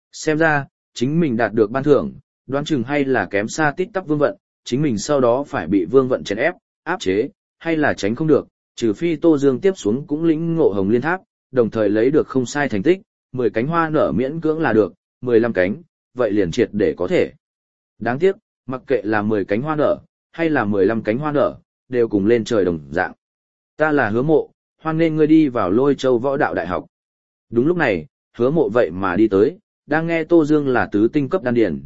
Xem ra, chính mình đạt được ban thưởng, đoán chừng hay là kém xa tít tắp Vương Vận, chính mình sau đó phải bị Vương Vận chèn ép, áp chế, hay là tránh không được, trừ phi Tô Dương tiếp xuống cũng lĩnh ngộ Hồng Liên Tháp, đồng thời lấy được không sai thành tích, 10 cánh hoa nở miễn cưỡng là được, 15 cánh, vậy liền triệt để có thể. Đáng tiếc, mặc kệ là 10 cánh hoa nở, hay là 15 cánh hoa nở, đều cùng lên trời đồng dạng. Ta là Hứa Mộ, hoan nghênh ngươi đi vào Lôi Châu Võ Đạo Đại học. Đúng lúc này, Hứa Mộ vậy mà đi tới, đang nghe Tô Dương là tứ tinh cấp đan điển,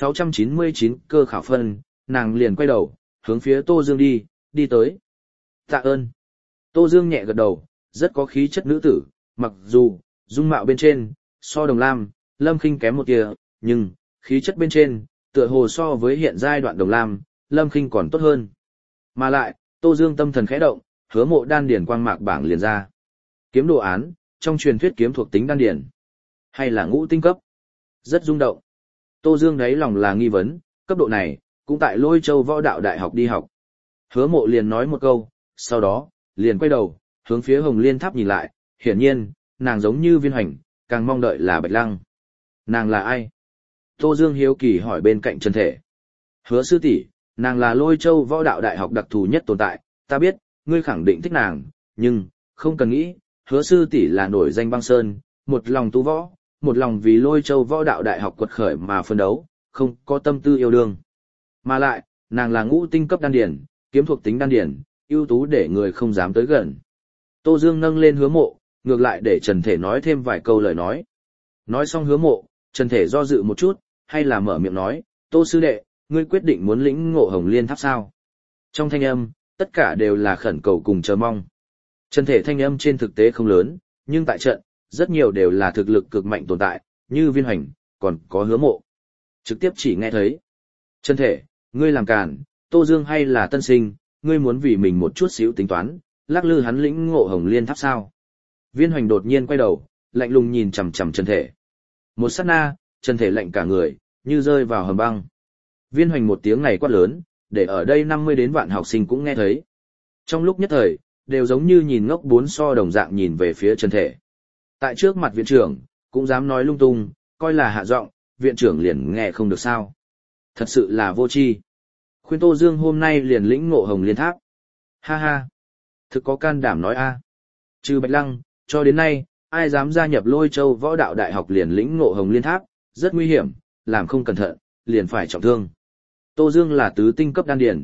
699 cơ khảo phân, nàng liền quay đầu, hướng phía Tô Dương đi tới. Tạ ơn. Tô Dương nhẹ gật đầu, rất có khí chất nữ tử, mặc dù, dung mạo bên trên, so Đồng Lam, Lâm Khinh kém một tia, nhưng, khí chất bên trên, tựa hồ so với hiện giai đoạn Đồng Lam, Lâm Khinh còn tốt hơn. Mà lại, Tô Dương tâm thần khẽ động, Hứa Mộ đan điển quang mạc bảng liền ra. Kiếm đồ án, trong truyền thuyết kiếm thuộc tính đan điển, hay là ngũ tinh cấp. Rất rung động. Tô Dương đáy lòng là nghi vấn, cấp độ này, cũng tại Lôi Châu Võ Đạo Đại học đi học. Hứa Mộ liền nói một câu, sau đó, liền quay đầu, hướng phía Hồng Liên Tháp nhìn lại, hiển nhiên, nàng giống như Viên Hoành, càng mong đợi là Bạch Lăng. Nàng là ai? Tô Dương hiếu kỳ hỏi bên cạnh Trần Thể. Hứa sư tỷ, nàng là Lôi Châu Võ Đạo Đại học đặc thù nhất tồn tại, ta biết, ngươi khẳng định thích nàng, nhưng, không cần nghĩ, Hứa sư tỷ là nổi danh băng sơn, một lòng tu võ, một lòng vì Lôi Châu Võ Đạo Đại học quật khởi mà phân đấu, không có tâm tư yêu đương. Mà lại, nàng là ngũ tinh cấp đan điển, kiếm thuộc tính đan điển, ưu tú để người không dám tới gần. Tô Dương nâng lên Hứa Mộ, ngược lại để Trần Thể nói thêm vài câu lời nói. Nói xong Hứa Mộ, Trần Thể do dự một chút, hay là mở miệng nói, Tô sư đệ, ngươi quyết định muốn lĩnh ngộ Hồng Liên Tháp sao? Trong thanh âm, tất cả đều là khẩn cầu cùng chờ mong. Trần Thể thanh âm trên thực tế không lớn, nhưng tại trận, rất nhiều đều là thực lực cực mạnh tồn tại, như Viên Hoành, còn có Hứa Mộ. Trực tiếp chỉ nghe thấy. Trần Thể, ngươi làm càn, Tô Dương hay là tân sinh, ngươi muốn vì mình một chút xíu tính toán, lắc lư hắn lĩnh ngộ Hồng Liên Tháp sao? Viên Hoành đột nhiên quay đầu, lạnh lùng nhìn chằm chằm Trần Thể. Một sát na, Trần Thể lạnh cả người, như rơi vào hầm băng. Viên Hoành một tiếng này quát lớn, để ở đây 50 đến vạn học sinh cũng nghe thấy. Trong lúc nhất thời, đều giống như nhìn ngốc bốn so đồng dạng nhìn về phía Trần Thể. Tại trước mặt viện trưởng, cũng dám nói lung tung, coi là hạ giọng, viện trưởng liền nghe không được sao. Thật sự là vô tri. Khuyên Tô Dương hôm nay liền lĩnh ngộ Hồng Liên Tháp. Ha ha. Thực có can đảm nói a. Trừ Bạch Lăng, cho đến nay, ai dám gia nhập Lôi Châu Võ Đạo Đại học liền lĩnh ngộ Hồng Liên Tháp, rất nguy hiểm, làm không cẩn thận, liền phải trọng thương. Tô Dương là tứ tinh cấp đan điển,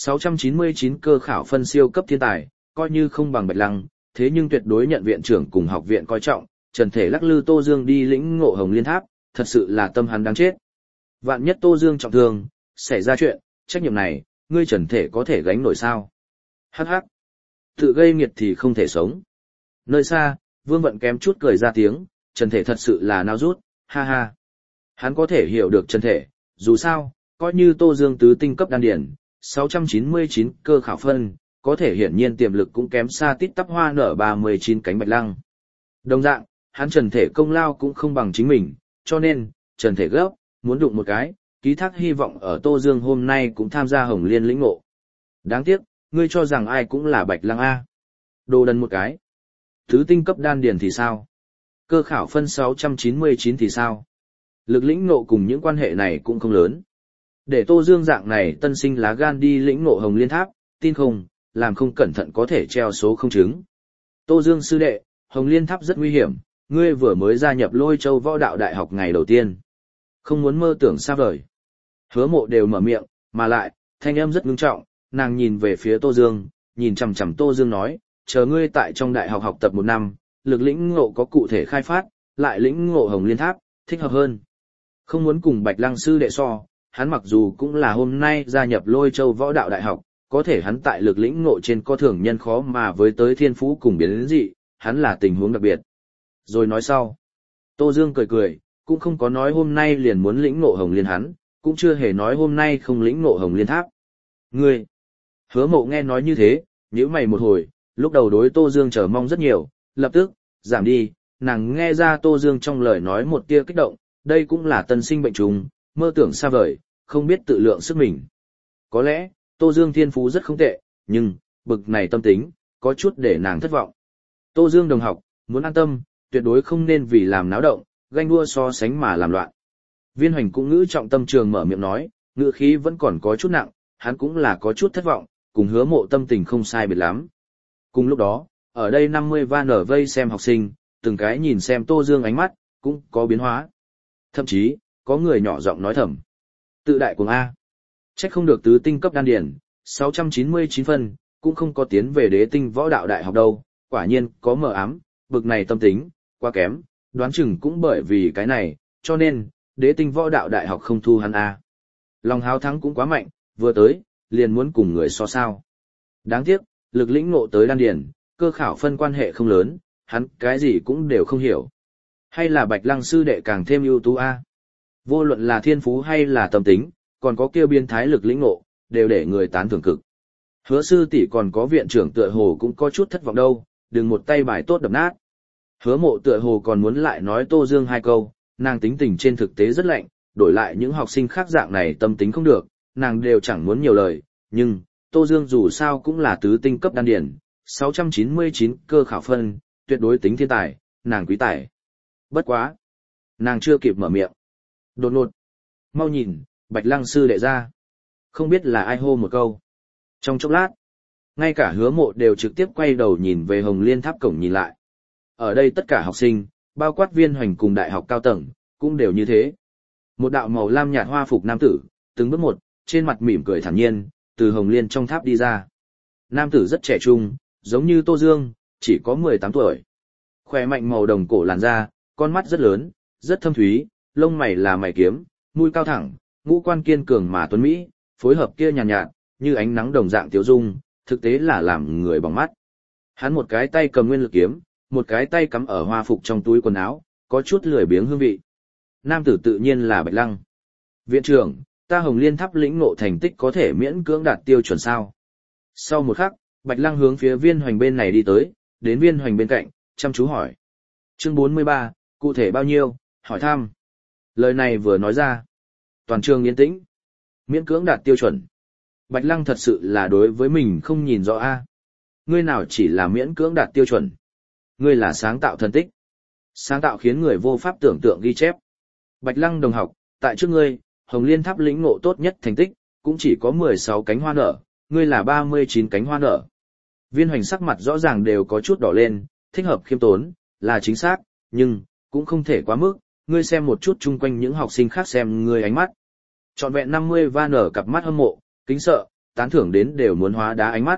699 cơ khảo phân siêu cấp thiên tài, coi như không bằng Bạch Lăng, thế nhưng tuyệt đối nhận viện trưởng cùng học viện coi trọng, Trần Thể lắc lư Tô Dương đi lĩnh ngộ Hồng Liên Tháp, thật sự là tâm hắn đáng chết. Vạn nhất Tô Dương trọng thương, xảy ra chuyện, trách nhiệm này, ngươi Trần Thể có thể gánh nổi sao? Hắc hắc. Tự gây nghiệt thì không thể sống. Nơi xa, Vương Vận kém chút cười ra tiếng, Trần Thể thật sự là nao rút, ha ha. Hắn có thể hiểu được Trần Thể, dù sao, coi như Tô Dương tứ tinh cấp đan điển, 699 cơ khảo phân, có thể hiển nhiên tiềm lực cũng kém xa tít tắp hoa nở 39 cánh Bạch Lăng. Đồng dạng, hắn Trần Thể công lao cũng không bằng chính mình, cho nên, Trần Thể gấp, muốn đụng một cái, ký thác hy vọng ở Tô Dương hôm nay cũng tham gia Hồng Liên lĩnh ngộ. Đáng tiếc, ngươi cho rằng ai cũng là Bạch Lăng A. Đồ đần một cái. Tứ tinh cấp đan điển thì sao? Cơ khảo phân 699 thì sao? Lực lĩnh ngộ cùng những quan hệ này cũng không lớn. Để Tô Dương dạng này tân sinh lá gan đi lĩnh ngộ Hồng Liên Tháp, tin không, làm không cẩn thận có thể treo số không chứng. Tô Dương sư đệ, Hồng Liên Tháp rất nguy hiểm, ngươi vừa mới gia nhập Lôi Châu Võ Đạo Đại học ngày đầu tiên. Không muốn mơ tưởng xa vời. Hứa Mộ đều mở miệng, mà lại, thanh âm rất ngưng trọng, nàng nhìn về phía Tô Dương, nhìn chằm chằm Tô Dương nói, chờ ngươi tại trong đại học học tập 1 năm, lực lĩnh ngộ có cụ thể khai phát, lại lĩnh ngộ Hồng Liên Tháp, thích hợp hơn. Không muốn cùng Bạch Lăng sư đệ so, hắn mặc dù cũng là hôm nay gia nhập Lôi Châu Võ Đạo Đại học, có thể hắn tại lực lĩnh ngộ trên có thường nhân khó mà với tới thiên phú cùng biến dị, hắn là tình huống đặc biệt. Rồi nói sau. Tô Dương cười cười, cũng không có nói hôm nay liền muốn lĩnh ngộ Hồng Liên hắn, cũng chưa hề nói hôm nay không lĩnh ngộ Hồng Liên Tháp. Ngươi! Hứa Mộ nghe nói như thế, nhíu mày một hồi, lúc đầu đối Tô Dương chờ mong rất nhiều, lập tức, giảm đi, nàng nghe ra Tô Dương trong lời nói một tia kích động, đây cũng là tân sinh bệnh trùng, mơ tưởng xa vời, không biết tự lượng sức mình. Có lẽ, Tô Dương thiên phú rất không tệ, nhưng, bực này tâm tính, có chút để nàng thất vọng. Tô Dương đồng học, muốn an tâm, tuyệt đối không nên vì làm náo động, ganh đua so sánh mà làm loạn. Viên Hoành cũng ngữ trọng tâm trường mở miệng nói, ngữ khí vẫn còn có chút nặng, hắn cũng là có chút thất vọng, cùng Hứa Mộ tâm tình không sai biệt lắm. Cùng lúc đó, ở đây 50 van ở vây xem học sinh, từng cái nhìn xem Tô Dương ánh mắt, cũng có biến hóa. Thậm chí, có người nhỏ giọng nói thầm. Tự đại cuồng A. Trách không được tứ tinh cấp đan điển, 699 phân, cũng không có tiến về đế tinh võ đạo đại học đâu, quả nhiên có mờ ám, bực này tâm tính, quá kém, đoán chừng cũng bởi vì cái này, cho nên, đế tinh võ đạo đại học không thu hắn A. Lòng háo thắng cũng quá mạnh, vừa tới, liền muốn cùng người so sao. Đáng tiếc, lực lĩnh ngộ tới đan điển, cơ khảo phân quan hệ không lớn, hắn cái gì cũng đều không hiểu. Hay là Bạch Lăng sư đệ càng thêm ưu tú A. Vô luận là thiên phú hay là tâm tính, còn có kêu biến thái lực lĩnh ngộ, đều để người tán thưởng cực. Hứa sư tỷ còn có viện trưởng tựa hồ cũng có chút thất vọng đâu, đừng một tay bài tốt đập nát. Hứa Mộ tựa hồ còn muốn lại nói Tô Dương hai câu, nàng tính tình trên thực tế rất lạnh, đổi lại những học sinh khác dạng này tâm tính không được, nàng đều chẳng muốn nhiều lời, nhưng, Tô Dương dù sao cũng là tứ tinh cấp đan điển, 699 cơ khảo phân, tuyệt đối tính thiên tài, nàng quý tài. Bất quá. Nàng chưa kịp mở miệng. Đột ngột. Mau nhìn, Bạch Lăng sư đệ ra. Không biết là ai hô một câu. Trong chốc lát, ngay cả Hứa Mộ đều trực tiếp quay đầu nhìn về Hồng Liên Tháp cổng nhìn lại. Ở đây tất cả học sinh, bao quát Viên Hoành cùng đại học cao tầng, cũng đều như thế. Một đạo màu lam nhạt hoa phục nam tử, từng bước một, trên mặt mỉm cười thản nhiên, từ Hồng Liên trong tháp đi ra. Nam tử rất trẻ trung, giống như Tô Dương, chỉ có 18 tuổi. Khỏe mạnh màu đồng cổ làn da, con mắt rất lớn, rất thâm thúy, lông mày là mày kiếm, mũi cao thẳng, ngũ quan kiên cường mà tuấn mỹ, phối hợp kia nhàn nhạt, như ánh nắng đồng dạng tiêu dung, thực tế là làm người bỏng mắt. Hắn một cái tay cầm nguyên lực kiếm, một cái tay cắm ở hoa phục trong túi quần áo, có chút lười biếng hương vị. Nam tử tự nhiên là Bạch Lăng. Viện trưởng, ta Hồng Liên Tháp lĩnh ngộ thành tích có thể miễn cưỡng đạt tiêu chuẩn sao? Sau một khắc, Bạch Lăng hướng phía Viên Hoành bên này đi tới, đến Viên Hoành bên cạnh, chăm chú hỏi. Chương 43, cụ thể bao nhiêu, hỏi thăm. Lời này vừa nói ra. Toàn trường yên tĩnh. Miễn cưỡng đạt tiêu chuẩn. Bạch Lăng thật sự là đối với mình không nhìn rõ a. Ngươi nào chỉ là miễn cưỡng đạt tiêu chuẩn. Ngươi là sáng tạo thần tích. Sáng tạo khiến người vô pháp tưởng tượng ghi chép. Bạch Lăng đồng học, tại trước ngươi, Hồng Liên Tháp lĩnh ngộ tốt nhất thành tích, cũng chỉ có 16 cánh hoa nở, ngươi là 39 cánh hoa nở. Viên Hoành sắc mặt rõ ràng đều có chút đỏ lên, thích hợp khiêm tốn, là chính xác, nhưng, cũng không thể quá mức, ngươi xem một chút chung quanh những học sinh khác xem ngươi ánh mắt. Trọn vẹn 50 va nở cặp mắt hâm mộ, kính sợ, tán thưởng đến đều muốn hóa đá ánh mắt.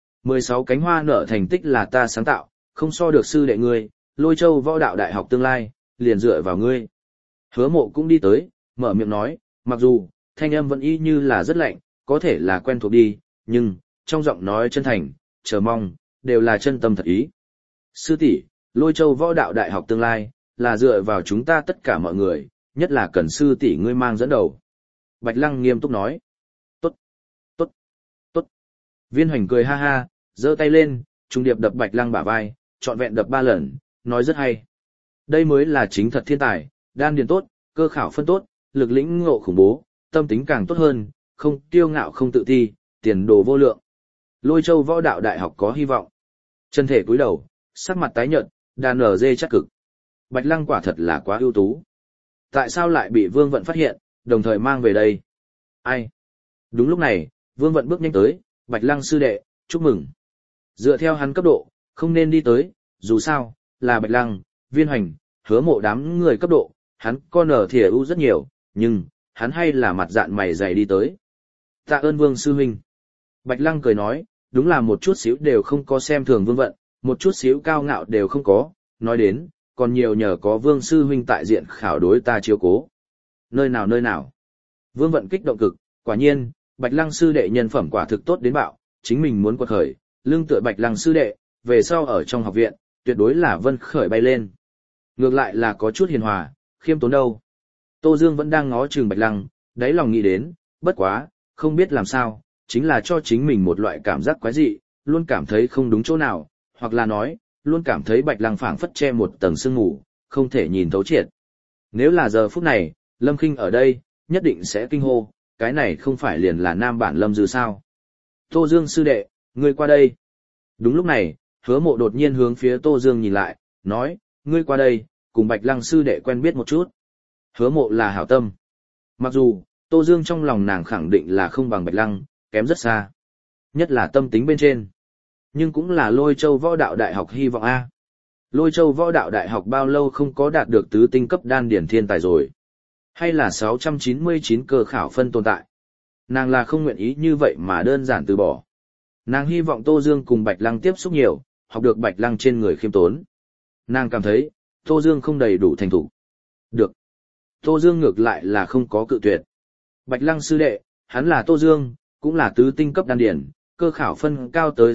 16 cánh hoa nở thành tích là ta sáng tạo, không so được sư đệ ngươi, Lôi Châu võ đạo đại học tương lai, liền dựa vào ngươi. Hứa Mộ cũng đi tới, mở miệng nói, mặc dù, thanh âm vẫn y như là rất lạnh, có thể là quen thuộc đi, nhưng, trong giọng nói chân thành, chờ mong, đều là chân tâm thật ý. Sư tỷ, Lôi Châu võ đạo đại học tương lai, là dựa vào chúng ta tất cả mọi người, nhất là cần sư tỷ ngươi mang dẫn đầu. Bạch Lăng nghiêm túc nói. Tốt, tốt, tốt. Viên Hoành cười ha ha, giơ tay lên, trung điệp đập Bạch Lăng bả vai, trọn vẹn đập 3 lần, nói rất hay. Đây mới là chính thật thiên tài, đan điền tốt, cơ khảo phân tốt, lực lĩnh ngộ khủng bố, tâm tính càng tốt hơn, không kiêu ngạo không tự ti, tiền đồ vô lượng. Lôi Châu võ đạo đại học có hy vọng. Chân thể cúi đầu, sắc mặt tái nhợt, đàn ở dê chắc cực. Bạch Lăng quả thật là quá ưu tú. Tại sao lại bị Vương Vận phát hiện, đồng thời mang về đây? Ai? Đúng lúc này, Vương Vận bước nhanh tới, Bạch Lăng sư đệ, chúc mừng. Dựa theo hắn cấp độ, không nên đi tới, dù sao, là Bạch Lăng, Viên Hoành, Hứa Mộ đám người cấp độ, hắn con ở thìa ưu rất nhiều, nhưng, hắn hay là mặt dạn mày dày đi tới. Tạ ơn Vương sư huynh. Bạch Lăng cười nói, đúng là một chút xíu đều không có xem thường Vương Vận, một chút xíu cao ngạo đều không có, nói đến, còn nhiều nhờ có Vương sư huynh tại diện khảo đối ta chiếu cố. Nơi nào nơi nào. Vương Vận kích động cực, quả nhiên, Bạch Lăng sư đệ nhân phẩm quả thực tốt đến bạo, chính mình muốn quật khởi, lương tựa Bạch Lăng sư đệ, về sau ở trong học viện, tuyệt đối là vân khởi bay lên. Ngược lại là có chút hiền hòa, khiêm tốn đâu. Tô Dương vẫn đang ngó chừng Bạch Lăng, đáy lòng nghĩ đến, bất quá, không biết làm sao, chính là cho chính mình một loại cảm giác quái dị, luôn cảm thấy không đúng chỗ nào, hoặc là nói, luôn cảm thấy Bạch Lăng phảng phất che một tầng sương mù, không thể nhìn thấu triệt. Nếu là giờ phút này, Lâm Khinh ở đây, nhất định sẽ kinh hô, cái này không phải liền là nam bản Lâm Dư sao. Tô Dương sư đệ, ngươi qua đây. Đúng lúc này, Hứa Mộ đột nhiên hướng phía Tô Dương nhìn lại, nói, ngươi qua đây, cùng Bạch Lăng sư đệ quen biết một chút. Hứa Mộ là hảo tâm. Mặc dù, Tô Dương trong lòng nàng khẳng định là không bằng Bạch Lăng, kém rất xa. Nhất là tâm tính bên trên. Nhưng cũng là Lôi Châu Võ Đạo Đại học hy vọng A. Lôi Châu Võ Đạo Đại học bao lâu không có đạt được tứ tinh cấp đan điển thiên tài rồi. Hay là 699 cơ khảo phân tồn tại. Nàng là không nguyện ý như vậy mà đơn giản từ bỏ. Nàng hy vọng Tô Dương cùng Bạch Lăng tiếp xúc nhiều, học được Bạch Lăng trên người khiêm tốn. Nàng cảm thấy, Tô Dương không đầy đủ thành thủ. Được. Tô Dương ngược lại là không có cự tuyệt. Bạch Lăng sư đệ, hắn là Tô Dương, cũng là tứ tinh cấp đan điển, cơ khảo phân cao tới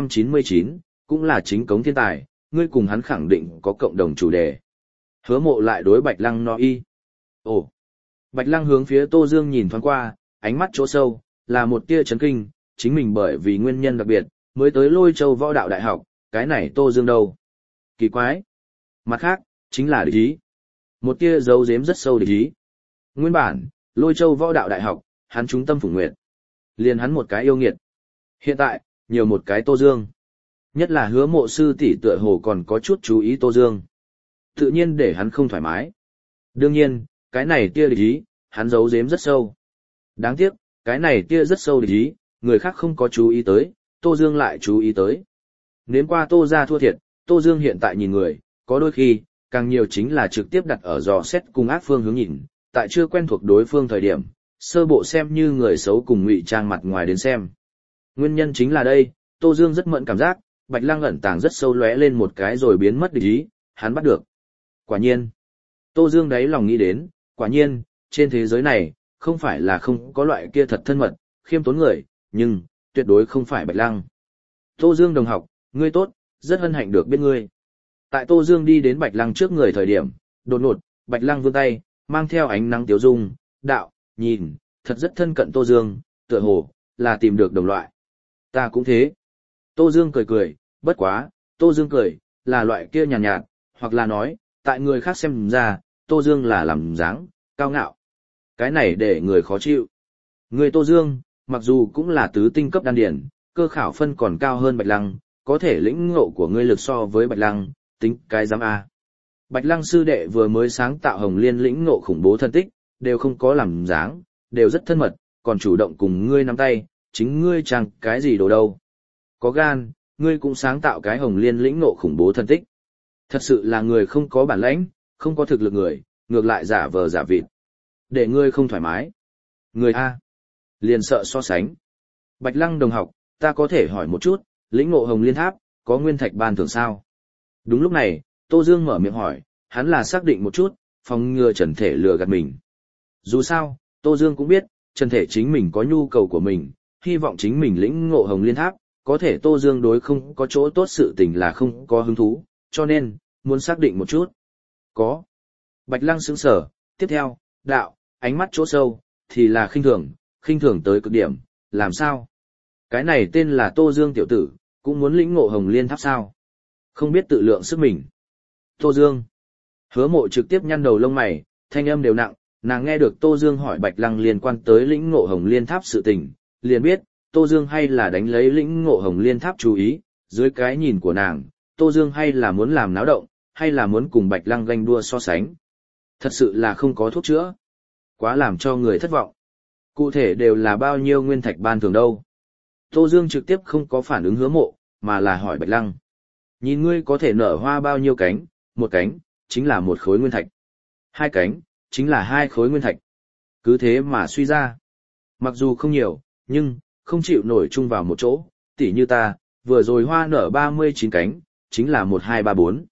699, cũng là chính cống thiên tài, ngươi cùng hắn khẳng định có cộng đồng chủ đề. Hứa Mộ lại đối Bạch Lăng nói y. Ồ. Bạch Lăng hướng phía Tô Dương nhìn thoáng qua, ánh mắt chỗ sâu, là một tia chấn kinh, chính mình bởi vì nguyên nhân đặc biệt, mới tới Lôi Châu Võ Đạo Đại học, cái này Tô Dương đâu. Kỳ quái. Mặt khác, chính là địch ý. Một tia dấu giếm rất sâu địch ý. Nguyên bản, Lôi Châu Võ Đạo Đại học, hắn trung tâm phủ nguyện. Liền hắn một cái yêu nghiệt. Hiện tại, nhiều một cái Tô Dương. Nhất là Hứa Mộ sư tỷ tựa hồ còn có chút chú ý Tô Dương. Tự nhiên để hắn không thoải mái. Đương nhiên, cái này tia địch ý, hắn giấu giếm rất sâu. Đáng tiếc, cái này tia rất sâu địch ý, người khác không có chú ý tới, Tô Dương lại chú ý tới. Nếm qua Tô ra thua thiệt, Tô Dương hiện tại nhìn người, có đôi khi, càng nhiều chính là trực tiếp đặt ở dò xét cùng ác phương hướng nhìn, tại chưa quen thuộc đối phương thời điểm, sơ bộ xem như người xấu cùng ngụy trang mặt ngoài đến xem. Nguyên nhân chính là đây, Tô Dương rất mẫn cảm giác, Bạch Lăng ẩn tàng rất sâu lóe lên một cái rồi biến mất địch ý, hắn bắt được. Quả nhiên, Tô Dương đáy lòng nghĩ đến, quả nhiên, trên thế giới này, không phải là không có loại kia thật thân mật, khiêm tốn người, nhưng, tuyệt đối không phải Bạch Lăng. Tô Dương đồng học, ngươi tốt, rất hân hạnh được biết ngươi. Tại Tô Dương đi đến Bạch Lăng trước người thời điểm, đột ngột, Bạch Lăng vươn tay, mang theo ánh nắng tiếu dung, đạo, nhìn, thật rất thân cận Tô Dương, tựa hồ, là tìm được đồng loại. Ta cũng thế. Tô Dương cười cười, bất quá, Tô Dương cười, là loại kia nhàn nhạt, hoặc là nói, tại người khác xem ra, Tô Dương là làm dáng, cao ngạo. Cái này để người khó chịu. Người Tô Dương, mặc dù cũng là tứ tinh cấp đan điển, cơ khảo phân còn cao hơn Bạch Lăng, có thể lĩnh ngộ của ngươi lực so với Bạch Lăng, tính cái giám A. Bạch Lăng sư đệ vừa mới sáng tạo Hồng Liên lĩnh ngộ khủng bố thân tích, đều không có làm dáng, đều rất thân mật, còn chủ động cùng ngươi nắm tay, chính ngươi chẳng cái gì đồ đâu. Có gan, ngươi cũng sáng tạo cái Hồng Liên lĩnh ngộ khủng bố thân tích. Thật sự là người không có bản lãnh, không có thực lực người, ngược lại giả vờ giả vịt. Để ngươi không thoải mái. Người A. Liền sợ so sánh. Bạch Lăng đồng học, ta có thể hỏi một chút, lĩnh ngộ Hồng Liên Tháp, có nguyên thạch ban thưởng sao? Đúng lúc này, Tô Dương mở miệng hỏi, hắn là xác định một chút, phòng ngừa Trần Thể lừa gạt mình. Dù sao, Tô Dương cũng biết, Trần Thể chính mình có nhu cầu của mình, hy vọng chính mình lĩnh ngộ Hồng Liên Tháp, có thể Tô Dương đối không có chỗ tốt sự tình là không có hứng thú, cho nên, muốn xác định một chút. Có. Bạch Lăng sững sở, tiếp theo, đạo, ánh mắt chỗ sâu, thì là khinh thường tới cực điểm, làm sao? Cái này tên là Tô Dương tiểu tử, cũng muốn lĩnh ngộ Hồng Liên Tháp sao? Không biết tự lượng sức mình. Tô Dương. Hứa Mộ trực tiếp nhăn đầu lông mày, thanh âm đều nặng, nàng nghe được Tô Dương hỏi Bạch Lăng liên quan tới lĩnh ngộ Hồng Liên Tháp sự tình, liền biết, Tô Dương hay là đánh lấy lĩnh ngộ Hồng Liên Tháp chú ý, dưới cái nhìn của nàng, Tô Dương hay là muốn làm náo động, hay là muốn cùng Bạch Lăng ganh đua so sánh. Thật sự là không có thuốc chữa. Quá làm cho người thất vọng. Cụ thể đều là bao nhiêu nguyên thạch ban thường đâu. Tô Dương trực tiếp không có phản ứng Hứa Mộ, mà là hỏi Bạch Lăng. Nhìn ngươi có thể nở hoa bao nhiêu cánh, một cánh, chính là một khối nguyên thạch. Hai cánh, chính là hai khối nguyên thạch. Cứ thế mà suy ra. Mặc dù không nhiều, nhưng, không chịu nổi chung vào một chỗ, tỉ như ta, vừa rồi hoa nở 39 cánh, chính là 1234.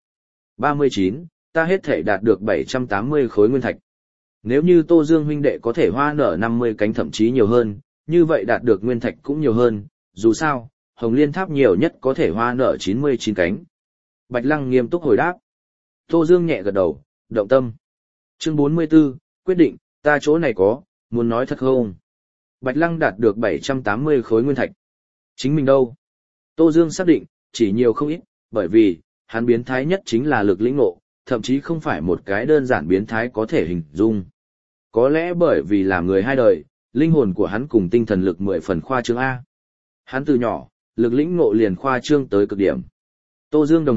39, ta hết thể đạt được 780 khối nguyên thạch. Nếu như Tô Dương huynh đệ có thể hoa nở 50 cánh thậm chí nhiều hơn, như vậy đạt được nguyên thạch cũng nhiều hơn, dù sao, Hồng Liên Tháp nhiều nhất có thể hoa nở 99 cánh. Bạch Lăng nghiêm túc hồi đáp. Tô Dương nhẹ gật đầu, động tâm. Chương 44, quyết định, ta chỗ này có, muốn nói thật không? Bạch Lăng đạt được 780 khối nguyên thạch. Chính mình đâu? Tô Dương xác định, chỉ nhiều không ít, bởi vì, hắn biến thái nhất chính là lực lĩnh ngộ, thậm chí không phải một cái đơn giản biến thái có thể hình dung. Có lẽ bởi vì là người hai đời, linh hồn của hắn cùng tinh thần lực 10 phần khoa trương A. Hắn từ nhỏ, lực lĩnh ngộ liền khoa trương tới cực điểm. Tô Dương đồng học,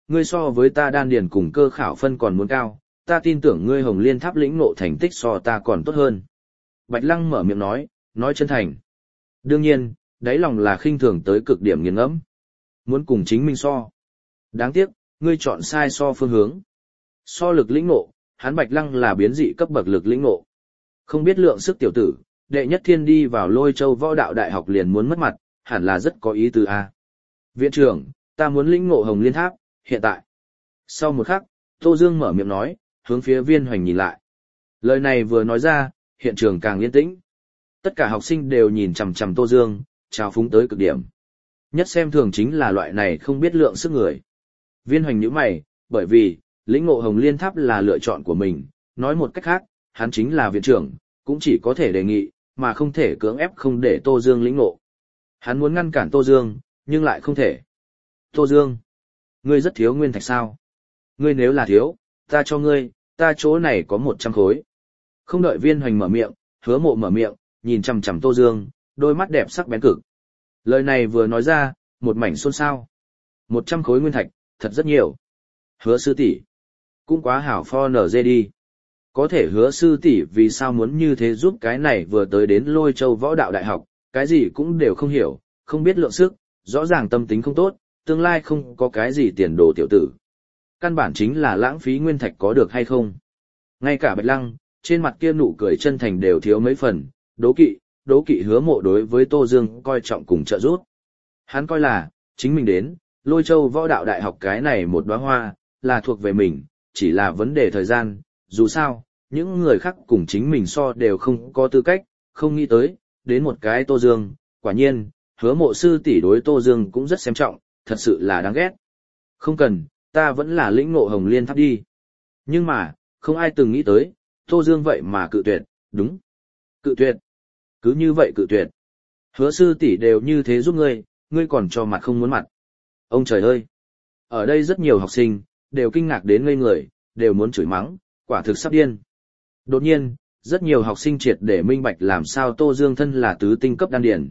ngươi so với ta đan điền cùng cơ khảo phân còn muốn cao, ta tin tưởng ngươi Hồng Liên Tháp lĩnh ngộ thành tích so ta còn tốt hơn. Bạch Lăng mở miệng nói chân thành. Đương nhiên, đáy lòng là khinh thường tới cực điểm nghiền ngẫm. Muốn cùng chính mình so. Đáng tiếc, ngươi chọn sai so phương hướng. So lực lĩnh ngộ, hắn Bạch Lăng là biến dị cấp bậc lực lĩnh ngộ. Không biết lượng sức tiểu tử, đệ nhất thiên đi vào Lôi Châu Võ Đạo Đại học liền muốn mất mặt, hẳn là rất có ý tứ a. Viện trưởng, ta muốn lĩnh ngộ Hồng Liên Tháp, hiện tại. Sau một khắc, Tô Dương mở miệng nói, hướng phía Viên Hoành nhìn lại. Lời này vừa nói ra, hiện trường càng yên tĩnh. Tất cả học sinh đều nhìn chằm chằm Tô Dương, trào phúng tới cực điểm. Nhất xem thường chính là loại này không biết lượng sức người. Viên Hoành nhíu mày, bởi vì, lĩnh ngộ Hồng Liên Tháp là lựa chọn của mình, nói một cách khác, hắn chính là viện trưởng, cũng chỉ có thể đề nghị, mà không thể cưỡng ép không để Tô Dương lĩnh ngộ. Hắn muốn ngăn cản Tô Dương, nhưng lại không thể. Tô Dương, ngươi rất thiếu nguyên thạch sao? Ngươi nếu là thiếu, ta cho ngươi, ta chỗ này có 100 khối. Không đợi Viên Hoành mở miệng, Hứa Mộ mở miệng, nhìn chằm chằm Tô Dương, đôi mắt đẹp sắc bén cực. Lời này vừa nói ra, một mảnh xôn xao. 100 khối nguyên thạch, thật rất nhiều. Hứa sư tỷ, cũng quá hảo pho nở dê đi. Có thể Hứa sư tỷ vì sao muốn như thế giúp cái này vừa tới đến Lôi Châu Võ Đạo Đại học, cái gì cũng đều không hiểu, không biết lượng sức, rõ ràng tâm tính không tốt, tương lai không có cái gì tiền đồ tiểu tử. Căn bản chính là lãng phí nguyên thạch có được hay không. Ngay cả Bạch Lăng, trên mặt kia nụ cười chân thành đều thiếu mấy phần, đố kỵ Hứa Mộ đối với Tô Dương coi trọng cùng trợ giúp. Hắn coi là, chính mình đến, Lôi Châu Võ Đạo Đại học cái này một đóa hoa, là thuộc về mình, chỉ là vấn đề thời gian, dù sao, những người khác cùng chính mình so đều không có tư cách, không nghĩ tới, đến một cái Tô Dương, quả nhiên, Hứa Mộ sư tỷ đối Tô Dương cũng rất xem trọng, thật sự là đáng ghét. Không cần, ta vẫn là lĩnh ngộ Hồng Liên Tháp đi. Nhưng mà, không ai từng nghĩ tới, Tô Dương vậy mà cự tuyệt, đúng. Cự tuyệt. Cứ như vậy cự tuyệt. Hứa sư tỷ đều như thế giúp ngươi, ngươi còn cho mặt không muốn mặt. Ông trời ơi! Ở đây rất nhiều học sinh, đều kinh ngạc đến ngây người, đều muốn chửi mắng, quả thực sắp điên. Đột nhiên, rất nhiều học sinh triệt để minh bạch làm sao Tô Dương thân là tứ tinh cấp đan điển,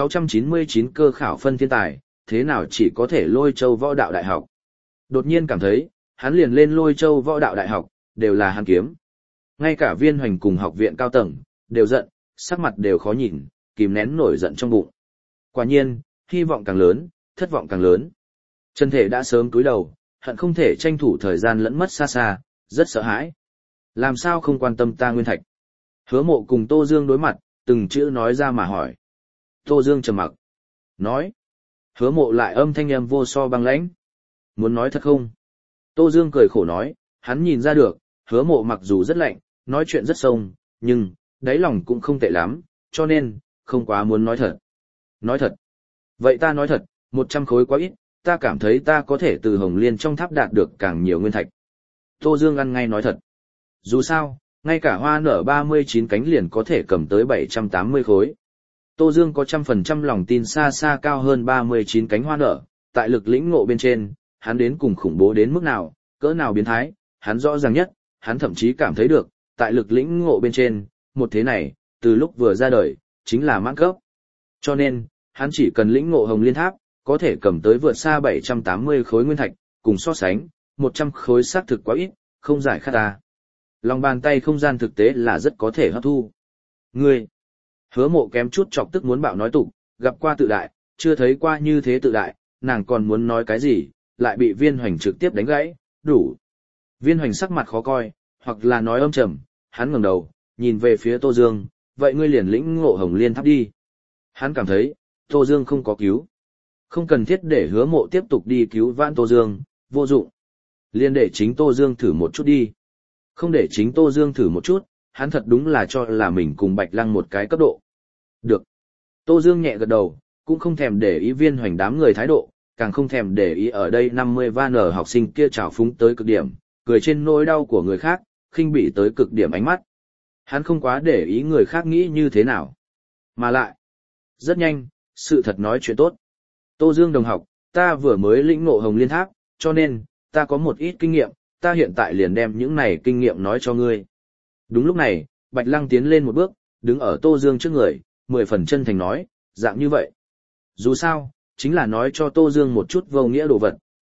699 cơ khảo phân thiên tài, thế nào chỉ có thể Lôi Châu Võ Đạo Đại học. Đột nhiên cảm thấy, hắn liền lên Lôi Châu Võ Đạo Đại học, đều là hắn kiếm. Ngay cả Viên Hoành cùng học viện cao tầng, đều giận, sắc mặt đều khó nhìn, kìm nén nổi giận trong bụng. Quả nhiên, hy vọng càng lớn, thất vọng càng lớn. Chân thể đã sớm cúi đầu, hận không thể tranh thủ thời gian lẫn mất xa xa, rất sợ hãi. Làm sao không quan tâm ta nguyên thạch? Hứa Mộ cùng Tô Dương đối mặt, từng chữ nói ra mà hỏi. Tô Dương trầm mặc. Nói. Hứa Mộ lại âm thanh âm vô so băng lãnh. Muốn nói thật không? Tô Dương cười khổ nói, hắn nhìn ra được, Hứa Mộ mặc dù rất lạnh, nói chuyện rất sông, nhưng, đáy lòng cũng không tệ lắm, cho nên, không quá muốn nói thật. Nói thật. Vậy ta nói thật, 100 khối quá ít, ta cảm thấy ta có thể từ Hồng Liên trong tháp đạt được càng nhiều nguyên thạch. Tô Dương ăn ngay nói thật. Dù sao, ngay cả hoa nở 39 cánh liền có thể cầm tới 780 khối. Tô Dương có 100% lòng tin xa xa cao hơn 39 cánh hoa nở, tại lực lĩnh ngộ bên trên, hắn đến cùng khủng bố đến mức nào, cỡ nào biến thái, hắn rõ ràng nhất, hắn thậm chí cảm thấy được, tại lực lĩnh ngộ bên trên, một thế này, từ lúc vừa ra đời, chính là mãn cấp. Cho nên, hắn chỉ cần lĩnh ngộ Hồng Liên Tháp, có thể cầm tới vượt xa 780 khối nguyên thạch, cùng so sánh, 100 khối xác thực quá ít, không giải khát ta. Lòng bàn tay không gian thực tế là rất có thể hấp thu. Ngươi, Hứa Mộ kém chút chọc tức muốn bạo nói tục, gặp qua tự đại, chưa thấy qua như thế tự đại, nàng còn muốn nói cái gì, lại bị Viên Hoành trực tiếp đánh gãy, đủ. Viên Hoành sắc mặt khó coi, hoặc là nói âm trầm, hắn ngẩng đầu, nhìn về phía Tô Dương, vậy ngươi liền lĩnh ngộ Hồng Liên Tháp đi. Hắn cảm thấy, Tô Dương không có cứu. Không cần thiết để Hứa Mộ tiếp tục đi cứu vãn Tô Dương, vô dụng. Liên để chính Tô Dương thử một chút đi. Không để chính Tô Dương thử một chút, hắn thật đúng là cho là mình cùng Bạch Lăng một cái cấp độ. Được. Tô Dương nhẹ gật đầu, cũng không thèm để ý Viên Hoành đám người thái độ, càng không thèm để ý ở đây 50 van ở học sinh kia trào phúng tới cực điểm, cười trên nỗi đau của người khác, khinh bỉ tới cực điểm ánh mắt. Hắn không quá để ý người khác nghĩ như thế nào. Mà lại, rất nhanh, sự thật nói chuyện tốt. Tô Dương đồng học, ta vừa mới lĩnh ngộ Hồng Liên Tháp, cho nên, ta có một ít kinh nghiệm, ta hiện tại liền đem những này kinh nghiệm nói cho ngươi. Đúng lúc này, Bạch Lăng tiến lên một bước, đứng ở Tô Dương trước người, 10 phần chân thành nói, dạng như vậy. Dù sao, chính là nói cho Tô Dương một chút vô nghĩa đồ vật,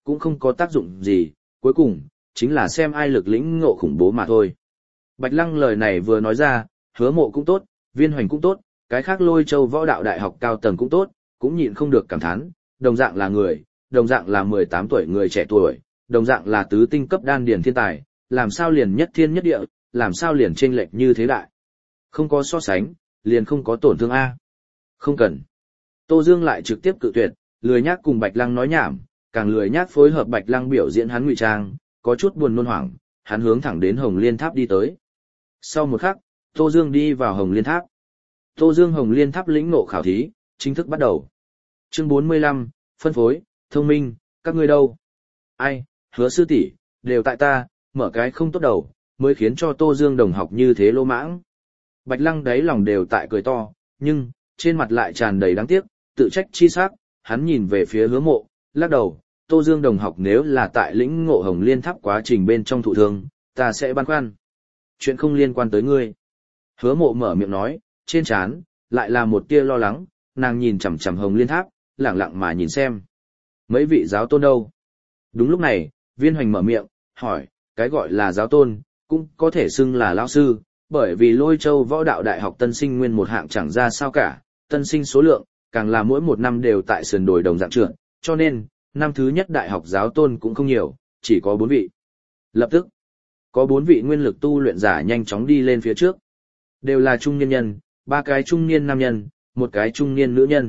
cũng không có tác dụng gì, cuối cùng, chính là xem ai lực lĩnh ngộ khủng bố mà thôi. Bạch Lăng lời này vừa nói ra, Hứa Mộ cũng tốt, Viên Hoành cũng tốt, cái khác Lôi Châu Võ Đạo Đại học cao tầng cũng tốt, cũng nhịn không được cảm thán, đồng dạng là người, đồng dạng là 18 tuổi người trẻ tuổi, đồng dạng là tứ tinh cấp đan điền thiên tài, làm sao liền nhất thiên nhất địa, làm sao liền chênh lệch như thế đại. Không có so sánh, liền không có tổn thương A. Không cần. Tô Dương lại trực tiếp cự tuyệt, lười nhác cùng Bạch Lăng nói nhảm, càng lười nhác phối hợp Bạch Lăng biểu diễn hắn ngụy trang, có chút buồn nôn hoảng, hắn hướng thẳng đến Hồng Liên Tháp đi tới. Sau một khắc, Tô Dương đi vào Hồng Liên Tháp. Tô Dương Hồng Liên Tháp lĩnh ngộ khảo thí, chính thức bắt đầu. Chương 45, phân phối, thông minh, các ngươi đâu? Ai, Hứa sư tỷ, đều tại ta, mở cái không tốt đầu, mới khiến cho Tô Dương đồng học như thế lô mãng. Bạch Lăng đáy lòng đều tại cười to, nhưng, trên mặt lại tràn đầy đáng tiếc, tự trách chi sắc, hắn nhìn về phía Hứa Mộ, lắc đầu, Tô Dương đồng học nếu là tại lĩnh ngộ Hồng Liên Tháp quá trình bên trong thụ thương, ta sẽ băn khoăn. Chuyện không liên quan tới ngươi. Hứa Mộ mở miệng nói, trên trán lại là một tia lo lắng, nàng nhìn chằm chằm Hồng Liên Tháp, lẳng lặng mà nhìn xem. Mấy vị giáo tôn đâu? Đúng lúc này, Viên Hoành mở miệng, hỏi, cái gọi là giáo tôn, cũng có thể xưng là lão sư, bởi vì Lôi Châu Võ Đạo Đại học tân sinh nguyên một hạng chẳng ra sao cả, tân sinh số lượng, càng là mỗi một năm đều tại sườn đồi đồng dạng trượt, cho nên, năm thứ nhất đại học giáo tôn cũng không nhiều, chỉ có 4 vị. Lập tức, có 4 vị nguyên lực tu luyện giả nhanh chóng đi lên phía trước. Đều là trung niên nhân, 3 cái trung niên nam nhân, 1 cái trung niên nữ nhân.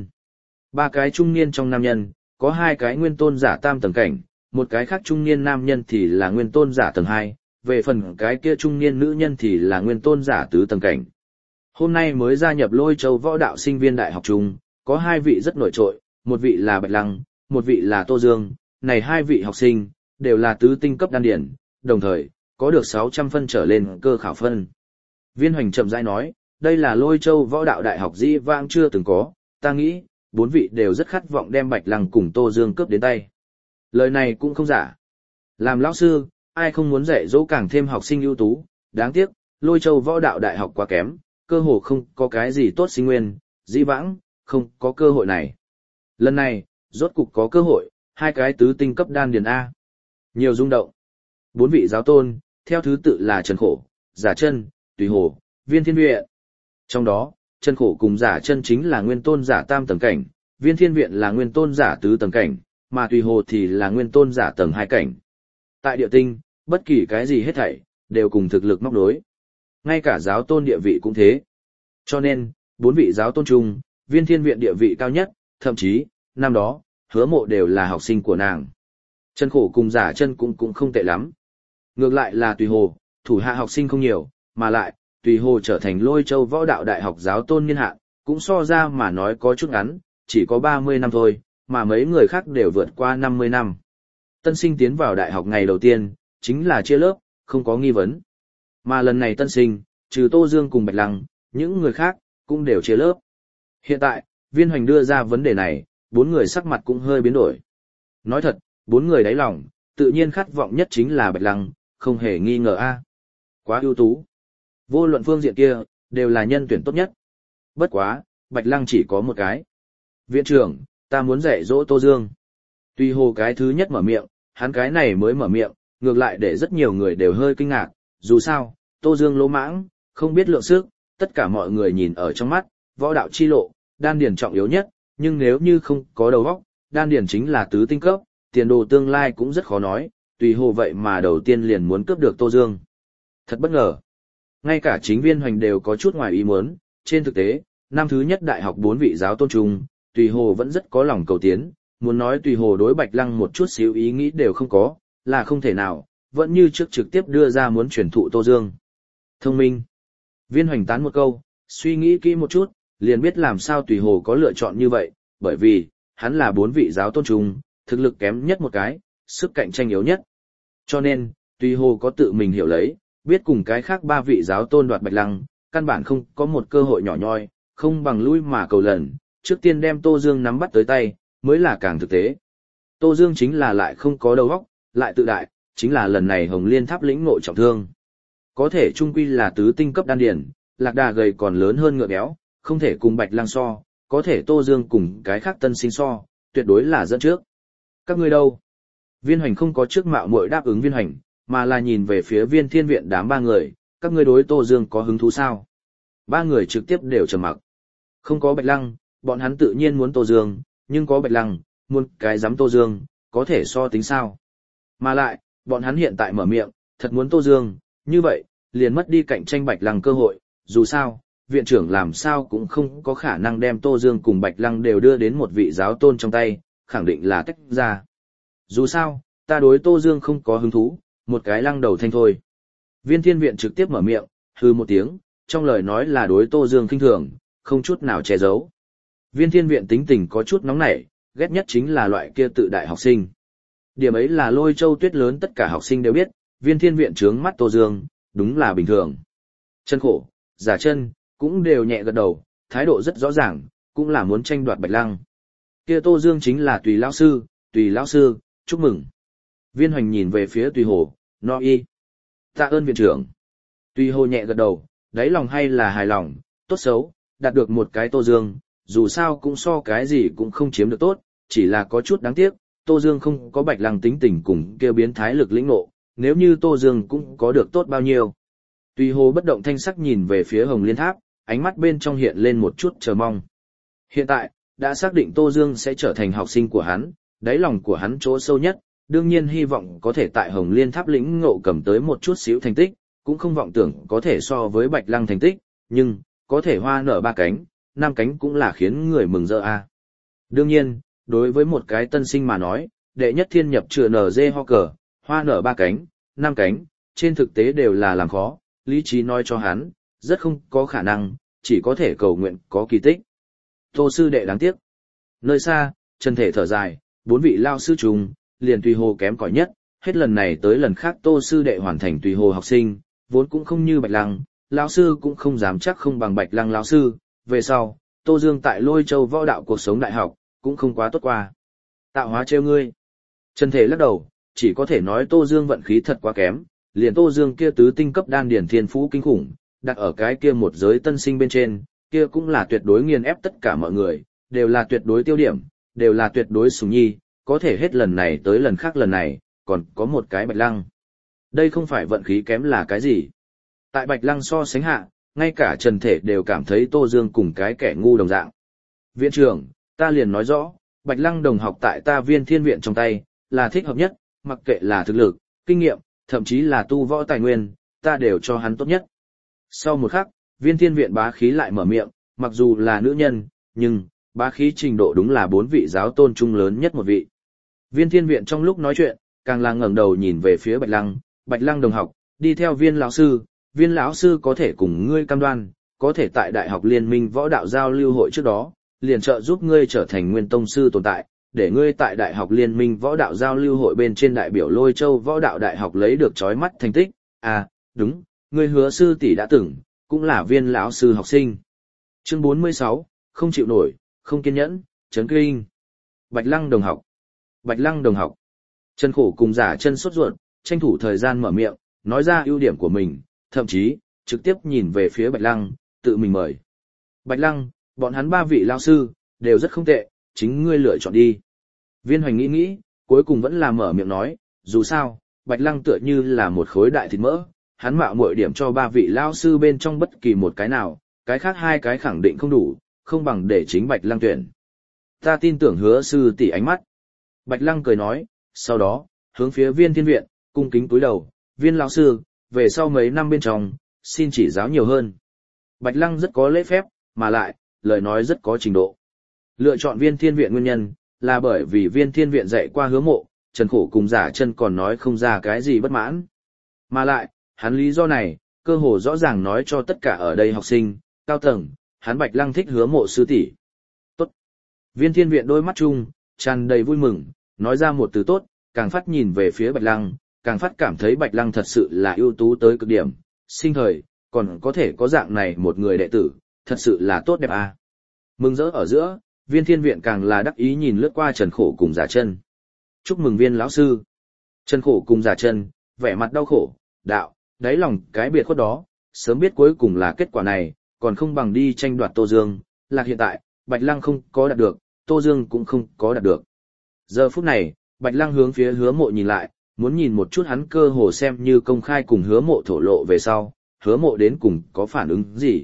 3 cái trung niên trong nam nhân, có 2 cái nguyên tôn giả tam tầng cảnh, 1 cái khác trung niên nam nhân thì là nguyên tôn giả tầng 2, về phần cái kia trung niên nữ nhân thì là nguyên tôn giả tứ tầng cảnh. Hôm nay mới gia nhập Lôi Châu Võ Đạo sinh viên đại học trung, có 2 vị rất nổi trội, một vị là Bạch Lăng, một vị là Tô Dương, này 2 vị học sinh, đều là tứ tinh cấp đan điển, đồng thời, có được 600 phân trở lên cơ khảo phân. Viên Hoành chậm rãi nói, đây là Lôi Châu Võ Đạo Đại học dĩ vãng chưa từng có, ta nghĩ, 4 vị đều rất khát vọng đem Bạch Lăng cùng Tô Dương cướp đến tay. Lời này cũng không giả. Làm lão sư, ai không muốn dạy dỗ càng thêm học sinh ưu tú, đáng tiếc, Lôi Châu Võ Đạo Đại học quá kém, cơ hồ không có cái gì tốt sinh nguyên, dĩ vãng, không có cơ hội này. Lần này, rốt cục có cơ hội, 2 cái tứ tinh cấp đan điền A. Nhiều rung động. 4 vị giáo tôn, theo thứ tự là Trần Khổ, Giả Chân, Tùy Hồ, Viên Thiên Viện. Trong đó, Trần Khổ cùng Giả Chân chính là nguyên tôn giả tam tầng cảnh, Viên Thiên Viện là nguyên tôn giả tứ tầng cảnh, mà Tùy Hồ thì là nguyên tôn giả tầng 2 cảnh. Tại địa tinh, bất kỳ cái gì hết thảy, đều cùng thực lực móc đối. Ngay cả giáo tôn địa vị cũng thế. Cho nên, 4 vị giáo tôn chung, Viên Thiên Viện địa vị cao nhất, thậm chí, năm đó, Hứa Mộ đều là học sinh của nàng. Trần Khổ cùng Giả Chân cũng không tệ lắm. Ngược lại là Tùy Hồ, thủ hạ học sinh không nhiều, mà lại, Tùy Hồ trở thành Lôi Châu Võ Đạo Đại học giáo tôn niên hạn, cũng so ra mà nói có chút ngắn, chỉ có 30 năm thôi, mà mấy người khác đều vượt qua 50 năm. Tân sinh tiến vào đại học ngày đầu tiên, chính là chia lớp, không có nghi vấn. Mà lần này tân sinh, trừ Tô Dương cùng Bạch Lăng, những người khác, cũng đều chia lớp. Hiện tại, Viên Hoành đưa ra vấn đề này, 4 người sắc mặt cũng hơi biến đổi. Nói thật, 4 người đáy lòng, tự nhiên khát vọng nhất chính là Bạch Lăng, không hề nghi ngờ a. Quá ưu tú. Vô luận phương diện kia, đều là nhân tuyển tốt nhất. Bất quá, Bạch Lăng chỉ có một cái. Viện trưởng, ta muốn dạy dỗ Tô Dương. Tùy Hồ cái thứ nhất mở miệng, hắn cái này mới mở miệng, ngược lại để rất nhiều người đều hơi kinh ngạc. Dù sao, Tô Dương lỗ mãng, không biết lượng sức, tất cả mọi người nhìn ở trong mắt, võ đạo chi lộ, đan điền trọng yếu nhất, nhưng nếu như không có đầu óc, đan điền chính là tứ tinh cấp, tiền đồ tương lai cũng rất khó nói, Tùy Hồ vậy mà đầu tiên liền muốn cướp được Tô Dương. Thật bất ngờ. Ngay cả chính Viên Hoành đều có chút ngoài ý muốn, trên thực tế, năm thứ nhất đại học 4 vị giáo tôn trung, Tùy Hồ vẫn rất có lòng cầu tiến, muốn nói Tùy Hồ đối Bạch Lăng một chút xíu ý nghĩ đều không có, là không thể nào, vẫn như trước trực tiếp đưa ra muốn truyền thụ Tô Dương. Thông minh. Viên Hoành tán một câu, suy nghĩ kỹ một chút, liền biết làm sao Tùy Hồ có lựa chọn như vậy, bởi vì, hắn là 4 vị giáo tôn trung, thực lực kém nhất một cái, sức cạnh tranh yếu nhất. Cho nên, Tùy Hồ có tự mình hiểu lấy, biết cùng cái khác 3 vị giáo tôn đoạt Bạch Lăng, căn bản không có một cơ hội nhỏ nhoi, không bằng lui mà cầu lần, trước tiên đem Tô Dương nắm bắt tới tay, mới là càng thực tế. Tô Dương chính là lại không có đầu óc, lại tự đại, chính là lần này Hồng Liên Tháp lĩnh ngộ trọng thương. Có thể trung quy là tứ tinh cấp đan điển, lạc đà gầy còn lớn hơn ngựa béo, không thể cùng Bạch Lăng so, có thể Tô Dương cùng cái khác tân sinh so, tuyệt đối là dẫn trước. Các ngươi đâu? Viên Hoành không có trước mạo muội đáp ứng Viên Hoành, mà là nhìn về phía Viên Thiên Viện đám ba người, các ngươi đối Tô Dương có hứng thú sao? Ba người trực tiếp đều trầm mặc. Không có Bạch Lăng, bọn hắn tự nhiên muốn Tô Dương, nhưng có Bạch Lăng, muốn cái dám Tô Dương, có thể so tính sao? Mà lại, bọn hắn hiện tại mở miệng, thật muốn Tô Dương, như vậy, liền mất đi cạnh tranh Bạch Lăng cơ hội, dù sao, viện trưởng làm sao cũng không có khả năng đem Tô Dương cùng Bạch Lăng đều đưa đến một vị giáo tôn trong tay, khẳng định là tách ra. Dù sao, ta đối Tô Dương không có hứng thú, một cái lăng đầu thanh thôi. Viên Thiên Viện trực tiếp mở miệng, hừ một tiếng, trong lời nói là đối Tô Dương khinh thường, không chút nào che giấu. Viên Thiên Viện tính tình có chút nóng nảy, ghét nhất chính là loại kia tự đại học sinh. Điểm ấy là Lôi Châu Tuyết lớn tất cả học sinh đều biết, Viên Thiên Viện trướng mắt Tô Dương, đúng là bình thường. Chân khổ, giả chân, cũng đều nhẹ gật đầu, thái độ rất rõ ràng, cũng là muốn tranh đoạt Bạch Lăng. Kia Tô Dương chính là Tùy lão sư, chúc mừng. Viên Hoành nhìn về phía Tùy Hồ, no y. Tạ ơn viện trưởng. Tùy Hồ nhẹ gật đầu, đáy lòng hay là hài lòng, tốt xấu, đạt được một cái Tô Dương, dù sao cũng so cái gì cũng không chiếm được tốt, chỉ là có chút đáng tiếc, Tô Dương không có Bạch Lăng tính tình cùng kêu biến thái lực lĩnh ngộ, nếu như Tô Dương cũng có được tốt bao nhiêu. Tùy Hồ bất động thanh sắc nhìn về phía Hồng Liên Tháp, ánh mắt bên trong hiện lên một chút chờ mong. Hiện tại, đã xác định Tô Dương sẽ trở thành học sinh của hắn, đáy lòng của hắn chỗ sâu nhất, đương nhiên hy vọng có thể tại Hồng Liên Tháp lĩnh ngộ cầm tới một chút xíu thành tích, cũng không vọng tưởng có thể so với Bạch Lăng thành tích, nhưng, có thể hoa nở ba cánh, năm cánh cũng là khiến người mừng rỡ a. Đương nhiên, đối với một cái tân sinh mà nói, đệ nhất thiên nhập chữa nở dê ho cờ, hoa nở ba cánh, năm cánh, trên thực tế đều là làm khó, lý trí nói cho hắn, rất không có khả năng, chỉ có thể cầu nguyện có kỳ tích. Tô sư đệ đáng tiếc. Nơi xa, Trần Thể thở dài, bốn vị lao sư trùng, liền Tùy Hồ kém cỏi nhất, hết lần này tới lần khác Tô sư đệ hoàn thành Tùy Hồ học sinh, vốn cũng không như Bạch Lăng, lão sư cũng không dám chắc không bằng Bạch Lăng lão sư, về sau, Tô Dương tại Lôi Châu võ đạo cuộc sống đại học, cũng không quá tốt qua. Tạo hóa trêu ngươi. Trần Thể lắc đầu, chỉ có thể nói Tô Dương vận khí thật quá kém, liền Tô Dương kia tứ tinh cấp đan điển thiên phú kinh khủng, đặt ở cái kia một giới tân sinh bên trên, kia cũng là tuyệt đối nghiền ép tất cả mọi người, đều là tuyệt đối tiêu điểm, đều là tuyệt đối sủng nhi, có thể hết lần này tới lần khác lần này, còn có một cái Bạch Lăng. Đây không phải vận khí kém là cái gì. Tại Bạch Lăng so sánh hạ, ngay cả Trần Thể đều cảm thấy Tô Dương cùng cái kẻ ngu đồng dạng. Viện trưởng, ta liền nói rõ, Bạch Lăng đồng học tại ta Viên Thiên Viện trong tay, là thích hợp nhất, mặc kệ là thực lực, kinh nghiệm, thậm chí là tu võ tài nguyên, ta đều cho hắn tốt nhất. Sau một khắc, Viên Thiên Viện bá khí lại mở miệng, mặc dù là nữ nhân, nhưng, bá khí trình độ đúng là bốn vị giáo tôn trung lớn nhất một vị. Viên Thiên Viện trong lúc nói chuyện, càng là ngẩng đầu nhìn về phía Bạch Lăng đồng học, đi theo Viên lão sư có thể cùng ngươi cam đoan, có thể tại Đại học Liên minh võ đạo giao lưu hội trước đó, liền trợ giúp ngươi trở thành nguyên tông sư tồn tại, để ngươi tại Đại học Liên minh võ đạo giao lưu hội bên trên đại biểu Lôi Châu võ đạo đại học lấy được chói mắt thành tích. À, đúng, ngươi Hứa sư tỷ đã từng, cũng là Viên lão sư học sinh. Chương 46, không chịu nổi, không kiên nhẫn, chấn kinh. Bạch Lăng đồng học. Chân khổ cùng giả chân sốt ruột, tranh thủ thời gian mở miệng, nói ra ưu điểm của mình, thậm chí, trực tiếp nhìn về phía Bạch Lăng, tự mình mời. Bạch Lăng, bọn hắn ba vị lao sư, đều rất không tệ, chính ngươi lựa chọn đi. Viên Hoành nghĩ, cuối cùng vẫn là mở miệng nói, dù sao, Bạch Lăng tựa như là một khối đại thịt mỡ, hắn mạo muội điểm cho ba vị lao sư bên trong bất kỳ một cái nào, cái khác hai cái khẳng định không đủ, không bằng để chính Bạch Lăng tuyển. Ta tin tưởng Hứa sư tỷ ánh mắt. Bạch Lăng cười nói, sau đó, hướng phía Viên Thiên Viện, cung kính cúi đầu, Viên lão sư, về sau mấy năm bên trong, xin chỉ giáo nhiều hơn. Bạch Lăng rất có lễ phép, mà lại, lời nói rất có trình độ. Lựa chọn Viên Thiên Viện nguyên nhân, là bởi vì Viên Thiên Viện dạy qua Hứa Mộ, Trần Khổ cùng giả chân còn nói không ra cái gì bất mãn. Mà lại, hắn lý do này, cơ hồ rõ ràng nói cho tất cả ở đây học sinh, cao tầng, hắn Bạch Lăng thích Hứa Mộ sư tỷ. Tốt. Viên Thiên Viện đôi mắt chung, tràn đầy vui mừng, nói ra một từ tốt, càng phát nhìn về phía Bạch Lăng, càng phát cảm thấy Bạch Lăng thật sự là ưu tú tới cực điểm, sinh thời, còn có thể có dạng này một người đệ tử, thật sự là tốt đẹp à. Mừng rỡ ở giữa, Viên Thiên Viện càng là đắc ý nhìn lướt qua Trần Khổ cùng giả chân. Chúc mừng Viên lão sư. Trần Khổ cùng giả chân, vẻ mặt đau khổ, đạo, đáy lòng cái biệt khuất đó, sớm biết cuối cùng là kết quả này, còn không bằng đi tranh đoạt Tô Dương, lạc hiện tại, Bạch Lăng không có đạt được, Tô Dương cũng không có đạt được. Giờ phút này, Bạch Lăng hướng phía Hứa Mộ nhìn lại, muốn nhìn một chút hắn cơ hồ xem như công khai cùng Hứa Mộ thổ lộ về sau, Hứa Mộ đến cùng có phản ứng gì.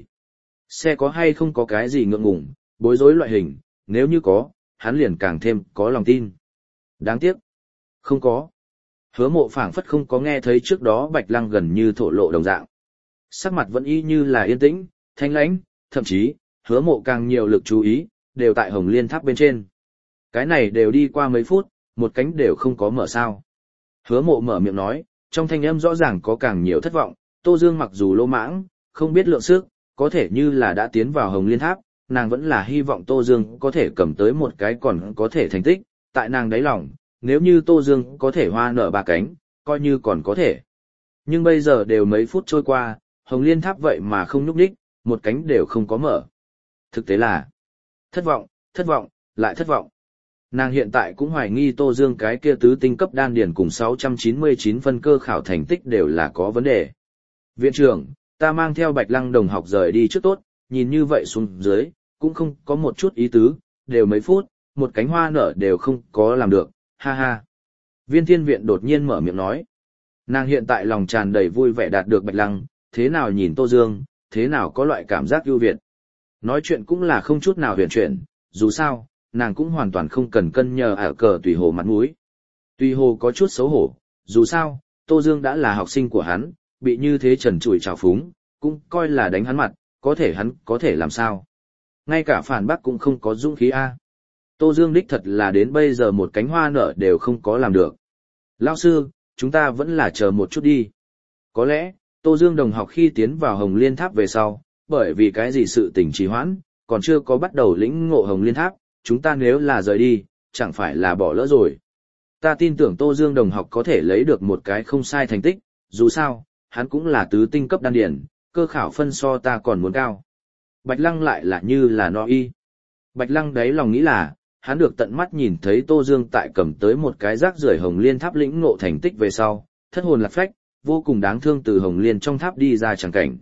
Xe có hay không có cái gì ngượng ngùng, bối rối loại hình, nếu như có, hắn liền càng thêm có lòng tin. Đáng tiếc, không có. Hứa Mộ phảng phất không có nghe thấy trước đó Bạch Lăng gần như thổ lộ đồng dạng. Sắc mặt vẫn y như là yên tĩnh, thanh lãnh, thậm chí, Hứa Mộ càng nhiều lực chú ý, đều tại Hồng Liên Tháp bên trên. Cái này đều đi qua mấy phút, một cánh đều không có mở sao. Hứa Mộ mở miệng nói, trong thanh âm rõ ràng có càng nhiều thất vọng, Tô Dương mặc dù lô mãng, không biết lượng sức, có thể như là đã tiến vào Hồng Liên Tháp, nàng vẫn là hy vọng Tô Dương có thể cầm tới một cái còn có thể thành tích, tại nàng đáy lòng, nếu như Tô Dương có thể hoa nở ba cánh, coi như còn có thể. Nhưng bây giờ đều mấy phút trôi qua, Hồng Liên Tháp vậy mà không nhúc nhích, một cánh đều không có mở. Thực tế là thất vọng, lại thất vọng. Nàng hiện tại cũng hoài nghi Tô Dương cái kia tứ tinh cấp đan điển cùng 699 phân cơ khảo thành tích đều là có vấn đề. Viện trưởng, ta mang theo Bạch Lăng đồng học rời đi trước tốt, nhìn như vậy xuống dưới, cũng không có một chút ý tứ, đều mấy phút, một cánh hoa nở đều không có làm được, ha ha. Viên Thiên Viện đột nhiên mở miệng nói. Nàng hiện tại lòng tràn đầy vui vẻ đạt được Bạch Lăng, thế nào nhìn Tô Dương, thế nào có loại cảm giác ưu việt. Nói chuyện cũng là không chút nào huyền chuyển, dù sao, nàng cũng hoàn toàn không cần cân nhờ ở cờ Tùy Hồ mặt mũi. Tùy Hồ có chút xấu hổ, dù sao, Tô Dương đã là học sinh của hắn, bị như thế trần trụi trào phúng, cũng coi là đánh hắn mặt, hắn có thể làm sao. Ngay cả phản bác cũng không có dũng khí A. Tô Dương đích thật là đến bây giờ một cánh hoa nở đều không có làm được. Lão sư, chúng ta vẫn là chờ một chút đi. Có lẽ, Tô Dương đồng học khi tiến vào Hồng Liên Tháp về sau, bởi vì cái gì sự tình trì hoãn, còn chưa có bắt đầu lĩnh ngộ Hồng Liên Tháp, chúng ta nếu là rời đi, chẳng phải là bỏ lỡ rồi. Ta tin tưởng Tô Dương đồng học có thể lấy được một cái không sai thành tích, dù sao, hắn cũng là tứ tinh cấp đan điển, cơ khảo phân so ta còn muốn cao. Bạch Lăng lại là như là no y. Bạch Lăng đáy lòng nghĩ là, hắn được tận mắt nhìn thấy Tô Dương tại cầm tới một cái rác rưởi Hồng Liên Tháp lĩnh ngộ thành tích về sau, thất hồn lạc phách, vô cùng đáng thương từ Hồng Liên trong tháp đi ra chẳng cảnh.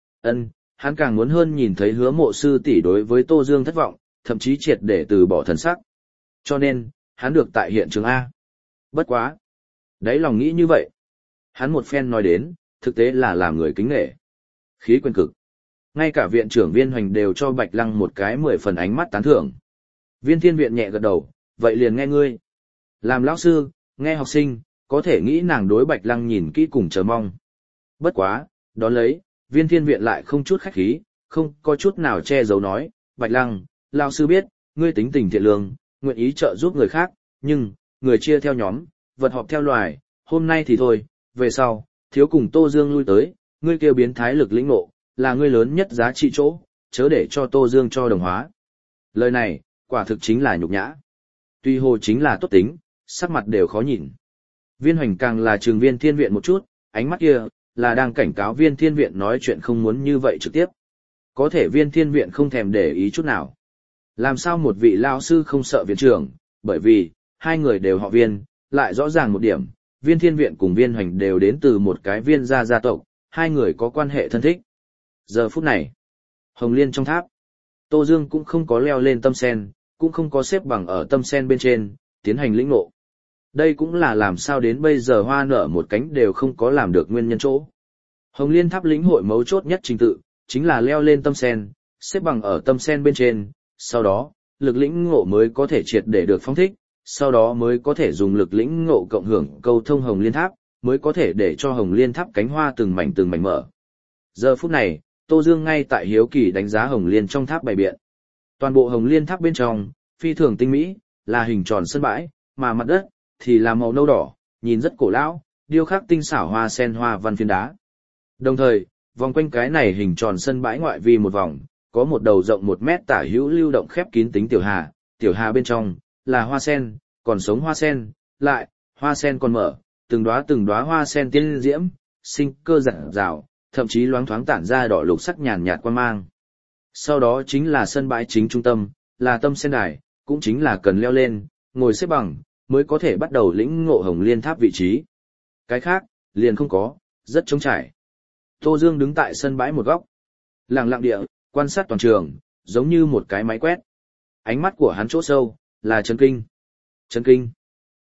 Hắn càng muốn hơn nhìn thấy Hứa Mộ sư tỷ đối với Tô Dương thất vọng, thậm chí triệt để từ bỏ thần sắc. Cho nên, hắn được tại hiện trường A. Bất quá. Đáy lòng nghĩ như vậy. Hắn một phen nói đến, thực tế là làm người kính nể. Khí quyền cực. Ngay cả viện trưởng Viên Hoành đều cho Bạch Lăng một cái 10 phần ánh mắt tán thưởng. Viên Thiên Viện nhẹ gật đầu, vậy liền nghe ngươi. Làm lão sư, nghe học sinh, có thể nghĩ nàng đối Bạch Lăng nhìn kỹ cùng chờ mong. Bất quá, đón lấy, Viên Thiên Viện lại không chút khách khí, không có chút nào che giấu nói, Bạch Lăng, lão sư biết, ngươi tính tình thiện lương, nguyện ý trợ giúp người khác, nhưng, người chia theo nhóm, vật họp theo loài, hôm nay thì thôi, về sau, thiếu cùng Tô Dương lui tới, ngươi kêu biến thái lực lĩnh ngộ, là ngươi lớn nhất giá trị chỗ, chớ để cho Tô Dương cho đồng hóa. Lời này, quả thực chính là nhục nhã. Tuy Hồ chính là tốt tính, sắc mặt đều khó nhìn. Viên Hoành càng là trường Viên Thiên Viện một chút, ánh mắt kia, là đang cảnh cáo Viên Thiên Viện nói chuyện không muốn như vậy trực tiếp. Có thể Viên Thiên Viện không thèm để ý chút nào. Làm sao một vị lao sư không sợ viện trưởng, bởi vì, hai người đều họ Viên, lại rõ ràng một điểm, Viên Thiên Viện cùng Viên Hoành đều đến từ một cái Viên gia tộc, hai người có quan hệ thân thích. Giờ phút này, Hồng Liên trong tháp, Tô Dương cũng không có leo lên tâm sen, cũng không có xếp bằng ở tâm sen bên trên, tiến hành lĩnh ngộ. Đây cũng là làm sao đến bây giờ hoa nở một cánh đều không có làm được nguyên nhân chỗ. Hồng Liên tháp lĩnh hội mấu chốt nhất trình tự, chính là leo lên tâm sen, xếp bằng ở tâm sen bên trên, sau đó, lực lĩnh ngộ mới có thể triệt để được phóng thích, sau đó mới có thể dùng lực lĩnh ngộ cộng hưởng câu thông Hồng Liên tháp, mới có thể để cho Hồng Liên tháp cánh hoa từng mảnh mở. Giờ phút này, Tô Dương ngay tại hiếu kỳ đánh giá Hồng Liên trong tháp bày biện. Toàn bộ Hồng Liên tháp bên trong, phi thường tinh mỹ, là hình tròn sân bãi, mà mặt đất thì là màu nâu đỏ, nhìn rất cổ lão, điêu khắc tinh xảo hoa sen hoa văn phiến đá. Đồng thời, vòng quanh cái này hình tròn sân bãi ngoại vi một vòng, có một đầu rộng 1 mét tả hữu lưu động khép kín tính tiểu hà bên trong là hoa sen, còn sống hoa sen, lại hoa sen còn mở, từng đóa hoa sen tiên diễm, sinh cơ rạng rào, thậm chí loáng thoáng tản ra đỏ lục sắc nhàn nhạt quang mang. Sau đó chính là sân bãi chính trung tâm, là tâm sen đài, cũng chính là cần leo lên, ngồi xếp bằng, mới có thể bắt đầu lĩnh ngộ Hồng Liên tháp vị trí. Cái khác, liền không có, rất trống trải. Tô Dương đứng tại sân bãi một góc, lặng lặng địa, quan sát toàn trường, giống như một cái máy quét. Ánh mắt của hắn chỗ sâu, là chấn kinh. Chấn kinh.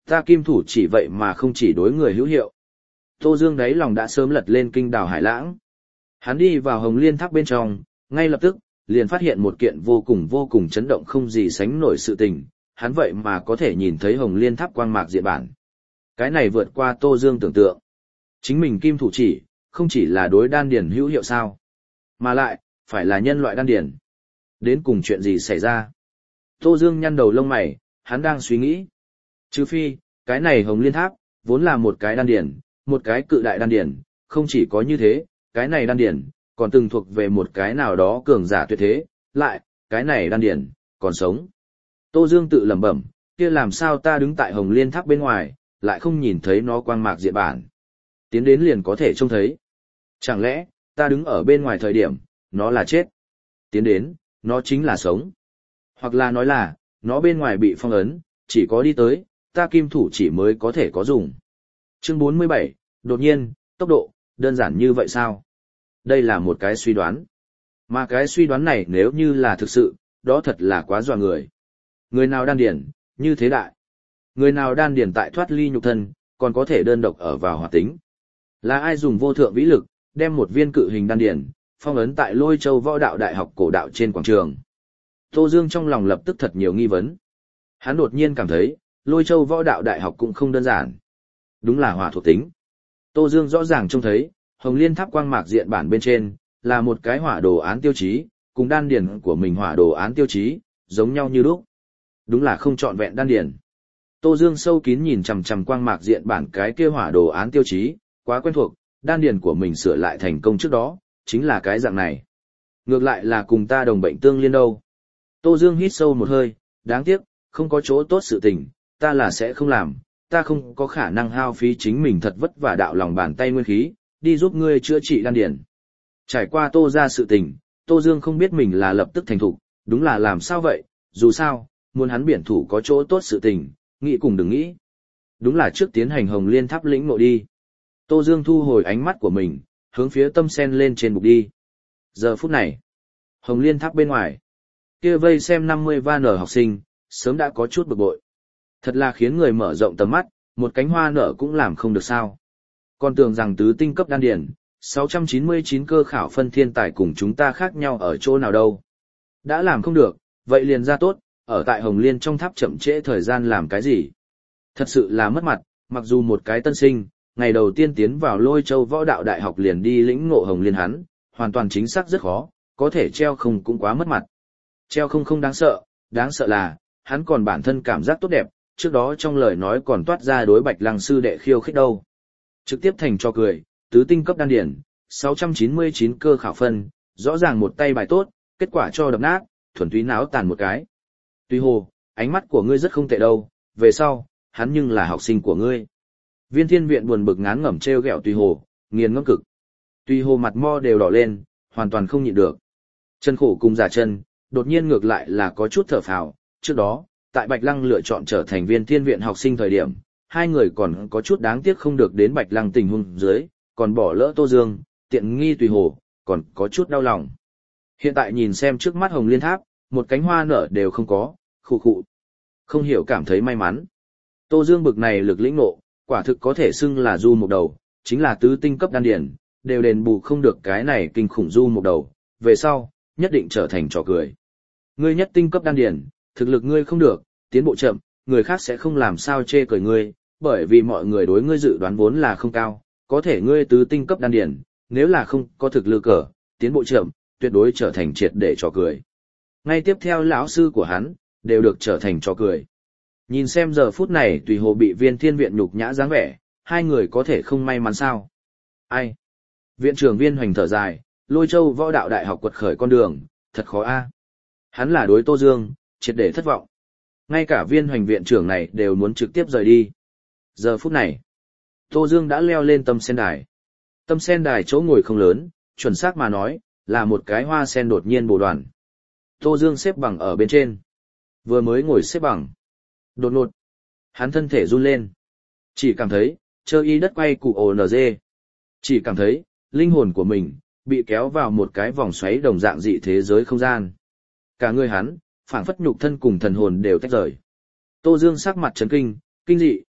Ta kim thủ chỉ vậy mà không chỉ đối người hữu hiệu. Tô Dương đáy lòng đã sớm lật lên kinh đào hải lãng. Hắn đi vào Hồng Liên Tháp bên trong, ngay lập tức, liền phát hiện một kiện vô cùng chấn động không gì sánh nổi sự tình, hắn vậy mà có thể nhìn thấy Hồng Liên Tháp quang mạc diện bản. Cái này vượt qua Tô Dương tưởng tượng. Chính mình kim thủ chỉ, không chỉ là đối đan điển hữu hiệu sao, mà lại, phải là nhân loại đan điển. Đến cùng chuyện gì xảy ra? Tô Dương nhăn đầu lông mày, hắn đang suy nghĩ. Trừ phi, cái này Hồng Liên Tháp, vốn là một cái đan điển, một cái cự đại đan điển, không chỉ có như thế, cái này đan điển, còn từng thuộc về một cái nào đó cường giả tuyệt thế, lại, cái này đan điển, còn sống. Tô Dương tự lẩm bẩm, kia làm sao ta đứng tại Hồng Liên Tháp bên ngoài, lại không nhìn thấy nó quang mạc diện bản. Tiến đến liền có thể trông thấy. Chẳng lẽ, ta đứng ở bên ngoài thời điểm, nó là chết. Tiến đến, nó chính là sống. Hoặc là nói là, nó bên ngoài bị phong ấn, chỉ có đi tới, ta kim thủ chỉ mới có thể có dùng. Chương 47, đột nhiên, tốc độ, đơn giản như vậy sao? Đây là một cái suy đoán. Mà cái suy đoán này nếu như là thực sự, đó thật là quá dọa người. Người nào đan điển, như thế đại. Người nào đan điển tại thoát ly nhục thân, còn có thể đơn độc ở vào hoạt tính. Là ai dùng vô thượng vĩ lực, đem một viên cự hình đan điển, phong ấn tại Lôi Châu Võ Đạo Đại học cổ đạo trên quảng trường. Tô Dương trong lòng lập tức thật nhiều nghi vấn. Hắn đột nhiên cảm thấy, Lôi Châu Võ Đạo Đại học cũng không đơn giản. Đúng là hỏa thuộc tính. Tô Dương rõ ràng trông thấy, Hồng Liên Tháp quang mạc diện bản bên trên, là một cái hỏa đồ án tiêu chí, cùng đan điển của mình hỏa đồ án tiêu chí, giống nhau như lúc. Đúng là không trọn vẹn đan điển. Tô Dương sâu kín nhìn chằm chằm quang mạc diện bản cái kia hỏa đồ án tiêu chí, quá quen thuộc, đan điển của mình sửa lại thành công trước đó, chính là cái dạng này. Ngược lại là cùng ta đồng bệnh tương liên đâu. Tô Dương hít sâu một hơi, đáng tiếc, không có chỗ tốt sự tình, ta là sẽ không làm, ta không có khả năng hao phí chính mình thật vất vả đạo lòng bàn tay nguyên khí, đi giúp ngươi chữa trị đan điển. Trải qua Tô ra sự tình, Tô Dương không biết mình là lập tức thành thục, đúng là làm sao vậy, dù sao, muốn hắn biển thủ có chỗ tốt sự tình, nghĩ cùng đừng nghĩ. Đúng là trước tiến hành Hồng Liên Tháp lĩnh ngộ đi. Tô Dương thu hồi ánh mắt của mình, hướng phía tâm sen lên trên bục đi. Giờ phút này, Hồng Liên Tháp bên ngoài, kia vây xem 50 van nở học sinh, sớm đã có chút bực bội. Thật là khiến người mở rộng tầm mắt, một cánh hoa nở cũng làm không được sao. Còn tưởng rằng tứ tinh cấp đan điển, 699 cơ khảo phân thiên tài cùng chúng ta khác nhau ở chỗ nào đâu. Đã làm không được, vậy liền ra tốt, ở tại Hồng Liên trong tháp chậm trễ thời gian làm cái gì. Thật sự là mất mặt, mặc dù một cái tân sinh, ngày đầu tiên tiến vào Lôi Châu Võ Đạo Đại học liền đi lĩnh ngộ Hồng Liên hắn, hoàn toàn chính xác rất khó, có thể treo không cũng quá mất mặt. Treo không đáng sợ là, hắn còn bản thân cảm giác tốt đẹp, trước đó trong lời nói còn toát ra đối Bạch Lăng sư đệ khiêu khích đâu. Trực tiếp thành cho cười, tứ tinh cấp đan điển, 699 cơ khảo phân, rõ ràng một tay bài tốt, kết quả cho đập nát, thuần túy náo tàn một cái. Tuy hồ, ánh mắt của ngươi rất không tệ đâu, về sau, hắn nhưng là học sinh của ngươi. Viên Thiên Viện buồn bực ngán ngẩm trêu ghẹo Tuy hồ, nghiền ngẫm cực. Tuy hồ mặt mo đều đỏ lên, hoàn toàn không nhịn được. Chân khổ cùng giả chân, đột nhiên ngược lại là có chút thở phào, trước đó, tại Bạch Lăng lựa chọn trở thành Viên Thiên Viện học sinh thời điểm, hai người còn có chút đáng tiếc không được đến Bạch Lăng tình huống dưới, còn bỏ lỡ Tô Dương, tiện nghi Tùy Hồ, còn có chút đau lòng. Hiện tại nhìn xem trước mắt Hồng Liên Tháp, một cánh hoa nở đều không có, khụ khụ. Không hiểu cảm thấy may mắn. Tô Dương bực này lực lĩnh ngộ, quả thực có thể xưng là du một đầu, chính là tứ tinh cấp đan điển, đều đền bù không được cái này kinh khủng du một đầu, về sau, nhất định trở thành trò cười. Ngươi nhất tinh cấp đan điển, thực lực ngươi không được, tiến bộ chậm, người khác sẽ không làm sao chê cười ngươi, bởi vì mọi người đối ngươi dự đoán vốn là không cao, có thể ngươi tứ tinh cấp đan điển, nếu là không có thực lực ở, tiến bộ chậm, tuyệt đối trở thành triệt để trò cười. Ngay tiếp theo lão sư của hắn, đều được trở thành trò cười. Nhìn xem giờ phút này Tùy Hồ bị Viên Thiên Viện nhục nhã dáng vẻ, hai người có thể không may mắn sao? Ai? Viện trưởng Viên Hoành thở dài, Lôi Châu Võ Đạo Đại học quật khởi con đường, thật khó a. Hắn là đối Tô Dương, triệt để thất vọng. Ngay cả Viên Hoành viện trưởng này đều muốn trực tiếp rời đi. Giờ phút này, Tô Dương đã leo lên tâm sen đài. Tâm sen đài chỗ ngồi không lớn, chuẩn xác mà nói, là một cái hoa sen đột nhiên bồ đoàn. Tô Dương xếp bằng ở bên trên. Vừa mới ngồi xếp bằng. Đột ngột, hắn thân thể run lên. Chỉ cảm thấy, chơ y đất quay cụ ồ nở dê. Chỉ cảm thấy, linh hồn của mình, bị kéo vào một cái vòng xoáy đồng dạng dị thế giới không gian. Cả người hắn, phảng phất nhục thân cùng thần hồn đều tách rời. Tô Dương sắc mặt chấn kinh, kinh dị,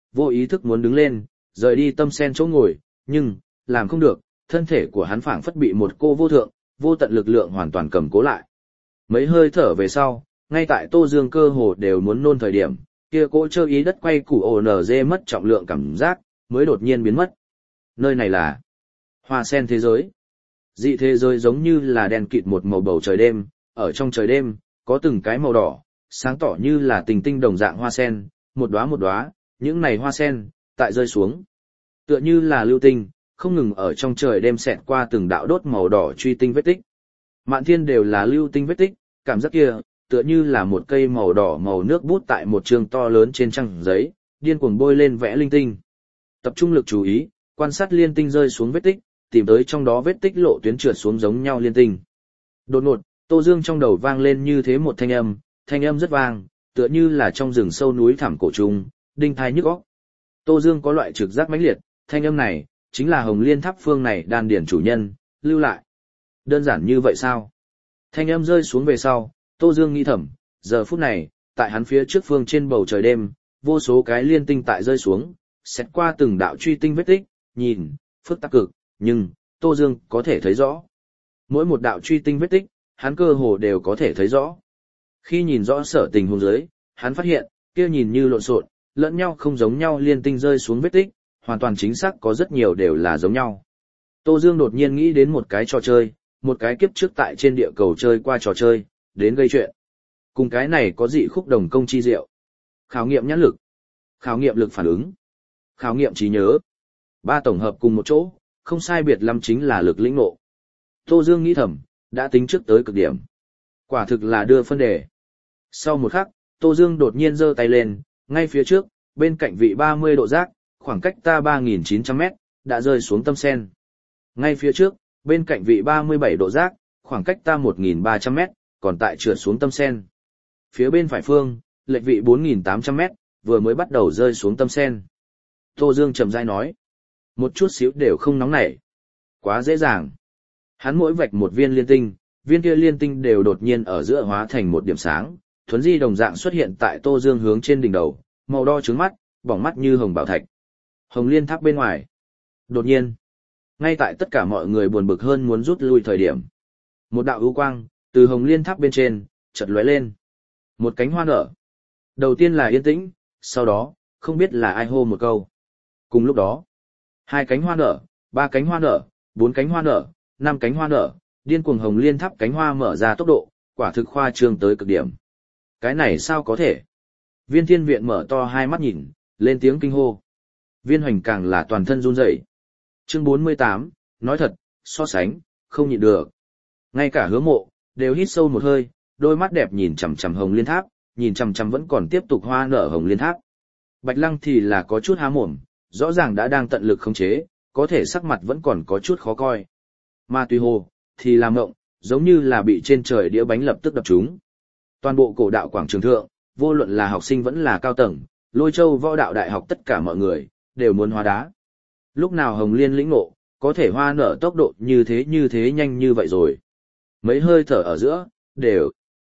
vô ý thức muốn đứng lên, rời đi tâm sen chỗ ngồi, nhưng, làm không được, thân thể của hắn phảng phất bị một cô vô thượng, vô tận lực lượng hoàn toàn cầm cố lại. Mấy hơi thở về sau, ngay tại Tô Dương cơ hồ đều muốn nôn thời điểm, kia cỗ chơi ý đất quay củ ONG mất trọng lượng cảm giác, mới đột nhiên biến mất. Nơi này là hoa sen thế giới. Dị thế giới giống như là đen kịt một màu bầu trời đêm, ở trong trời đêm, có từng cái màu đỏ, sáng tỏ như là tình tinh đồng dạng hoa sen, một đóa, những này hoa sen, tại rơi xuống. Tựa như là lưu tinh, không ngừng ở trong trời đêm xẹt qua từng đạo đốt màu đỏ truy tinh vết tích. Mạn thiên đều là lưu tinh vết tích, cảm giác kia, tựa như là một cây màu đỏ màu nước bút tại một trường to lớn trên trang giấy, điên cuồng bôi lên vẽ linh tinh. Tập trung lực chú ý, quan sát liên tinh rơi xuống vết tích, tìm tới trong đó vết tích lộ tuyến trượt xuống giống nhau liên tinh. Đột ngột, Tô Dương trong đầu vang lên như thế một thanh âm rất vang, tựa như là trong rừng sâu núi thẳm cổ trùng, đinh tai nhức óc. Tô Dương có loại trực giác mãnh liệt, thanh âm này chính là Hồng Liên Tháp phương này đan điển chủ nhân lưu lại. Đơn giản như vậy sao? Thanh âm rơi xuống về sau, Tô Dương nghĩ thầm, giờ phút này, tại hắn phía trước phương trên bầu trời đêm, vô số cái liên tinh tại rơi xuống, xét qua từng đạo truy tinh vết tích, nhìn, phức tạp cực, nhưng, Tô Dương có thể thấy rõ. Mỗi một đạo truy tinh vết tích, hắn cơ hồ đều có thể thấy rõ. Khi nhìn rõ sở tình huống dưới, hắn phát hiện, kia nhìn như lộn xộn, lẫn nhau không giống nhau liên tinh rơi xuống vết tích, hoàn toàn chính xác có rất nhiều đều là giống nhau. Tô Dương đột nhiên nghĩ đến một cái trò chơi, một cái kiếp trước tại trên địa cầu chơi qua trò chơi, đến gây chuyện. Cùng cái này có dị khúc đồng công chi diệu. Khảo nghiệm nhãn lực, khảo nghiệm lực phản ứng, khảo nghiệm trí nhớ. Ba tổng hợp cùng một chỗ, không sai biệt lắm chính là lực lĩnh ngộ. Tô Dương nghĩ thầm, đã tính trước tới cực điểm. Quả thực là đưa phân đề. Sau một khắc, Tô Dương đột nhiên giơ tay lên, ngay phía trước, bên cạnh vị 30 độ giác, khoảng cách ta 3.900 mét, đã rơi xuống tâm sen. Ngay phía trước, bên cạnh vị 37 độ giác, khoảng cách ta 1.300 mét, còn tại trượt xuống tâm sen. Phía bên phải phương, lệch vị 4.800 mét, vừa mới bắt đầu rơi xuống tâm sen. Tô Dương chậm rãi nói, một chút xíu đều không nóng nảy. Quá dễ dàng. Hắn mỗi vạch một viên liên tinh, viên kia liên tinh đều đột nhiên ở giữa hóa thành một điểm sáng, thuấn di đồng dạng xuất hiện tại Tô Dương hướng trên đỉnh đầu, màu đo trứng mắt, bỏng mắt như hồng bảo thạch. Hồng Liên Tháp bên ngoài. Đột nhiên, ngay tại tất cả mọi người buồn bực hơn muốn rút lui thời điểm, một đạo ưu quang từ Hồng Liên Tháp bên trên chợt lóe lên. Một cánh hoa nở. Đầu tiên là yên tĩnh, sau đó, không biết là ai hô một câu. Cùng lúc đó, hai cánh hoa nở, ba cánh hoa nở, bốn cánh hoa nở, năm cánh hoa nở, điên cuồng Hồng Liên Tháp cánh hoa mở ra tốc độ, quả thực khoa trương tới cực điểm. Cái này sao có thể? Viên Thiên Viện mở to hai mắt nhìn, lên tiếng kinh hô. Viên Hoành càng là toàn thân run rẩy. Chương 48, nói thật, so sánh, không nhịn được. Ngay cả Hứa Mộ đều hít sâu một hơi, đôi mắt đẹp nhìn chằm chằm Hồng Liên Tháp, nhìn chằm chằm vẫn còn tiếp tục hoa nở Hồng Liên Tháp. Bạch Lăng thì là có chút há mồm, rõ ràng đã đang tận lực khống chế, có thể sắc mặt vẫn còn có chút khó coi. Mà Tùy Hồ thì làm ngộng, giống như là bị trên trời đĩa bánh lập tức đập trúng. Toàn bộ cổ đạo quảng trường thượng, vô luận là học sinh vẫn là cao tầng, Lôi Châu Võ Đạo Đại học tất cả mọi người đều muốn hóa đá. Lúc nào Hồng Liên lĩnh ngộ, có thể hoa nở tốc độ như thế nhanh như vậy rồi. Mấy hơi thở ở giữa, đều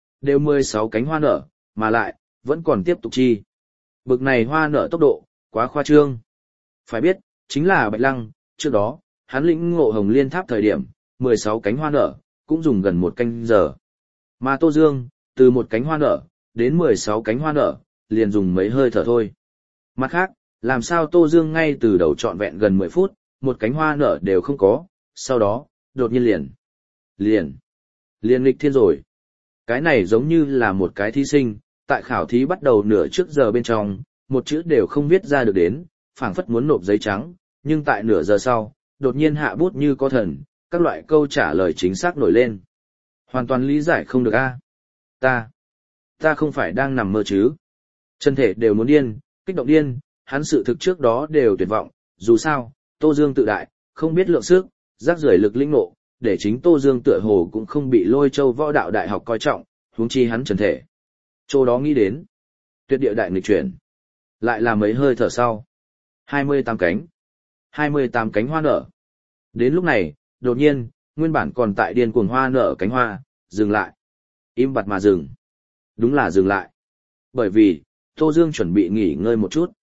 16 cánh hoa nở, mà lại, vẫn còn tiếp tục chi. Bực này hoa nở tốc độ, quá khoa trương. Phải biết, chính là Bạch Lăng, trước đó, hắn lĩnh ngộ Hồng Liên Tháp thời điểm, 16 cánh hoa nở, cũng dùng gần một canh giờ. Mà Tô Dương, từ một cánh hoa nở, đến 16 cánh hoa nở, liền dùng mấy hơi thở thôi. Mặt khác, làm sao Tô Dương ngay từ đầu trọn vẹn gần 10 phút, một cánh hoa nở đều không có, sau đó, đột nhiên liền nghịch thiên rồi. Cái này giống như là một cái thí sinh, tại khảo thí bắt đầu nửa trước giờ bên trong, một chữ đều không viết ra được đến, phảng phất muốn nộp giấy trắng, nhưng tại nửa giờ sau, đột nhiên hạ bút như có thần, các loại câu trả lời chính xác nổi lên. Hoàn toàn lý giải không được a. Ta không phải đang nằm mơ chứ. Chân thể đều muốn điên, kích động điên, hắn sự thực trước đó đều tuyệt vọng, dù sao, Tô Dương tự đại, không biết lượng sức, rác rưởi lực linh nộ, để chính Tô Dương tựa hồ cũng không bị Lôi Châu Võ Đạo Đại học coi trọng, huống chi hắn trần thể. Chỗ đó nghĩ đến, tuyệt địa đại nghịch chuyển. Lại là mấy hơi thở sau. 28 cánh hoa nở. Đến lúc này, đột nhiên, nguyên bản còn tại điên cuồng hoa nở cánh hoa, dừng lại. Im bặt mà dừng. Đúng là dừng lại. Bởi vì, Tô Dương chuẩn bị nghỉ ngơi một chút.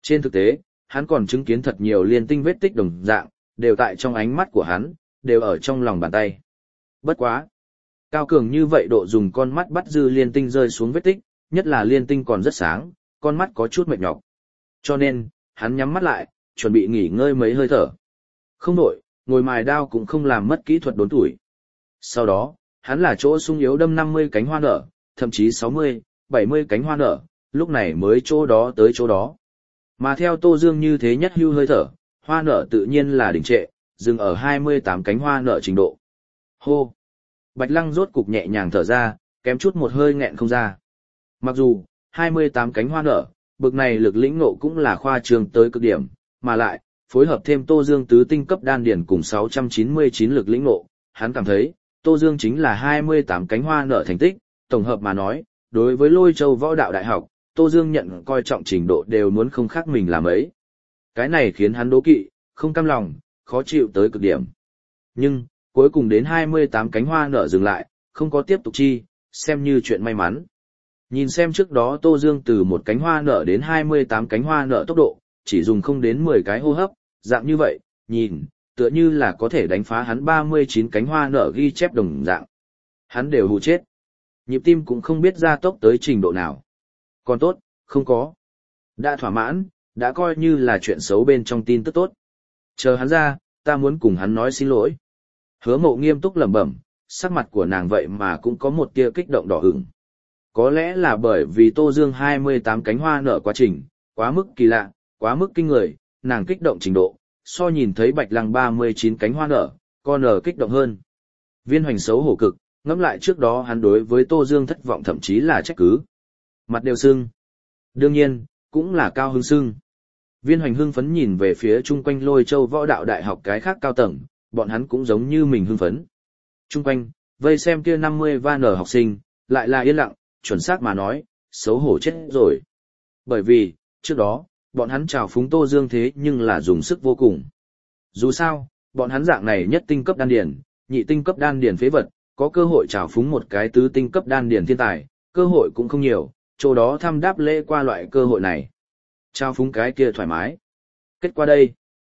Trên thực tế, hắn còn chứng kiến thật nhiều liên tinh vết tích đồng dạng, đều tại trong ánh mắt của hắn, đều ở trong lòng bàn tay. Bất quá. Cao cường như vậy độ dùng con mắt bắt dư liên tinh rơi xuống vết tích, nhất là liên tinh còn rất sáng, con mắt có chút mệt nhọc. Cho nên, hắn nhắm mắt lại, chuẩn bị nghỉ ngơi mấy hơi thở. Không nổi, ngồi mài đao cũng không làm mất kỹ thuật đốn tuổi. Sau đó, hắn là chỗ sung yếu đâm 50 cánh hoa nở, thậm chí 60, 70 cánh hoa nở, lúc này mới chỗ đó tới chỗ đó. Mà theo Tô Dương như thế nhất hưu hơi thở, hoa nở tự nhiên là đình trệ, dừng ở 28 cánh hoa nở trình độ. Hô! Bạch Lăng rốt cục nhẹ nhàng thở ra, kém chút một hơi nghẹn không ra. Mặc dù, 28 cánh hoa nở, bực này lực lĩnh ngộ cũng là khoa trương tới cực điểm, mà lại, phối hợp thêm Tô Dương tứ tinh cấp đan điển cùng 699 lực lĩnh ngộ, hắn cảm thấy, Tô Dương chính là 28 cánh hoa nở thành tích, tổng hợp mà nói, đối với Lôi Châu Võ Đạo Đại học, Tô Dương nhận coi trọng trình độ đều muốn không khác mình làm ấy. Cái này khiến hắn đố kỵ, không cam lòng, khó chịu tới cực điểm. Nhưng, cuối cùng đến 28 cánh hoa nở dừng lại, không có tiếp tục chi, xem như chuyện may mắn. Nhìn xem trước đó Tô Dương từ một cánh hoa nở đến 28 cánh hoa nở tốc độ, chỉ dùng không đến 10 cái hô hấp, dạng như vậy, nhìn, tựa như là có thể đánh phá hắn 39 cánh hoa nở ghi chép đồng dạng. Hắn đều hù chết. Nhịp tim cũng không biết gia tốc tới trình độ nào. Còn tốt, không có. Đã thỏa mãn, đã coi như là chuyện xấu bên trong tin tức tốt. Chờ hắn ra, ta muốn cùng hắn nói xin lỗi. Hứa Mộ nghiêm túc lẩm bẩm, sắc mặt của nàng vậy mà cũng có một tia kích động đỏ ửng. Có lẽ là bởi vì Tô Dương 28 cánh hoa nở quá trình, quá mức kỳ lạ, quá mức kinh người, nàng kích động trình độ, so nhìn thấy Bạch Lăng 39 cánh hoa nở, con nở kích động hơn. Viên Hoành xấu hổ cực, ngẫm lại trước đó hắn đối với Tô Dương thất vọng thậm chí là trách cứ. Mặt đều sưng. Đương nhiên, cũng là cao hưng sưng. Viên Hoành hưng phấn nhìn về phía chung quanh Lôi Châu Võ Đạo Đại học cái khác cao tầng, bọn hắn cũng giống như mình hưng phấn. Chung quanh, vây xem kia 50 van nở học sinh, lại là yên lặng, chuẩn xác mà nói, xấu hổ chết rồi. Bởi vì, trước đó, bọn hắn chào phúng Tô Dương thế nhưng là dùng sức vô cùng. Dù sao, bọn hắn dạng này nhất tinh cấp đan điển, nhị tinh cấp đan điển phế vật, có cơ hội chào phúng một cái tứ tinh cấp đan điển thiên tài, cơ hội cũng không nhiều, chỗ đó thăm đáp lễ qua loại cơ hội này. Chào phúng cái kia thoải mái. Kết quả đây,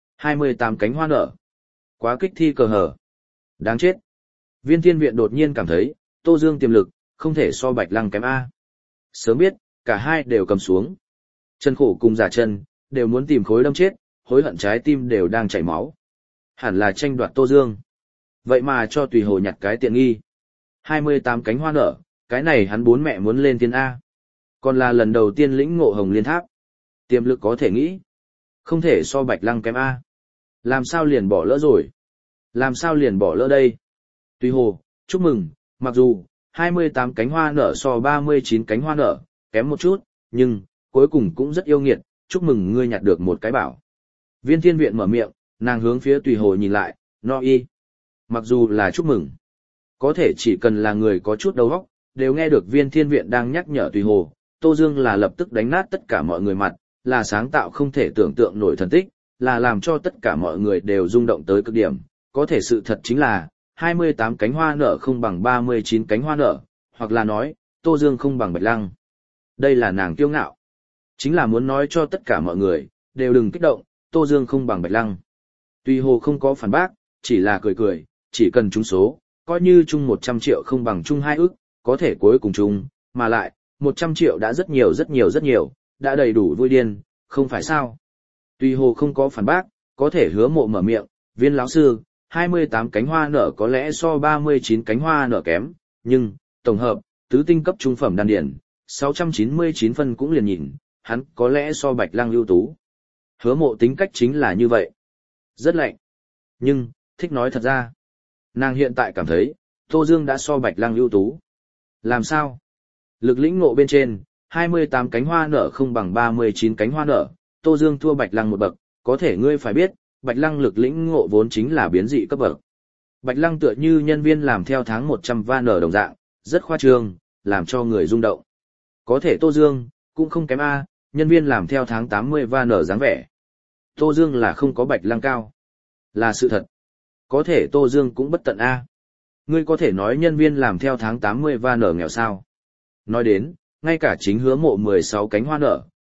28 cánh hoa nở. Quá kích thi cờ hở. Đáng chết. Viên Thiên Viện đột nhiên cảm thấy, Tô Dương tiềm lực, không thể so Bạch Lăng kém A. Sớm biết, cả hai đều cầm xuống. Chân khổ cùng giả chân, đều muốn tìm khối đâm chết, hối hận trái tim đều đang chảy máu. Hẳn là tranh đoạt Tô Dương. Vậy mà cho Tùy Hồ nhặt cái tiện nghi. 28 cánh hoa nở, cái này hắn bốn mẹ muốn lên tiên A. Còn là lần đầu tiên lĩnh ngộ Hồng Liên Tháp. Tiềm lực có thể nghĩ. Không thể so Bạch Lăng kém A. Làm sao liền bỏ lỡ rồi? Làm sao liền bỏ lỡ đây? Tùy Hồ, chúc mừng, mặc dù 28 cánh hoa nở so 39 cánh hoa nở, kém một chút, nhưng cuối cùng cũng rất yêu nghiệt, chúc mừng ngươi nhặt được một cái bảo. Viên Thiên Viện mở miệng, nàng hướng phía Tùy Hồ nhìn lại, no y. Mặc dù là chúc mừng, có thể chỉ cần là người có chút đầu óc, đều nghe được Viên Thiên Viện đang nhắc nhở Tùy Hồ, Tô Dương là lập tức đánh nát tất cả mọi người mặt, là sáng tạo không thể tưởng tượng nổi thần tích, là làm cho tất cả mọi người đều rung động tới cực điểm. Có thể sự thật chính là, 28 cánh hoa nở không bằng 39 cánh hoa nở, hoặc là nói, Tô Dương không bằng Bạch Lăng. Đây là nàng kiêu ngạo. Chính là muốn nói cho tất cả mọi người, đều đừng kích động, Tô Dương không bằng Bạch Lăng. Tùy Hồ không có phản bác, chỉ là cười cười, chỉ cần trúng số, coi như chung 100 triệu không bằng chung 2 ức, có thể cuối cùng chung, mà lại, 100 triệu đã rất nhiều rất nhiều rất nhiều, đã đầy đủ vui điên, không phải sao. Tùy Hồ không có phản bác, có thể Hứa Mộ mở miệng, Viên lão sư, 28 cánh hoa nở có lẽ so 39 cánh hoa nở kém, nhưng, tổng hợp, tứ tinh cấp trung phẩm đan điển, 699 phân cũng liền nhìn, hắn có lẽ so Bạch Lăng ưu tú. Hứa Mộ tính cách chính là như vậy. Rất lạnh. Nhưng, thích nói thật ra. Nàng hiện tại cảm thấy, Tô Dương đã so Bạch Lăng ưu tú. Làm sao? Lực lĩnh ngộ bên trên, 28 cánh hoa nở không bằng 39 cánh hoa nở, Tô Dương thua Bạch Lăng một bậc, có thể ngươi phải biết, Bạch Lăng lực lĩnh ngộ vốn chính là biến dị cấp bậc. Bạch Lăng tựa như nhân viên làm theo tháng 100 van nở đồng dạng, rất khoa trương, làm cho người rung động. Có thể Tô Dương, cũng không kém A, nhân viên làm theo tháng 80 van nở dáng vẻ. Tô Dương là không có Bạch Lăng cao. Là sự thật. Có thể Tô Dương cũng bất tận A. Ngươi có thể nói nhân viên làm theo tháng 80 van nở nghèo sao. Nói đến, ngay cả chính Hứa Mộ 16 cánh hoa nở,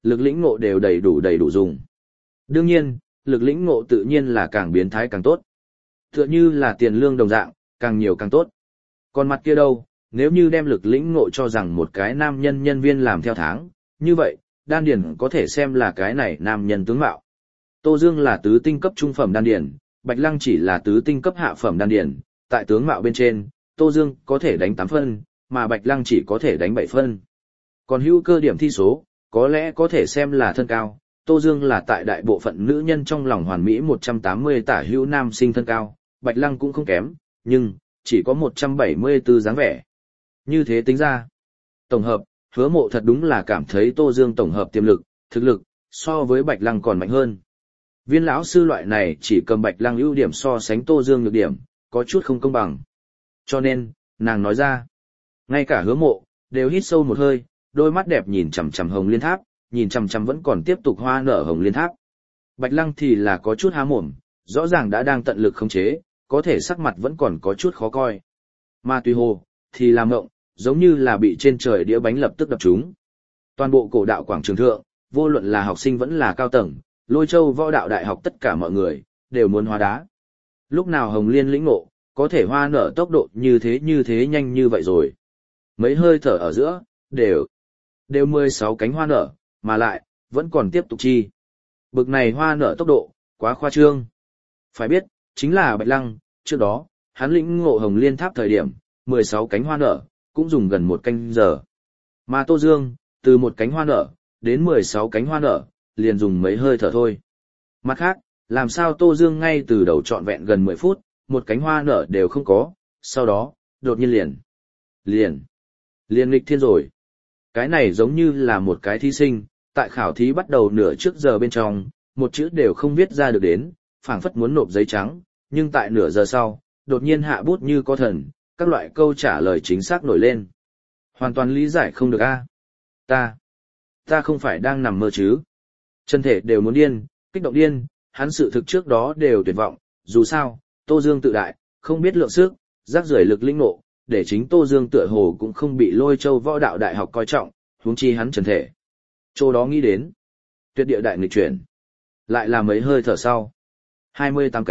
lực lĩnh ngộ đều đầy đủ dùng. Đương nhiên, lực lĩnh ngộ tự nhiên là càng biến thái càng tốt. Tựa như là tiền lương đồng dạng, càng nhiều càng tốt. Còn mặt kia đâu, nếu như đem lực lĩnh ngộ cho rằng một cái nam nhân nhân viên làm theo tháng, như vậy, đan điền có thể xem là cái này nam nhân tướng mạo. Tô Dương là tứ tinh cấp trung phẩm đan điền, Bạch Lăng chỉ là tứ tinh cấp hạ phẩm đan điền, tại tướng mạo bên trên, Tô Dương có thể đánh 8 phân, mà Bạch Lăng chỉ có thể đánh 7 phân. Còn hữu cơ điểm thi số, có lẽ có thể xem là thân cao, Tô Dương là tại đại bộ phận nữ nhân trong lòng hoàn mỹ 180 tả hữu nam sinh thân cao, Bạch Lăng cũng không kém, nhưng chỉ có 174 dáng vẻ. Như thế tính ra, tổng hợp, Hứa Mộ thật đúng là cảm thấy Tô Dương tổng hợp tiềm lực, thực lực, so với Bạch Lăng còn mạnh hơn. Viên lão sư loại này chỉ cầm Bạch Lăng ưu điểm so sánh Tô Dương nhược điểm, có chút không công bằng. Cho nên, nàng nói ra, ngay cả Hứa Mộ đều hít sâu một hơi, đôi mắt đẹp nhìn chằm chằm Hồng Liên Tháp, nhìn chằm chằm vẫn còn tiếp tục hoa nở Hồng Liên Tháp. Bạch Lăng thì là có chút há mồm, rõ ràng đã đang tận lực khống chế, có thể sắc mặt vẫn còn có chút khó coi. Mà Tùy Hồ thì làm ngộng, giống như là bị trên trời đĩa bánh lập tức đập trúng. Toàn bộ cổ đạo quảng trường thượng, vô luận là học sinh vẫn là cao tầng, Lôi Châu Võ Đạo Đại học tất cả mọi người đều muốn hóa đá. Lúc nào Hồng Liên lĩnh ngộ, có thể hoa nở tốc độ như thế nhanh như vậy rồi. Mấy hơi thở ở giữa, đều 16 cánh hoa nở, mà lại, vẫn còn tiếp tục chi. Bực này hoa nở tốc độ, quá khoa trương. Phải biết, chính là Bạch Lăng, trước đó, hắn lĩnh ngộ Hồng Liên Tháp thời điểm, 16 cánh hoa nở, cũng dùng gần 1 canh giờ. Mà Tô Dương, từ 1 cánh hoa nở, đến 16 cánh hoa nở, liền dùng mấy hơi thở thôi. Mặt khác, làm sao Tô Dương ngay từ đầu trọn vẹn gần 10 phút, 1 cánh hoa nở đều không có, sau đó, đột nhiên liền nghịch thiên rồi. Cái này giống như là một cái thí sinh, tại khảo thí bắt đầu nửa trước giờ bên trong, một chữ đều không viết ra được đến, phảng phất muốn nộp giấy trắng, nhưng tại nửa giờ sau, đột nhiên hạ bút như có thần, các loại câu trả lời chính xác nổi lên. Hoàn toàn lý giải không được a. Ta không phải đang nằm mơ chứ. Chân thể đều muốn điên, kích động điên, hắn sự thực trước đó đều tuyệt vọng, dù sao, Tô Dương tự đại, không biết lượng sức, rác rưởi lực linh nộ, để chính Tô Dương tựa hồ cũng không bị Lôi Châu Võ Đạo Đại học coi trọng, huống chi hắn trần thể. Chỗ đó nghĩ đến, tuyệt địa đại nghịch chuyển. Lại là mấy hơi thở sau. 28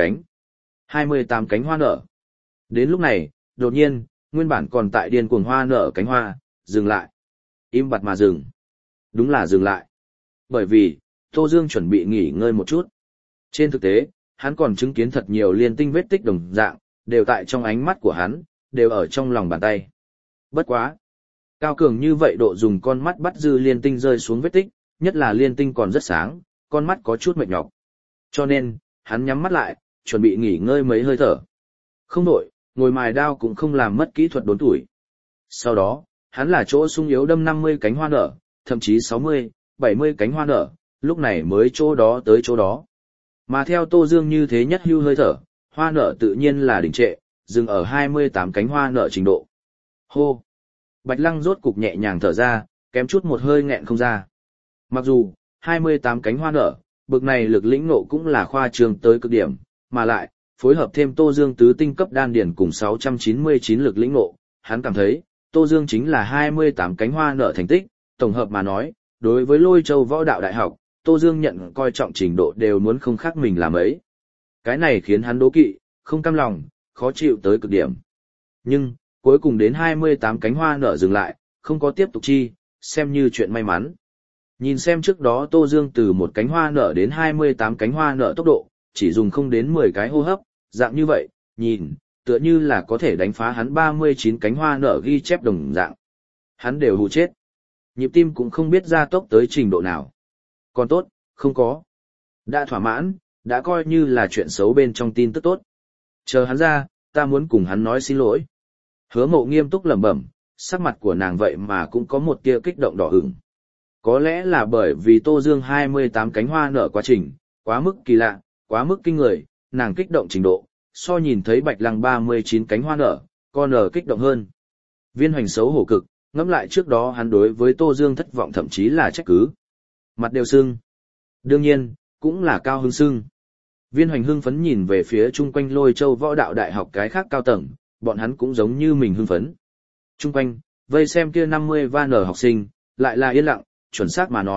cánh hoa nở. Đến lúc này, đột nhiên, nguyên bản còn tại điên cuồng hoa nở cánh hoa, dừng lại. Im bặt mà dừng. Đúng là dừng lại. Bởi vì, Tô Dương chuẩn bị nghỉ ngơi một chút. Trên thực tế, hắn còn chứng kiến thật nhiều liên tinh vết tích đồng dạng, đều tại trong ánh mắt của hắn, đều ở trong lòng bàn tay. Bất quá. Cao cường như vậy độ dùng con mắt bắt dư liên tinh rơi xuống vết tích, nhất là liên tinh còn rất sáng, con mắt có chút mệt nhọc. Cho nên, hắn nhắm mắt lại, chuẩn bị nghỉ ngơi mấy hơi thở. Không đổi, ngồi mài đao cũng không làm mất kỹ thuật đốn tuổi. Sau đó, hắn là chỗ sung yếu đâm 50 cánh hoa nở, thậm chí 60, 70 cánh hoa nở, lúc này mới chỗ đó tới chỗ đó. Mà theo Tô Dương như thế nhất hưu hơi thở, hoa nở tự nhiên là đình trệ, dừng ở 28 cánh hoa nở trình độ. Hô! Bạch Lăng rốt cục nhẹ nhàng thở ra, kém chút một hơi nghẹn không ra. Mặc dù, 28 cánh hoa nở, bực này lực lĩnh ngộ cũng là khoa trương tới cực điểm, mà lại, phối hợp thêm Tô Dương tứ tinh cấp đan điển cùng 699 lực lĩnh ngộ, hắn cảm thấy, Tô Dương chính là 28 cánh hoa nở thành tích, tổng hợp mà nói, đối với Lôi Châu Võ Đạo Đại học, Tô Dương nhận coi trọng trình độ đều muốn không khác mình làm ấy. Cái này khiến hắn đố kỵ, không cam lòng, khó chịu tới cực điểm. Nhưng, cuối cùng đến 28 cánh hoa nở dừng lại, không có tiếp tục chi, xem như chuyện may mắn. Nhìn xem trước đó Tô Dương từ 1 cánh hoa nở đến 28 cánh hoa nở tốc độ, chỉ dùng không đến 10 cái hô hấp, dạng như vậy, nhìn, tựa như là có thể đánh phá hắn 39 cánh hoa nở ghi chép đồng dạng. Hắn đều hù chết. Nhịp tim cũng không biết gia tốc tới trình độ nào. Còn tốt, không có. Đã thỏa mãn, đã coi như là chuyện xấu bên trong tin tức tốt. Chờ hắn ra, ta muốn cùng hắn nói xin lỗi. Hứa Mộ nghiêm túc lẩm bẩm, sắc mặt của nàng vậy mà cũng có một tia kích động đỏ ửng. Có lẽ là bởi vì Tô Dương 28 cánh hoa nở quá trình, quá mức kỳ lạ, quá mức kinh người, nàng kích động trình độ, so nhìn thấy Bạch Lăng 39 cánh hoa nở, con nở kích động hơn. Viên Hoành xấu hổ cực, ngẫm lại trước đó hắn đối với Tô Dương thất vọng thậm chí là trách cứ. Mặt đều sưng. Đương nhiên, cũng là cao hứng sưng. Viên Hoành hưng phấn nhìn về phía chung quanh Lôi Châu Võ Đạo Đại học cái khác cao tầng, bọn hắn cũng giống như mình hưng phấn. Chung quanh, vây xem kia 50 van ở học sinh, lại là yên lặng, chuẩn xác mà nói,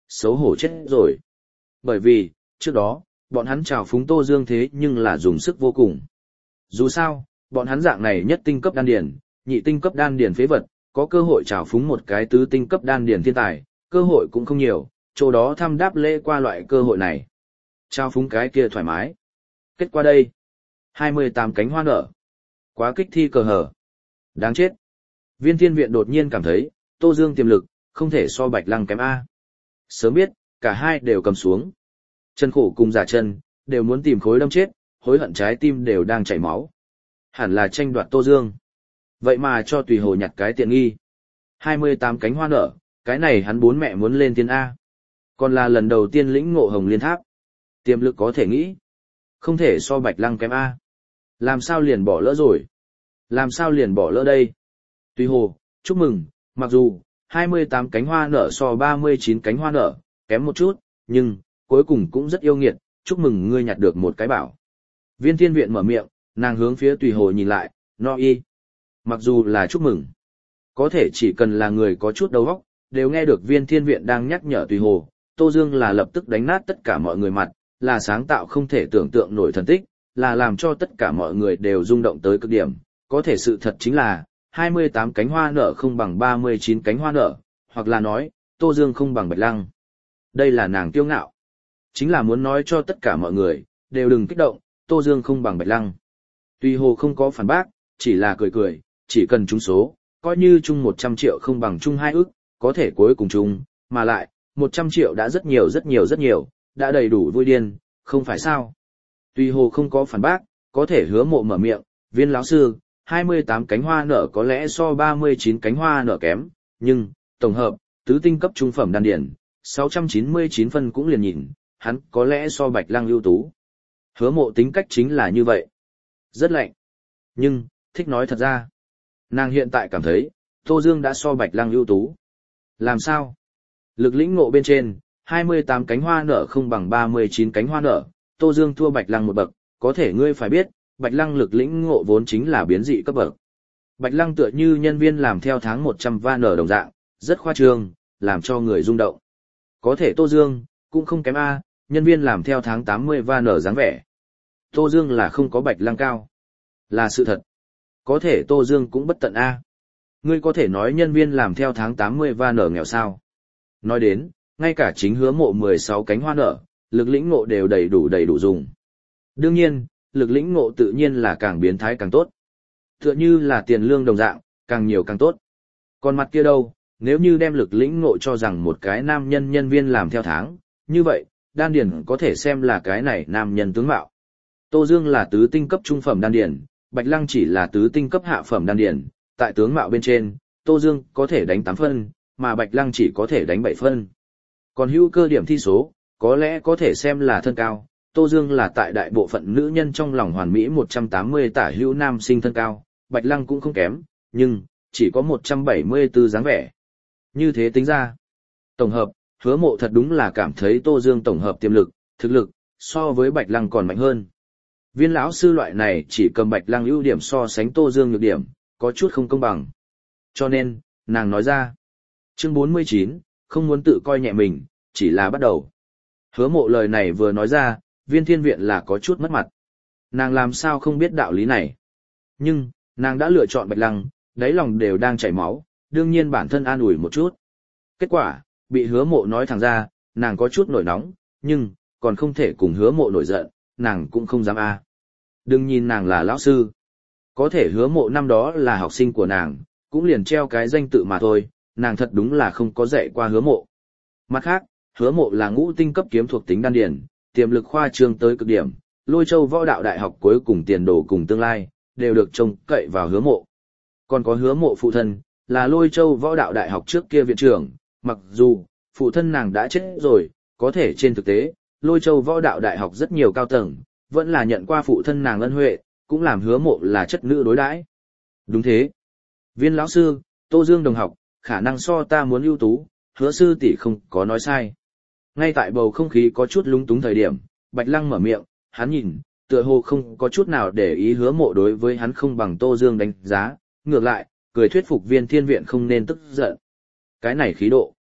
xấu hổ chết rồi. Bởi vì, trước đó, bọn hắn trào phúng Tô Dương thế nhưng là dùng sức vô cùng. Dù sao, bọn hắn dạng này nhất tinh cấp đan điền, nhị tinh cấp đan điền phế vật, có cơ hội trào phúng một cái tứ tinh cấp đan điền thiên tài, cơ hội cũng không nhiều, chỗ đó thăm đáp lễ qua loại cơ hội này. Trào phúng cái kia thoải mái. Kết quả đây, 28 cánh hoa nở. Quá kích thi cờ hở. Đáng chết. Viên Thiên Viện đột nhiên cảm thấy, Tô Dương tiềm lực, không thể so Bạch Lăng kém A. Sớm biết, cả hai đều cầm xuống. Chân khổ cùng giả chân, đều muốn tìm khối đâm chết, hối hận trái tim đều đang chảy máu. Hẳn là tranh đoạt Tô Dương. Vậy mà cho Tùy Hồ nhặt cái tiện nghi. 28 cánh hoa nở, cái này hắn bốn mẹ muốn lên thiên A. Còn là lần đầu tiên lĩnh ngộ Hồng Liên Tháp. Tiềm lực có thể nghĩ. Không thể so Bạch Lăng kém A. Làm sao liền bỏ lỡ rồi? Làm sao liền bỏ lỡ đây? Tùy Hồ, chúc mừng, mặc dù 28 cánh hoa nở so 39 cánh hoa nở, kém một chút, nhưng cuối cùng cũng rất yêu nghiệt, chúc mừng ngươi nhặt được một cái bảo. Viên Thiên Viện mở miệng, nàng hướng phía Tùy Hồ nhìn lại, no y. Mặc dù là chúc mừng, có thể chỉ cần là người có chút đầu óc, đều nghe được Viên Thiên Viện đang nhắc nhở Tùy Hồ, Tô Dương là lập tức đánh nát tất cả mọi người mặt, là sáng tạo không thể tưởng tượng nổi thần tích, là làm cho tất cả mọi người đều rung động tới cực điểm. Có thể sự thật chính là, 28 cánh hoa nở không bằng 39 cánh hoa nở, hoặc là nói, Tô Dương không bằng Bạch Lăng. Đây là nàng kiêu ngạo. Chính là muốn nói cho tất cả mọi người, đều đừng kích động, Tô Dương không bằng Bạch Lăng. Tùy Hồ không có phản bác, chỉ là cười cười, chỉ cần trúng số, coi như chung 100 triệu không bằng chung 2 ức, có thể cuối cùng chung, mà lại, 100 triệu đã rất nhiều rất nhiều rất nhiều, đã đầy đủ vui điên, không phải sao. Tùy Hồ không có phản bác, có thể Hứa Mộ mở miệng, Viên lão sư, 28 cánh hoa nở có lẽ so 39 cánh hoa nở kém, nhưng, tổng hợp, tứ tinh cấp trung phẩm đan điển, 699 phân cũng liền nhìn, hắn có lẽ so Bạch Lăng ưu tú. Hứa Mộ tính cách chính là như vậy. Rất lạnh. Nhưng, thích nói thật ra. Nàng hiện tại cảm thấy, Tô Dương đã so Bạch Lăng ưu tú. Làm sao? Lực lĩnh ngộ bên trên, 28 cánh hoa nở không bằng 39 cánh hoa nở, Tô Dương thua Bạch Lăng một bậc, có thể ngươi phải biết, Bạch Lăng lực lĩnh ngộ vốn chính là biến dị cấp bậc. Bạch Lăng tựa như nhân viên làm theo tháng 100 va nở đồng dạng, rất khoa trương, làm cho người rung động. Có thể Tô Dương, cũng không kém A, nhân viên làm theo tháng 80 va nở dáng vẻ. Tô Dương là không có Bạch Lăng cao. Là sự thật. Có thể Tô Dương cũng bất tận A. Ngươi có thể nói nhân viên làm theo tháng 80 va nở nghèo sao. Nói đến, ngay cả chính Hứa Mộ 16 cánh hoa nở, lực lĩnh ngộ đều đầy đủ dùng. Đương nhiên, lực lĩnh ngộ tự nhiên là càng biến thái càng tốt. Tựa như là tiền lương đồng dạng, càng nhiều càng tốt. Còn mặt kia đâu, nếu như đem lực lĩnh ngộ cho rằng một cái nam nhân nhân viên làm theo tháng, như vậy, đan điển có thể xem là cái này nam nhân tướng mạo. Tô Dương là tứ tinh cấp trung phẩm đan điển, Bạch Lăng chỉ là tứ tinh cấp hạ phẩm đan điển, tại tướng mạo bên trên, Tô Dương có thể đánh 8 phân, mà Bạch Lăng chỉ có thể đánh 7 phân. Còn hữu cơ điểm thi số, có lẽ có thể xem là thân cao, Tô Dương là tại đại bộ phận nữ nhân trong lòng hoàn mỹ 180 tả hữu nam sinh thân cao, Bạch Lăng cũng không kém, nhưng, chỉ có 174 dáng vẻ. Như thế tính ra, tổng hợp, Hứa Mộ thật đúng là cảm thấy Tô Dương tổng hợp tiềm lực, thực lực, so với Bạch Lăng còn mạnh hơn. Viên lão sư loại này chỉ cầm Bạch Lăng ưu điểm so sánh Tô Dương nhược điểm, có chút không công bằng. Cho nên, nàng nói ra. Chương 49, không muốn tự coi nhẹ mình, chỉ là bắt đầu. Hứa Mộ lời này vừa nói ra, Viên Thiên Viện là có chút mất mặt. Nàng làm sao không biết đạo lý này. Nhưng, nàng đã lựa chọn Bạch Lăng, đáy lòng đều đang chảy máu, đương nhiên bản thân an ủi một chút. Kết quả, bị Hứa Mộ nói thẳng ra, nàng có chút nổi nóng, nhưng, còn không thể cùng Hứa Mộ nổi giận, nàng cũng không dám a. Đừng nhìn nàng là lão sư. Có thể Hứa Mộ năm đó là học sinh của nàng, cũng liền treo cái danh tự mà thôi, nàng thật đúng là không có dạy qua Hứa Mộ. Mặt khác, Hứa Mộ là ngũ tinh cấp kiếm thuộc tính đan điển, tiềm lực khoa trương tới cực điểm, Lôi Châu Võ Đạo Đại học cuối cùng tiền đồ cùng tương lai, đều được trông cậy vào Hứa Mộ. Còn có Hứa Mộ phụ thân, là Lôi Châu Võ Đạo Đại học trước kia viện trưởng, mặc dù, phụ thân nàng đã chết rồi, có thể trên thực tế, Lôi Châu Võ Đạo Đại học rất nhiều cao tầng, vẫn là nhận qua phụ thân nàng ân huệ, cũng làm Hứa Mộ là chất nữ đối đãi. Đúng thế. Viên lão sư, Tô Dương đồng học, khả năng so ta muốn ưu tú, Hứa sư tỷ không có nói sai. Ngay tại bầu không khí có chút lúng túng thời điểm, Bạch Lăng mở miệng, hắn nhìn, tựa hồ không có chút nào để ý Hứa Mộ đối với hắn không bằng Tô Dương đánh giá, ngược lại, cười thuyết phục Viên Thiên Viện không nên tức giận. Cái này khí độ.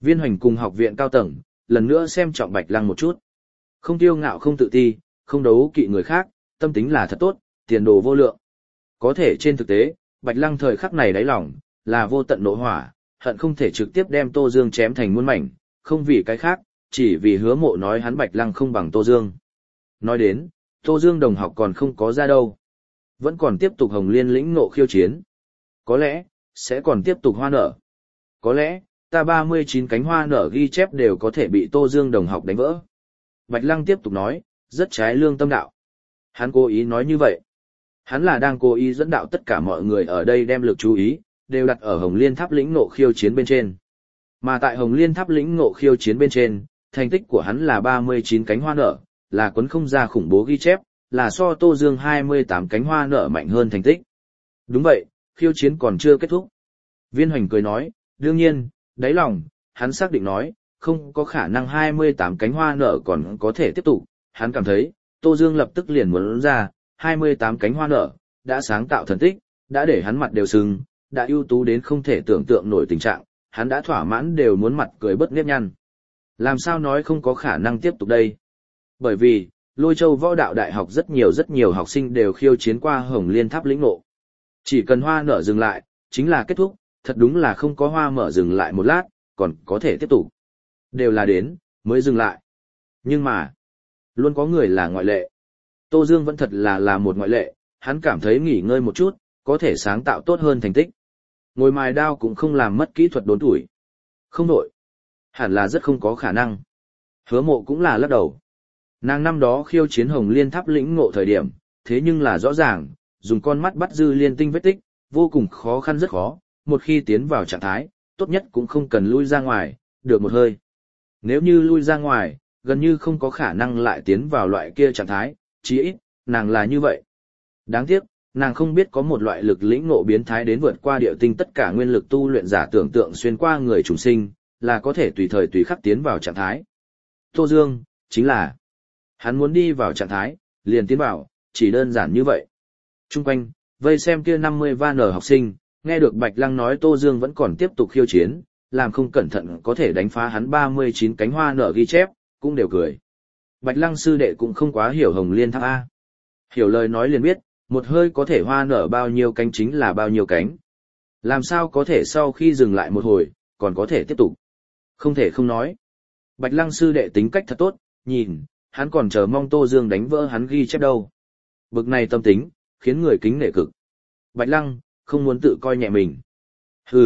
Viên Hoành cùng học viện cao tầng, lần nữa xem trọng Bạch Lăng một chút. Không kiêu ngạo không tự ti, không đấu kỵ người khác, tâm tính là thật tốt, tiền đồ vô lượng. Có thể trên thực tế, Bạch Lăng thời khắc này đáy lòng, là vô tận nộ hỏa, hận không thể trực tiếp đem Tô Dương chém thành muôn mảnh, không vì cái khác, chỉ vì Hứa Mộ nói hắn Bạch Lăng không bằng Tô Dương. Nói đến, Tô Dương đồng học còn không có ra đâu. Vẫn còn tiếp tục Hồng Liên lĩnh ngộ khiêu chiến. Có lẽ, sẽ còn tiếp tục hoa nở. Có lẽ, ta 39 cánh hoa nở ghi chép đều có thể bị Tô Dương đồng học đánh vỡ. Bạch Lăng tiếp tục nói, rất trái lương tâm đạo. Hắn cố ý nói như vậy. Hắn là đang cố ý dẫn đạo tất cả mọi người ở đây đem lực chú ý, đều đặt ở Hồng Liên Tháp lĩnh ngộ khiêu chiến bên trên. Mà tại Hồng Liên Tháp lĩnh ngộ khiêu chiến bên trên, thành tích của hắn là 39 cánh hoa nở, là quấn không ra khủng bố ghi chép, là so Tô Dương 28 cánh hoa nở mạnh hơn thành tích. Đúng vậy, khiêu chiến còn chưa kết thúc. Viên Hoành cười nói, đương nhiên, đáy lòng, hắn xác định nói, không có khả năng 28 cánh hoa nở còn có thể tiếp tục. Hắn cảm thấy, Tô Dương lập tức liền muốn ra, 28 cánh hoa nở, đã sáng tạo thần tích, đã để hắn mặt đều sưng, đã ưu tú đến không thể tưởng tượng nổi tình trạng, hắn đã thỏa mãn đều muốn mặt cười bớt nếp nhăn. Làm sao nói không có khả năng tiếp tục đây? Bởi vì, Lôi Châu Võ Đạo Đại học rất nhiều học sinh đều khiêu chiến qua Hồng Liên Tháp lĩnh ngộ. Chỉ cần hoa nở dừng lại, chính là kết thúc, thật đúng là không có hoa mở dừng lại một lát, còn có thể tiếp tục. Đều là đến, mới dừng lại. Nhưng mà, luôn có người là ngoại lệ. Tô Dương vẫn thật là một ngoại lệ, hắn cảm thấy nghỉ ngơi một chút, có thể sáng tạo tốt hơn thành tích. Ngồi mài đao cũng không làm mất kỹ thuật đốn tuổi. Không nổi. Hẳn là rất không có khả năng. Hứa Mộ cũng là lắc đầu. Nàng năm đó khiêu chiến Hồng Liên Tháp lĩnh ngộ thời điểm, thế nhưng là rõ ràng, dùng con mắt bắt dư liên tinh vết tích, vô cùng khó khăn rất khó, một khi tiến vào trạng thái, tốt nhất cũng không cần lui ra ngoài, được một hơi. Nếu như lui ra ngoài, gần như không có khả năng lại tiến vào loại kia trạng thái, chí ít, nàng là như vậy. Đáng tiếc, nàng không biết có một loại lực lĩnh ngộ biến thái đến vượt qua địa tinh tất cả nguyên lực tu luyện giả tưởng tượng xuyên qua người trùng sinh, là có thể tùy thời tùy khắc tiến vào trạng thái. Tô Dương, chính là, hắn muốn đi vào trạng thái, liền tiến vào, chỉ đơn giản như vậy. Trung quanh, vây xem kia 50 van học sinh, nghe được Bạch Lăng nói Tô Dương vẫn còn tiếp tục khiêu chiến, làm không cẩn thận có thể đánh phá hắn 39 cánh hoa nở ghi chép, cũng đều cười. Bạch Lăng sư đệ cũng không quá hiểu Hồng Liên Tháp A. Hiểu lời nói liền biết, một hơi có thể hoa nở bao nhiêu cánh chính là bao nhiêu cánh. Làm sao có thể sau khi dừng lại một hồi, còn có thể tiếp tục. Không thể không nói. Bạch Lăng sư đệ tính cách thật tốt, nhìn, hắn còn chờ mong Tô Dương đánh vỡ hắn ghi chép đâu. Bực này tâm tính, khiến người kính nể cực. Bạch Lăng, không muốn tự coi nhẹ mình. Hừ.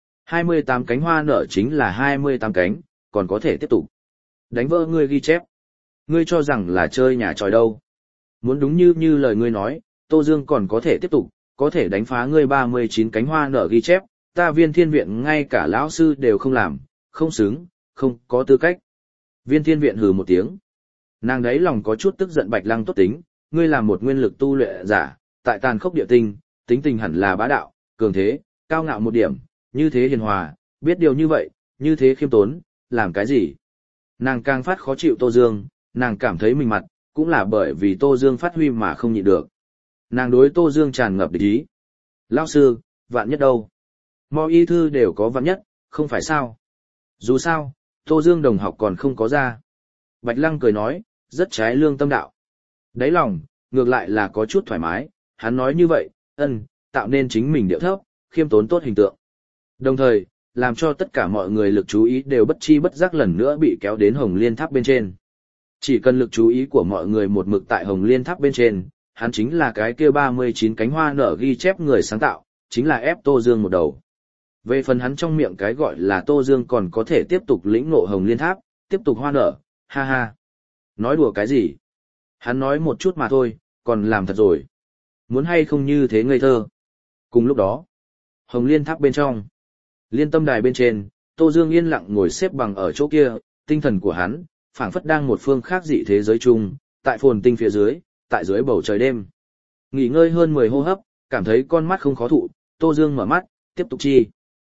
28 cánh hoa nở chính là 28 cánh, còn có thể tiếp tục. Đánh vỡ ngươi ghi chép. Ngươi cho rằng là chơi nhà tròi đâu. Muốn đúng như lời ngươi nói, Tô Dương còn có thể tiếp tục, có thể đánh phá ngươi 39 cánh hoa nở ghi chép, ta Viên Thiên Viện ngay cả lão sư đều không làm, không xứng, không có tư cách. Viên Thiên Viện hừ một tiếng. Nàng đấy lòng có chút tức giận Bạch Lăng tốt tính, ngươi là một nguyên lực tu luyện giả, tại tàn khốc địa tinh, tính tình hẳn là bá đạo, cường thế, cao ngạo một điểm, như thế hiền hòa, biết điều như vậy, như thế khiêm tốn, làm cái gì? Nàng càng phát khó chịu Tô Dương, nàng cảm thấy mình mặt, cũng là bởi vì Tô Dương phát huy mà không nhịn được. Nàng đối Tô Dương tràn ngập địch ý. Lão sư, vạn nhất đâu? Mọi y thư đều có vạn nhất, không phải sao? Dù sao, Tô Dương đồng học còn không có ra. Bạch Lăng cười nói, rất trái lương tâm đạo. Đáy lòng, ngược lại là có chút thoải mái, hắn nói như vậy, tạo nên chính mình điệu thấp, khiêm tốn tốt hình tượng. Đồng thời, làm cho tất cả mọi người lực chú ý đều bất chi bất giác lần nữa bị kéo đến Hồng Liên Tháp bên trên. Chỉ cần lực chú ý của mọi người một mực tại Hồng Liên Tháp bên trên, hắn chính là cái kia 39 cánh hoa nở ghi chép người sáng tạo, chính là ép Tô Dương một đầu. Về phần hắn trong miệng cái gọi là Tô Dương còn có thể tiếp tục lĩnh ngộ Hồng Liên Tháp, tiếp tục hoa nở, ha ha. Nói đùa cái gì? Hắn nói một chút mà thôi, còn làm thật rồi. Muốn hay không như thế ngây thơ. Cùng lúc đó, Hồng Liên Tháp bên trong, Liên Tâm Đài bên trên, Tô Dương yên lặng ngồi xếp bằng ở chỗ kia, tinh thần của hắn, phảng phất đang một phương khác dị thế giới chung, tại phồn tinh phía dưới, tại dưới bầu trời đêm. Nghỉ ngơi hơn 10 hô hấp, cảm thấy con mắt không khó thụ, Tô Dương mở mắt, tiếp tục chi.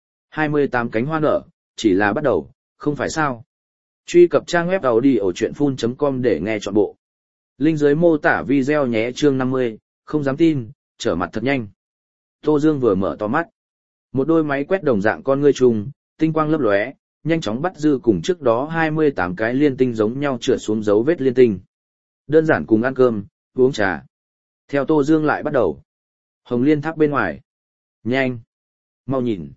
28 cánh hoa nở, chỉ là bắt đầu, không phải sao. Truy cập trang web audiochuyenphun.com để nghe trọn bộ. Link dưới mô tả video nhé. Chương 50, không dám tin, trở mặt thật nhanh. Tô Dương vừa mở to mắt. Một đôi máy quét đồng dạng con ngươi trùng, tinh quang lấp lóe, nhanh chóng bắt dư cùng trước đó 28 cái liên tinh giống nhau trượt xuống dấu vết liên tinh. Đơn giản cùng ăn cơm, uống trà. Theo Tô Dương lại bắt đầu. Hồng Liên Tháp bên ngoài. Nhanh. Mau nhìn,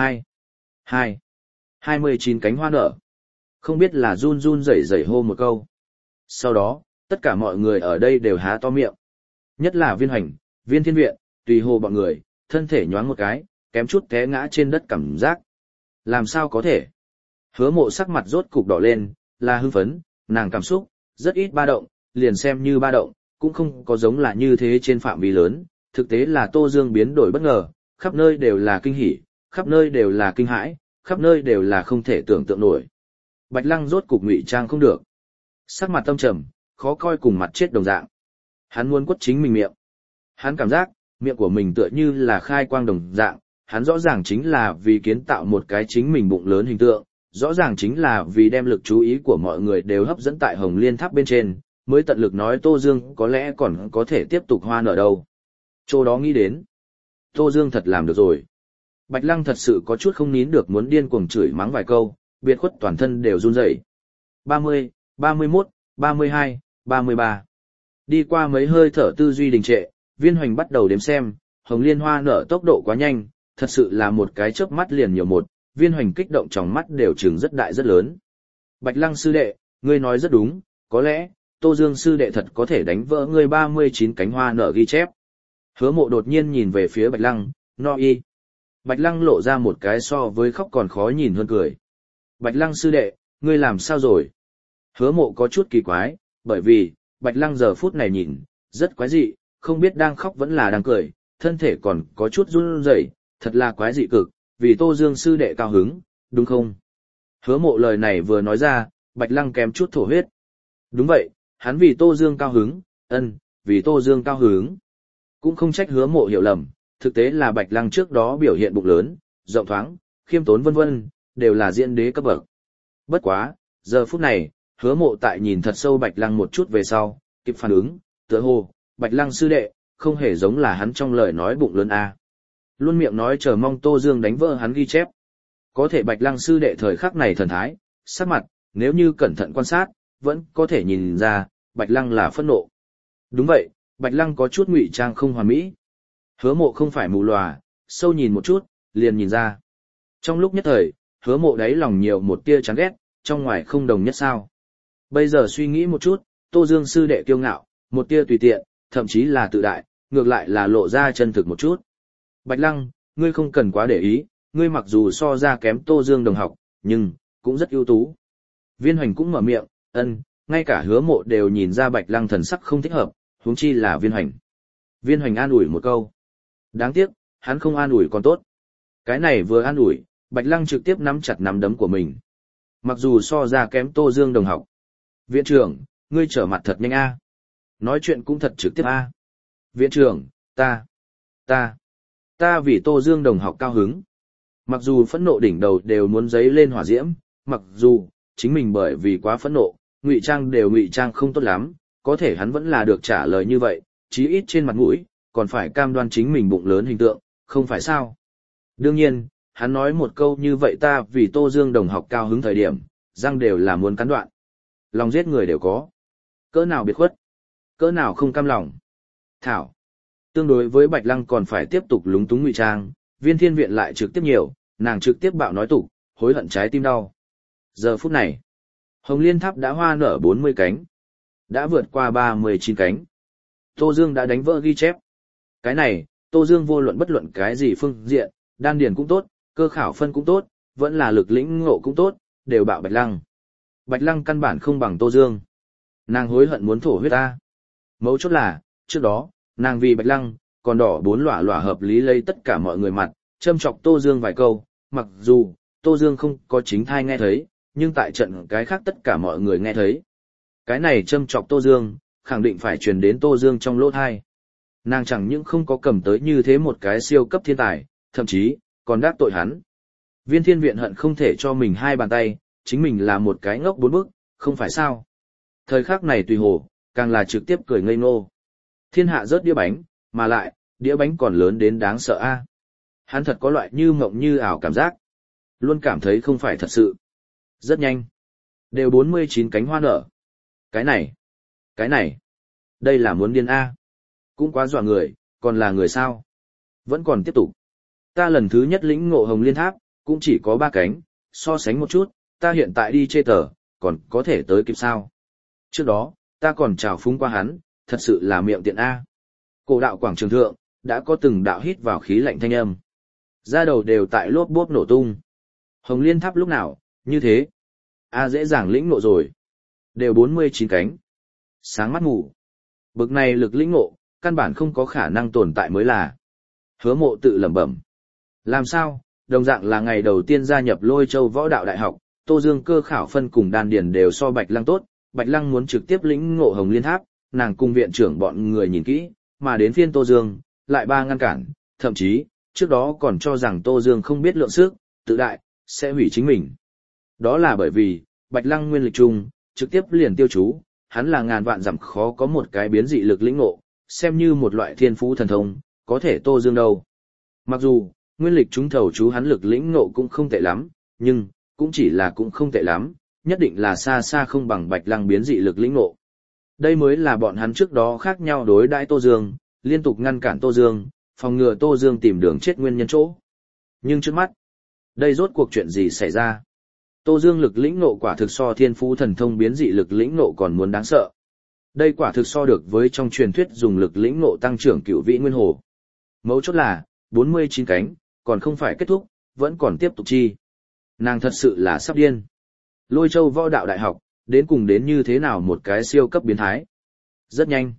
29 cánh hoa nở. Không biết là run run rẩy rẩy hô một câu. Sau đó, tất cả mọi người ở đây đều há to miệng. Nhất là Viên Hoành, Viên Thiên Viện, tùy hồ bọn người, thân thể nhoáng một cái, kém chút té ngã trên đất cảm giác. Làm sao có thể? Hứa Mộ sắc mặt rốt cục đỏ lên, là hưng phấn, nàng cảm xúc, rất ít ba động, liền xem như ba động, cũng không có giống là như thế trên phạm vi lớn, thực tế là Tô Dương biến đổi bất ngờ, khắp nơi đều là kinh hỉ, khắp nơi đều là kinh hãi, khắp nơi đều là không thể tưởng tượng nổi. Bạch Lăng rốt cục ngụy trang không được. Sắc mặt tâm trầm, khó coi cùng mặt chết đồng dạng. Hắn muốn quất chính mình miệng. Hắn cảm giác, miệng của mình tựa như là khai quang đồng dạng, hắn rõ ràng chính là vì kiến tạo một cái chính mình bụng lớn hình tượng, rõ ràng chính là vì đem lực chú ý của mọi người đều hấp dẫn tại Hồng Liên Tháp bên trên, mới tận lực nói Tô Dương có lẽ còn có thể tiếp tục hoa nở đâu. Chỗ đó nghĩ đến. Tô Dương thật làm được rồi. Bạch Lăng thật sự có chút không nín được muốn điên cuồng chửi mắng vài câu, biệt khuất toàn thân đều run rẩy. 30, 31, 32, 33. Đi qua mấy hơi thở tư duy đình trệ, Viên Hoành bắt đầu đếm xem, Hồng Liên hoa nở tốc độ quá nhanh, thật sự là một cái chớp mắt liền nhiều một, Viên Hoành kích động trong mắt đều trừng rất đại rất lớn. Bạch Lăng sư đệ, ngươi nói rất đúng, có lẽ, Tô Dương sư đệ thật có thể đánh vỡ ngươi 39 cánh hoa nở ghi chép. Hứa Mộ đột nhiên nhìn về phía Bạch Lăng, no y. Bạch Lăng lộ ra một cái so với khóc còn khó nhìn hơn cười. Bạch Lăng sư đệ, ngươi làm sao rồi? Hứa Mộ có chút kỳ quái, bởi vì, Bạch Lăng giờ phút này nhìn, rất quái dị, không biết đang khóc vẫn là đang cười, thân thể còn có chút run rẩy, thật là quái dị cực, vì Tô Dương sư đệ cao hứng, đúng không? Hứa Mộ lời này vừa nói ra, Bạch Lăng kém chút thổ huyết. Đúng vậy, hắn vì Tô Dương cao hứng, vì Tô Dương cao hứng. Cũng không trách Hứa Mộ hiểu lầm, thực tế là Bạch Lăng trước đó biểu hiện bụng lớn, rộng thoáng, khiêm tốn vân vân, đều là diễn đế cấp bậc. Bất quá, giờ phút này, Hứa Mộ tại nhìn thật sâu Bạch Lăng một chút về sau, kịp phản ứng, tựa hồ, Bạch Lăng sư đệ, không hề giống là hắn trong lời nói bụng lớn a. Luôn miệng nói chờ mong Tô Dương đánh vỡ hắn ghi chép. Có thể Bạch Lăng sư đệ thời khắc này thần thái, sắc mặt, nếu như cẩn thận quan sát, vẫn có thể nhìn ra, Bạch Lăng là phẫn nộ. Đúng vậy, Bạch Lăng có chút ngụy trang không hoàn mỹ. Hứa Mộ không phải mù lòa, sâu nhìn một chút, liền nhìn ra. Trong lúc nhất thời, Hứa Mộ đáy lòng nhiều một tia chán ghét, trong ngoài không đồng nhất sao. Bây giờ suy nghĩ một chút, Tô Dương sư đệ kiêu ngạo, một tia tùy tiện, thậm chí là tự đại, ngược lại là lộ ra chân thực một chút. Bạch Lăng, ngươi không cần quá để ý, ngươi mặc dù so ra kém Tô Dương đồng học, nhưng, cũng rất ưu tú. Viên Hoành cũng mở miệng, ngay cả Hứa Mộ đều nhìn ra Bạch Lăng thần sắc không thích hợp, huống chi là Viên Hoành. Viên Hoành an ủi một câu. Đáng tiếc, hắn không an ủi còn tốt. Cái này vừa an ủi, Bạch Lăng trực tiếp nắm chặt nắm đấm của mình. Mặc dù so ra kém Tô Dương đồng học. Viện trưởng, ngươi trở mặt thật nhanh a. Nói chuyện cũng thật trực tiếp a. Viện trưởng, ta vì Tô Dương đồng học cao hứng. Mặc dù phẫn nộ đỉnh đầu đều muốn giấy lên hỏa diễm, mặc dù chính mình bởi vì quá phẫn nộ, ngụy trang không tốt lắm, có thể hắn vẫn là được trả lời như vậy, chí ít trên mặt mũi, còn phải cam đoan chính mình bụng lớn hình tượng, không phải sao? Đương nhiên, hắn nói một câu như vậy ta vì Tô Dương đồng học cao hứng thời điểm, răng đều là muốn cắn đoạn. Lòng giết người đều có. Cỡ nào biệt khuất, cỡ nào không cam lòng. Thảo. Tương đối với Bạch Lăng còn phải tiếp tục lúng túng ngụy trang, Viên Thiên Viện lại trực tiếp nhiều, nàng trực tiếp bạo nói tục, hối hận trái tim đau. Giờ phút này, Hồng Liên Tháp đã hoa nở 40 cánh, đã vượt qua 39 cánh. Tô Dương đã đánh vỡ ghi chép. Cái này, Tô Dương vô luận bất luận cái gì phương diện, đan điền cũng tốt, cơ khảo phân cũng tốt, vẫn là lực lĩnh ngộ cũng tốt, đều bạo Bạch Lăng. Bạch Lăng căn bản không bằng Tô Dương. Nàng hối hận muốn thổ huyết ta. Mấu chốt là, trước đó, nàng vì Bạch Lăng, còn đỏ bốn lỏa lỏa hợp lý lấy tất cả mọi người mặt, châm chọc Tô Dương vài câu, mặc dù, Tô Dương không có chính thai nghe thấy, nhưng tại trận cái khác tất cả mọi người nghe thấy. Cái này châm chọc Tô Dương, khẳng định phải truyền đến Tô Dương trong lỗ thai. Nàng chẳng những không có cầm tới như thế một cái siêu cấp thiên tài, thậm chí, còn đắc tội hắn. Viên Thiên Viện hận không thể cho mình hai bàn tay, chính mình là một cái ngốc bốn bức, không phải sao. Thời khắc này tùy hồ, càng là trực tiếp cười ngây ngô. Thiên hạ rớt đĩa bánh, mà lại, đĩa bánh còn lớn đến đáng sợ a. Hắn thật có loại như mộng như ảo cảm giác. Luôn cảm thấy không phải thật sự. Rất nhanh. Đều 49 cánh hoa nở. Cái này. Đây là muốn điên A. Cũng quá dọa người, còn là người sao? Vẫn còn tiếp tục. Ta lần thứ nhất lĩnh ngộ Hồng Liên Tháp, cũng chỉ có 3 cánh, so sánh một chút, ta hiện tại đi chê tờ, còn có thể tới kịp sao? Trước đó, ta còn chào phúng qua hắn, thật sự là miệng tiện A. Cổ đạo quảng trường thượng, đã có từng đạo hít vào khí lạnh thanh âm. Da đầu đều tại lốp bốp nổ tung. Hồng Liên Tháp lúc nào, như thế. A dễ dàng lĩnh ngộ rồi. Đều 49 cánh. Sáng mắt ngủ. Bực này lực lĩnh ngộ, căn bản không có khả năng tồn tại mới là. Hứa Mộ tự lẩm bẩm. Làm sao, đồng dạng là ngày đầu tiên gia nhập Lôi Châu Võ Đạo Đại học, Tô Dương cơ khảo phân cùng đan điền đều so Bạch Lăng tốt, Bạch Lăng muốn trực tiếp lĩnh ngộ Hồng Liên Tháp, nàng cùng viện trưởng bọn người nhìn kỹ, mà đến phiên Tô Dương, lại ba ngăn cản, thậm chí, trước đó còn cho rằng Tô Dương không biết lượng sức, tự đại, sẽ hủy chính mình. Đó là bởi vì, Bạch Lăng nguyên lịch trung, trực tiếp liền tiêu chú, hắn là ngàn vạn dặm khó có một cái biến dị lực lĩnh ngộ, xem như một loại thiên phú thần thông, có thể Tô Dương đâu. Mặc dù, nguyên lịch chúng thầu chú hắn lực lĩnh ngộ cũng không tệ lắm, nhưng, cũng chỉ là cũng không tệ lắm, nhất định là xa xa không bằng Bạch Lăng biến dị lực lĩnh ngộ. Đây mới là bọn hắn trước đó khác nhau đối đãi Tô Dương, liên tục ngăn cản Tô Dương, phòng ngừa Tô Dương tìm đường chết nguyên nhân chỗ. Nhưng trước mắt, đây rốt cuộc chuyện gì xảy ra? Tô Dương lực lĩnh ngộ quả thực so thiên phú thần thông biến dị lực lĩnh ngộ còn muốn đáng sợ. Đây quả thực so được với trong truyền thuyết dùng lực lĩnh ngộ tăng trưởng cửu vĩ nguyên hồ. Mấu chốt là, 49 cánh, còn không phải kết thúc, vẫn còn tiếp tục chi. Nàng thật sự là sắp điên. Lôi Châu Võ Đạo Đại học, đến cùng đến như thế nào một cái siêu cấp biến thái. Rất nhanh.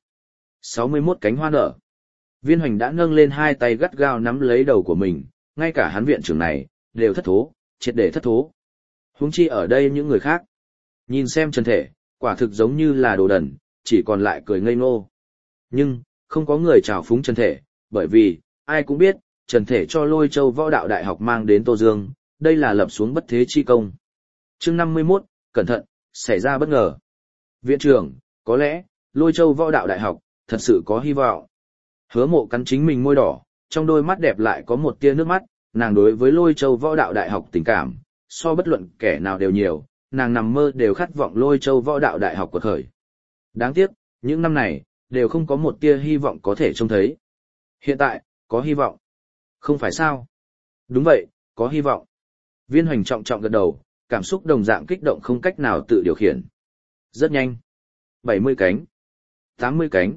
61 cánh hoa nở. Viên Hoành đã nâng lên hai tay gắt gao nắm lấy đầu của mình, ngay cả hắn viện trưởng này, đều thất thố, triệt để thất thố. Huống chi ở đây những người khác. Nhìn xem Trần Thể, quả thực giống như là đồ đần, chỉ còn lại cười ngây ngô. Nhưng, không có người chào phúng Trần Thể, bởi vì, ai cũng biết, Trần Thể cho Lôi Châu Võ Đạo Đại học mang đến Tô Dương, đây là lập xuống bất thế chi công. Chương 51, cẩn thận, xảy ra bất ngờ. Viện trưởng, có lẽ, Lôi Châu Võ Đạo Đại học, thật sự có hy vọng. Hứa Mộ cắn chính mình môi đỏ, trong đôi mắt đẹp lại có một tia nước mắt, nàng đối với Lôi Châu Võ Đạo Đại học tình cảm, so bất luận kẻ nào đều nhiều, nàng nằm mơ đều khát vọng Lôi Châu Võ Đạo Đại học quật khởi. Đáng tiếc, những năm này, đều không có một tia hy vọng có thể trông thấy. Hiện tại, có hy vọng. Không phải sao? Đúng vậy, có hy vọng. Viên Hoành trọng trọng gật đầu, cảm xúc đồng dạng kích động không cách nào tự điều khiển. Rất nhanh. 70 cánh. 80 cánh.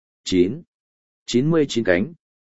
99 cánh.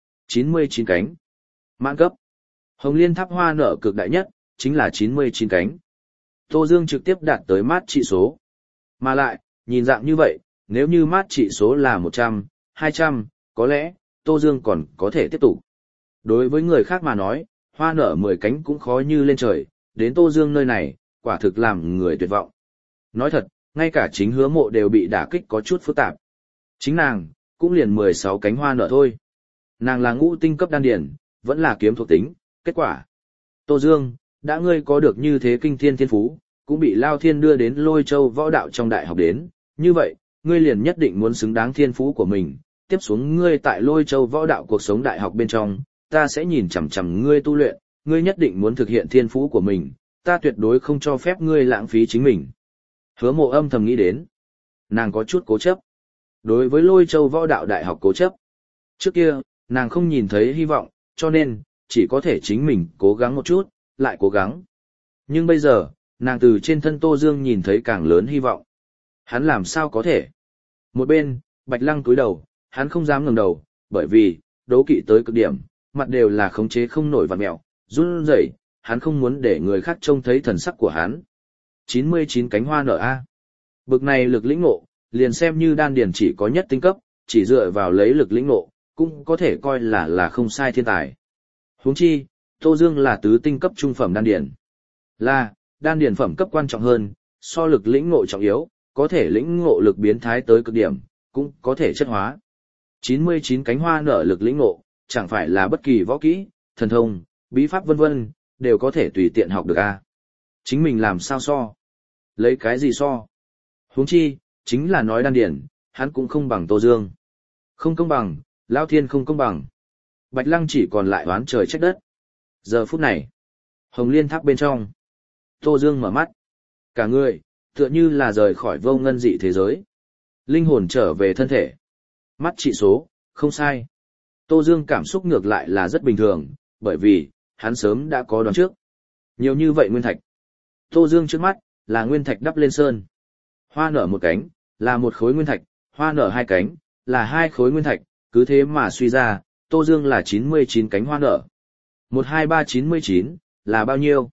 99 cánh. Mãn cấp. Hồng Liên Tháp hoa nở cực đại nhất, chính là 99 cánh. Tô Dương trực tiếp đạt tới mát trị số. Mà lại, nhìn dạng như vậy, nếu như mát trị số là 100, 200, có lẽ, Tô Dương còn có thể tiếp tục. Đối với người khác mà nói, hoa nở 10 cánh cũng khó như lên trời, đến Tô Dương nơi này, quả thực làm người tuyệt vọng. Nói thật, ngay cả chính Hứa Mộ đều bị đả kích có chút phức tạp. Chính nàng, cũng liền 16 cánh hoa nở thôi. Nàng là ngũ tinh cấp đan điển, vẫn là kiếm thuộc tính, kết quả. Tô Dương, đã ngươi có được như thế kinh thiên thiên phú, cũng bị Lao Thiên đưa đến Lôi Châu Võ Đạo trong đại học đến, như vậy, ngươi liền nhất định muốn xứng đáng thiên phú của mình, tiếp xuống ngươi tại Lôi Châu Võ Đạo cuộc sống đại học bên trong, ta sẽ nhìn chằm chằm ngươi tu luyện, ngươi nhất định muốn thực hiện thiên phú của mình, ta tuyệt đối không cho phép ngươi lãng phí chính mình. Hứa Mộ âm thầm nghĩ đến, nàng có chút cố chấp. Đối với Lôi Châu Võ Đạo đại học cố chấp, trước kia, nàng không nhìn thấy hy vọng, cho nên, chỉ có thể chính mình cố gắng một chút, lại cố gắng. Nhưng bây giờ, nàng từ trên thân Tô Dương nhìn thấy càng lớn hy vọng. Hắn làm sao có thể? Một bên, Bạch Lăng cúi đầu, hắn không dám ngẩng đầu, bởi vì, đố kỵ tới cực điểm, mặt đều là khống chế không nổi vặn mẹo, run rẩy, hắn không muốn để người khác trông thấy thần sắc của hắn. 99 cánh hoa nở a. Bực này lực lĩnh ngộ, liền xem như đan điền chỉ có nhất tinh cấp, chỉ dựa vào lấy lực lĩnh ngộ, cũng có thể coi là không sai thiên tài. Huống chi, Tô Dương là tứ tinh cấp trung phẩm đan điền. Là, đan điền phẩm cấp quan trọng hơn, so lực lĩnh ngộ trọng yếu, có thể lĩnh ngộ lực biến thái tới cực điểm, cũng có thể chất hóa. 99 cánh hoa nở lực lĩnh ngộ, chẳng phải là bất kỳ võ kỹ, thần thông, bí pháp vân vân, đều có thể tùy tiện học được a. Chính mình làm sao so? Lấy cái gì so? Huống chi, chính là nói đan điển, hắn cũng không bằng Tô Dương. Không công bằng, Lao Thiên không công bằng. Bạch Lăng chỉ còn lại oán trời trách đất. Giờ phút này, Hồng Liên Tháp bên trong. Tô Dương mở mắt. Cả người, tựa như là rời khỏi vô ngân dị thế giới. Linh hồn trở về thân thể. Mắt trị số, không sai. Tô Dương cảm xúc ngược lại là rất bình thường, bởi vì, hắn sớm đã có đoán trước. Nhiều như vậy nguyên thạch. Tô Dương trước mắt, là nguyên thạch đắp lên sơn. Hoa nở một cánh, là một khối nguyên thạch, hoa nở hai cánh, là hai khối nguyên thạch, cứ thế mà suy ra, Tô Dương là 99 cánh hoa nở. 12399, là bao nhiêu?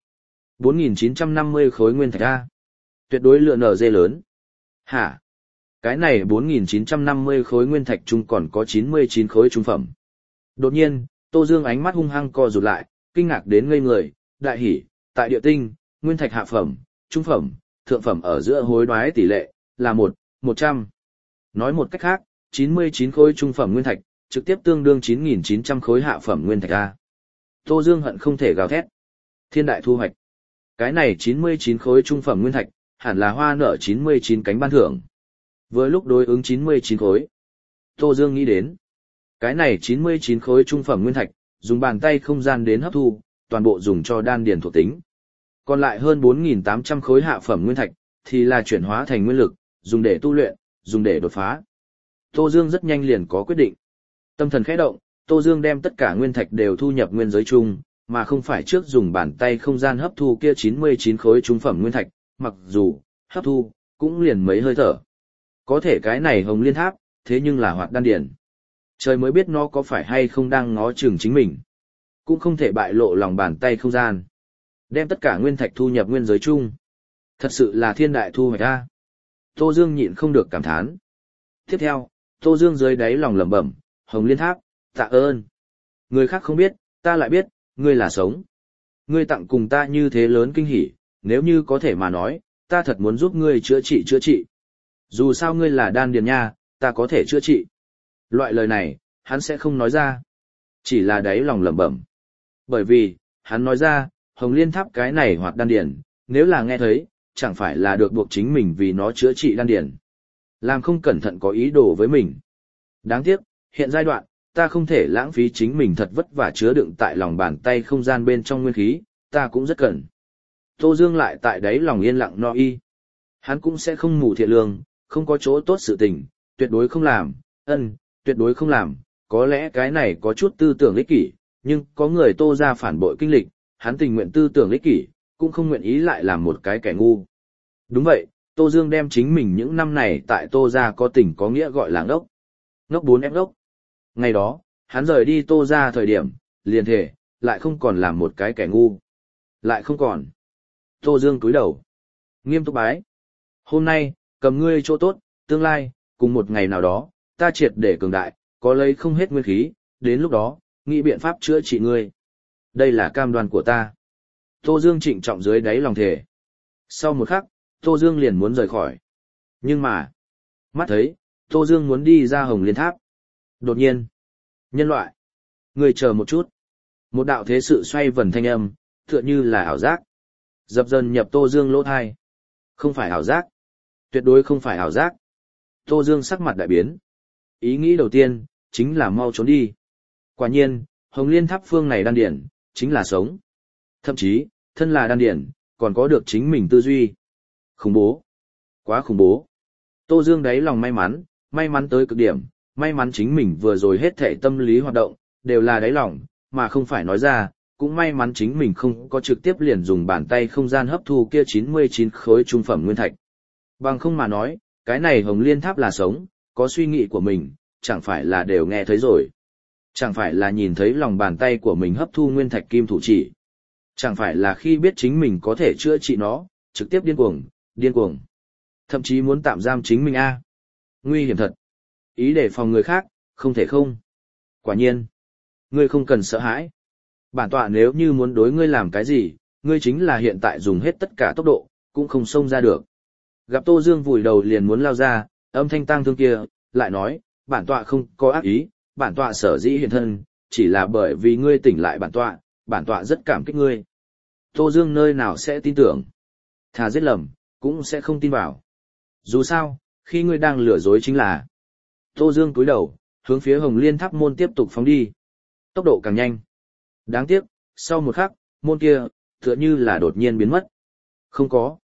4.950 khối nguyên thạch A. Tuyệt đối lựa nở dê lớn. Hả? Cái này 4.950 khối nguyên thạch chung còn có 99 khối trung phẩm. Đột nhiên, Tô Dương ánh mắt hung hăng co rụt lại, kinh ngạc đến ngây người, đại hỉ, tại địa tinh, nguyên thạch hạ phẩm, trung phẩm, thượng phẩm ở giữa hối đoái tỷ lệ, là 1/100. Nói một cách khác, 99 khối trung phẩm nguyên thạch, trực tiếp tương đương 9.900 khối hạ phẩm nguyên thạch A. Tô Dương hận không thể gào thét. Thiên đại thu hoạch. Cái này 99 khối trung phẩm nguyên thạch, hẳn là hoa nở 99 cánh ban thưởng. Với lúc đối ứng 99 khối, Tô Dương nghĩ đến. Cái này 99 khối trung phẩm nguyên thạch, dùng bàn tay không gian đến hấp thu, toàn bộ dùng cho đan điền thuộc tính. Còn lại hơn 4.800 khối hạ phẩm nguyên thạch, thì là chuyển hóa thành nguyên lực, dùng để tu luyện, dùng để đột phá. Tô Dương rất nhanh liền có quyết định. Tâm thần khẽ động, Tô Dương đem tất cả nguyên thạch đều thu nhập nguyên giới chung, mà không phải trước dùng bàn tay không gian hấp thu kia 99 khối trung phẩm nguyên thạch, mặc dù hấp thu cũng liền mấy hơi thở. Có thể cái này Hồng Liên Tháp, thế nhưng là hoạt đan điển. Trời mới biết nó có phải hay không đang ngó chừng chính mình. Cũng không thể bại lộ lòng bàn tay không gian. Đem tất cả nguyên thạch thu nhập nguyên giới chung. Thật sự là thiên đại thu hoạch a. Tô Dương nhịn không được cảm thán. Tiếp theo, Tô Dương dưới đáy lòng lẩm bẩm, Hồng Liên Tháp, tạ ơn. Người khác không biết, ta lại biết, ngươi là sống. Ngươi tặng cùng ta như thế lớn kinh hỉ, nếu như có thể mà nói, ta thật muốn giúp ngươi chữa trị. Dù sao ngươi là đan điền nha, ta có thể chữa trị. Loại lời này, hắn sẽ không nói ra. Chỉ là đáy lòng lẩm bẩm. Bởi vì, hắn nói ra, Hồng Liên Tháp cái này hoạt đan điền, nếu là nghe thấy, chẳng phải là được buộc chính mình vì nó chữa trị đan điền. Làm không cẩn thận có ý đồ với mình. Đáng tiếc, hiện giai đoạn, ta không thể lãng phí chính mình thật vất vả chứa đựng tại lòng bàn tay không gian bên trong nguyên khí, ta cũng rất cần. Tô Dương lại tại đáy lòng yên lặng no y. Hắn cũng sẽ không mù thiện lương, không có chỗ tốt sự tình, tuyệt đối không làm, tuyệt đối không làm, có lẽ cái này có chút tư tưởng ích kỷ, nhưng có người Tô ra phản bội kinh lịch, hắn tình nguyện tư tưởng ích kỷ, cũng không nguyện ý lại làm một cái kẻ ngu. Đúng vậy, Tô Dương đem chính mình những năm này tại Tô ra có tình có nghĩa gọi là ngốc. Ngốc 4F ngốc. Ngày đó, hắn rời đi Tô ra thời điểm, liền thể, lại không còn làm một cái kẻ ngu. Lại không còn. Tô Dương cúi đầu. Nghiêm túc bái. Hôm nay, cầm ngươi chỗ tốt, tương lai, cùng một ngày nào đó, ta triệt để cường đại, có lấy không hết nguyên khí, đến lúc đó, nghĩ biện pháp chữa trị ngươi. Đây là cam đoan của ta. Tô Dương trịnh trọng dưới đáy lòng thể. Sau một khắc, Tô Dương liền muốn rời khỏi. Nhưng mà, mắt thấy, Tô Dương muốn đi ra Hồng Liên Tháp. Đột nhiên, nhân loại, người chờ một chút. Một đạo thế sự xoay vần thanh âm, tựa như là ảo giác. Dập dần nhập Tô Dương lỗ thai. Không phải ảo giác. Tuyệt đối không phải ảo giác. Tô Dương sắc mặt đại biến. Ý nghĩ đầu tiên, chính là mau trốn đi. Quả nhiên, Hồng Liên Tháp phương này đan điển, chính là sống. Thậm chí, thân là đan điển, còn có được chính mình tư duy. Khủng bố. Quá khủng bố. Tô Dương đáy lòng may mắn tới cực điểm, may mắn chính mình vừa rồi hết thảy tâm lý hoạt động, đều là đáy lòng, mà không phải nói ra, cũng may mắn chính mình không có trực tiếp liền dùng bàn tay không gian hấp thu kia 99 khối trung phẩm nguyên thạch. Bằng không mà nói, cái này Hồng Liên Tháp là sống, có suy nghĩ của mình, chẳng phải là đều nghe thấy rồi. Chẳng phải là nhìn thấy lòng bàn tay của mình hấp thu nguyên thạch kim thủ chỉ. Chẳng phải là khi biết chính mình có thể chữa trị nó, trực tiếp điên cuồng. Thậm chí muốn tạm giam chính mình a. Nguy hiểm thật. Ý để phòng người khác, không thể không. Quả nhiên. Ngươi không cần sợ hãi. Bản tọa nếu như muốn đối ngươi làm cái gì, ngươi chính là hiện tại dùng hết tất cả tốc độ, cũng không xông ra được. Gặp Tô Dương vùi đầu liền muốn lao ra, âm thanh tang thương kia, lại nói, bản tọa không có ác ý, bản tọa sở dĩ hiện thân, chỉ là bởi vì ngươi tỉnh lại bản tọa rất cảm kích ngươi. Tô Dương nơi nào sẽ tin tưởng? Thà giết lầm, cũng sẽ không tin vào. Dù sao, khi ngươi đang lừa dối chính là. Tô Dương cúi đầu, hướng phía Hồng Liên Tháp môn tiếp tục phóng đi. Tốc độ càng nhanh. Đáng tiếc, sau một khắc, môn kia, tựa như là đột nhiên biến mất. Không có.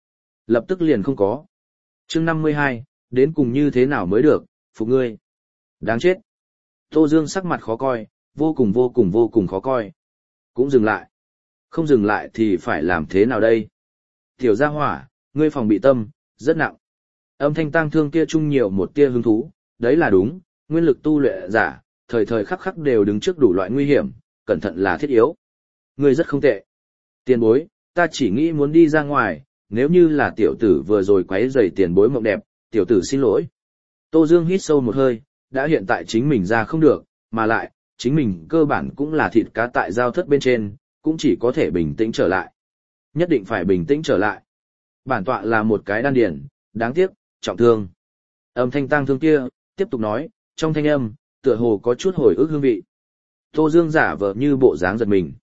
Lập tức liền không có. Chương 52, đến cùng như thế nào mới được, phục ngươi. Đáng chết. Tô Dương sắc mặt khó coi, vô cùng khó coi. Cũng dừng lại. Không dừng lại thì phải làm thế nào đây? Tiểu gia hỏa, ngươi phòng bị tâm, rất nặng. Âm thanh tang thương kia chung nhiều một tia hứng thú, đấy là đúng, nguyên lực tu luyện giả, thời thời khắc khắc đều đứng trước đủ loại nguy hiểm, cẩn thận là thiết yếu. Ngươi rất không tệ. Tiền bối, ta chỉ nghĩ muốn đi ra ngoài, nếu như là tiểu tử vừa rồi quấy rầy tiền bối mộng đẹp, tiểu tử xin lỗi. Tô Dương hít sâu một hơi, đã hiện tại chính mình ra không được, mà lại, chính mình cơ bản cũng là thịt cá tại giao thất bên trên, cũng chỉ có thể bình tĩnh trở lại. Nhất định phải bình tĩnh trở lại. Bản tọa là một cái đan điển, đáng tiếc, trọng thương. Âm thanh tang thương kia, tiếp tục nói, trong thanh âm, tựa hồ có chút hồi ức hương vị. Tô Dương giả vờ như bộ dáng giật mình.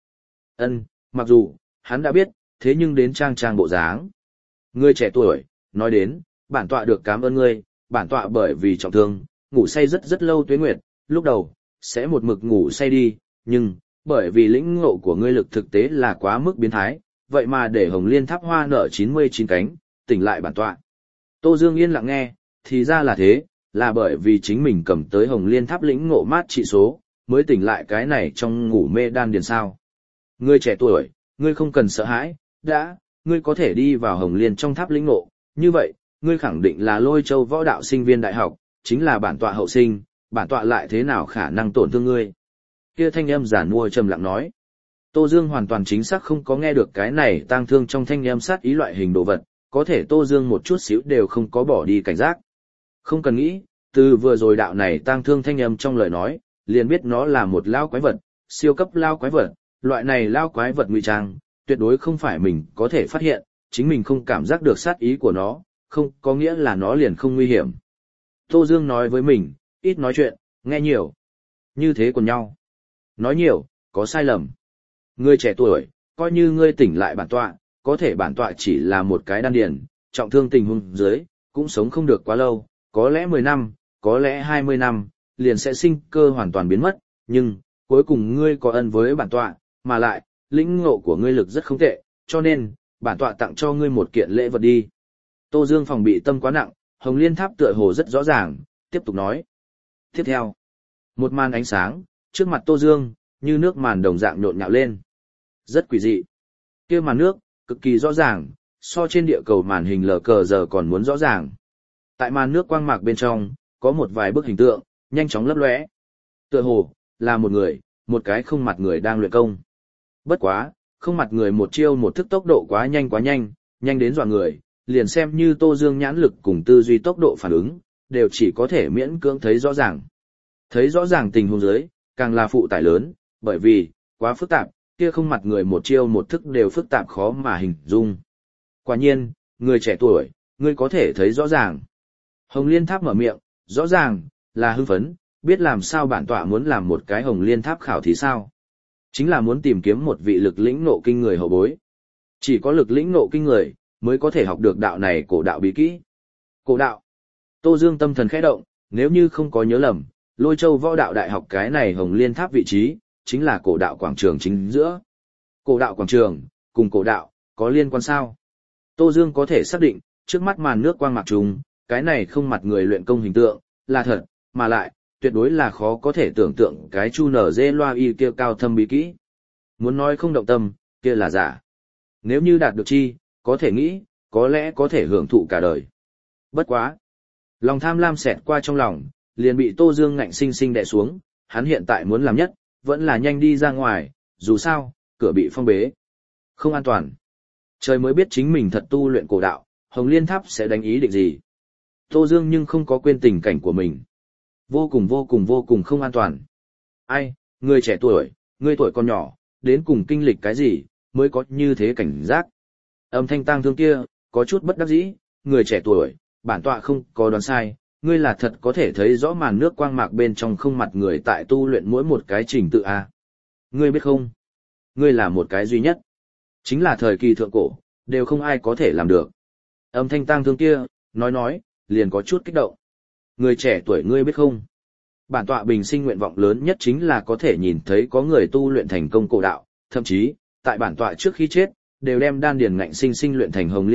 Mặc dù, hắn đã biết, thế nhưng đến trang bộ dáng. Ngươi trẻ tuổi, nói đến, bản tọa được cảm ơn ngươi, bản tọa bởi vì trọng thương, ngủ say rất lâu tuế nguyệt, lúc đầu, sẽ một mực ngủ say đi, nhưng, bởi vì lĩnh ngộ của ngươi lực thực tế là quá mức biến thái, vậy mà để Hồng Liên Tháp hoa nở 99 cánh, tỉnh lại bản tọa. Tô Dương yên lặng nghe, thì ra là thế, là bởi vì chính mình cầm tới Hồng Liên Tháp lĩnh ngộ mát trị số, mới tỉnh lại cái này trong ngủ mê đan điền sao. Ngươi trẻ tuổi, ngươi không cần sợ hãi, ngươi có thể đi vào Hồng Liên trong tháp lĩnh ngộ, như vậy, ngươi khẳng định là Lôi Châu võ đạo sinh viên đại học, chính là bản tọa hậu sinh, bản tọa lại thế nào khả năng tổn thương ngươi. Kia thanh âm giản mua trầm lặng nói. Tô Dương hoàn toàn chính xác không có nghe được cái này tang thương trong thanh âm sát ý loại hình đồ vật, có thể Tô Dương một chút xíu đều không có bỏ đi cảnh giác. Không cần nghĩ, từ vừa rồi đạo này tang thương thanh âm trong lời nói, liền biết nó là một lao quái vật, siêu cấp lao quái vật, loại này lao quái vật ngụy trang, tuyệt đối không phải mình có thể phát hiện, chính mình không cảm giác được sát ý của nó, không có nghĩa là nó liền không nguy hiểm. Tô Dương nói với mình, ít nói chuyện, nghe nhiều. Như thế còn nhau. Nói nhiều, có sai lầm. Ngươi trẻ tuổi, coi như ngươi tỉnh lại bản tọa, có thể bản tọa chỉ là một cái đan điền, trọng thương tình huống dưới, cũng sống không được quá lâu, có lẽ 10 năm, có lẽ 20 năm, liền sẽ sinh cơ hoàn toàn biến mất, nhưng, cuối cùng ngươi có ân với bản tọa, mà lại, lĩnh ngộ của ngươi lực rất không tệ, cho nên, bản tọa tặng cho ngươi một kiện lễ vật đi. Tô Dương phòng bị tâm quá nặng, Hồng Liên Tháp tựa hồ rất rõ ràng, tiếp tục nói. Tiếp theo, một màn ánh sáng, trước mặt Tô Dương, như nước màn đồng dạng nhộn nhạo lên. Rất quỷ dị. Kia màn nước, cực kỳ rõ ràng, so trên địa cầu màn hình lờ cờ giờ còn muốn rõ ràng. Tại màn nước quang mạc bên trong, có một vài bức hình tượng, nhanh chóng lấp lóe. Tựa hồ, là một người, một cái không mặt người đang luyện công. Bất quá, không mặt người một chiêu một thức tốc độ quá nhanh, nhanh đến dọa người, liền xem như Tô Dương nhãn lực cùng tư duy tốc độ phản ứng, đều chỉ có thể miễn cưỡng thấy rõ ràng. Thấy rõ ràng tình huống dưới, càng là phụ tải lớn, bởi vì, quá phức tạp, kia không mặt người một chiêu một thức đều phức tạp khó mà hình dung. Quả nhiên, người trẻ tuổi, ngươi có thể thấy rõ ràng. Hồng Liên Tháp mở miệng, rõ ràng, là hưng phấn, biết làm sao bản tọa muốn làm một cái Hồng Liên Tháp khảo thí sao. Chính là muốn tìm kiếm một vị lực lĩnh ngộ kinh người hậu bối. Chỉ có lực lĩnh ngộ kinh người, mới có thể học được đạo này cổ đạo bí kỹ. Cổ đạo. Tô Dương tâm thần khẽ động, nếu như không có nhớ lầm, Lôi Châu võ đạo đại học cái này Hồng Liên Tháp vị trí, chính là cổ đạo quảng trường chính giữa. Cổ đạo quảng trường, cùng cổ đạo, có liên quan sao? Tô Dương có thể xác định, trước mắt màn nước quang mạc trùng, cái này không mặt người luyện công hình tượng, là thật, mà lại, tuyệt đối là khó có thể tưởng tượng cái chu nở dê loa y kia cao thâm bí kỹ. Muốn nói không động tâm, kia là giả. Nếu như đạt được chi, có thể nghĩ, có lẽ có thể hưởng thụ cả đời. Bất quá. Lòng tham lam xẹt qua trong lòng, liền bị Tô Dương ngạnh sinh sinh đè xuống, hắn hiện tại muốn làm nhất, vẫn là nhanh đi ra ngoài, dù sao, cửa bị phong bế. Không an toàn. Trời mới biết chính mình thật tu luyện cổ đạo, Hồng Liên Tháp sẽ đánh ý định gì. Tô Dương nhưng không có quên tình cảnh của mình. Vô cùng không an toàn. Ai, người trẻ tuổi, người tuổi còn nhỏ, đến cùng kinh lịch cái gì, mới có như thế cảnh giác. Âm thanh tang thương kia, có chút bất đắc dĩ, người trẻ tuổi, bản tọa không có đoán sai, ngươi là thật có thể thấy rõ màn nước quang mạc bên trong không mặt người tại tu luyện mỗi một cái trình tự A. Ngươi biết không? Ngươi là một cái duy nhất. Chính là thời kỳ thượng cổ, đều không ai có thể làm được. Âm thanh tang thương kia, nói, liền có chút kích động. Người trẻ tuổi ngươi biết không? Bản tọa bình sinh nguyện vọng lớn nhất chính là có thể nhìn thấy có người tu luyện thành công cổ đạo, thậm chí, tại bản tọa trước khi chết, đều đem đan điền ngạnh sinh sinh luyện thành Hồng Liên Tháp,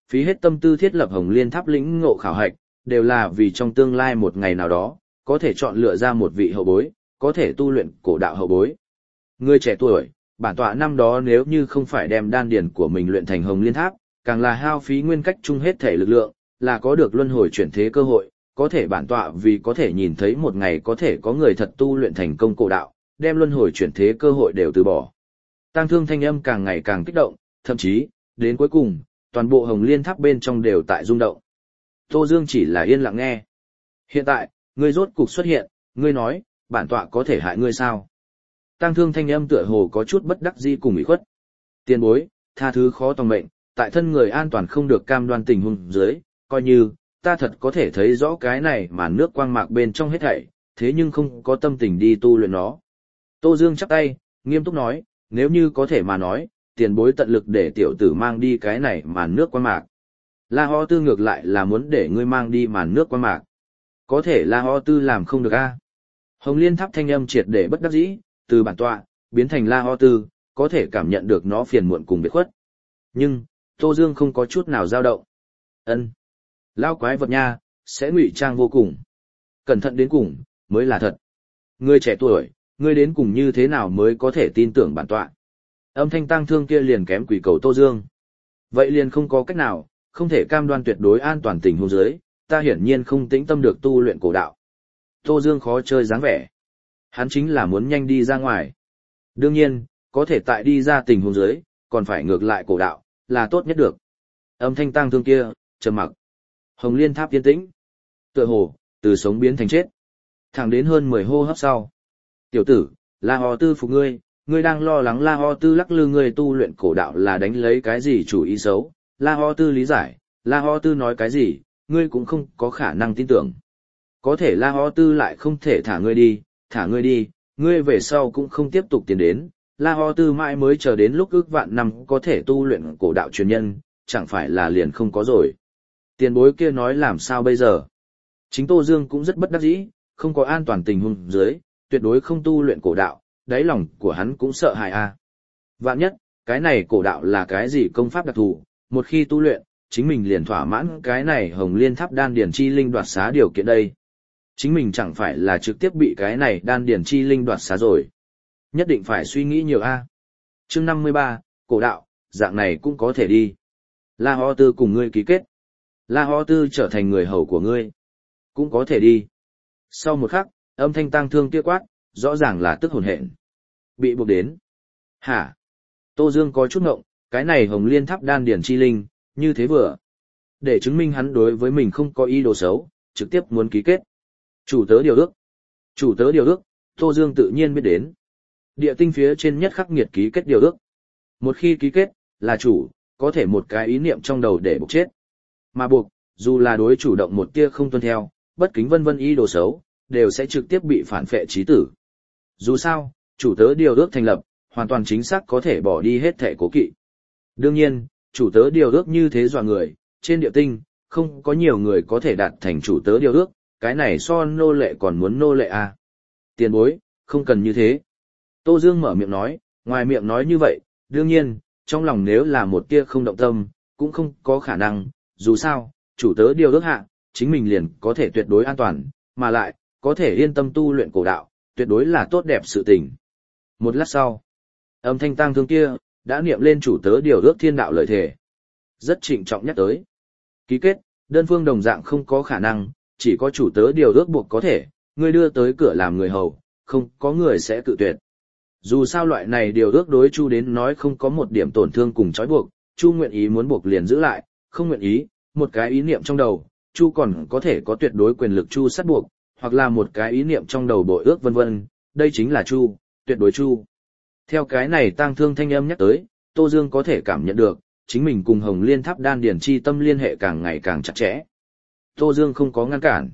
phí hết tâm tư thiết lập Hồng Liên Tháp lĩnh ngộ khảo hạch, đều là vì trong tương lai một ngày nào đó, có thể chọn lựa ra một vị hậu bối, có thể tu luyện cổ đạo hậu bối. Người trẻ tuổi, bản tọa năm đó nếu như không phải đem đan điển của mình luyện thành Hồng Liên Tháp, càng là hao phí nguyên cách chung hết thể lực lượng, là có được luân hồi chuyển thế cơ hội, có thể bản tọa vì có thể nhìn thấy một ngày có thể có người thật tu luyện thành công cổ đạo, đem luân hồi chuyển thế cơ hội đều từ bỏ. Tang Thương thanh âm càng ngày càng kích động, thậm chí, đến cuối cùng, toàn bộ Hồng Liên Tháp bên trong đều tại rung động. Tô Dương chỉ là yên lặng nghe. Hiện tại, ngươi rốt cục xuất hiện, ngươi nói, bản tọa có thể hại ngươi sao? Tang Thương thanh âm tựa hồ có chút bất đắc dĩ cùng ủy khuất. Tiền bối, tha thứ khó tòng mệnh, tại thân người an toàn không được cam đoan tình huống dưới, coi như, ta thật có thể thấy rõ cái này mà nước quang mạc bên trong hết thảy, thế nhưng không có tâm tình đi tu luyện nó. Tô Dương chắp tay, nghiêm túc nói, nếu như có thể mà nói, tiền bối tận lực để tiểu tử mang đi cái này màn nước quang mạc. La Ho Tư ngược lại là muốn để ngươi mang đi màn nước quang mạc. Có thể La Ho Tư làm không được a. Hồng Liên Tháp thanh âm triệt để bất đắc dĩ, từ bản tọa, biến thành La Ho Tư, có thể cảm nhận được nó phiền muộn cùng biệt khuất. Nhưng, Tô Dương không có chút nào dao động. Ân, lao quái vật nha, sẽ ngụy trang vô cùng. Cẩn thận đến cùng, mới là thật. Ngươi trẻ tuổi, ngươi đến cùng như thế nào mới có thể tin tưởng bản tọa. Âm thanh Tang Thương kia liền kém quỷ cầu Tô Dương. Vậy liền không có cách nào, không thể cam đoan tuyệt đối an toàn tình huống dưới, ta hiển nhiên không tĩnh tâm được tu luyện cổ đạo. Tô Dương khó chơi dáng vẻ. Hắn chính là muốn nhanh đi ra ngoài. Đương nhiên, có thể tại đi ra tình huống dưới, còn phải ngược lại cổ đạo, là tốt nhất được. Âm thanh Tang Thương kia, trầm mặc. Hồng Liên Tháp yên tĩnh. Tựa hồ, từ sống biến thành chết. Thẳng đến hơn 10 hô hấp sau. Tiểu tử, La Ho Tư phục ngươi, ngươi đang lo lắng La Ho Tư lắc lư ngươi tu luyện cổ đạo là đánh lấy cái gì chủ ý xấu. La Ho Tư lý giải, La Ho Tư nói cái gì, ngươi cũng không có khả năng tin tưởng. Có thể La Ho Tư lại không thể thả ngươi đi, ngươi về sau cũng không tiếp tục tiến đến. La Ho Tư mãi mới chờ đến lúc ước vạn năm có thể tu luyện cổ đạo truyền nhân, chẳng phải là liền không có rồi. Tiền bối kia nói làm sao bây giờ? Chính Tô Dương cũng rất bất đắc dĩ, không có an toàn tình huống dưới, tuyệt đối không tu luyện cổ đạo, đáy lòng của hắn cũng sợ hãi a. Vạn nhất, cái này cổ đạo là cái gì công pháp đặc thù, một khi tu luyện, chính mình liền thỏa mãn cái này Hồng Liên Tháp đan điển chi linh đoạt xá điều kiện đây. Chính mình chẳng phải là trực tiếp bị cái này đan điển chi linh đoạt xá rồi. Nhất định phải suy nghĩ nhiều a. Chương 53, cổ đạo, dạng này cũng có thể đi. La Ho Tư cùng ngươi ký kết. La Ho Tư trở thành người hầu của ngươi. Cũng có thể đi. Sau một khắc, âm thanh Tang Thương kia quát, rõ ràng là tức hồn hện. Bị buộc đến. Hả? Tô Dương có chút ngộng, cái này Hồng Liên Tháp đan điển chi linh, như thế vừa. Để chứng minh hắn đối với mình không có ý đồ xấu, trực tiếp muốn ký kết. Chủ tớ điều ước. Chủ tớ điều ước, Tô Dương tự nhiên biết đến. Địa tinh phía trên nhất khắc nghiệt ký kết điều ước. Một khi ký kết, là chủ, có thể một cái ý niệm trong đầu để buộc chết. Mà buộc, dù là đối chủ động một tia không tuân theo, bất kính vân vân ý đồ xấu, đều sẽ trực tiếp bị phản phệ chí tử. Dù sao, chủ tớ điều ước thành lập, hoàn toàn chính xác có thể bỏ đi hết thể cố kỵ. Đương nhiên, chủ tớ điều ước như thế dọa người, trên địa tinh, không có nhiều người có thể đạt thành chủ tớ điều ước, cái này so nô lệ còn muốn nô lệ à. Tiền bối, không cần như thế. Tô Dương mở miệng nói, ngoài miệng nói như vậy, đương nhiên, trong lòng nếu là một tia không động tâm, cũng không có khả năng, dù sao, chủ tớ điều ước hạ, chính mình liền có thể tuyệt đối an toàn, mà lại, có thể yên tâm tu luyện cổ đạo, tuyệt đối là tốt đẹp sự tình. Một lát sau, âm thanh Tang Thương kia, đã niệm lên chủ tớ điều ước thiên đạo lợi thể. Rất trịnh trọng nhắc tới. Ký kết, đơn phương đồng dạng không có khả năng, chỉ có chủ tớ điều ước buộc có thể, người đưa tới cửa làm người hầu, không có người sẽ cự tuyệt. Dù sao loại này điều ước đối Chu đến nói không có một điểm tổn thương cùng trói buộc, Chu nguyện ý muốn buộc liền giữ lại, không nguyện ý, một cái ý niệm trong đầu, Chu còn có thể có tuyệt đối quyền lực Chu sát buộc, hoặc là một cái ý niệm trong đầu bội ước vân vân, đây chính là Chu, tuyệt đối Chu. Theo cái này Tang Thương thanh âm nhắc tới, Tô Dương có thể cảm nhận được, chính mình cùng Hồng Liên Tháp đan điển chi tâm liên hệ càng ngày càng chặt chẽ. Tô Dương không có ngăn cản.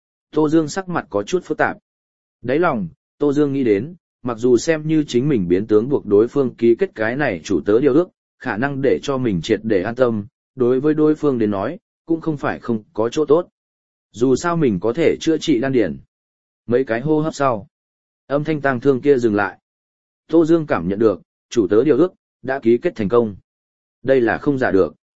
Tô Dương sắc mặt có chút phức tạp. Đáy lòng, Tô Dương nghĩ đến, mặc dù xem như chính mình biến tướng buộc đối phương ký kết cái này chủ tớ điều ước, khả năng để cho mình triệt để an tâm, đối với đối phương đến nói, cũng không phải không có chỗ tốt. Dù sao mình có thể chữa trị đan điển. Mấy cái hô hấp sau, âm thanh Tang Thương kia dừng lại. Tô Dương cảm nhận được, chủ tớ điều ước, đã ký kết thành công. Đây là không giả được.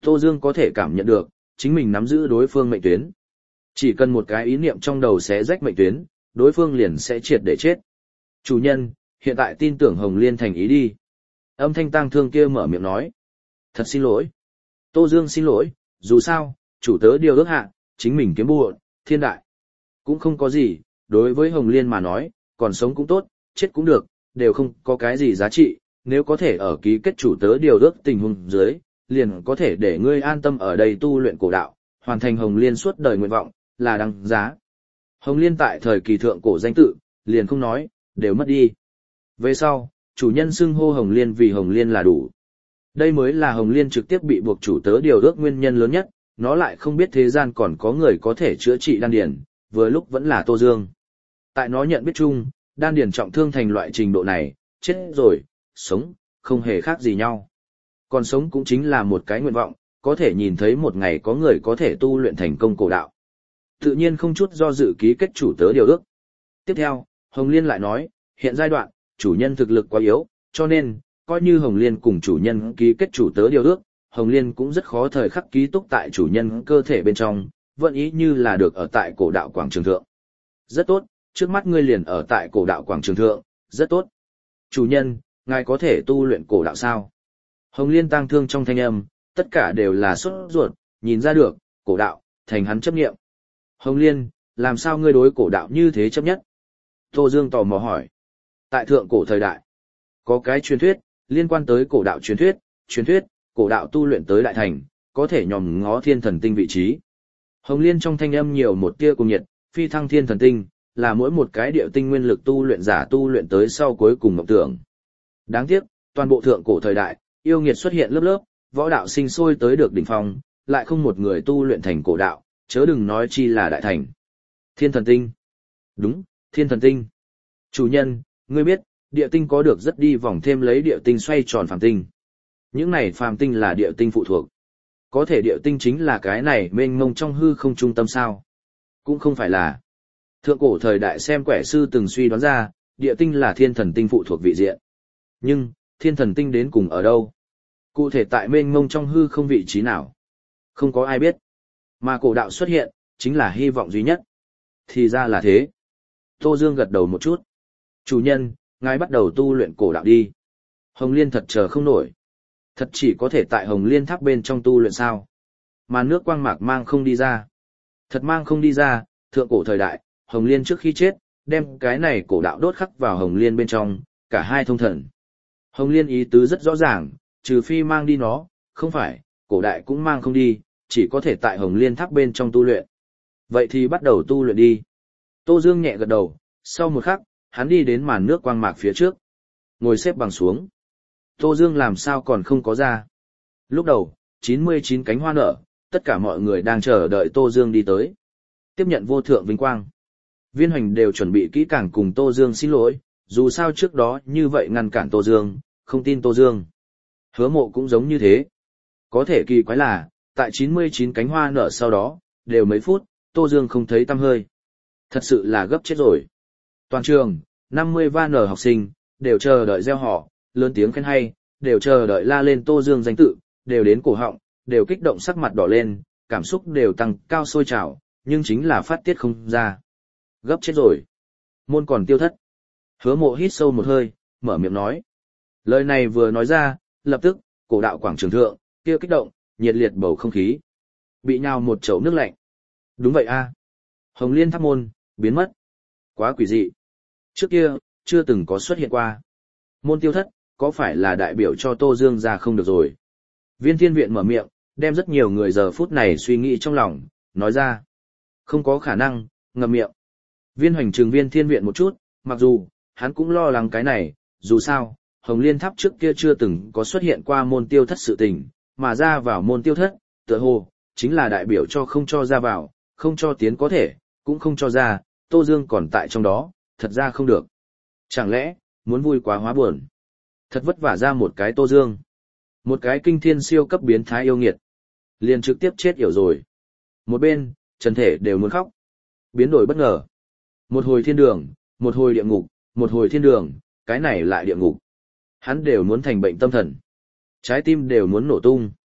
Tô Dương có thể cảm nhận được, chính mình nắm giữ đối phương mệnh tuyến. Chỉ cần một cái ý niệm trong đầu sẽ rách mệnh tuyến, đối phương liền sẽ triệt để chết. Chủ nhân, hiện tại tin tưởng Hồng Liên thành ý đi. Âm thanh tang thương kia mở miệng nói. Thật xin lỗi. Tô Dương xin lỗi, dù sao, chủ tớ điều ước hạ, chính mình kiếm buộc, thiên đại. Cũng không có gì, đối với Hồng Liên mà nói, còn sống cũng tốt, chết cũng được, đều không có cái gì giá trị, nếu có thể ở ký kết chủ tớ điều ước tình huống dưới, liền có thể để ngươi an tâm ở đây tu luyện cổ đạo, hoàn thành Hồng Liên suốt đời nguyện vọng, là đăng giá. Hồng Liên tại thời kỳ thượng cổ danh tự, liền không nói, đều mất đi. Về sau, chủ nhân xưng hô Hồng Liên vì Hồng Liên là đủ. Đây mới là Hồng Liên trực tiếp bị buộc chủ tớ điều ước nguyên nhân lớn nhất, nó lại không biết thế gian còn có người có thể chữa trị đan điền, vừa lúc vẫn là Tô Dương. Tại nó nhận biết chung, đan điền trọng thương thành loại trình độ này, chết rồi, sống, không hề khác gì nhau. Còn sống cũng chính là một cái nguyện vọng, có thể nhìn thấy một ngày có người có thể tu luyện thành công cổ đạo. Tự nhiên không chút do dự ký kết chủ tớ điều ước. Tiếp theo, Hồng Liên lại nói, hiện giai đoạn, chủ nhân thực lực quá yếu, cho nên, coi như Hồng Liên cùng chủ nhân ký kết chủ tớ điều ước, Hồng Liên cũng rất khó thời khắc ký túc tại chủ nhân cơ thể bên trong, vẫn ý như là được ở tại cổ đạo quảng trường thượng. Rất tốt, trước mắt ngươi liền ở tại cổ đạo quảng trường thượng, rất tốt. Chủ nhân, ngài có thể tu luyện cổ đạo sao? Hồng Liên tang thương trong thanh âm, tất cả đều là sốt ruột, nhìn ra được, cổ đạo, thành hắn chấp nghiệm. Hồng Liên, làm sao ngươi đối cổ đạo như thế chấp nhất? Tô Dương tò mò hỏi. Tại thượng cổ thời đại, có cái truyền thuyết, liên quan tới cổ đạo truyền thuyết, cổ đạo tu luyện tới đại thành, có thể nhòm ngó thiên thần tinh vị trí. Hồng Liên trong thanh âm nhiều một tia cùng nhiệt, phi thăng thiên thần tinh, là mỗi một cái điệu tinh nguyên lực tu luyện giả tu luyện tới sau cuối cùng mộng tưởng. Đáng tiếc, toàn bộ thượng cổ thời đại, yêu nghiệt xuất hiện lớp lớp, võ đạo sinh sôi tới được đỉnh phong, lại không một người tu luyện thành cổ đạo, chớ đừng nói chi là đại thành. Thiên thần tinh. Đúng, thiên thần tinh. Chủ nhân, ngươi biết, địa tinh có được rất đi vòng thêm lấy địa tinh xoay tròn phàm tinh. Những này phàm tinh là địa tinh phụ thuộc. Có thể địa tinh chính là cái này mênh mông trong hư không trung tâm sao? Cũng không phải là. Thượng cổ thời đại xem quẻ sư từng suy đoán ra, địa tinh là thiên thần tinh phụ thuộc vị diện. Nhưng, thiên thần tinh đến cùng ở đâu? Cụ thể tại mênh mông trong hư không vị trí nào? Không có ai biết. Mà cổ đạo xuất hiện, chính là hy vọng duy nhất. Thì ra là thế. Tô Dương gật đầu một chút. Chủ nhân, ngài bắt đầu tu luyện cổ đạo đi. Hồng Liên thật chờ không nổi. Thật chỉ có thể tại Hồng Liên tháp bên trong tu luyện sao? Mà nước quang mạc mang không đi ra. Thật mang không đi ra, thượng cổ thời đại, Hồng Liên trước khi chết, đem cái này cổ đạo đốt khắc vào Hồng Liên bên trong, cả hai thông thần. Hồng Liên ý tứ rất rõ ràng, trừ phi mang đi nó, không phải, cổ đại cũng mang không đi, chỉ có thể tại Hồng Liên tháp bên trong tu luyện. Vậy thì bắt đầu tu luyện đi. Tô Dương nhẹ gật đầu, sau một khắc, hắn đi đến màn nước quang mạc phía trước. Ngồi xếp bằng xuống. Tô Dương làm sao còn không có ra. Lúc đầu, 99 cánh hoa nở, tất cả mọi người đang chờ đợi Tô Dương đi tới. Tiếp nhận vô thượng vinh quang. Viên Hoành đều chuẩn bị kỹ càng cùng Tô Dương xin lỗi, dù sao trước đó như vậy ngăn cản Tô Dương, không tin Tô Dương. Hứa Mộ cũng giống như thế. Có thể kỳ quái là, tại 99 cánh hoa nở sau đó, đều mấy phút, Tô Dương không thấy tăm hơi. Thật sự là gấp chết rồi. Toàn trường, 50 van nở học sinh, đều chờ đợi gieo họ, lớn tiếng khen hay, đều chờ đợi la lên Tô Dương danh tự, đều đến cổ họng, đều kích động sắc mặt đỏ lên, cảm xúc đều tăng cao sôi trào, nhưng chính là phát tiết không ra. Gấp chết rồi. Môn còn tiêu thất. Hứa Mộ hít sâu một hơi, mở miệng nói. Lời này vừa nói ra, lập tức, cổ đạo quảng trường thượng, kia kích động, nhiệt liệt bầu không khí. Bị nhào một chậu nước lạnh. Đúng vậy a. Hồng Liên tháp môn, biến mất. Quá quỷ dị. Trước kia, chưa từng có xuất hiện qua. Môn tiêu thất, có phải là đại biểu cho Tô Dương ra không được rồi? Viên Thiên Viện mở miệng, đem rất nhiều người giờ phút này suy nghĩ trong lòng, nói ra. Không có khả năng, ngậm miệng. Viên Hoành trừng Viên Thiên Viện một chút, mặc dù, hắn cũng lo lắng cái này, dù sao, Hồng Liên tháp trước kia chưa từng có xuất hiện qua môn tiêu thất sự tình, mà ra vào môn tiêu thất, tựa hồ, chính là đại biểu cho không cho ra vào, không cho tiến có thể, cũng không cho ra, Tô Dương còn tại trong đó, thật ra không được. Chẳng lẽ, muốn vui quá hóa buồn. Thật vất vả ra một cái Tô Dương. Một cái kinh thiên siêu cấp biến thái yêu nghiệt. Liền trực tiếp chết yểu rồi. Một bên, Trần Thể đều muốn khóc. Biến đổi bất ngờ. Một hồi thiên đường, một hồi địa ngục, một hồi thiên đường, cái này lại địa ngục. Hắn đều muốn thành bệnh tâm thần. Trái tim đều muốn nổ tung.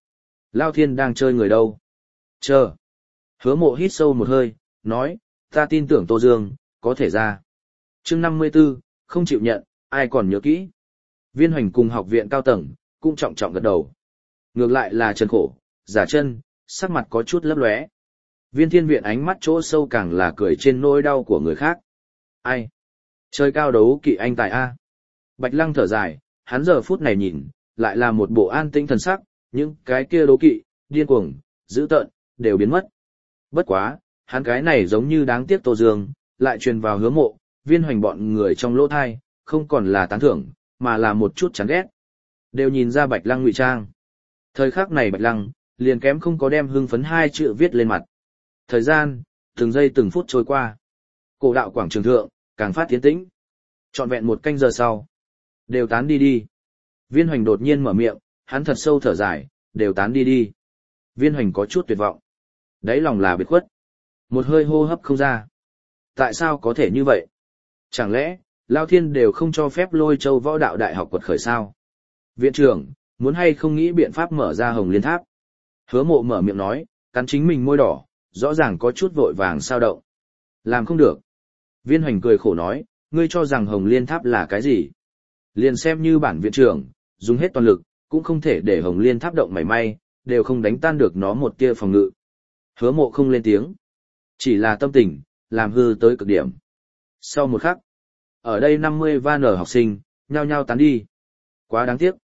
Lao Thiên đang chơi người đâu? Chờ. Hứa Mộ hít sâu một hơi, nói, ta tin tưởng Tô Dương, có thể ra. Chương 54, không chịu nhận, ai còn nhớ kỹ. Viên Hoành cùng học viện cao tầng, cũng trọng trọng gật đầu. Ngược lại là Trần Khổ, giả chân, sắc mặt có chút lấp lóe. Viên Thiên Viện ánh mắt chỗ sâu càng là cười trên nỗi đau của người khác. Ai? Chơi cao đấu kỵ anh tài A. Bạch Lăng thở dài, hắn giờ phút này nhìn, lại là một bộ an tĩnh thần sắc, những cái kia đấu kỵ, điên cuồng, dữ tợn, đều biến mất. Bất quá, hắn cái này giống như đáng tiếc Tô Dương, lại truyền vào Hứa Mộ, Viên Hoành bọn người trong lỗ thai, không còn là tán thưởng, mà là một chút chán ghét. Đều nhìn ra Bạch Lăng ngụy trang. Thời khắc này Bạch Lăng, liền kém không có đem hưng phấn hai chữ viết lên mặt. Thời gian, từng giây từng phút trôi qua. Cổ đạo quảng trường thượng, càng phát tiến tĩnh. Trọn vẹn một canh giờ sau. Đều tán đi đi. Viên Hoành đột nhiên mở miệng, hắn thật sâu thở dài, đều tán đi đi. Viên Hoành có chút tuyệt vọng. Đáy lòng là biệt khuất. Một hơi hô hấp không ra. Tại sao có thể như vậy? Chẳng lẽ, Lao Thiên đều không cho phép Lôi Châu Võ Đạo Đại học quật khởi sao? Viện trưởng, muốn hay không nghĩ biện pháp mở ra Hồng Liên Tháp? Hứa Mộ mở miệng nói, cắn chính mình môi đỏ, rõ ràng có chút vội vàng sao động. Làm không được. Viên Hoành cười khổ nói, ngươi cho rằng Hồng Liên Tháp là cái gì? Liền xem như bản viện trưởng, dùng hết toàn lực, cũng không thể để Hồng Liên Tháp động mảy may, đều không đánh tan được nó một tia phòng ngự. Hứa Mộ không lên tiếng. Chỉ là tâm tình, làm hư tới cực điểm. Sau một khắc, ở đây 50 van nở học sinh, nhao nhao tán đi. Quá đáng tiếc.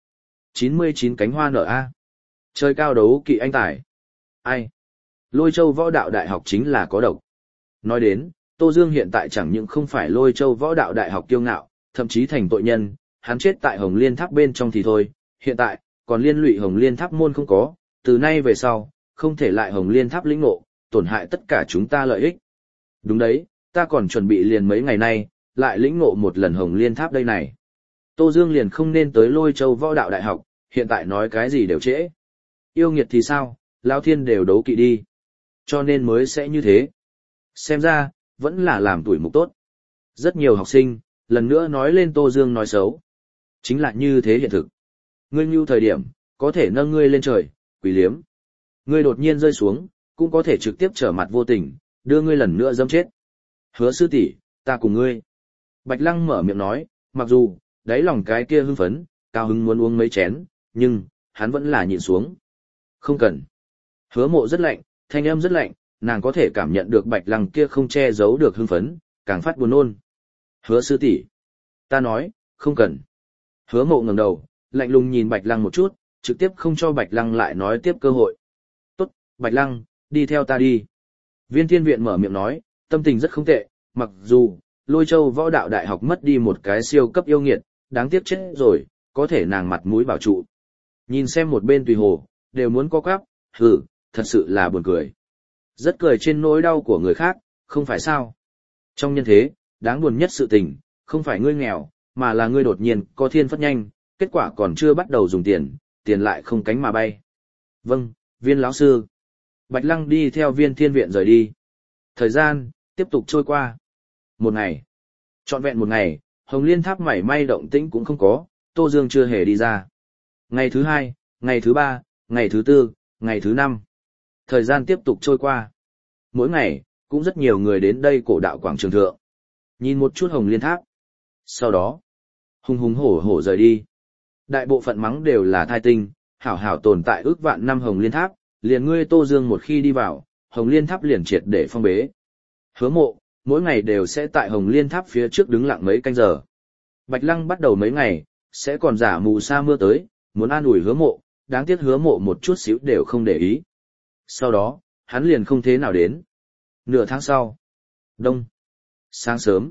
99 cánh hoa nở A. Chơi cao đấu kỵ anh tài. Ai? Lôi Châu Võ Đạo Đại học chính là có độc. Nói đến, Tô Dương hiện tại chẳng những không phải Lôi Châu Võ Đạo Đại học kiêu ngạo, thậm chí thành tội nhân, hắn chết tại Hồng Liên Tháp bên trong thì thôi, hiện tại, còn liên lụy Hồng Liên Tháp môn không có, từ nay về sau, không thể lại Hồng Liên Tháp lĩnh ngộ, tổn hại tất cả chúng ta lợi ích. Đúng đấy, ta còn chuẩn bị liền mấy ngày nay, lại lĩnh ngộ một lần Hồng Liên Tháp đây này. Tô Dương liền không nên tới Lôi Châu Võ Đạo Đại học, hiện tại nói cái gì đều trễ. Yêu nghiệt thì sao, Lão Thiên đều đấu kỵ đi. Cho nên mới sẽ như thế. Xem ra, vẫn là làm tuổi mục tốt. Rất nhiều học sinh, lần nữa nói lên Tô Dương nói xấu. Chính là như thế hiện thực. Ngươi nhu thời điểm, có thể nâng ngươi lên trời, quỷ liếm. Ngươi đột nhiên rơi xuống, cũng có thể trực tiếp trở mặt vô tình, đưa ngươi lần nữa dâm chết. Hứa sư tỷ, ta cùng ngươi. Bạch Lăng mở miệng nói, mặc dù, đáy lòng cái kia hưng phấn, cao hứng muốn uống mấy chén, nhưng, hắn vẫn là nhịn xuống. Không cần. Hứa Mộ rất lạnh, thanh âm rất lạnh, nàng có thể cảm nhận được Bạch Lăng kia không che giấu được hưng phấn, càng phát buồn nôn. Hứa sư tỷ, ta nói, không cần. Hứa Mộ ngẩng đầu, lạnh lùng nhìn Bạch Lăng một chút, trực tiếp không cho Bạch Lăng lại nói tiếp cơ hội. Tốt, Bạch Lăng, đi theo ta đi. Viên Thiên Viện mở miệng nói, tâm tình rất không tệ, mặc dù, Lôi Châu Võ Đạo Đại học mất đi một cái siêu cấp yêu nghiệt, đáng tiếc chết rồi, có thể nàng mặt mũi bảo trụ. Nhìn xem một bên Tùy Hồ, đều muốn co quắp, hừ, thật sự là buồn cười. Rất cười trên nỗi đau của người khác, không phải sao. Trong nhân thế, đáng buồn nhất sự tình, không phải ngươi nghèo, mà là ngươi đột nhiên có thiên phất nhanh, kết quả còn chưa bắt đầu dùng tiền, tiền lại không cánh mà bay. Vâng, Viên lão sư. Bạch Lăng đi theo Viên Thiên Viện rời đi. Thời gian, tiếp tục trôi qua. Một ngày. Trọn vẹn một ngày, Hồng Liên Tháp mảy may động tĩnh cũng không có, Tô Dương chưa hề đi ra. Ngày thứ hai, ngày thứ ba, ngày thứ tư, ngày thứ năm. Thời gian tiếp tục trôi qua. Mỗi ngày, cũng rất nhiều người đến đây cổ đạo quảng trường thượng. Nhìn một chút Hồng Liên Tháp. Sau đó, hùng hùng hổ hổ rời đi. Đại bộ phận mắng đều là thai tinh, hảo hảo tồn tại ước vạn năm Hồng Liên Tháp, liền ngươi Tô Dương một khi đi vào, Hồng Liên Tháp liền triệt để phong bế. Hứa Mộ, mỗi ngày đều sẽ tại Hồng Liên Tháp phía trước đứng lặng mấy canh giờ. Bạch Lăng bắt đầu mấy ngày, sẽ còn giả mù sa mưa tới, muốn an ủi Hứa Mộ, đáng tiếc Hứa Mộ một chút xíu đều không để ý. Sau đó, hắn liền không thế nào đến. Nửa tháng sau, đông, sáng sớm,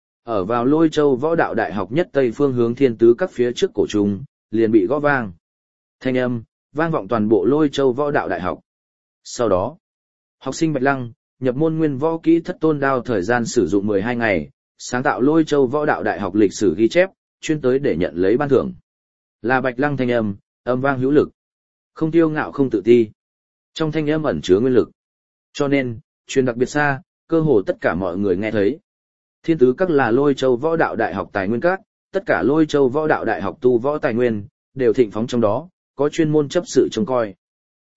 ở vào Lôi Châu Võ Đạo Đại học nhất tây phương hướng Thiên Tứ các phía trước cổ trung, liền bị gõ vang. Thanh âm vang vọng toàn bộ Lôi Châu Võ Đạo Đại học. Sau đó, học sinh Bạch Lăng nhập môn nguyên võ kỹ Thất Tôn Đao, thời gian sử dụng 12 ngày, sáng tạo Lôi Châu Võ Đạo Đại học lịch sử ghi chép, chuyên tới để nhận lấy ban thưởng. Là Bạch Lăng thanh âm, âm vang hữu lực, không tiêu ngạo không tự ti. Trong thanh âm ẩn chứa nguyên lực. Cho nên, truyền đặc biệt xa, cơ hồ tất cả mọi người nghe thấy. Thiên Tứ các là Lôi Châu Võ Đạo Đại học tài nguyên các, tất cả Lôi Châu Võ Đạo Đại học tu võ tài nguyên đều thịnh phóng trong đó, có chuyên môn chấp sự trông coi.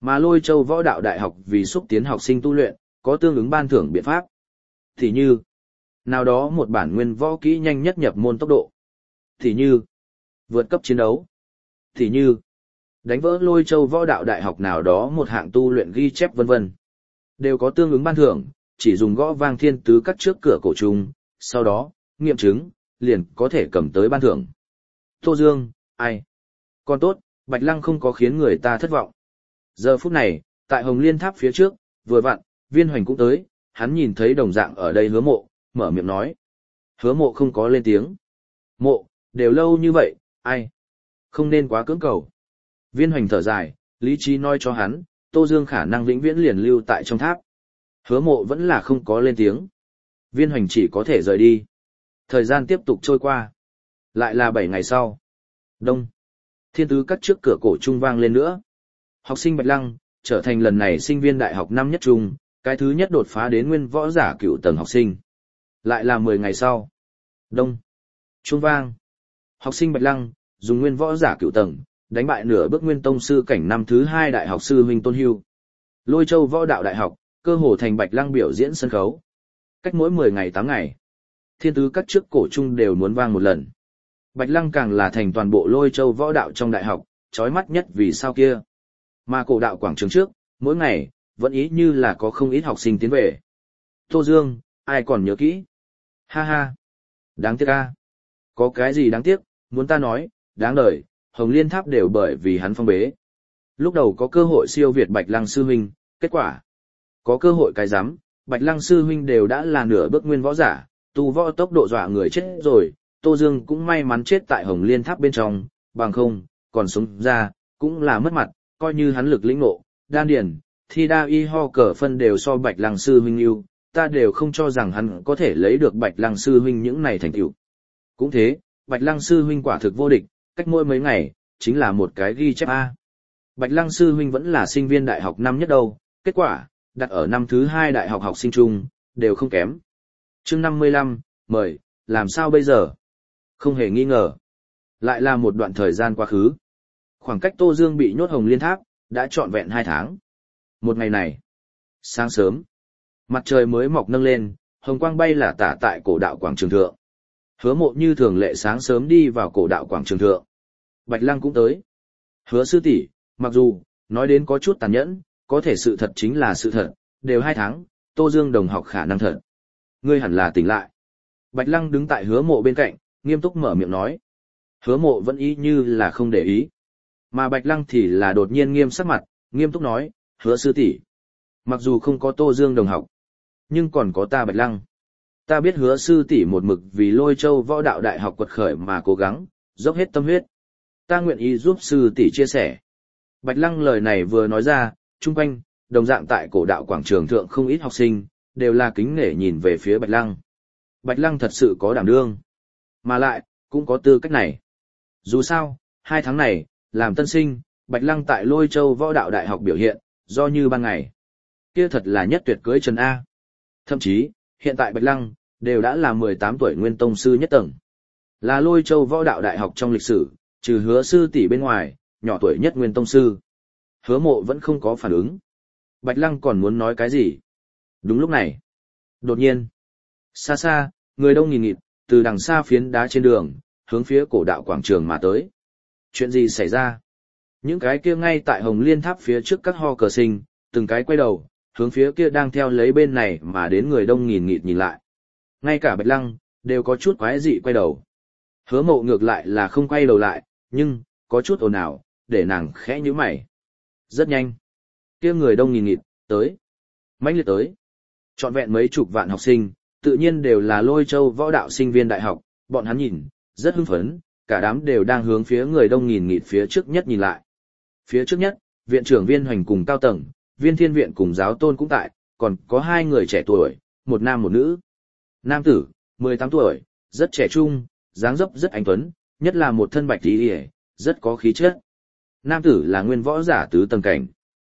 Mà Lôi Châu Võ Đạo Đại học vì xúc tiến học sinh tu luyện, có tương ứng ban thưởng biện pháp. Thì như, nào đó một bản nguyên võ kỹ nhanh nhất nhập môn tốc độ. Thì như, vượt cấp chiến đấu. Thì như, đánh vỡ Lôi Châu Võ Đạo Đại học nào đó một hạng tu luyện ghi chép vân vân. Đều có tương ứng ban thưởng, chỉ dùng gõ vang thiên tứ cắt trước cửa cổ trùng, sau đó, nghiệm chứng, liền có thể cầm tới ban thưởng. Tô Dương, ai? Còn tốt, Bạch Lăng không có khiến người ta thất vọng. Giờ phút này, tại Hồng Liên Tháp phía trước, vừa vặn, Viên Hoành cũng tới, hắn nhìn thấy đồng dạng ở đây Hứa Mộ, mở miệng nói. Hứa Mộ không có lên tiếng. Mộ, đều lâu như vậy, ai? Không nên quá cưỡng cầu. Viên Hoành thở dài, lý trí nói cho hắn, Tô Dương khả năng vĩnh viễn liền lưu tại trong tháp. Hứa Mộ vẫn là không có lên tiếng. Viên Hoành chỉ có thể rời đi. Thời gian tiếp tục trôi qua. Lại là 7 ngày sau. Đông. Thiên tứ cắt trước cửa cổ trung vang lên nữa. Học sinh Bạch Lăng, trở thành lần này sinh viên đại học năm nhất trung, cái thứ nhất đột phá đến nguyên võ giả cựu tầng học sinh. Lại là 10 ngày sau. Đông. Trung vang. Học sinh Bạch Lăng, dùng nguyên võ giả cựu tầng, đánh bại nửa bước nguyên tông sư cảnh năm thứ 2 đại học sư huynh Tôn Hưu. Lôi Châu Võ Đạo Đại học, cơ hồ thành Bạch Lăng biểu diễn sân khấu. Cách mỗi 10 ngày 8 ngày, thiên tứ các trước cổ trung đều muốn vang một lần. Bạch Lăng càng là thành toàn bộ Lôi Châu Võ Đạo trong đại học, chói mắt nhất vì sao kia. Mà cổ đạo quảng trường trước, mỗi ngày, vẫn ý như là có không ít học sinh tiến về. Tô Dương, ai còn nhớ kỹ? Ha ha. Đáng tiếc a. Có cái gì đáng tiếc, muốn ta nói, đáng đời, Hồng Liên Tháp đều bởi vì hắn phong bế. Lúc đầu có cơ hội siêu việt Bạch Lăng sư huynh, kết quả. Có cơ hội cái rắm, Bạch Lăng sư huynh đều đã là nửa bước nguyên võ giả, tu võ tốc độ dọa người chết rồi, Tô Dương cũng may mắn chết tại Hồng Liên Tháp bên trong, bằng không, còn sống ra, cũng là mất mặt, coi như hắn lực lĩnh ngộ, đan điền, thi đa y ho cờ phân đều so Bạch Lăng sư huynh ưu, ta đều không cho rằng hắn có thể lấy được Bạch Lăng sư huynh những này thành tựu. Cũng thế, Bạch Lăng sư huynh quả thực vô địch, cách mỗi mấy ngày, chính là một cái ghi chép A. Bạch Lăng sư huynh vẫn là sinh viên đại học năm nhất đâu, kết quả, đặt ở năm thứ 2 đại học học sinh chung, đều không kém. Chương 55, mời, làm sao bây giờ? Không hề nghi ngờ. Lại là một đoạn thời gian quá khứ. Khoảng cách Tô Dương bị nhốt Hồng Liên Tháp, đã trọn vẹn 2 tháng. Một ngày này, sáng sớm, mặt trời mới mọc nâng lên, hồng quang bay là tả tại cổ đạo quảng trường thượng. Hứa Mộ như thường lệ sáng sớm đi vào cổ đạo quảng trường thượng. Bạch Lăng cũng tới. Hứa sư tỷ, mặc dù, nói đến có chút tàn nhẫn, có thể sự thật chính là sự thật, đều 2 tháng, Tô Dương đồng học khả năng thật. Ngươi hẳn là tỉnh lại. Bạch Lăng đứng tại Hứa Mộ bên cạnh, nghiêm túc mở miệng nói. Hứa Mộ vẫn ý như là không để ý. Mà Bạch Lăng thì là đột nhiên nghiêm sắc mặt, nghiêm túc nói, Hứa sư tỷ, mặc dù không có Tô Dương đồng học, nhưng còn có ta Bạch Lăng. Ta biết Hứa sư tỷ một mực vì Lôi Châu Võ Đạo Đại học quật khởi mà cố gắng, dốc hết tâm huyết. Ta nguyện ý giúp sư tỷ chia sẻ. Bạch Lăng lời này vừa nói ra, chung quanh, đồng dạng tại cổ đạo quảng trường thượng không ít học sinh, đều là kính nể nhìn về phía Bạch Lăng. Bạch Lăng thật sự có đảm đương, mà lại, cũng có tư cách này. Dù sao, 2 tháng này, làm tân sinh, Bạch Lăng tại Lôi Châu Võ Đạo Đại học biểu hiện, do như ban ngày. Kia thật là nhất tuyệt cưới Trần A. Thậm chí, hiện tại Bạch Lăng, đều đã là 18 tuổi nguyên tông sư nhất tầng. Là Lôi Châu Võ Đạo Đại học trong lịch sử, trừ Hứa sư tỷ bên ngoài, nhỏ tuổi nhất nguyên tông sư. Hứa Mộ vẫn không có phản ứng. Bạch Lăng còn muốn nói cái gì? Đúng lúc này. Đột nhiên. Xa xa, người đông nghìn nghịt, từ đằng xa phiến đá trên đường, hướng phía cổ đạo quảng trường mà tới. Chuyện gì xảy ra? Những cái kia ngay tại Hồng Liên Tháp phía trước các ho cờ sinh, từng cái quay đầu, hướng phía kia đang theo lấy bên này mà đến người đông nghìn nghịt nhìn lại. Ngay cả Bạch Lăng, đều có chút quái dị quay đầu. Hứa Mộ ngược lại là không quay đầu lại, nhưng, có chút ồn ào, để nàng khẽ nhíu mày. Rất nhanh. Kia người đông nghìn nghịt, tới. Mãnh liệt tới. Trọn vẹn mấy chục vạn học sinh, tự nhiên đều là Lôi Châu Võ Đạo sinh viên đại học, bọn hắn nhìn, rất hưng phấn, cả đám đều đang hướng phía người đông nghìn nghịt phía trước nhất nhìn lại. Phía trước nhất, viện trưởng Viên Hoành cùng cao tầng, Viên Thiên Viện cùng giáo tôn cũng tại, còn có 2 người trẻ tuổi, một nam một nữ. Nam tử, 18 tuổi, rất trẻ trung, dáng dấp rất anh tuấn, nhất là một thân bạch y, rất có khí chất. Nam tử là nguyên võ giả tứ tầng cảnh.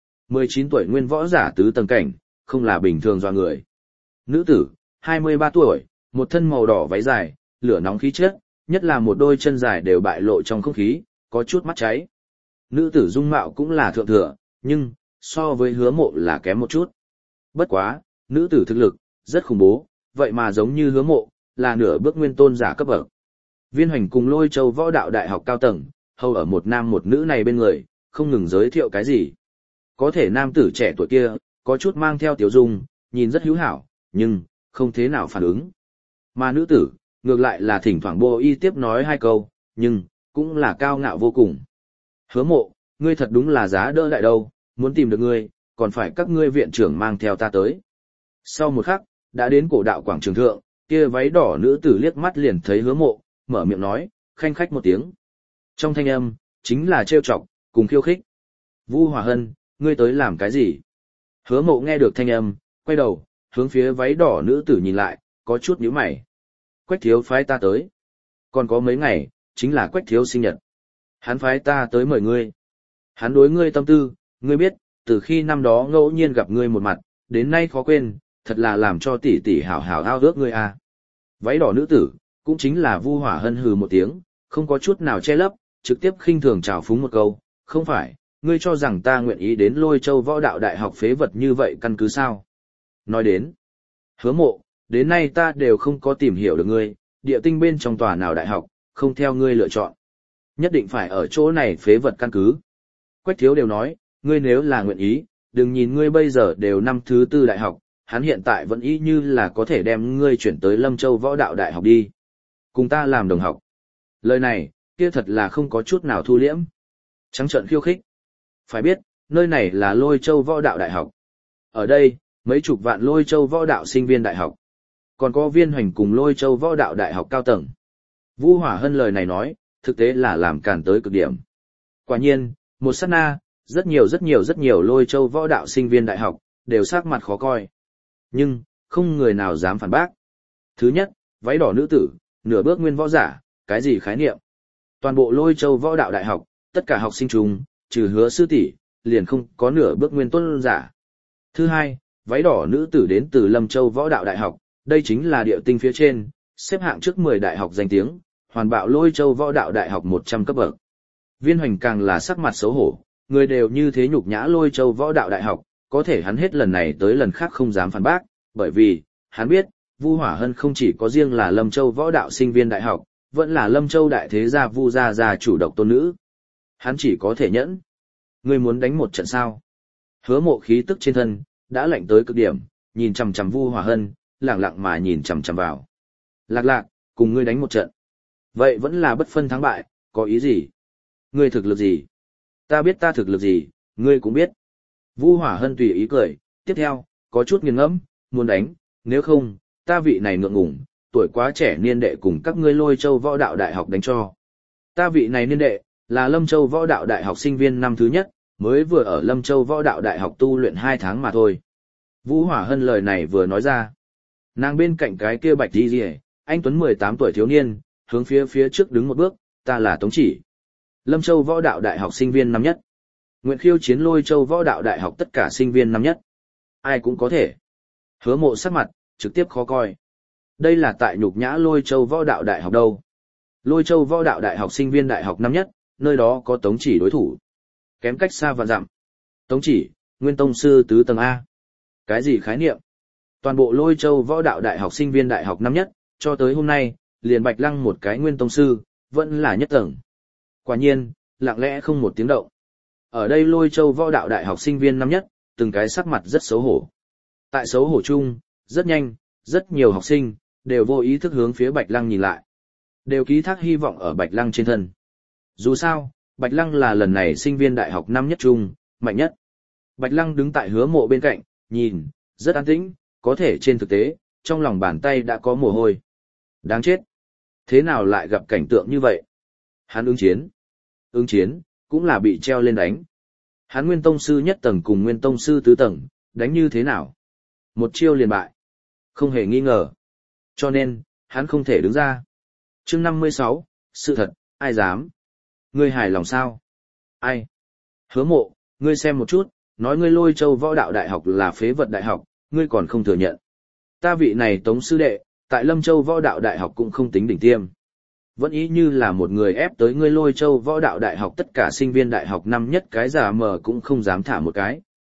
19 tuổi nguyên võ giả tứ tầng cảnh, không là bình thường do người. Nữ tử, 23 tuổi, một thân màu đỏ váy dài, lửa nóng khí chất, nhất là một đôi chân dài đều bại lộ trong không khí, có chút mắt cháy. Nữ tử dung mạo cũng là thượng thừa, nhưng, so với Hứa Mộ là kém một chút. Bất quá, nữ tử thực lực, rất khủng bố, vậy mà giống như Hứa Mộ, là nửa bước nguyên tôn giả cấp bậc. Viên Hoành cùng Lôi Châu Võ Đạo Đại học cao tầng, hầu ở một nam một nữ này bên người, không ngừng giới thiệu cái gì. Có thể nam tử trẻ tuổi kia, có chút mang theo tiểu dung, nhìn rất hữu hảo, nhưng, không thế nào phản ứng. Mà nữ tử, ngược lại là thỉnh thoảng bô y tiếp nói hai câu, nhưng, cũng là cao ngạo vô cùng. Hứa Mộ, ngươi thật đúng là giá đỡ đại đâu, muốn tìm được ngươi, còn phải các ngươi viện trưởng mang theo ta tới. Sau một khắc, đã đến cổ đạo quảng trường thượng, kia váy đỏ nữ tử liếc mắt liền thấy Hứa Mộ, mở miệng nói, khanh khách một tiếng. Trong thanh âm, chính là trêu chọc, cùng khiêu khích. Vu Hỏa Hân, ngươi tới làm cái gì? Hứa Mộ nghe được thanh âm, quay đầu, hướng phía váy đỏ nữ tử nhìn lại, có chút nhíu mày. Quách thiếu phái ta tới. Còn có mấy ngày, chính là Quách thiếu sinh nhật. Hắn phái ta tới mời ngươi. Hắn đối ngươi tâm tư, ngươi biết, từ khi năm đó ngẫu nhiên gặp ngươi một mặt, đến nay khó quên, thật là làm cho tỷ tỷ hảo hảo ao ước ngươi à. Váy đỏ nữ tử, cũng chính là Vu Hỏa Hân hừ một tiếng, không có chút nào che lấp, trực tiếp khinh thường trào phúng một câu, không phải, ngươi cho rằng ta nguyện ý đến Lôi Châu Võ Đạo Đại học phế vật như vậy căn cứ sao? Nói đến, Hứa Mộ, đến nay ta đều không có tìm hiểu được ngươi, địa tinh bên trong tòa nào đại học, không theo ngươi lựa chọn. Nhất định phải ở chỗ này phế vật căn cứ. Quách thiếu đều nói, ngươi nếu là nguyện ý, đừng nhìn ngươi bây giờ đều năm thứ tư đại học, hắn hiện tại vẫn ý như là có thể đem ngươi chuyển tới Lâm Châu Võ Đạo Đại học đi. Cùng ta làm đồng học. Lời này, kia thật là không có chút nào thu liễm. Trắng trợn khiêu khích. Phải biết, nơi này là Lôi Châu Võ Đạo Đại học. Ở đây, mấy chục vạn Lôi Châu Võ Đạo sinh viên đại học. Còn có Viên Hoành cùng Lôi Châu Võ Đạo Đại học cao tầng. Vu Hỏa Hân lời này nói, thực tế là làm càn tới cực điểm. Quả nhiên, một sát na, rất nhiều Lôi Châu Võ Đạo sinh viên đại học, đều sắc mặt khó coi. Nhưng, không người nào dám phản bác. Thứ nhất, váy đỏ nữ tử, nửa bước nguyên võ giả, cái gì khái niệm? Toàn bộ Lôi Châu Võ Đạo Đại học, tất cả học sinh chung, trừ Hứa sư tỷ, liền không có nửa bước nguyên tôn giả. Thứ hai, váy đỏ nữ tử đến từ Lâm Châu Võ Đạo Đại học, đây chính là địa tinh phía trên, xếp hạng trước 10 đại học danh tiếng, hoàn bạo Lôi Châu Võ Đạo Đại học 100 cấp bậc. Viên Hoành càng là sắc mặt xấu hổ, người đều như thế nhục nhã Lôi Châu Võ Đạo Đại học, có thể hắn hết lần này tới lần khác không dám phản bác, bởi vì, hắn biết, Vu Hỏa Hân không chỉ có riêng là Lâm Châu Võ Đạo sinh viên đại học, vẫn là Lâm Châu đại thế gia Vu gia chủ độc tôn nữ. Hắn chỉ có thể nhẫn. Ngươi muốn đánh một trận sao? Hứa Mộ khí tức trên thân, đã lạnh tới cực điểm, nhìn chằm chằm Vu Hỏa Hân, lẳng lặng mà nhìn chằm chằm vào. Lạc lạc, cùng ngươi đánh một trận. Vậy vẫn là bất phân thắng bại, có ý gì? Ngươi thực lực gì? Ta biết ta thực lực gì, ngươi cũng biết. Vu Hỏa Hân tùy ý cười, tiếp theo, có chút nghiêng ngẫm, muốn đánh, nếu không, ta vị này ngượng ngùng, tuổi quá trẻ niên đệ cùng các ngươi Lôi Châu Võ Đạo Đại học đánh cho. Ta vị này niên đệ, là Lâm Châu Võ Đạo Đại học sinh viên năm thứ nhất, mới vừa ở Lâm Châu Võ Đạo Đại học tu luyện 2 tháng mà thôi. Vu Hỏa Hân lời này vừa nói ra. Nàng bên cạnh cái kia bạch đi rìa, anh Tuấn 18 tuổi thiếu niên, hướng phía trước đứng một bước, ta là Tống Chỉ. Lâm Châu Võ Đạo Đại học sinh viên năm nhất. Nguyện khiêu chiến Lôi Châu Võ Đạo Đại học tất cả sinh viên năm nhất. Ai cũng có thể. Hứa Mộ sắc mặt, trực tiếp khó coi. Đây là tại nhục nhã Lôi Châu Võ Đạo Đại học đâu. Lôi Châu Võ Đạo Đại học sinh viên đại học năm nhất, nơi đó có Tống Chỉ đối thủ. Kém cách xa vạn dặm. Tống Chỉ, nguyên tông sư tứ tầng A. Cái gì khái niệm? Toàn bộ Lôi Châu Võ Đạo Đại học sinh viên đại học năm nhất, cho tới hôm nay, liền Bạch Lăng một cái nguyên tông sư, vẫn là nhất tầng. Quả nhiên, lặng lẽ không một tiếng động. Ở đây Lôi Châu Võ Đạo Đại học sinh viên năm nhất, từng cái sắc mặt rất xấu hổ. Tại xấu hổ chung, rất nhanh, rất nhiều học sinh, đều vô ý thức hướng phía Bạch Lăng nhìn lại. Đều ký thác hy vọng ở Bạch Lăng trên thân. Dù sao, Bạch Lăng là lần này sinh viên đại học năm nhất chung, mạnh nhất. Bạch Lăng đứng tại Hứa Mộ bên cạnh, nhìn, rất an tĩnh, có thể trên thực tế, trong lòng bàn tay đã có mồ hôi. Đáng chết. Thế nào lại gặp cảnh tượng như vậy? Hắn ứng chiến. Ứng chiến, cũng là bị treo lên đánh. Hắn nguyên tông sư nhất tầng cùng nguyên tông sư tứ tầng, đánh như thế nào? Một chiêu liền bại. Không hề nghi ngờ. Cho nên, hắn không thể đứng ra. Chương 56, sự thật, ai dám? Ngươi hài lòng sao? Ai? Hứa Mộ, ngươi xem một chút, nói ngươi Lôi Châu Võ Đạo Đại học là phế vật đại học, ngươi còn không thừa nhận. Ta vị này Tống sư đệ, tại Lâm Châu Võ Đạo Đại học cũng không tính đỉnh tiêm. Vẫn ý như là một người ép tới ngươi Lôi Châu Võ Đạo Đại học tất cả sinh viên đại học năm nhất cái giả mờ cũng không dám thả một cái,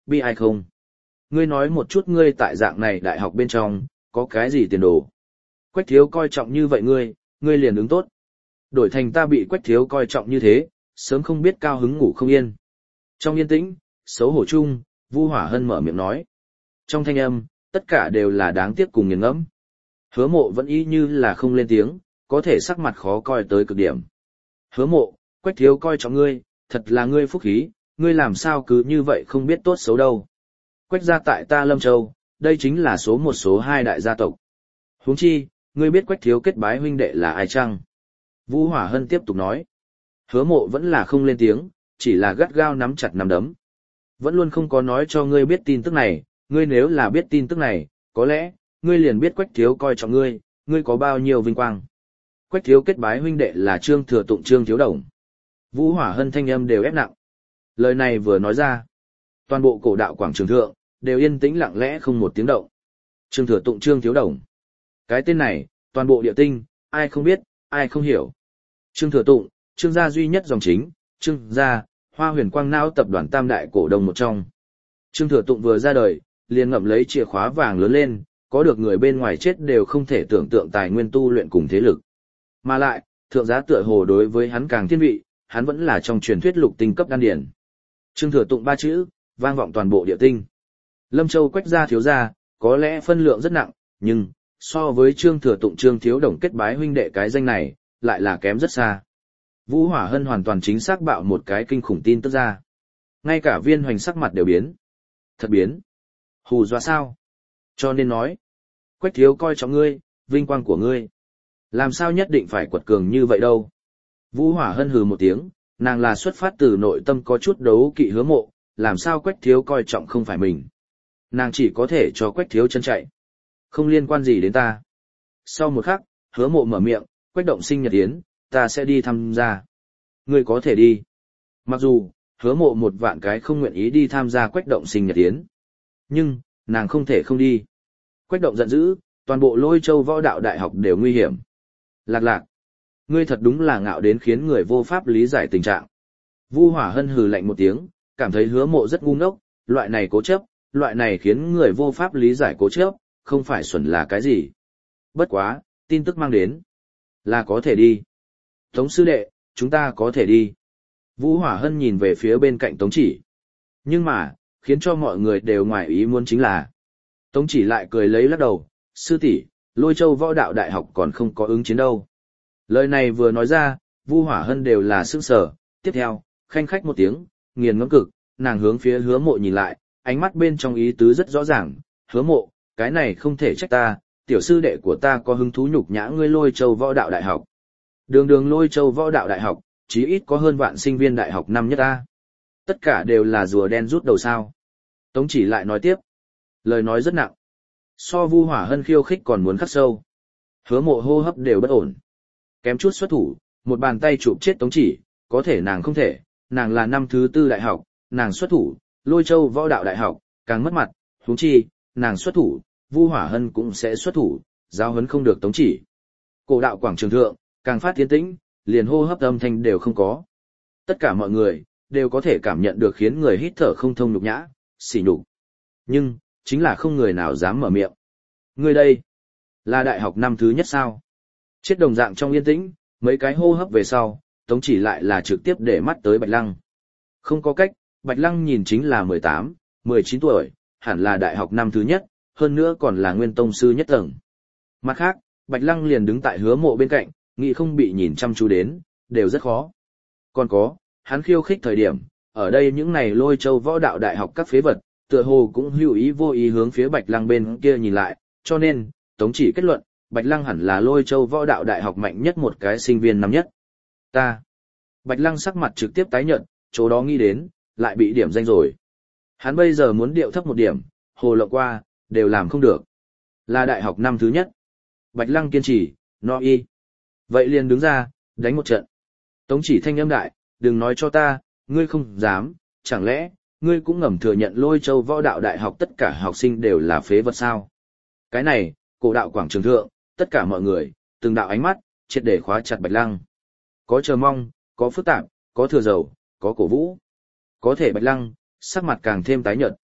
bi ai không? Ngươi nói một chút ngươi tại dạng này đại học bên trong, có cái gì tiền đồ? Quách thiếu coi trọng như vậy ngươi liền ứng tốt. Đổi thành ta bị Quách thiếu coi trọng như thế, sớm không biết cao hứng ngủ không yên. Trong yên tĩnh, xấu hổ chung, Vu Hỏa Hân mở miệng nói. Trong thanh âm, tất cả đều là đáng tiếc cùng nghiền ngẫm. Hứa Mộ vẫn y như là không lên tiếng, có thể sắc mặt khó coi tới cực điểm. Hứa Mộ, Quách thiếu coi trọng ngươi, thật là ngươi phúc khí, ngươi làm sao cứ như vậy không biết tốt xấu đâu. Quách gia tại ta Lâm Châu, đây chính là số một số hai đại gia tộc. Huống chi, ngươi biết Quách thiếu kết bái huynh đệ là ai chăng? Vu Hỏa Hân tiếp tục nói. Hứa Mộ vẫn là không lên tiếng, chỉ là gắt gao nắm chặt nắm đấm. Vẫn luôn không có nói cho ngươi biết tin tức này, ngươi nếu là biết tin tức này, có lẽ, ngươi liền biết Quách thiếu coi trọng ngươi có bao nhiêu vinh quang. Quách thiếu kết bái huynh đệ là Trương Thừa Tụng Trương Thiếu Đồng. Vũ Hỏa Hân thanh âm đều ép nặng. Lời này vừa nói ra, toàn bộ cổ đạo quảng trường thượng, đều yên tĩnh lặng lẽ không một tiếng động. Trương Thừa Tụng Trương Thiếu Đồng. Cái tên này, toàn bộ địa tinh, ai không biết, ai không hiểu. Trương Thừa Tụng, Trương gia duy nhất dòng chính, Trương gia, Hoa Huyền Quang Não tập đoàn tam đại cổ đông một trong. Trương Thừa Tụng vừa ra đời, liền ngậm lấy chìa khóa vàng lớn lên, có được người bên ngoài chết đều không thể tưởng tượng tài nguyên tu luyện cùng thế lực. Mà lại, thượng giá tựa hồ đối với hắn càng thiên vị, hắn vẫn là trong truyền thuyết lục tinh cấp đan điển. Trương Thừa Tụng ba chữ, vang vọng toàn bộ địa tinh. Lâm Châu Quách gia thiếu gia, có lẽ phân lượng rất nặng, nhưng, so với Trương Thừa Tụng Trương Thiếu Đồng kết bái huynh đệ cái danh này, lại là kém rất xa. Vũ Hỏa Hân hoàn toàn chính xác bạo một cái kinh khủng tin tức ra. Ngay cả Viên Hoành sắc mặt đều biến. Thật biến. Hù dọa sao? Cho nên nói, Quách thiếu coi trọng ngươi, vinh quang của ngươi. Làm sao nhất định phải quật cường như vậy đâu? Vũ Hỏa Hân hừ một tiếng, nàng là xuất phát từ nội tâm có chút đấu kỵ Hứa Mộ, làm sao Quách thiếu coi trọng không phải mình. Nàng chỉ có thể cho Quách thiếu chân chạy. Không liên quan gì đến ta. Sau một khắc, Hứa Mộ mở miệng, Quách động sinh nhật yến, ta sẽ đi tham gia. Ngươi có thể đi. Mặc dù, Hứa Mộ một vạn cái không nguyện ý đi tham gia Quách động sinh nhật yến. Nhưng, nàng không thể không đi. Quách động giận dữ, toàn bộ Lôi Châu Võ Đạo Đại học đều nguy hiểm. Lạc lạc. Ngươi thật đúng là ngạo đến khiến người vô pháp lý giải tình trạng. Vu Hỏa Hân hừ lạnh một tiếng, cảm thấy Hứa Mộ rất ngu ngốc, loại này cố chấp, loại này khiến người vô pháp lý giải cố chấp, không phải xuẩn là cái gì. Bất quá, tin tức mang đến, là có thể đi. Tống sư đệ, chúng ta có thể đi. Vũ Hỏa Hân nhìn về phía bên cạnh Tống Chỉ. Nhưng mà, khiến cho mọi người đều ngoài ý muốn chính là, Tống Chỉ lại cười lấy lắc đầu, sư tỷ, Lôi Châu Võ Đạo Đại học còn không có ứng chiến đâu. Lời này vừa nói ra, Vu Hỏa Hân đều là sững sờ, tiếp theo, khanh khách một tiếng, nghiền ngẫm cực, nàng hướng phía Hứa Mộ nhìn lại, ánh mắt bên trong ý tứ rất rõ ràng, Hứa Mộ, cái này không thể trách ta, tiểu sư đệ của ta có hứng thú nhục nhã ngươi Lôi Châu Võ Đạo Đại học. Đường đường Lôi Châu Võ Đạo Đại học, chí ít có hơn vạn sinh viên đại học năm nhất ta. Tất cả đều là rùa đen rút đầu sao. Tống Chỉ lại nói tiếp. Lời nói rất nặng. So Vu Hỏa Hân khiêu khích còn muốn khắc sâu. Hứa Mộ hô hấp đều bất ổn. Kém chút xuất thủ, một bàn tay chụp chết Tống Chỉ, có thể nàng không thể, nàng là năm thứ tư đại học, nàng xuất thủ, Lôi Châu Võ Đạo Đại học, càng mất mặt, huống chi, nàng xuất thủ, Vu Hỏa Hân cũng sẽ xuất thủ, giáo huấn không được Tống Chỉ. Cổ đạo quảng trường thượng, càng phát tiến tĩnh, liền hô hấp âm thanh đều không có. Tất cả mọi người, đều có thể cảm nhận được khiến người hít thở không thông nhục nhã, sỉ nhục. Nhưng, chính là không người nào dám mở miệng. Ngươi đây, là đại học năm thứ nhất sao? Chết đồng dạng trong yên tĩnh, mấy cái hô hấp về sau, Tống Chỉ lại là trực tiếp để mắt tới Bạch Lăng. Không có cách, Bạch Lăng nhìn chính là 18, 19 tuổi, hẳn là đại học năm thứ nhất, hơn nữa còn là nguyên tông sư nhất tầng. Mặt khác, Bạch Lăng liền đứng tại Hứa Mộ bên cạnh, nghĩ không bị nhìn chăm chú đến, đều rất khó. Còn có, hắn khiêu khích thời điểm, ở đây những này Lôi Châu Võ Đạo Đại học các phế vật, tựa hồ cũng hữu ý vô ý hướng phía Bạch Lăng bên kia nhìn lại, cho nên, Tống Chỉ kết luận, Bạch Lăng hẳn là Lôi Châu Võ Đạo Đại học mạnh nhất một cái sinh viên năm nhất. Ta. Bạch Lăng sắc mặt trực tiếp tái nhợt, chỗ đó nghĩ đến, lại bị điểm danh rồi. Hắn bây giờ muốn điệu thấp một điểm, hồ lộng qua, đều làm không được. Là đại học năm thứ nhất. Bạch Lăng kiên trì, no y. Vậy liền đứng ra, đánh một trận. Tống Chỉ thanh âm đại, đừng nói cho ta, ngươi không dám, chẳng lẽ, ngươi cũng ngầm thừa nhận Lôi Châu Võ Đạo Đại học tất cả học sinh đều là phế vật sao? Cái này, cổ đạo quảng trường thượng, tất cả mọi người, từng đạo ánh mắt, triệt để khóa chặt Bạch Lăng. Có chờ mong, có phức tạp, có thừa dầu, có cổ vũ. Có thể Bạch Lăng, sắc mặt càng thêm tái nhợt.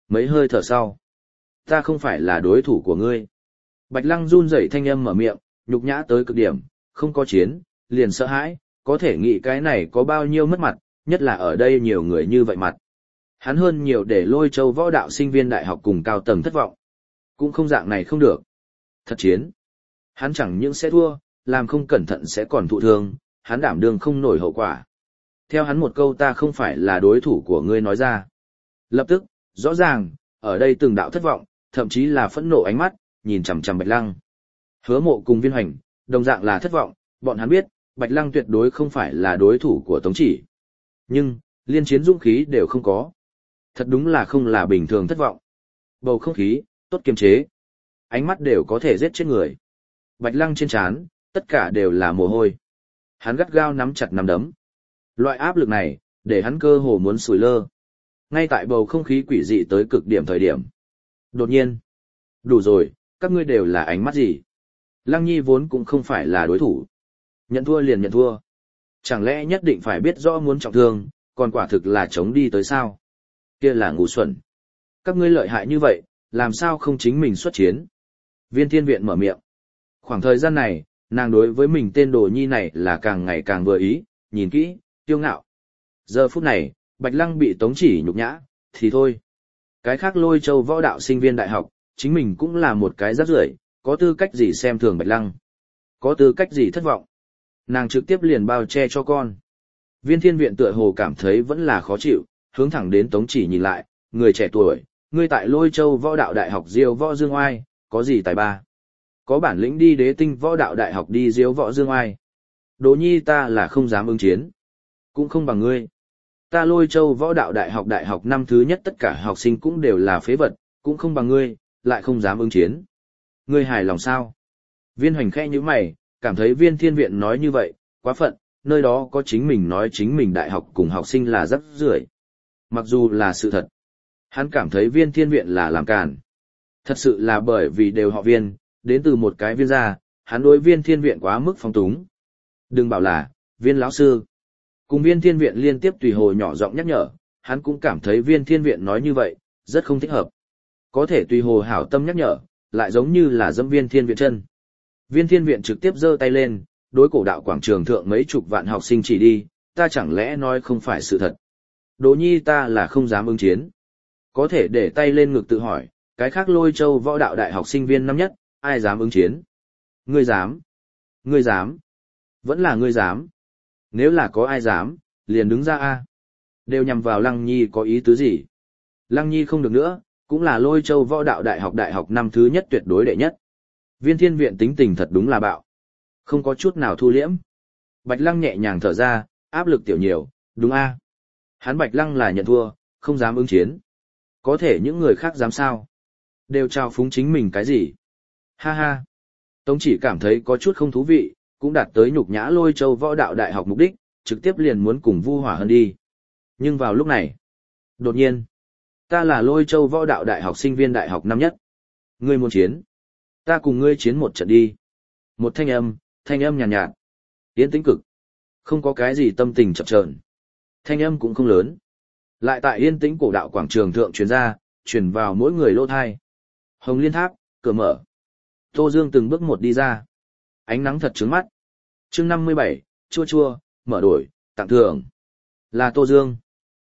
Mấy hơi thở sau. Ta không phải là đối thủ của ngươi. Bạch Lăng run rẩy thanh âm mở miệng, nhục nhã tới cực điểm, không có chiến, liền sợ hãi, có thể nghĩ cái này có bao nhiêu mất mặt, nhất là ở đây nhiều người như vậy mặt. Hắn hơn nhiều để Lôi Châu võ đạo sinh viên đại học cùng cao tầng thất vọng. Cũng không dạng này không được. Thật chiến. Hắn chẳng những sẽ thua, làm không cẩn thận sẽ còn thụ thương, hắn đảm đương không nổi hậu quả. Theo hắn một câu ta không phải là đối thủ của ngươi nói ra. Lập tức, rõ ràng, ở đây từng đạo thất vọng, thậm chí là phẫn nộ ánh mắt, nhìn chằm chằm Bạch Lăng. Hứa Mộ cùng Viên Hoành, đồng dạng là thất vọng, bọn hắn biết, Bạch Lăng tuyệt đối không phải là đối thủ của Tống Chỉ. Nhưng, liên chiến dũng khí đều không có. Thật đúng là không là bình thường thất vọng. Bầu không khí, tốt kiềm chế. Ánh mắt đều có thể giết chết người. Bạch Lăng trên trán, tất cả đều là mồ hôi. Hắn gắt gao nắm chặt nắm đấm. Loại áp lực này, để hắn cơ hồ muốn sủi lơ. Ngay tại bầu không khí quỷ dị tới cực điểm thời điểm. Đột nhiên. Đủ rồi, các ngươi đều là ánh mắt gì? Lăng Nhi vốn cũng không phải là đối thủ. Nhận thua liền nhận thua. Chẳng lẽ nhất định phải biết rõ muốn trọng thương, còn quả thực là chống đi tới sao? Kia là ngu xuẩn. Các ngươi lợi hại như vậy, làm sao không chính mình xuất chiến? Viên Thiên Viện mở miệng. Khoảng thời gian này, nàng đối với mình tên đồ nhi này là càng ngày càng vừa ý, nhìn kỹ, kiêu ngạo. Giờ phút này, Bạch Lăng bị Tống Chỉ nhục nhã, thì thôi. Cái khác Lôi Châu võ đạo sinh viên đại học, chính mình cũng là một cái rác rưởi, có tư cách gì xem thường Bạch Lăng? Có tư cách gì thất vọng? Nàng trực tiếp liền bao che cho con. Viên Thiên Viện tựa hồ cảm thấy vẫn là khó chịu, hướng thẳng đến Tống Chỉ nhìn lại, người trẻ tuổi, ngươi tại Lôi Châu võ đạo đại học diêu võ dương oai, có gì tài ba? Có bản lĩnh đi Đế Tinh võ đạo đại học đi diêu võ dương oai. Đồ nhi ta là không dám ứng chiến. Cũng không bằng ngươi. Ta Lôi Châu võ đạo đại học năm thứ nhất tất cả học sinh cũng đều là phế vật, cũng không bằng ngươi, lại không dám ứng chiến. Ngươi hài lòng sao? Viên Hoành khẽ như mày, cảm thấy Viên Thiên Viện nói như vậy, quá phận, nơi đó có chính mình nói chính mình đại học cùng học sinh là rắc rưởi. Mặc dù là sự thật, hắn cảm thấy Viên Thiên Viện là làm càn. Thật sự là bởi vì đều họ Viên, đến từ một cái Viên gia, hắn đối Viên Thiên Viện quá mức phóng túng. Đừng bảo là, Viên lão sư. Cùng Viên Thiên Viện liên tiếp tùy hồ nhỏ giọng nhắc nhở, hắn cũng cảm thấy Viên Thiên Viện nói như vậy, rất không thích hợp. Có thể tùy hồ hảo tâm nhắc nhở, lại giống như là dẫm Viên Thiên Viện chân. Viên Thiên Viện trực tiếp giơ tay lên, đối cổ đạo quảng trường thượng mấy chục vạn học sinh chỉ đi, ta chẳng lẽ nói không phải sự thật. Đồ nhi ta là không dám ứng chiến. Có thể để tay lên ngực tự hỏi, cái khác Lôi Châu võ đạo đại học sinh viên năm nhất, ai dám ứng chiến? Ngươi dám? Ngươi dám? Vẫn là ngươi dám? Nếu là có ai dám, liền đứng ra a. Đều nhằm vào Lăng Nhi có ý tứ gì? Lăng Nhi không được nữa, cũng là Lôi Châu võ đạo đại học năm thứ nhất tuyệt đối đệ nhất. Viên Thiên Viện tính tình thật đúng là bạo. Không có chút nào thu liễm. Bạch Lăng nhẹ nhàng thở ra, áp lực tiểu nhiều, đúng a. Hắn Bạch Lăng là nhận thua, không dám ứng chiến. Có thể những người khác dám sao? Đều trao phúng chính mình cái gì? Ha ha. Tống Chỉ cảm thấy có chút không thú vị, cũng đạt tới nhục nhã Lôi Châu võ đạo đại học mục đích, trực tiếp liền muốn cùng Vu Hỏa Hân đi. Nhưng vào lúc này, đột nhiên, ta là Lôi Châu võ đạo đại học sinh viên đại học năm nhất. Ngươi muốn chiến? Ta cùng ngươi chiến một trận đi. Một thanh âm nhàn nhạt, yên tĩnh cực. Không có cái gì tâm tình chập chờn. Thanh âm cũng không lớn. Lại tại yên tĩnh cổ đạo quảng trường thượng truyền ra, truyền vào mỗi người lỗ thai. Hồng Liên Tháp, cửa mở. Tô Dương từng bước một đi ra. Ánh nắng thật trướng mắt. Chương 57, chua chua, mở đổi, tặng thưởng. Là Tô Dương.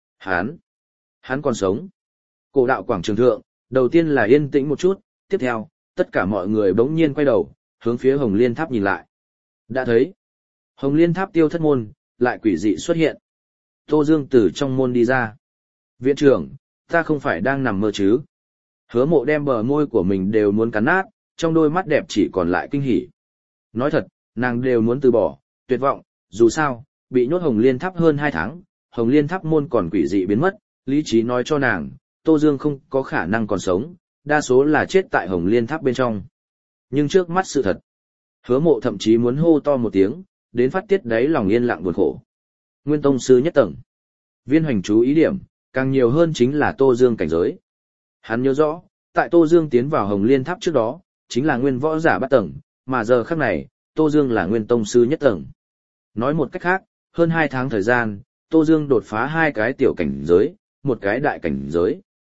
Hắn còn sống. Cổ đạo quảng trường thượng, đầu tiên là yên tĩnh một chút, tiếp theo, tất cả mọi người bỗng nhiên quay đầu, hướng phía Hồng Liên Tháp nhìn lại. Đã thấy, Hồng Liên Tháp tiêu thất môn, lại quỷ dị xuất hiện. Tô Dương từ trong môn đi ra. Viện trưởng, ta không phải đang nằm mơ chứ? Hứa Mộ đem bờ môi của mình đều muốn cắn nát, trong đôi mắt đẹp chỉ còn lại kinh hỉ. Nói thật, nàng đều muốn từ bỏ, tuyệt vọng, dù sao, bị nhốt Hồng Liên Tháp hơn 2 tháng, Hồng Liên Tháp môn còn quỷ dị biến mất, lý trí nói cho nàng, Tô Dương không có khả năng còn sống, đa số là chết tại Hồng Liên Tháp bên trong. Nhưng trước mắt sự thật, Hứa Mộ thậm chí muốn hô to một tiếng, đến phát tiết đáy lòng yên lặng buồn khổ. Nguyên tông sư nhất tầng. Viên Hoành chú ý điểm, càng nhiều hơn chính là Tô Dương cảnh giới. Hắn nhớ rõ, tại Tô Dương tiến vào Hồng Liên Tháp trước đó, chính là nguyên võ giả bát tầng, mà giờ khắc này, Tô Dương là nguyên tông sư nhất tầng. Nói một cách khác, hơn 2 tháng thời gian, Tô Dương đột phá 2 cái tiểu cảnh giới, một cái đại cảnh giới.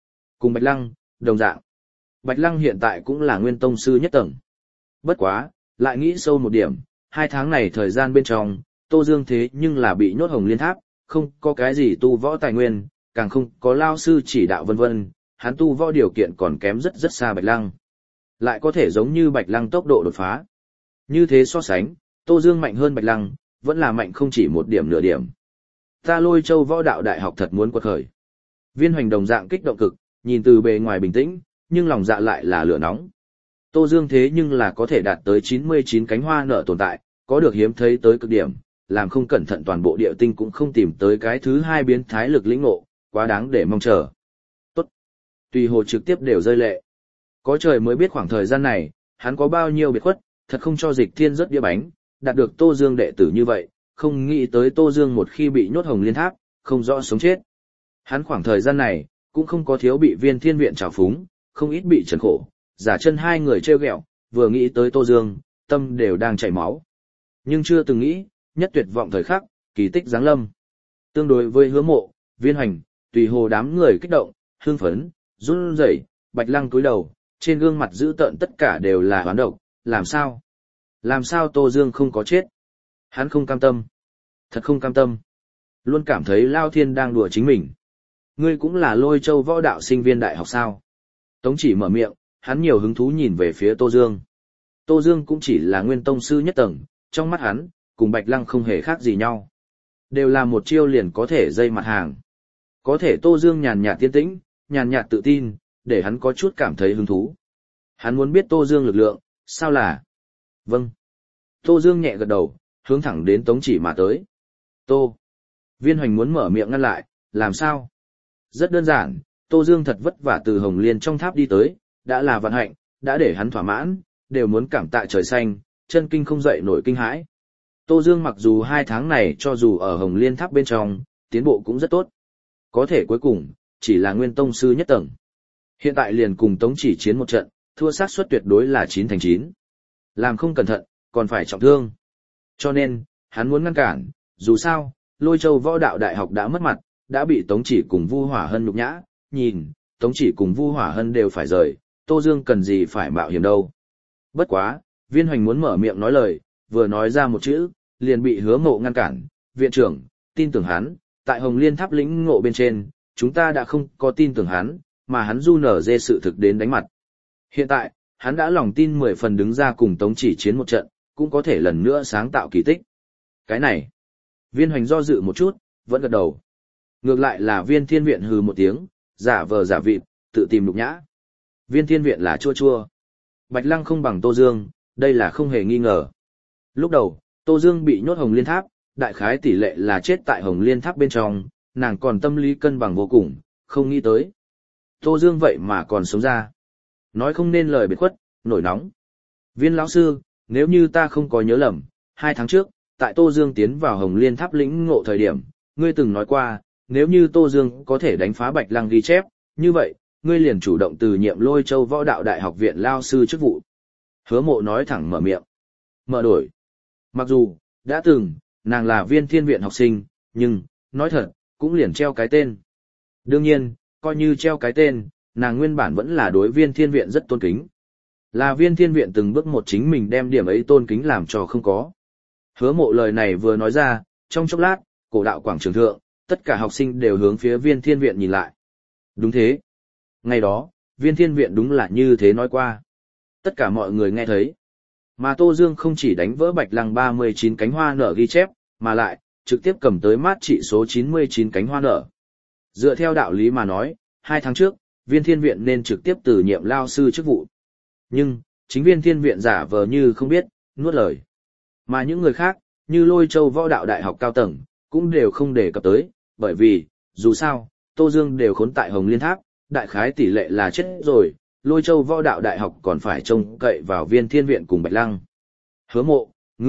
Cùng Bạch Lăng, đồng dạng. Bạch Lăng hiện tại cũng là nguyên tông sư nhất tầng. Bất quá, lại nghĩ sâu một điểm, 2 tháng này thời gian bên trong, Tô Dương thế nhưng là bị nhốt Hồng Liên Tháp, không có cái gì tu võ tài nguyên, càng không có lao sư chỉ đạo vân vân, hắn tu võ điều kiện còn kém rất rất xa Bạch Lăng. Lại có thể giống như Bạch Lăng tốc độ đột phá. Như thế so sánh, Tô Dương mạnh hơn Bạch Lăng, vẫn là mạnh không chỉ một điểm nửa điểm. Ta Lôi Châu Võ Đạo Đại học thật muốn quật khởi. Viên Hoành đồng dạng kích động cực, nhìn từ bề ngoài bình tĩnh, nhưng lòng dạ lại là lửa nóng. Tô Dương thế nhưng là có thể đạt tới 99 cánh hoa nở tồn tại, có được hiếm thấy tới cực điểm, làm không cẩn thận toàn bộ địa tinh cũng không tìm tới cái thứ hai biến thái lực lĩnh ngộ, quá đáng để mong chờ. Tốt. Tùy hồ trực tiếp đều rơi lệ. Có trời mới biết khoảng thời gian này, hắn có bao nhiêu biệt khuất, thật không cho Dịch Thiên rất đĩa bánh, đạt được Tô Dương đệ tử như vậy, không nghĩ tới Tô Dương một khi bị nhốt Hồng Liên Tháp, không rõ sống chết. Hắn khoảng thời gian này, cũng không có thiếu bị Viên Thiên Viện trào phúng, không ít bị trần khổ, giả chân hai người trêu ghẹo, vừa nghĩ tới Tô Dương, tâm đều đang chảy máu. Nhưng chưa từng nghĩ, nhất tuyệt vọng thời khắc, kỳ tích giáng lâm. Tương đối với Hứa Mộ, Viên Hoành, tùy hồ đám người kích động, hưng phấn, run rẩy, Bạch Lăng cúi đầu, trên gương mặt dữ tợn tất cả đều là oán độc, làm sao? Làm sao Tô Dương không có chết? Hắn không cam tâm. Thật không cam tâm. Luôn cảm thấy Lao Thiên đang đùa chính mình. Ngươi cũng là Lôi Châu Võ Đạo sinh viên đại học sao? Tống Chỉ mở miệng, hắn nhiều hứng thú nhìn về phía Tô Dương. Tô Dương cũng chỉ là nguyên tông sư nhất tầng, trong mắt hắn, cùng Bạch Lăng không hề khác gì nhau. Đều là một chiêu liền có thể dây mặt hàng. Có thể Tô Dương nhàn nhạt tiên tĩnh, nhàn nhạt tự tin, để hắn có chút cảm thấy hứng thú. Hắn muốn biết Tô Dương lực lượng, sao là? Vâng. Tô Dương nhẹ gật đầu, hướng thẳng đến Tống Chỉ mà tới. Tô. Viên Hoành muốn mở miệng ngăn lại, làm sao? Rất đơn giản, Tô Dương thật vất vả từ Hồng Liên trong tháp đi tới, đã là vận hạnh, đã để hắn thỏa mãn, đều muốn cảm tạ trời xanh, chân kinh không dậy nổi kinh hãi. Tô Dương mặc dù 2 tháng này cho dù ở Hồng Liên tháp bên trong, tiến bộ cũng rất tốt. Có thể cuối cùng, chỉ là nguyên tông sư nhất tầng. Hiện tại liền cùng Tống Chỉ chiến một trận, thua xác suất tuyệt đối là 9/9. Làm không cẩn thận, còn phải trọng thương. Cho nên, hắn muốn ngăn cản, dù sao, Lôi Châu Võ Đạo Đại học đã mất mặt, đã bị Tống Chỉ cùng Vu Hỏa Hân nhục nhã, nhìn, Tống Chỉ cùng Vu Hỏa Hân đều phải rời, Tô Dương cần gì phải mạo hiểm đâu. Bất quá, Viên Hoành muốn mở miệng nói lời, vừa nói ra một chữ, liền bị Hứa Mộ ngăn cản, viện trưởng, tin tưởng hắn, tại Hồng Liên Tháp lĩnh ngộ bên trên, chúng ta đã không có tin tưởng hắn, mà hắn du nở dê sự thực đến đánh mặt. Hiện tại, hắn đã lòng tin 10 phần đứng ra cùng Tống Chỉ chiến một trận, cũng có thể lần nữa sáng tạo kỳ tích. Cái này, Viên Hoành do dự một chút, vẫn gật đầu. Ngược lại là Viên Thiên Viện hừ một tiếng, giả vờ giả vịt, tự tìm nhục nhã. Viên Thiên Viện là chua chua. Bạch Lăng không bằng Tô Dương, đây là không hề nghi ngờ. Lúc đầu, Tô Dương bị nhốt Hồng Liên Tháp, đại khái tỷ lệ là chết tại Hồng Liên Tháp bên trong, nàng còn tâm lý cân bằng vô cùng, không nghĩ tới. Tô Dương vậy mà còn sống ra. Nói không nên lời biệt khuất, nổi nóng. Viên lão sư, nếu như ta không có nhớ lầm, 2 tháng trước, tại Tô Dương tiến vào Hồng Liên Tháp lĩnh ngộ thời điểm, ngươi từng nói qua, nếu như Tô Dương có thể đánh phá Bạch Lăng ghi chép, như vậy, ngươi liền chủ động từ nhiệm Lôi Châu Võ Đạo Đại học viện lao sư chức vụ. Hứa Mộ nói thẳng mở miệng. Mở đổi. Mặc dù, đã từng, nàng là Viên Thiên Viện học sinh, nhưng, nói thật, cũng liền treo cái tên. Đương nhiên, coi như treo cái tên, nàng nguyên bản vẫn là đối Viên Thiên Viện rất tôn kính. Là Viên Thiên Viện từng bước một chính mình đem điểm ấy tôn kính làm cho không có. Hứa Mộ lời này vừa nói ra, trong chốc lát, cổ đạo quảng trường thượng, tất cả học sinh đều hướng phía Viên Thiên Viện nhìn lại. Đúng thế. Ngày đó, Viên Thiên Viện đúng là như thế nói qua. Tất cả mọi người nghe thấy. Mà Tô Dương không chỉ đánh vỡ Bạch Lăng 39 cánh hoa nở ghi chép, mà lại, trực tiếp cầm tới mát trị số 99 cánh hoa nở. Dựa theo đạo lý mà nói, 2 tháng trước, Viên Thiên Viện nên trực tiếp từ nhiệm lao sư chức vụ. Nhưng, chính Viên Thiên Viện giả vờ như không biết, nuốt lời. Mà những người khác, như Lôi Châu Võ Đạo Đại học cao tầng, cũng đều không đề cập tới, bởi vì, dù sao, Tô Dương đều khốn tại Hồng Liên Tháp, đại khái tỷ lệ là chết rồi, Lôi Châu Võ Đạo Đại học còn phải trông cậy vào Viên Thiên Viện cùng Bạch Lăng. Hứa Mộ,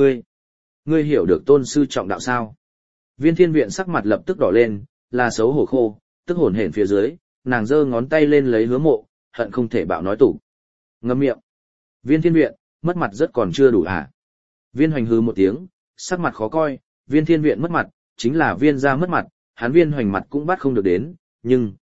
ngươi hiểu được tôn sư trọng đạo sao? Viên Thiên Viện sắc mặt lập tức đỏ lên, là xấu hổ khô, tức hổn hển phía dưới, nàng giơ ngón tay lên lấy Hứa Mộ, hận không thể bạo nói tủ. Ngậm miệng. Viên Thiên Viện, mất mặt rất còn chưa đủ hả? Viên Hoành hừ một tiếng, sắc mặt khó coi, Viên Thiên Viện mất mặt, chính là Viên gia mất mặt, hắn Viên Hoành mặt cũng bắt không được đến, nhưng,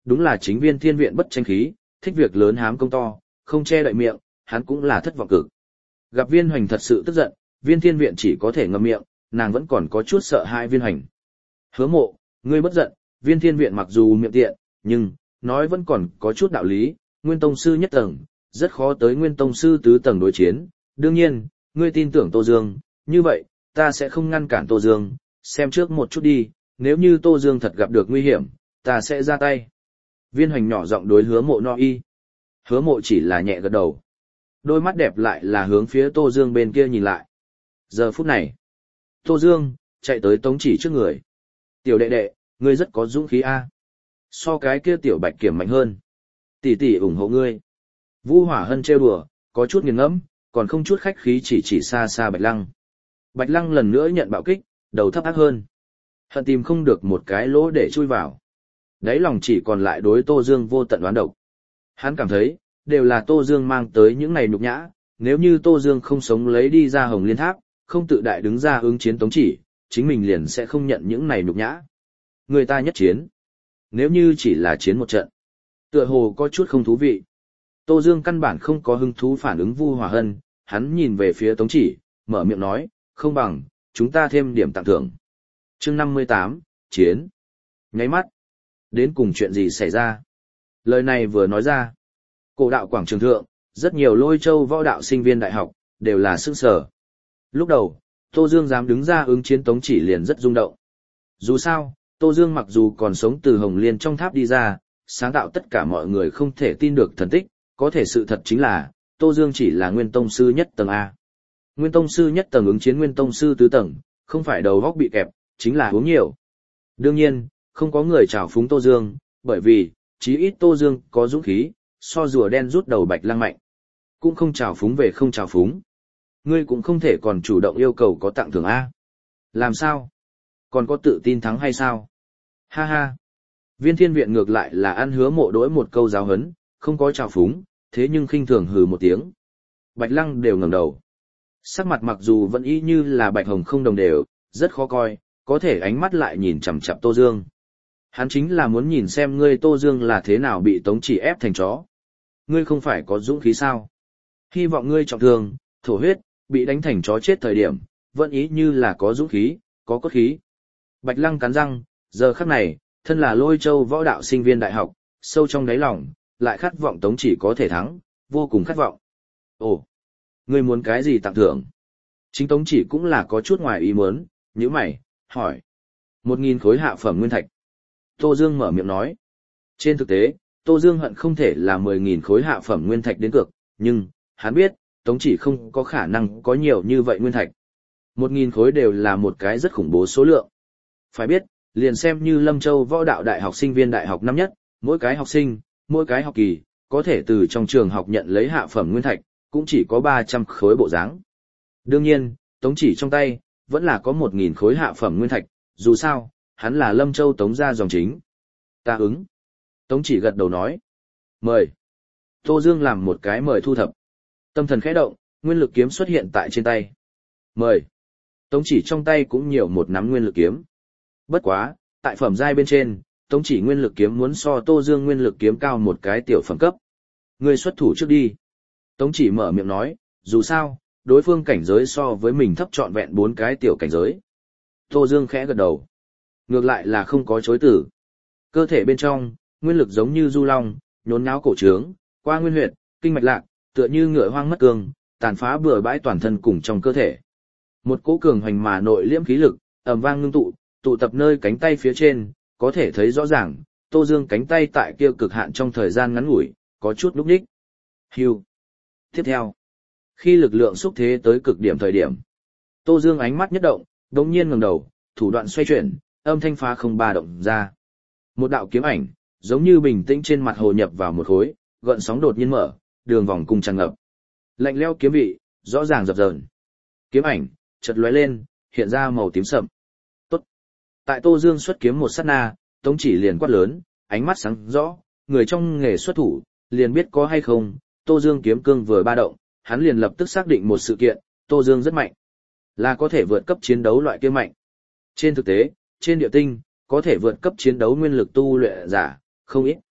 đúng là chính Viên Thiên Viện bất tranh khí, thích việc lớn hám công to, không che đậy miệng, hắn cũng là thất vọng cực. Gặp Viên Hoành thật sự tức giận, Viên Thiên Viện chỉ có thể ngậm miệng, nàng vẫn còn có chút sợ hãi Viên Hoành. Hứa Mộ, ngươi bất giận, Viên Thiên Viện mặc dù miệng tiện, nhưng nói vẫn còn có chút đạo lý, Nguyên tông sư nhất tầng, rất khó tới Nguyên tông sư tứ tầng đối chiến, đương nhiên, ngươi tin tưởng Tô Dương, như vậy, ta sẽ không ngăn cản Tô Dương, xem trước một chút đi, nếu như Tô Dương thật gặp được nguy hiểm, ta sẽ ra tay. Viên Hoành nhỏ giọng đối Hứa Mộ nói y. Hứa Mộ chỉ là nhẹ gật đầu. Đôi mắt đẹp lại là hướng phía Tô Dương bên kia nhìn lại. Giờ phút này, Tô Dương chạy tới Tống Chỉ trước người. Tiểu đệ đệ, ngươi rất có dũng khí a. So cái kia tiểu Bạch Kiểm mạnh hơn. Tỷ tỷ ủng hộ ngươi. Vu Hỏa Hân trêu đùa, có chút nghiền ngẫm, còn không chút khách khí chỉ xa xa Bạch Lăng. Bạch Lăng lần nữa nhận bạo kích, đầu thấp ác hơn. Hận tìm không được một cái lỗ để chui vào. Đáy lòng chỉ còn lại đối Tô Dương vô tận đoán độc. Hắn cảm thấy, đều là Tô Dương mang tới những này nhục nhã, nếu như Tô Dương không sống lấy đi ra Hồng Liên Tháp, không tự đại đứng ra ứng chiến Tống Chỉ, chính mình liền sẽ không nhận những này nhục nhã. Người ta nhất chiến. Nếu như chỉ là chiến một trận, tựa hồ có chút không thú vị. Tô Dương căn bản không có hứng thú phản ứng Vu Hỏa Hân, hắn nhìn về phía Tống Chỉ, mở miệng nói, không bằng, chúng ta thêm điểm tặng thưởng. Chương 58, chiến. Nháy mắt. Đến cùng chuyện gì xảy ra? Lời này vừa nói ra. Cổ đạo quảng trường thượng, rất nhiều Lôi Châu võ đạo sinh viên đại học, đều là sững sờ. Lúc đầu, Tô Dương dám đứng ra ứng chiến Tống Chỉ liền rất rung động. Dù sao, Tô Dương mặc dù còn sống từ Hồng Liên trong tháp đi ra, sáng tạo tất cả mọi người không thể tin được thần tích, có thể sự thật chính là, Tô Dương chỉ là Nguyên tông sư nhất tầng A. Nguyên tông sư nhất tầng ứng chiến Nguyên tông sư tứ tầng, không phải đầu góc bị kẹp, chính là uống nhiều. Đương nhiên, không có người trào phúng Tô Dương, bởi vì, chí ít Tô Dương có dũng khí, so rùa đen rút đầu Bạch Lăng mạnh. Cũng không trào phúng về không trào phúng. Ngươi cũng không thể còn chủ động yêu cầu có tặng thưởng A. Làm sao? Còn có tự tin thắng hay sao? Ha ha. Viên Thiên Viện ngược lại là ăn Hứa Mộ đối một câu giáo huấn, không có trào phúng, thế nhưng khinh thường hừ một tiếng. Bạch Lăng đều ngẩng đầu. Sắc mặt mặc dù vẫn y như là bạch hồng không đồng đều, rất khó coi, có thể ánh mắt lại nhìn chằm chằm Tô Dương. Hắn chính là muốn nhìn xem ngươi Tô Dương là thế nào bị Tống Chỉ ép thành chó. Ngươi không phải có dũng khí sao? Hy vọng ngươi trọng thương, thổ huyết, bị đánh thành chó chết thời điểm, vẫn ý như là có dũng khí, có cốt khí. Bạch Lăng cắn răng, giờ khắc này, thân là Lôi Châu võ đạo sinh viên đại học, sâu trong đáy lòng, lại khát vọng Tống Chỉ có thể thắng, vô cùng khát vọng. Ồ, ngươi muốn cái gì tặng thưởng? Chính Tống Chỉ cũng là có chút ngoài ý muốn, nhíu mày, hỏi. 1.000 khối hạ phẩm nguyên thạch. Tô Dương mở miệng nói. Trên thực tế, Tô Dương hận không thể là 10.000 khối hạ phẩm nguyên thạch đến cược, nhưng, hắn biết, Tống Chỉ không có khả năng có nhiều như vậy nguyên thạch. 1.000 khối đều là một cái rất khủng bố số lượng. Phải biết, liền xem như Lâm Châu võ đạo đại học sinh viên đại học năm nhất, mỗi cái học sinh, mỗi cái học kỳ, có thể từ trong trường học nhận lấy hạ phẩm nguyên thạch, cũng chỉ có 300 khối bộ dáng. Đương nhiên, Tống Chỉ trong tay, vẫn là có 1.000 khối hạ phẩm nguyên thạch, dù sao, hắn là Lâm Châu Tống gia dòng chính. Ta ứng. Tống Chỉ gật đầu nói. Mời. Tô Dương làm một cái mời thu thập. Tâm thần khẽ động, nguyên lực kiếm xuất hiện tại trên tay. Mời. Tống Chỉ trong tay cũng nhiều một nắm nguyên lực kiếm. Bất quá, tại phẩm giai bên trên, Tống Chỉ nguyên lực kiếm muốn so Tô Dương nguyên lực kiếm cao một cái tiểu phẩm cấp. Ngươi xuất thủ trước đi. Tống Chỉ mở miệng nói, dù sao, đối phương cảnh giới so với mình thấp trọn vẹn 4 cái tiểu cảnh giới. Tô Dương khẽ gật đầu. Ngược lại là không có chối tử. Cơ thể bên trong, nguyên lực giống như du long, nhốn nháo cổ trướng, qua nguyên huyệt, kinh mạch lạc, tựa như ngựa hoang mất cương, tàn phá bừa bãi toàn thân cùng trong cơ thể. Một cỗ cường hoành mà nội liễm khí lực, ầm vang ngưng tụ tập nơi cánh tay phía trên, có thể thấy rõ ràng, Tô Dương cánh tay tại kia cực hạn trong thời gian ngắn ngủi, có chút lúc đích. Hưu. Tiếp theo, khi lực lượng xúc thế tới cực điểm thời điểm, Tô Dương ánh mắt nhất động, đống nhiên ngẩng đầu, thủ đoạn xoay chuyển, âm thanh phá không ba động ra. Một đạo kiếm ảnh, giống như bình tĩnh trên mặt hồ nhập vào một khối, gợn sóng đột nhiên mở, đường vòng cung tràn ngập. Lạnh lẽo kiếm vị, rõ ràng dập dờn. Kiếm ảnh, chợt lóe lên, hiện ra màu tím sậm. Tốt. Tại Tô Dương xuất kiếm một sát na, Tống Chỉ liền quát lớn, ánh mắt sáng rõ, người trong nghề xuất thủ, liền biết có hay không, Tô Dương kiếm cương vừa ba động, hắn liền lập tức xác định một sự kiện, Tô Dương rất mạnh. Là có thể vượt cấp chiến đấu loại kia mạnh. Trên thực tế, trên địa tinh, có thể vượt cấp chiến đấu nguyên lực tu luyện giả, không ít,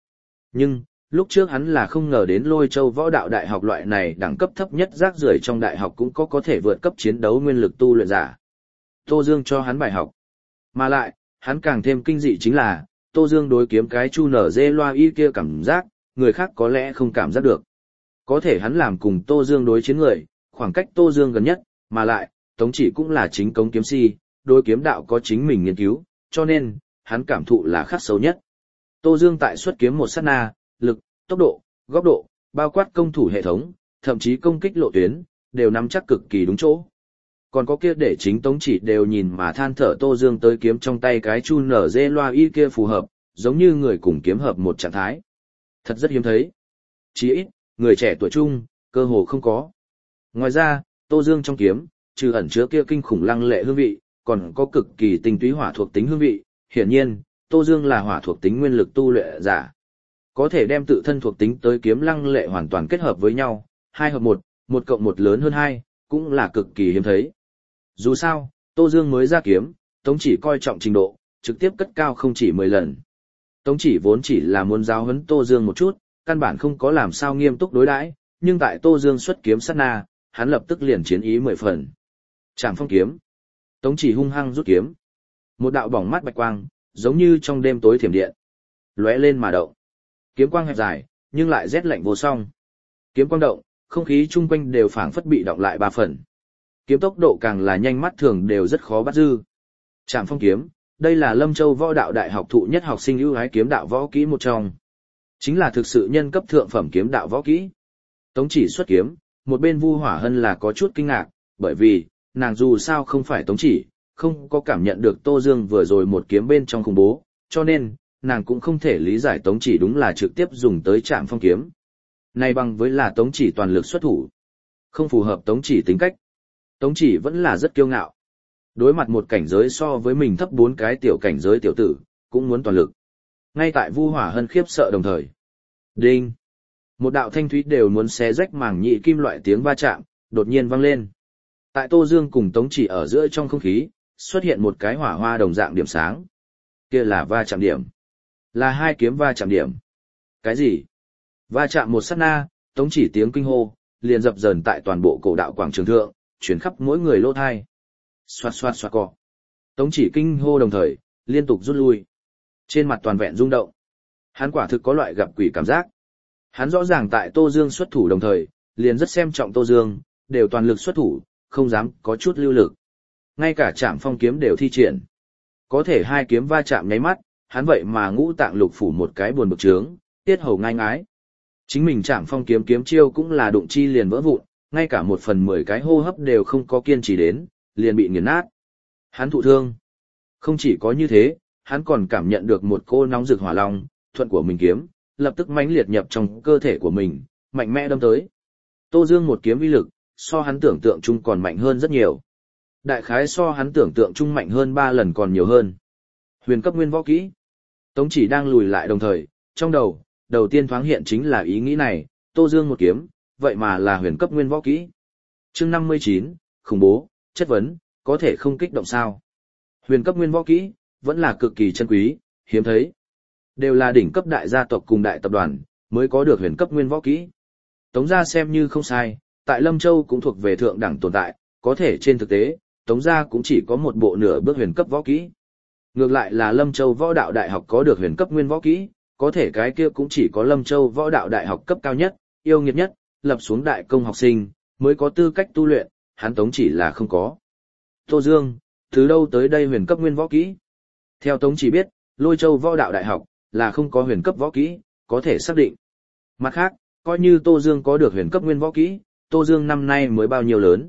Nhưng, lúc trước hắn là không ngờ đến Lôi Châu Võ Đạo Đại học loại này đẳng cấp thấp nhất rác rưởi trong đại học cũng có thể vượt cấp chiến đấu nguyên lực tu luyện giả. Tô Dương cho hắn bài học. Mà lại, hắn càng thêm kinh dị chính là, Tô Dương đối kiếm cái chu nở dê loa y kia cảm giác, người khác có lẽ không cảm giác được. Có thể hắn làm cùng Tô Dương đối chiến người, khoảng cách Tô Dương gần nhất, mà lại, Tống Chỉ cũng là chính cống kiếm si, đối kiếm đạo có chính mình nghiên cứu, cho nên, hắn cảm thụ là khắc sâu nhất. Tô Dương tại xuất kiếm một sát na, lực, tốc độ, góc độ, bao quát công thủ hệ thống, thậm chí công kích lộ tuyến, đều nắm chắc cực kỳ đúng chỗ. Còn có kia để chính Tống Chỉ đều nhìn mà than thở Tô Dương tới kiếm trong tay cái chu nở dê loa y kia phù hợp, giống như người cùng kiếm hợp một trạng thái. Thật rất hiếm thấy. Chỉ ít, người trẻ tuổi trung, cơ hồ không có. Ngoài ra, Tô Dương trong kiếm, trừ ẩn chứa kia kinh khủng lăng lệ hương vị, còn có cực kỳ tinh túy hỏa thuộc tính hương vị. Hiển nhiên, Tô Dương là hỏa thuộc tính nguyên lực tu luyện giả. Có thể đem tự thân thuộc tính tới kiếm lăng lệ hoàn toàn kết hợp với nhau, 2 hợp 1, 1 cộng 1 lớn hơn 2, cũng là cực kỳ hiếm thấy. Dù sao, Tô Dương mới ra kiếm, Tống Chỉ coi trọng trình độ, trực tiếp cất cao không chỉ 10 lần. Tống Chỉ vốn chỉ là muốn giáo huấn Tô Dương một chút, căn bản không có làm sao nghiêm túc đối đãi, nhưng tại Tô Dương xuất kiếm sát na, hắn lập tức liền chiến ý 10 phần. Trảm phong kiếm. Tống Chỉ hung hăng rút kiếm. Một đạo bỏng mắt bạch quang, giống như trong đêm tối thiểm điện. Lóe lên mà động. Kiếm quang hẹp dài, nhưng lại rét lạnh vô song. Kiếm quang động, không khí chung quanh đều phảng phất bị động lại 3 phần. Kiếm tốc độ càng là nhanh mắt thường đều rất khó bắt giữ. Trảm phong kiếm, đây là Lâm Châu Võ Đạo Đại học thụ nhất học sinh ưu ái kiếm đạo võ kỹ một trong. Chính là thực sự nhân cấp thượng phẩm kiếm đạo võ kỹ. Tống Chỉ xuất kiếm, một bên Vu Hỏa Hân là có chút kinh ngạc, bởi vì, nàng dù sao không phải Tống Chỉ, không có cảm nhận được Tô Dương vừa rồi một kiếm bên trong khủng bố, cho nên, nàng cũng không thể lý giải Tống Chỉ đúng là trực tiếp dùng tới Trảm phong kiếm. Này bằng với là Tống Chỉ toàn lực xuất thủ. Không phù hợp Tống Chỉ tính cách. Tống Chỉ vẫn là rất kiêu ngạo. Đối mặt một cảnh giới so với mình thấp 4 cái tiểu cảnh giới tiểu tử, cũng muốn toàn lực. Ngay tại Vu Hỏa Hân khiếp sợ đồng thời. Đinh! Một đạo thanh thúy đều muốn xé rách màng nhị kim loại tiếng va chạm, đột nhiên vang lên. Tại Tô Dương cùng Tống Chỉ ở giữa trong không khí, xuất hiện một cái hỏa hoa đồng dạng điểm sáng. Kia là va chạm điểm. Là 2 kiếm va chạm điểm. Cái gì? Va chạm một sát na, Tống Chỉ tiếng kinh hô, liền dập dờn tại toàn bộ cổ đạo quảng trường thượng, chuyển khắp mỗi người lỗ thai. Xoạt xoạt xoạt cọ. Tống Chỉ kinh hô đồng thời, liên tục rút lui. Trên mặt toàn vẹn rung động. Hắn quả thực có loại gặp quỷ cảm giác. Hắn rõ ràng tại Tô Dương xuất thủ đồng thời, liền rất xem trọng Tô Dương, đều toàn lực xuất thủ, không dám có chút lưu lực. Ngay cả Trảm phong kiếm đều thi triển. Có thể 2 kiếm va chạm nháy mắt, hắn vậy mà ngũ tạng lục phủ một cái buồn bực trướng, tiết hầu ngai ngái. Chính mình Trảm phong kiếm kiếm chiêu cũng là đụng chi liền vỡ vụn, ngay cả 1/10 cái hô hấp đều không có kiên trì đến, liền bị nghiền nát. Hắn thụ thương. Không chỉ có như thế, hắn còn cảm nhận được một cô nóng rực hỏa long, thuận của mình kiếm, lập tức mãnh liệt nhập trong cơ thể của mình, mạnh mẽ đâm tới. Tô Dương một kiếm uy lực, so hắn tưởng tượng chung còn mạnh hơn rất nhiều. Đại khái so hắn tưởng tượng chung mạnh hơn 3 lần còn nhiều hơn. Huyền cấp nguyên võ kỹ. Tống Chỉ đang lùi lại đồng thời, trong đầu tiên thoáng hiện chính là ý nghĩ này, Tô Dương một kiếm, vậy mà là huyền cấp nguyên võ kỹ. Chương 59, khủng bố, chất vấn, có thể không kích động sao? Huyền cấp nguyên võ kỹ, vẫn là cực kỳ chân quý, hiếm thấy. Đều là đỉnh cấp đại gia tộc cùng đại tập đoàn, mới có được huyền cấp nguyên võ kỹ. Tống gia xem như không sai, tại Lâm Châu cũng thuộc về thượng đẳng tồn tại, có thể trên thực tế, Tống gia cũng chỉ có một bộ nửa bước huyền cấp võ kỹ. Ngược lại là Lâm Châu Võ Đạo Đại học có được huyền cấp nguyên võ kỹ, có thể cái kia cũng chỉ có Lâm Châu Võ Đạo Đại học cấp cao nhất, yêu nghiệt nhất, lập xuống đại công học sinh, mới có tư cách tu luyện, hắn Tống Chỉ là không có. Tô Dương, từ đâu tới đây huyền cấp nguyên võ kỹ? Theo Tống Chỉ biết, Lôi Châu Võ Đạo Đại học là không có huyền cấp võ kỹ, có thể xác định. Mặt khác, coi như Tô Dương có được huyền cấp nguyên võ kỹ, Tô Dương năm nay mới bao nhiêu lớn?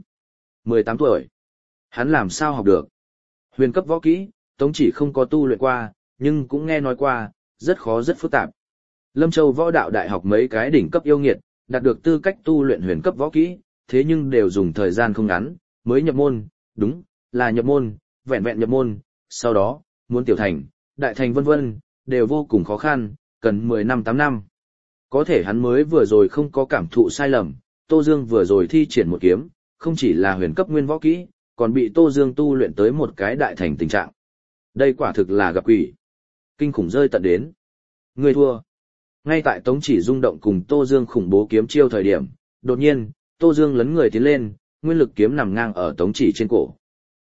18 tuổi. Hắn làm sao học được? Huyền cấp võ kỹ, Tống Chỉ không có tu luyện qua, nhưng cũng nghe nói qua, rất khó rất phức tạp. Lâm Châu Võ Đạo Đại học mấy cái đỉnh cấp yêu nghiệt, đạt được tư cách tu luyện huyền cấp võ kỹ, thế nhưng đều dùng thời gian không ngắn, mới nhập môn, đúng, là nhập môn, vẹn vẹn nhập môn, sau đó, muốn tiểu thành, đại thành vân vân, đều vô cùng khó khăn, cần 10 năm 8 năm. Có thể hắn mới vừa rồi không có cảm thụ sai lầm, Tô Dương vừa rồi thi triển một kiếm, không chỉ là huyền cấp nguyên võ kỹ, còn bị Tô Dương tu luyện tới một cái đại thành tình trạng. Đây quả thực là gặp quỷ. Kinh khủng rơi tận đến. Người thua. Ngay tại Tống Chỉ rung động cùng Tô Dương khủng bố kiếm chiêu thời điểm, đột nhiên, Tô Dương lấn người tiến lên, nguyên lực kiếm nằm ngang ở Tống Chỉ trên cổ.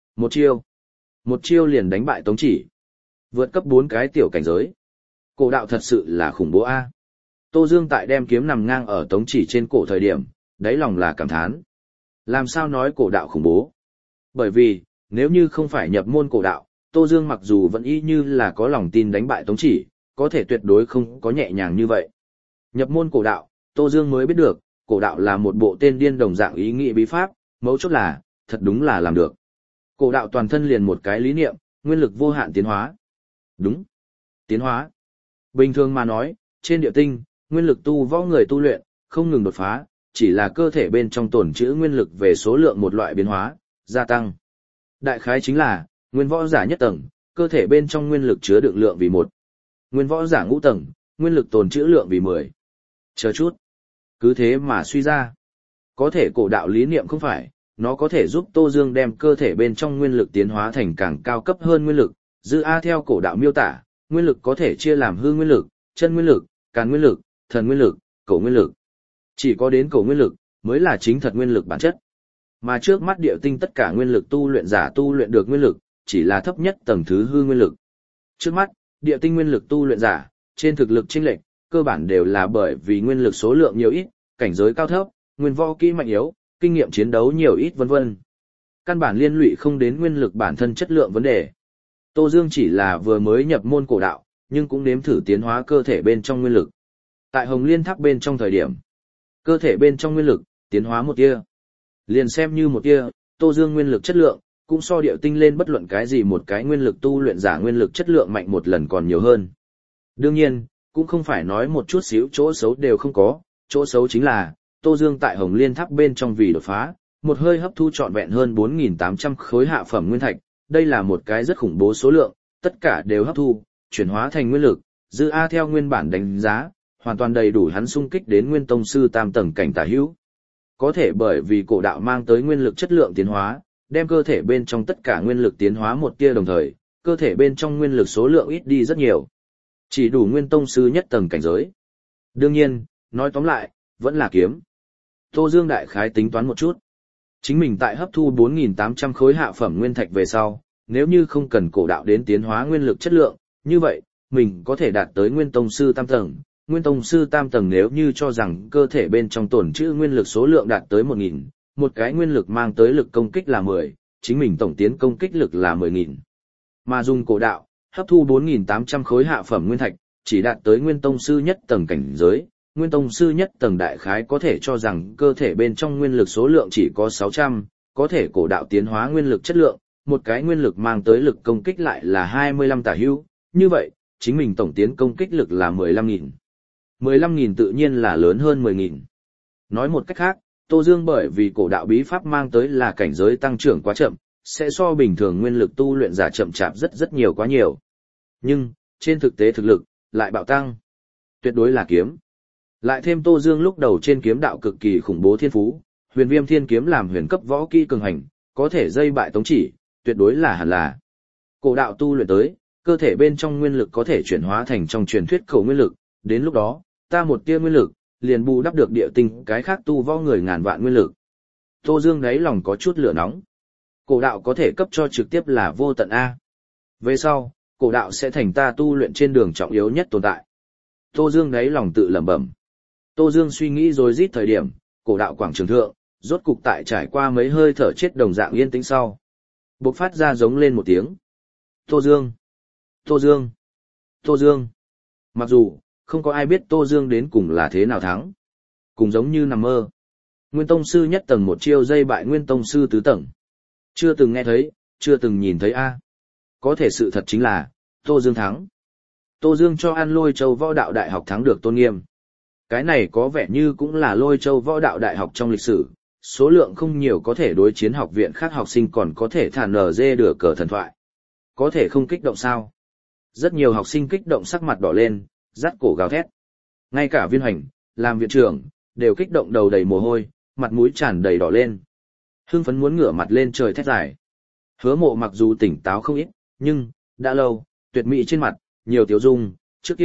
Một chiêu liền đánh bại Tống Chỉ. Vượt cấp 4 cái tiểu cảnh giới. Cổ đạo thật sự là khủng bố a. Tô Dương tại đem kiếm nằm ngang ở Tống Chỉ trên cổ thời điểm, đáy lòng là cảm thán. Làm sao nói cổ đạo khủng bố? Bởi vì, nếu như không phải nhập môn cổ đạo, Tô Dương mặc dù vẫn y như là có lòng tin đánh bại Tống Chỉ, có thể tuyệt đối không có nhẹ nhàng như vậy. Nhập môn cổ đạo, Tô Dương mới biết được, cổ đạo là một bộ tên điên đồng dạng ý nghĩ bí pháp, mấu chốt là, thật đúng là làm được. Cổ đạo toàn thân liền một cái lý niệm, nguyên lực vô hạn tiến hóa. Đúng. Tiến hóa. Bình thường mà nói, trên địa tinh, nguyên lực tu võ người tu luyện, không ngừng đột phá, chỉ là cơ thể bên trong tổn trữ nguyên lực về số lượng một loại biến hóa, gia tăng. Đại khái chính là, nguyên võ giả nhất tầng, cơ thể bên trong nguyên lực chứa đựng lượng vì 1. Nguyên võ giả ngũ tầng, nguyên lực tồn trữ lượng vì 10. Chờ chút. Cứ thế mà suy ra. Có thể cổ đạo lý niệm không phải, nó có thể giúp Tô Dương đem cơ thể bên trong nguyên lực tiến hóa thành càng cao cấp hơn nguyên lực. Dư A theo cổ đạo miêu tả, nguyên lực có thể chia làm hư nguyên lực, chân nguyên lực, càn nguyên lực, thần nguyên lực, cổ nguyên lực. Chỉ có đến cổ nguyên lực, mới là chính thật nguyên lực bản chất. Mà trước mắt địa tinh tất cả nguyên lực tu luyện giả tu luyện được nguyên lực, chỉ là thấp nhất tầng thứ hư nguyên lực. Trước mắt, địa tinh nguyên lực tu luyện giả, trên thực lực chênh lệch, cơ bản đều là bởi vì nguyên lực số lượng nhiều ít, cảnh giới cao thấp, nguyên võ kỹ mạnh yếu, kinh nghiệm chiến đấu nhiều ít vân vân. Căn bản liên lụy không đến nguyên lực bản thân chất lượng vấn đề. Tô Dương chỉ là vừa mới nhập môn cổ đạo, nhưng cũng nếm thử tiến hóa cơ thể bên trong nguyên lực. Tại Hồng Liên Tháp bên trong thời điểm, cơ thể bên trong nguyên lực tiến hóa một tia. Liền xem như một tia, Tô Dương nguyên lực chất lượng cũng so điệu tinh lên bất luận cái gì một cái nguyên lực tu luyện giả nguyên lực chất lượng mạnh một lần còn nhiều hơn. Đương nhiên, cũng không phải nói một chút xíu chỗ xấu đều không có, chỗ xấu chính là Tô Dương tại Hồng Liên Tháp bên trong vì đột phá, một hơi hấp thu trọn vẹn hơn 4.800 khối hạ phẩm nguyên thạch, đây là một cái rất khủng bố số lượng, tất cả đều hấp thu, chuyển hóa thành nguyên lực, dư A theo nguyên bản đánh giá, hoàn toàn đầy đủ hắn xung kích đến nguyên tông sư tam tầng cảnh tả hữu. Có thể bởi vì cổ đạo mang tới nguyên lực chất lượng tiến hóa, đem cơ thể bên trong tất cả nguyên lực tiến hóa một tia đồng thời, cơ thể bên trong nguyên lực số lượng ít đi rất nhiều. Chỉ đủ nguyên tông sư nhất tầng cảnh giới. Đương nhiên, nói tóm lại, vẫn là kiếm. Tô Dương đại khái tính toán một chút. Chính mình tại hấp thu 4.800 khối hạ phẩm nguyên thạch về sau, nếu như không cần cổ đạo đến tiến hóa nguyên lực chất lượng, như vậy, mình có thể đạt tới nguyên tông sư tam tầng. Nguyên tông sư tam tầng nếu như cho rằng cơ thể bên trong tổn trữ nguyên lực số lượng đạt tới 1.000, một cái nguyên lực mang tới lực công kích là 10, chính mình tổng tiến công kích lực là 10.000. Mà dùng cổ đạo, hấp thu 4.800 khối hạ phẩm nguyên thạch, chỉ đạt tới nguyên tông sư nhất tầng cảnh giới. Nguyên tông sư nhất tầng đại khái có thể cho rằng cơ thể bên trong nguyên lực số lượng chỉ có 600, có thể cổ đạo tiến hóa nguyên lực chất lượng, một cái nguyên lực mang tới lực công kích lại là 25 tả hữu, như vậy, chính mình tổng tiến công kích lực là 15.000. 15.000 tự nhiên là lớn hơn 10.000. Nói một cách khác, Tô Dương bởi vì cổ đạo bí pháp mang tới là cảnh giới tăng trưởng quá chậm, sẽ so bình thường nguyên lực tu luyện giả chậm chạp rất nhiều quá nhiều. Nhưng, trên thực tế thực lực, lại bạo tăng. Tuyệt đối là kiếm. Lại thêm Tô Dương lúc đầu trên kiếm đạo cực kỳ khủng bố thiên phú, Huyền Viêm Thiên kiếm làm huyền cấp võ kỹ cường hành, có thể dây bại Tống Chỉ, tuyệt đối là hẳn là. Cổ đạo tu luyện tới, cơ thể bên trong nguyên lực có thể chuyển hóa thành trong truyền thuyết khẩu nguyên lực, đến lúc đó, ta một tia nguyên lực, liền bù đắp được địa tinh cái khác tu võ người ngàn vạn nguyên lực. Tô Dương đáy lòng có chút lửa nóng. Cổ đạo có thể cấp cho trực tiếp là vô tận A. Về sau, cổ đạo sẽ thành ta tu luyện trên đường trọng yếu nhất tồn tại. Tô Dương đáy lòng tự lẩm bẩm. Tô Dương suy nghĩ rồi rít thời điểm, cổ đạo quảng trường thượng, rốt cục tại trải qua mấy hơi thở chết đồng dạng yên tĩnh sau. Bộc phát ra giống lên một tiếng. Tô Dương! Tô Dương! Tô Dương! Mặc dù, không có ai biết Tô Dương đến cùng là thế nào thắng. Cùng giống như nằm mơ. Nguyên tông sư nhất tầng một chiêu dây bại nguyên tông sư tứ tầng. Chưa từng nghe thấy, chưa từng nhìn thấy A. Có thể sự thật chính là, Tô Dương thắng. Tô Dương cho ăn Lôi Châu Võ Đạo Đại học thắng được tôn nghiêm. Cái này có vẻ như cũng là Lôi Châu Võ Đạo Đại học trong lịch sử, số lượng không nhiều có thể đối chiến học viện khác học sinh còn có thể thả nở dê đửa cờ thần thoại. Có thể không kích động sao? Rất nhiều học sinh kích động sắc mặt đỏ lên, rát cổ gào thét. Ngay cả Viên Hoành, làm viện trưởng, đều kích động đầu đầy mồ hôi, mặt mũi tràn đầy đỏ lên. Hưng phấn muốn ngửa mặt lên trời thét dài. Hứa Mộ mặc dù tỉnh táo không ít, nhưng, đã lâu, tuyệt mỹ trên mặt, nhiều tiểu dung, trước kia,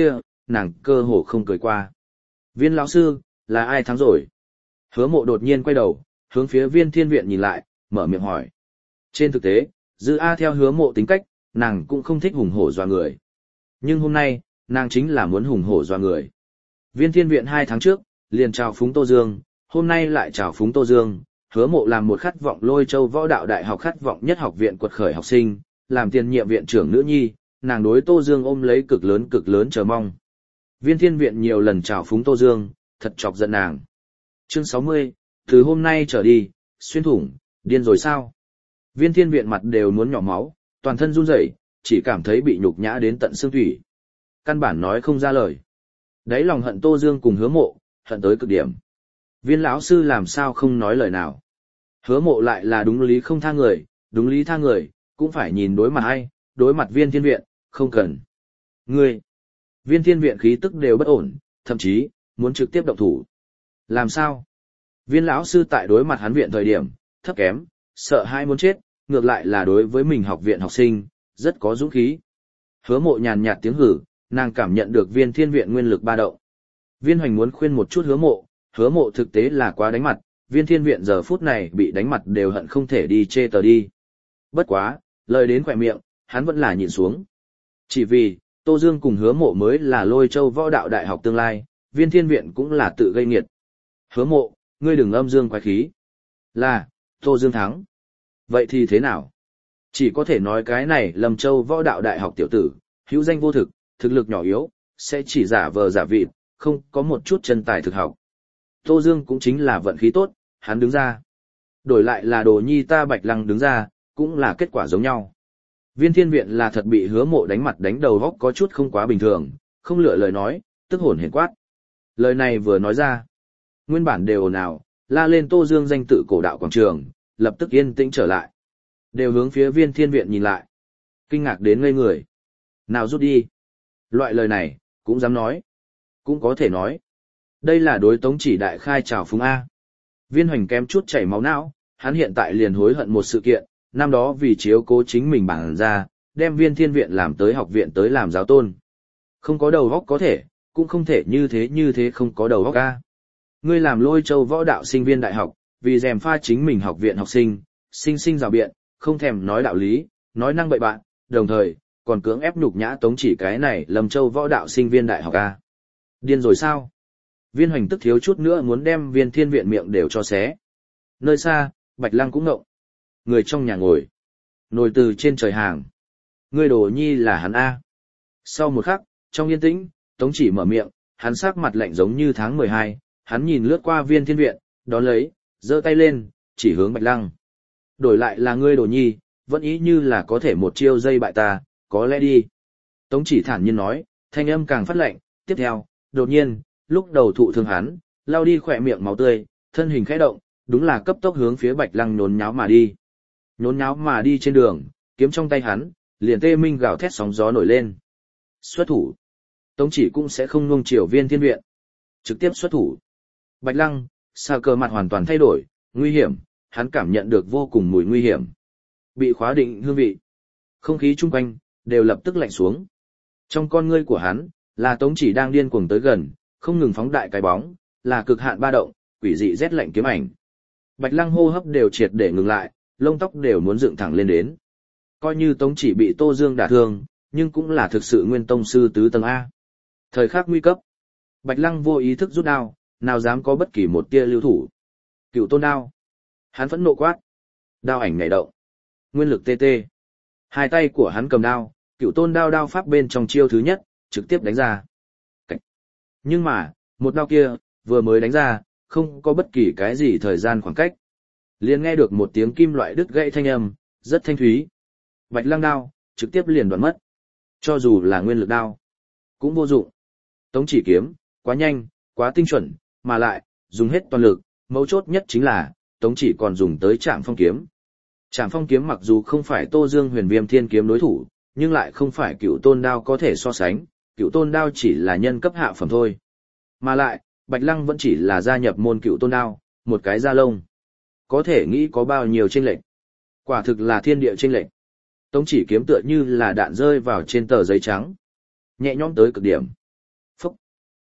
nàng cơ hồ không cười qua. Viên lão sư, là ai thắng rồi? Hứa mộ đột nhiên quay đầu, hướng phía viên thiên viện nhìn lại, mở miệng hỏi. Trên thực tế, Dư A theo hứa mộ tính cách, nàng cũng không thích hùng hổ dọa người. Nhưng hôm nay, nàng chính là muốn hùng hổ dọa người. Viên thiên viện 2 tháng trước, liền chào phúng Tô Dương, hôm nay lại chào phúng Tô Dương, hứa mộ làm một khát vọng Lôi Châu Võ Đạo Đại học khát vọng nhất học viện quật khởi học sinh, làm tiền nhiệm viện trưởng nữ nhi, nàng đối Tô Dương ôm lấy cực lớn chờ mong. Viên thiên viện nhiều lần chào phúng Tô Dương, thật chọc giận nàng. Chương 60, từ hôm nay trở đi, xuyên thủng, điên rồi sao? Viên thiên viện mặt đều muốn nhỏ máu, toàn thân run rẩy, chỉ cảm thấy bị nhục nhã đến tận xương thủy. Căn bản nói không ra lời. Đấy lòng hận Tô Dương cùng hứa mộ, hận tới cực điểm. Viên lão sư làm sao không nói lời nào. Hứa mộ lại là đúng lý không tha người, đúng lý tha người, cũng phải nhìn đối mặt ai, đối mặt viên thiên viện, không cần. Ngươi, viên thiên viện khí tức đều bất ổn, thậm chí, muốn trực tiếp động thủ. Làm sao? Viên lão sư tại đối mặt hắn viện thời điểm, thấp kém, sợ hai muốn chết, ngược lại là đối với mình học viện học sinh, rất có dũng khí. Hứa mộ nhàn nhạt tiếng hử, nàng cảm nhận được viên thiên viện nguyên lực ba động. Viên hoành muốn khuyên một chút hứa mộ thực tế là quá đánh mặt, viên thiên viện giờ phút này bị đánh mặt đều hận không thể đi chê tờ đi. Bất quá, lời đến khỏe miệng, hắn vẫn là nhìn xuống. Chỉ vì, Tô Dương cùng hứa mộ mới là Lôi Châu Võ Đạo Đại học tương lai, viên thiên viện cũng là tự gây nghiệt. Hứa mộ, ngươi đừng âm dương quái khí. Là, Tô Dương thắng. Vậy thì thế nào? Chỉ có thể nói cái này Lâm Châu Võ Đạo Đại học tiểu tử, hữu danh vô thực, thực lực nhỏ yếu, sẽ chỉ giả vờ giả vịt, không có một chút chân tài thực học. Tô Dương cũng chính là vận khí tốt, hắn đứng ra. Đổi lại là Đồ Nhi ta Bạch Lăng đứng ra, cũng là kết quả giống nhau. Viên thiên viện là thật bị hứa mộ đánh mặt đánh đầu góc có chút không quá bình thường, không lựa lời nói, tức hồn hển quát. Lời này vừa nói ra, nguyên bản đều ồn ào, la lên Tô Dương danh tự cổ đạo quảng trường, lập tức yên tĩnh trở lại. Đều hướng phía viên thiên viện nhìn lại. Kinh ngạc đến ngây người. Nào rút đi. Loại lời này, cũng dám nói. Cũng có thể nói. Đây là đối Tống Chỉ đại khai trào phúng A. Viên hoành kém chút chảy máu não, hắn hiện tại liền hối hận một sự kiện, năm đó vì chiếu cố chính mình bản ra, đem viên thiên viện làm tới học viện tới làm giáo tôn. Không có đầu góc có thể, cũng không thể như thế không có đầu góc A. Ngươi làm Lôi Châu Võ Đạo sinh viên đại học, vì rèm pha chính mình học viện học sinh, sinh rào biện, không thèm nói đạo lý, nói năng bậy bạn, đồng thời, còn cưỡng ép nhục nhã Tống Chỉ cái này Lâm Châu Võ Đạo sinh viên đại học A. Điên rồi sao? Viên hoành tức thiếu chút nữa muốn đem viên thiên viện miệng đều cho xé. Nơi xa, Bạch Lăng cũng ngộng. Người trong nhà ngồi. Nồi từ trên trời hàng. Ngươi Đồ Nhi là hắn A. Sau một khắc, trong yên tĩnh, Tống Chỉ mở miệng, hắn sắc mặt lạnh giống như tháng 12, hắn nhìn lướt qua viên thiên viện, đón lấy, giơ tay lên, chỉ hướng Bạch Lăng. Đổi lại là ngươi Đồ Nhi, vẫn ý như là có thể một chiêu dây bại ta, có lẽ đi. Tống Chỉ thản nhiên nói, thanh âm càng phát lạnh, tiếp theo, đột nhiên, lúc đầu thụ thương hắn, lao đi khỏe miệng máu tươi, thân hình khẽ động, đúng là cấp tốc hướng phía Bạch Lăng nhốn nháo mà đi. Nhốn nháo mà đi trên đường, kiếm trong tay hắn, liền tê minh gào thét sóng gió nổi lên. Xuất thủ. Tống Chỉ cũng sẽ không nuông chiều viên thiên viện. Trực tiếp xuất thủ. Bạch Lăng, xa cờ mặt hoàn toàn thay đổi, nguy hiểm, hắn cảm nhận được vô cùng mùi nguy hiểm. Bị khóa định hương vị. Không khí chung quanh, đều lập tức lạnh xuống. Trong con ngươi của hắn, là Tống Chỉ đang điên cuồng tới gần, không ngừng phóng đại cái bóng, là cực hạn ba động, quỷ dị rét lạnh kiếm ảnh. Bạch Lăng hô hấp đều triệt để ngừng lại, lông tóc đều muốn dựng thẳng lên đến. Coi như Tống Chỉ bị Tô Dương đả thương, nhưng cũng là thực sự nguyên tông sư tứ tầng A. Thời khắc nguy cấp, Bạch Lăng vô ý thức rút đao, nào dám có bất kỳ một tia lưu thủ. Cựu tôn đao. Hắn phẫn nộ quát. Đao ảnh nhảy động. Nguyên lực tê tê. Hai tay của hắn cầm đao, cựu tôn đao đao pháp bên trong chiêu thứ nhất, trực tiếp đánh ra. Cảnh. Nhưng mà, một đao kia, vừa mới đánh ra, không có bất kỳ cái gì thời gian khoảng cách. Liền nghe được một tiếng kim loại đứt gãy thanh âm, rất thanh thúy. Bạch Lăng đao, trực tiếp liền đoạn mất. Cho dù là nguyên lực đao, cũng vô dụng. Tống Chỉ kiếm, quá nhanh, quá tinh chuẩn, mà lại, dùng hết toàn lực, mấu chốt nhất chính là, Tống Chỉ còn dùng tới Trảm Phong kiếm. Trảm Phong kiếm mặc dù không phải Tô Dương Huyền Viêm Thiên kiếm đối thủ, nhưng lại không phải Cựu Tôn đao có thể so sánh, Cựu Tôn đao chỉ là nhân cấp hạ phẩm thôi. Mà lại, Bạch Lăng vẫn chỉ là gia nhập môn Cựu Tôn đao, một cái da lông. Có thể nghĩ có bao nhiêu chênh lệch. Quả thực là thiên địa chênh lệch. Tống Chỉ kiếm tựa như là đạn rơi vào trên tờ giấy trắng. Nhẹ nhõm tới cực điểm. Phốc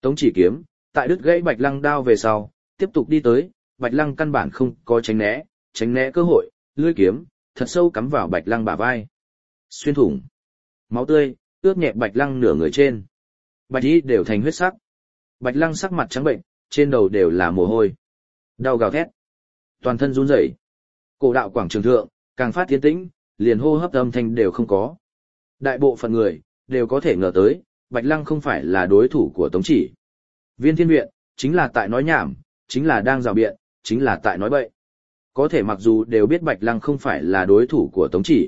Tống Chỉ kiếm, tại đứt gãy Bạch Lăng đao về sau, tiếp tục đi tới, Bạch Lăng căn bản không có tránh né cơ hội, lưỡi kiếm thật sâu cắm vào Bạch Lăng bả vai. Xuyên thủng. Máu tươi ướt nhẹ Bạch Lăng nửa người trên. Bạch y đều thành huyết sắc. Bạch Lăng sắc mặt trắng bệnh, trên đầu đều là mồ hôi. Đau gào thét, toàn thân run rẩy. Cổ đạo quảng trường thượng, càng phát tiến tĩnh, liền hô hấp âm thanh đều không có. Đại bộ phận người đều có thể ngờ tới, Bạch Lăng không phải là đối thủ của Tống Chỉ. Viên Thiên Viện chính là tại nói nhảm, chính là đang rào biện, chính là tại nói bậy. Có thể mặc dù đều biết Bạch Lăng không phải là đối thủ của Tống Chỉ,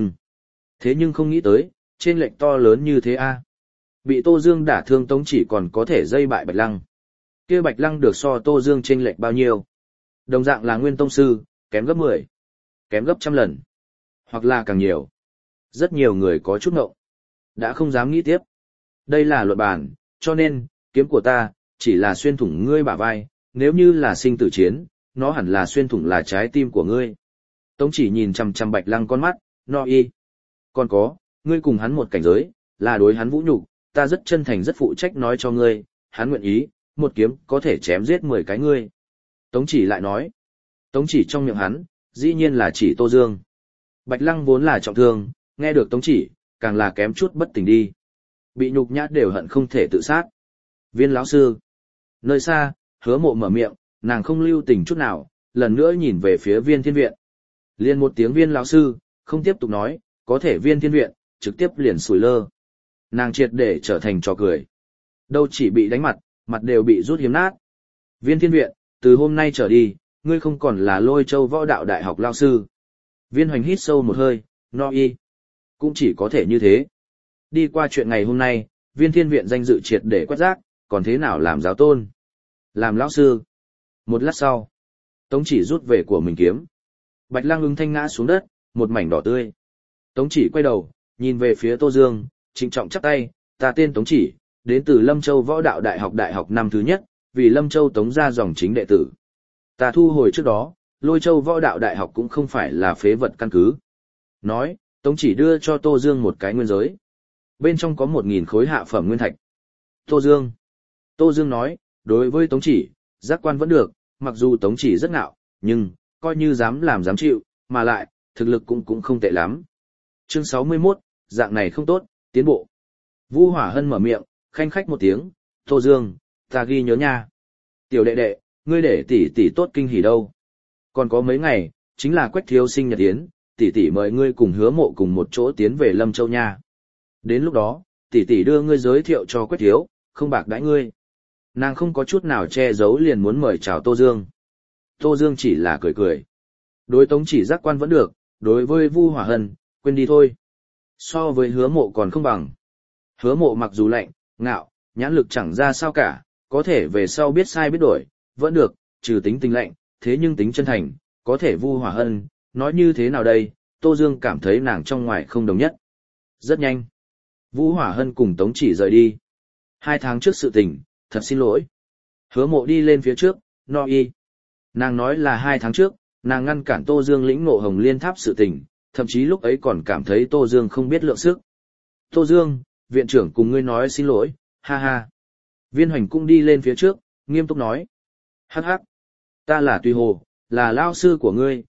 nhưng không nghĩ tới, trên lệnh to lớn như thế a. Bị Tô Dương đả thương Tống Chỉ còn có thể dây bại Bạch Lăng. Kia Bạch Lăng được so Tô Dương chênh lệch bao nhiêu? Đồng dạng là nguyên tông sư, kém gấp 10, kém gấp trăm lần, hoặc là càng nhiều. Rất nhiều người có chút ngộng, đã không dám nghĩ tiếp. Đây là luận bàn, cho nên, kiếm của ta, chỉ là xuyên thủng ngươi bả vai, nếu như là sinh tử chiến, nó hẳn là xuyên thủng là trái tim của ngươi. Tống Chỉ nhìn chằm chằm Bạch Lăng con mắt, no y. Còn có, ngươi cùng hắn một cảnh giới, là đối hắn vũ nhục, ta rất chân thành rất phụ trách nói cho ngươi, hắn nguyện ý, một kiếm có thể chém giết 10 cái ngươi. Tống Chỉ lại nói, Tống Chỉ trong miệng hắn, dĩ nhiên là chỉ Tô Dương. Bạch Lăng vốn là trọng thương, nghe được Tống Chỉ, càng là kém chút bất tỉnh đi. Bị nhục nhã đều hận không thể tự sát. Viên lão sư. Nơi xa, Hứa Mộ mở miệng, nàng không lưu tình chút nào, lần nữa nhìn về phía Viên Thiên Viện. Liên một tiếng Viên lão sư, không tiếp tục nói, có thể Viên Thiên Viện, trực tiếp liền sủi lơ. Nàng triệt để trở thành trò cười. Đâu chỉ bị đánh mặt, mặt đều bị rút hiếm nát. Viên Thiên Viện, từ hôm nay trở đi, ngươi không còn là Lôi Châu Võ Đạo Đại học lao sư. Viên Hoành hít sâu một hơi, no y. Cũng chỉ có thể như thế. Đi qua chuyện ngày hôm nay, Viên Thiên Viện danh dự triệt để quét rác, còn thế nào làm giáo tôn? Làm lão sư. Một lát sau, Tống Chỉ rút về của mình kiếm. Bạch Lăng ứng thanh ngã xuống đất, một mảnh đỏ tươi. Tống Chỉ quay đầu, nhìn về phía Tô Dương, trịnh trọng chắp tay, ta tên Tống Chỉ, đến từ Lâm Châu Võ Đạo Đại học năm thứ nhất, vì Lâm Châu Tống gia dòng chính đệ tử. Ta thu hồi trước đó, Lôi Châu Võ Đạo Đại học cũng không phải là phế vật căn cứ. Nói, Tống Chỉ đưa cho Tô Dương một cái nguyên giới. Bên trong có 1.000 khối hạ phẩm nguyên thạch. Tô Dương nói, đối với Tống Chỉ, giác quan vẫn được, mặc dù Tống Chỉ rất ngạo, nhưng, coi như dám làm dám chịu, mà lại, thực lực cũng không tệ lắm. Chương 61, dạng này không tốt, tiến bộ. Vu Hỏa Hân mở miệng, khanh khách một tiếng, Tô Dương, ta ghi nhớ nha. Tiểu đệ đệ, ngươi để tỷ tỷ tốt kinh hỉ đâu. Còn có mấy ngày, chính là Quách Thiếu sinh nhật yến, tỷ tỷ mời ngươi cùng Hứa Mộ cùng một chỗ tiến về Lâm Châu nha. Đến lúc đó, tỷ tỷ đưa ngươi giới thiệu cho Quách Thiếu, không bạc đãi ngươi. Nàng không có chút nào che giấu liền muốn mời chào Tô Dương. Tô Dương chỉ là cười cười. Đối Tống Chỉ giác quan vẫn được, đối với Vu Hỏa Hân, quên đi thôi. So với Hứa Mộ còn không bằng. Hứa Mộ mặc dù lạnh, ngạo, nhãn lực chẳng ra sao cả, có thể về sau biết sai biết đổi, vẫn được, trừ tính tình lạnh, thế nhưng tính chân thành, có thể Vu Hỏa Hân, nói như thế nào đây, Tô Dương cảm thấy nàng trong ngoài không đồng nhất. Rất nhanh. Vu Hỏa Hân cùng Tống Chỉ rời đi. 2 tháng trước sự tình, thật xin lỗi. Hứa Mộ đi lên phía trước, no y. Nàng nói là 2 tháng trước, nàng ngăn cản Tô Dương lĩnh ngộ Hồng Liên Tháp sự tình, thậm chí lúc ấy còn cảm thấy Tô Dương không biết lượng sức. Tô Dương, viện trưởng cùng ngươi nói xin lỗi, ha ha. Viên Hoành cũng đi lên phía trước, nghiêm túc nói. Hắc hắc. Ta là Tùy Hồ, là lao sư của ngươi,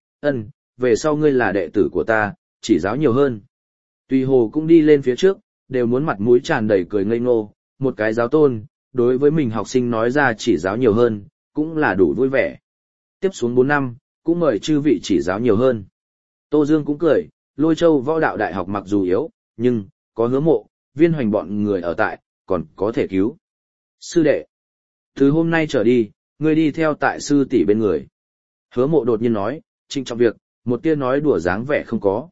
về sau ngươi là đệ tử của ta, chỉ giáo nhiều hơn. Tùy Hồ cũng đi lên phía trước, đều muốn mặt mũi tràn đầy cười ngây ngô, một cái giáo tôn, đối với mình học sinh nói ra chỉ giáo nhiều hơn, cũng là đủ vui vẻ. Tiếp xuống 4 năm, cũng mời chư vị chỉ giáo nhiều hơn. Tô Dương cũng cười, Lôi Châu Võ Đạo Đại học mặc dù yếu, nhưng, có Hứa Mộ, Viên Hoành bọn người ở tại, còn có thể cứu. Sư đệ, từ hôm nay trở đi, ngươi đi theo tại sư tỷ bên người. Hứa Mộ đột nhiên nói, trịnh trọng việc, một tia nói đùa dáng vẻ không có.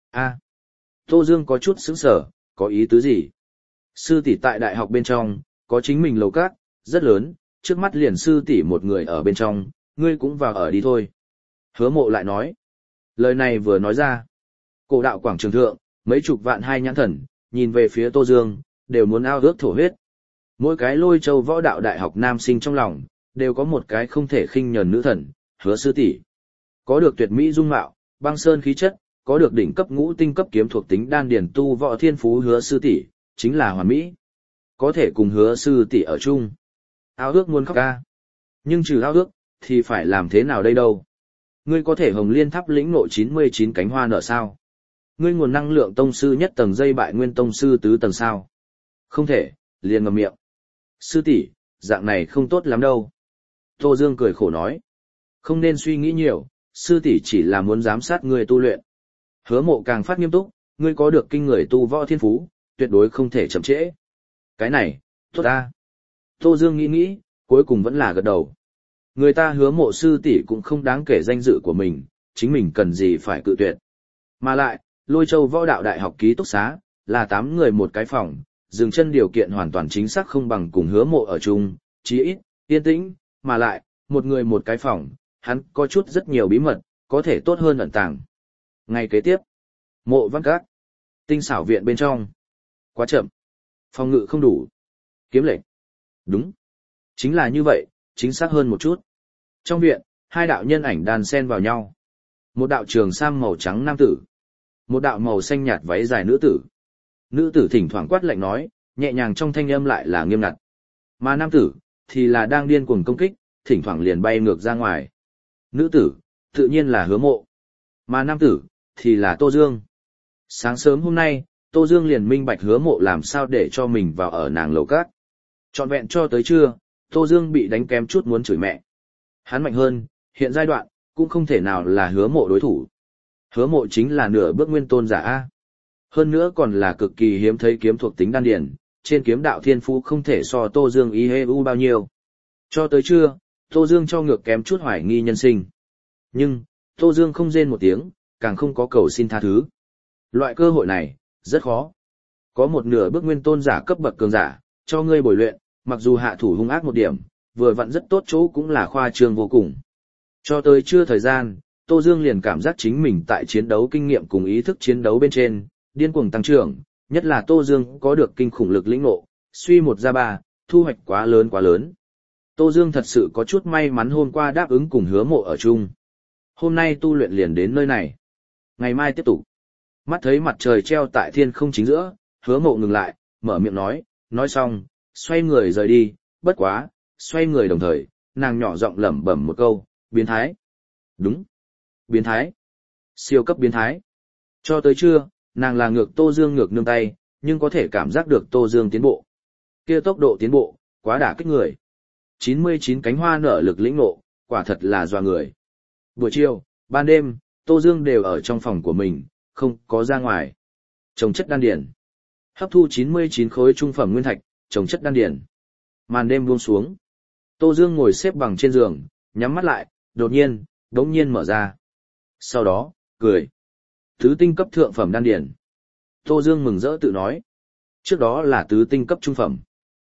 Tô Dương có chút sững sờ, có ý tứ gì? Sư tỷ tại đại học bên trong, có chính mình lầu cát, rất lớn, trước mắt liền sư tỷ một người ở bên trong, ngươi cũng vào ở đi thôi. Hứa Mộ lại nói. Lời này vừa nói ra. Cổ đạo quảng trường thượng, mấy chục vạn hai nhãn thần, nhìn về phía Tô Dương, đều muốn ao ước thổ huyết. Mỗi cái Lôi Châu Võ Đạo Đại học nam sinh trong lòng, đều có một cái không thể khinh nhờn nữ thần, Hứa sư tỷ. Có được tuyệt mỹ dung mạo, băng sơn khí chất, có được đỉnh cấp ngũ tinh cấp kiếm thuộc tính đan điền tu võ thiên phú Hứa sư tỷ, chính là hoàn mỹ. Có thể cùng Hứa sư tỷ ở chung. Ao ước muốn khóc ca. Nhưng trừ ao ước, thì phải làm thế nào đây đâu? Ngươi có thể Hồng Liên Tháp lĩnh ngộ 99 cánh hoa nở sao? Ngươi nguồn năng lượng tông sư nhất tầng dây bại nguyên tông sư tứ tầng sao? Không thể, liền ngậm miệng. Sư tỷ, dạng này không tốt lắm đâu. Tô Dương cười khổ nói. Không nên suy nghĩ nhiều, sư tỷ chỉ là muốn giám sát ngươi tu luyện. Hứa Mộ càng phát nghiêm túc, ngươi có được kinh người tu võ thiên phú, tuyệt đối không thể chậm trễ. Cái này, tốt ta. Tô Dương nghĩ, cuối cùng vẫn là gật đầu. Người ta Hứa Mộ sư tỷ cũng không đáng kể danh dự của mình, chính mình cần gì phải cự tuyệt. Mà lại, Lôi Châu Võ Đạo Đại học ký túc xá, là 8 người một cái phòng, dừng chân điều kiện hoàn toàn chính xác không bằng cùng Hứa Mộ ở chung, chí ít, yên tĩnh, mà lại, một người một cái phòng, hắn có chút rất nhiều bí mật, có thể tốt hơn ẩn tàng. Ngày kế tiếp, Mộ Văn Các, tinh xảo viện bên trong. Quá chậm, phòng ngự không đủ, kiếm lệnh. Đúng, chính là như vậy, chính xác hơn một chút. Trong viện, hai đạo nhân ảnh đan xen vào nhau. Một đạo trường sam màu trắng nam tử, một đạo màu xanh nhạt váy dài nữ tử. Nữ tử thỉnh thoảng quát lạnh nói, nhẹ nhàng trong thanh âm lại là nghiêm ngặt. Mà nam tử, thì là đang điên cuồng công kích, thỉnh thoảng liền bay ngược ra ngoài. Nữ tử, tự nhiên là Hứa Mộ. Mà nam tử, thì là Tô Dương. Sáng sớm hôm nay, Tô Dương liền minh bạch Hứa Mộ làm sao để cho mình vào ở nàng lầu cát. Trọn vẹn cho tới trưa, Tô Dương bị đánh kém chút muốn chửi mẹ. Hắn mạnh hơn, hiện giai đoạn, cũng không thể nào là Hứa Mộ đối thủ. Hứa Mộ chính là nửa bước nguyên tôn giả A. Hơn nữa còn là cực kỳ hiếm thấy kiếm thuộc tính đan điển, trên kiếm đạo thiên phú không thể so Tô Dương bao nhiêu. Cho tới trưa, Tô Dương cho ngược kém chút hoài nghi nhân sinh. Nhưng, Tô Dương không rên một tiếng, càng không có cầu xin tha thứ. Loại cơ hội này, rất khó. Có một nửa bước nguyên tôn giả cấp bậc cường giả, cho ngươi bồi luyện, mặc dù hạ thủ hung ác một điểm, vừa vặn rất tốt chỗ cũng là khoa trương vô cùng. Cho tới trưa thời gian, Tô Dương liền cảm giác chính mình tại chiến đấu kinh nghiệm cùng ý thức chiến đấu bên trên, điên cuồng tăng trưởng, nhất là Tô Dương có được kinh khủng lực lĩnh ngộ, suy 1 ra 3, thu hoạch quá lớn quá lớn. Tô Dương thật sự có chút may mắn hôm qua đáp ứng cùng Hứa Mộ ở chung. Hôm nay tu luyện liền đến nơi này. Ngày mai tiếp tục. Mắt thấy mặt trời treo tại thiên không chính giữa, Hứa Mộ ngừng lại, mở miệng nói xong, xoay người rời đi, bất quá, xoay người đồng thời, nàng nhỏ giọng lẩm bẩm một câu, biến thái. Đúng. Biến thái. Siêu cấp biến thái. Cho tới trưa, nàng là ngược Tô Dương ngược nương tay, nhưng có thể cảm giác được Tô Dương tiến bộ. Kia tốc độ tiến bộ, quá đả kích người. 99 cánh hoa nở lực lĩnh ngộ, quả thật là dọa người. Buổi chiều, ban đêm, Tô Dương đều ở trong phòng của mình, không có ra ngoài. Trồng chất đan điển. Hấp thu 99 khối trung phẩm nguyên thạch, trồng chất đan điển. Màn đêm buông xuống. Tô Dương ngồi xếp bằng trên giường, nhắm mắt lại, đột nhiên, đống nhiên mở ra. Sau đó, cười. Tứ tinh cấp thượng phẩm đan điển. Tô Dương mừng rỡ tự nói. Trước đó là tứ tinh cấp trung phẩm.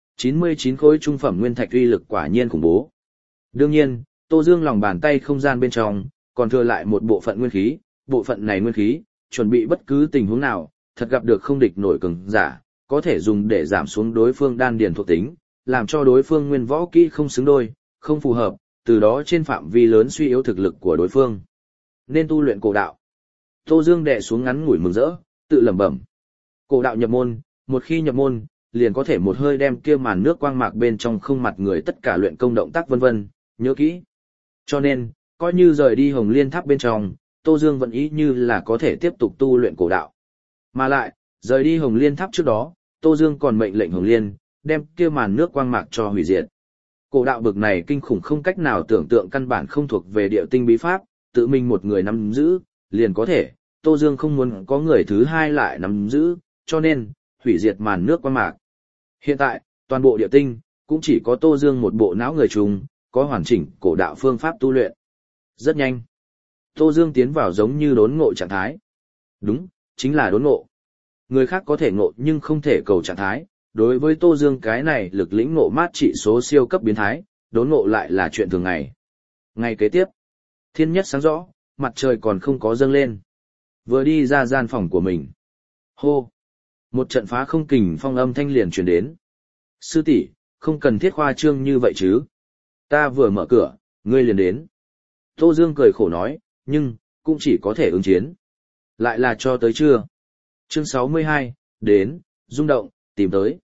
99 khối trung phẩm nguyên thạch uy lực quả nhiên khủng bố. Đương nhiên, Tô Dương lòng bàn tay không gian bên trong, còn thừa lại một bộ phận nguyên khí, bộ phận này nguyên khí, chuẩn bị bất cứ tình huống nào, thật gặp được không địch nổi cường giả, có thể dùng để giảm xuống đối phương đan điển thuộc tính, làm cho đối phương nguyên võ kỹ không xứng đôi, không phù hợp, từ đó trên phạm vi lớn suy yếu thực lực của đối phương. Nên tu luyện cổ đạo. Tô Dương đè xuống ngắn ngủi mừng rỡ, tự lẩm bẩm. Cổ đạo nhập môn, một khi nhập môn, liền có thể một hơi đem kia màn nước quang mạc bên trong không mặt người tất cả luyện công động tác vân vân, nhớ kỹ. Cho nên, coi như rời đi Hồng Liên Tháp bên trong, Tô Dương vẫn ý như là có thể tiếp tục tu luyện cổ đạo. Mà lại, rời đi Hồng Liên Tháp trước đó, Tô Dương còn mệnh lệnh Hồng Liên, đem kia màn nước quang mạc cho hủy diệt. Cổ đạo bực này kinh khủng không cách nào tưởng tượng, căn bản không thuộc về địa tinh bí pháp, tự mình một người nắm giữ, liền có thể, Tô Dương không muốn có người thứ hai lại nắm giữ, cho nên, hủy diệt màn nước quang mạc. Hiện tại, toàn bộ địa tinh, cũng chỉ có Tô Dương một bộ não người trùng, có hoàn chỉnh cổ đạo phương pháp tu luyện. Rất nhanh, Tô Dương tiến vào giống như đốn ngộ trạng thái. Đúng, chính là đốn ngộ. Người khác có thể ngộ nhưng không thể cầu trạng thái, đối với Tô Dương cái này lực lĩnh ngộ mát trị số siêu cấp biến thái, đốn ngộ lại là chuyện thường ngày. Ngày kế tiếp, thiên nhất sáng rõ, mặt trời còn không có dâng lên. Vừa đi ra gian phòng của mình. Hô! Một trận phá không kình phong âm thanh liền truyền đến. Sư tỷ, không cần thiết khoa trương như vậy chứ. Ta vừa mở cửa, ngươi liền đến. Tô Dương cười khổ nói, nhưng, cũng chỉ có thể ứng chiến. Lại là cho tới trưa. Chương 62, đến, rung động, tìm tới.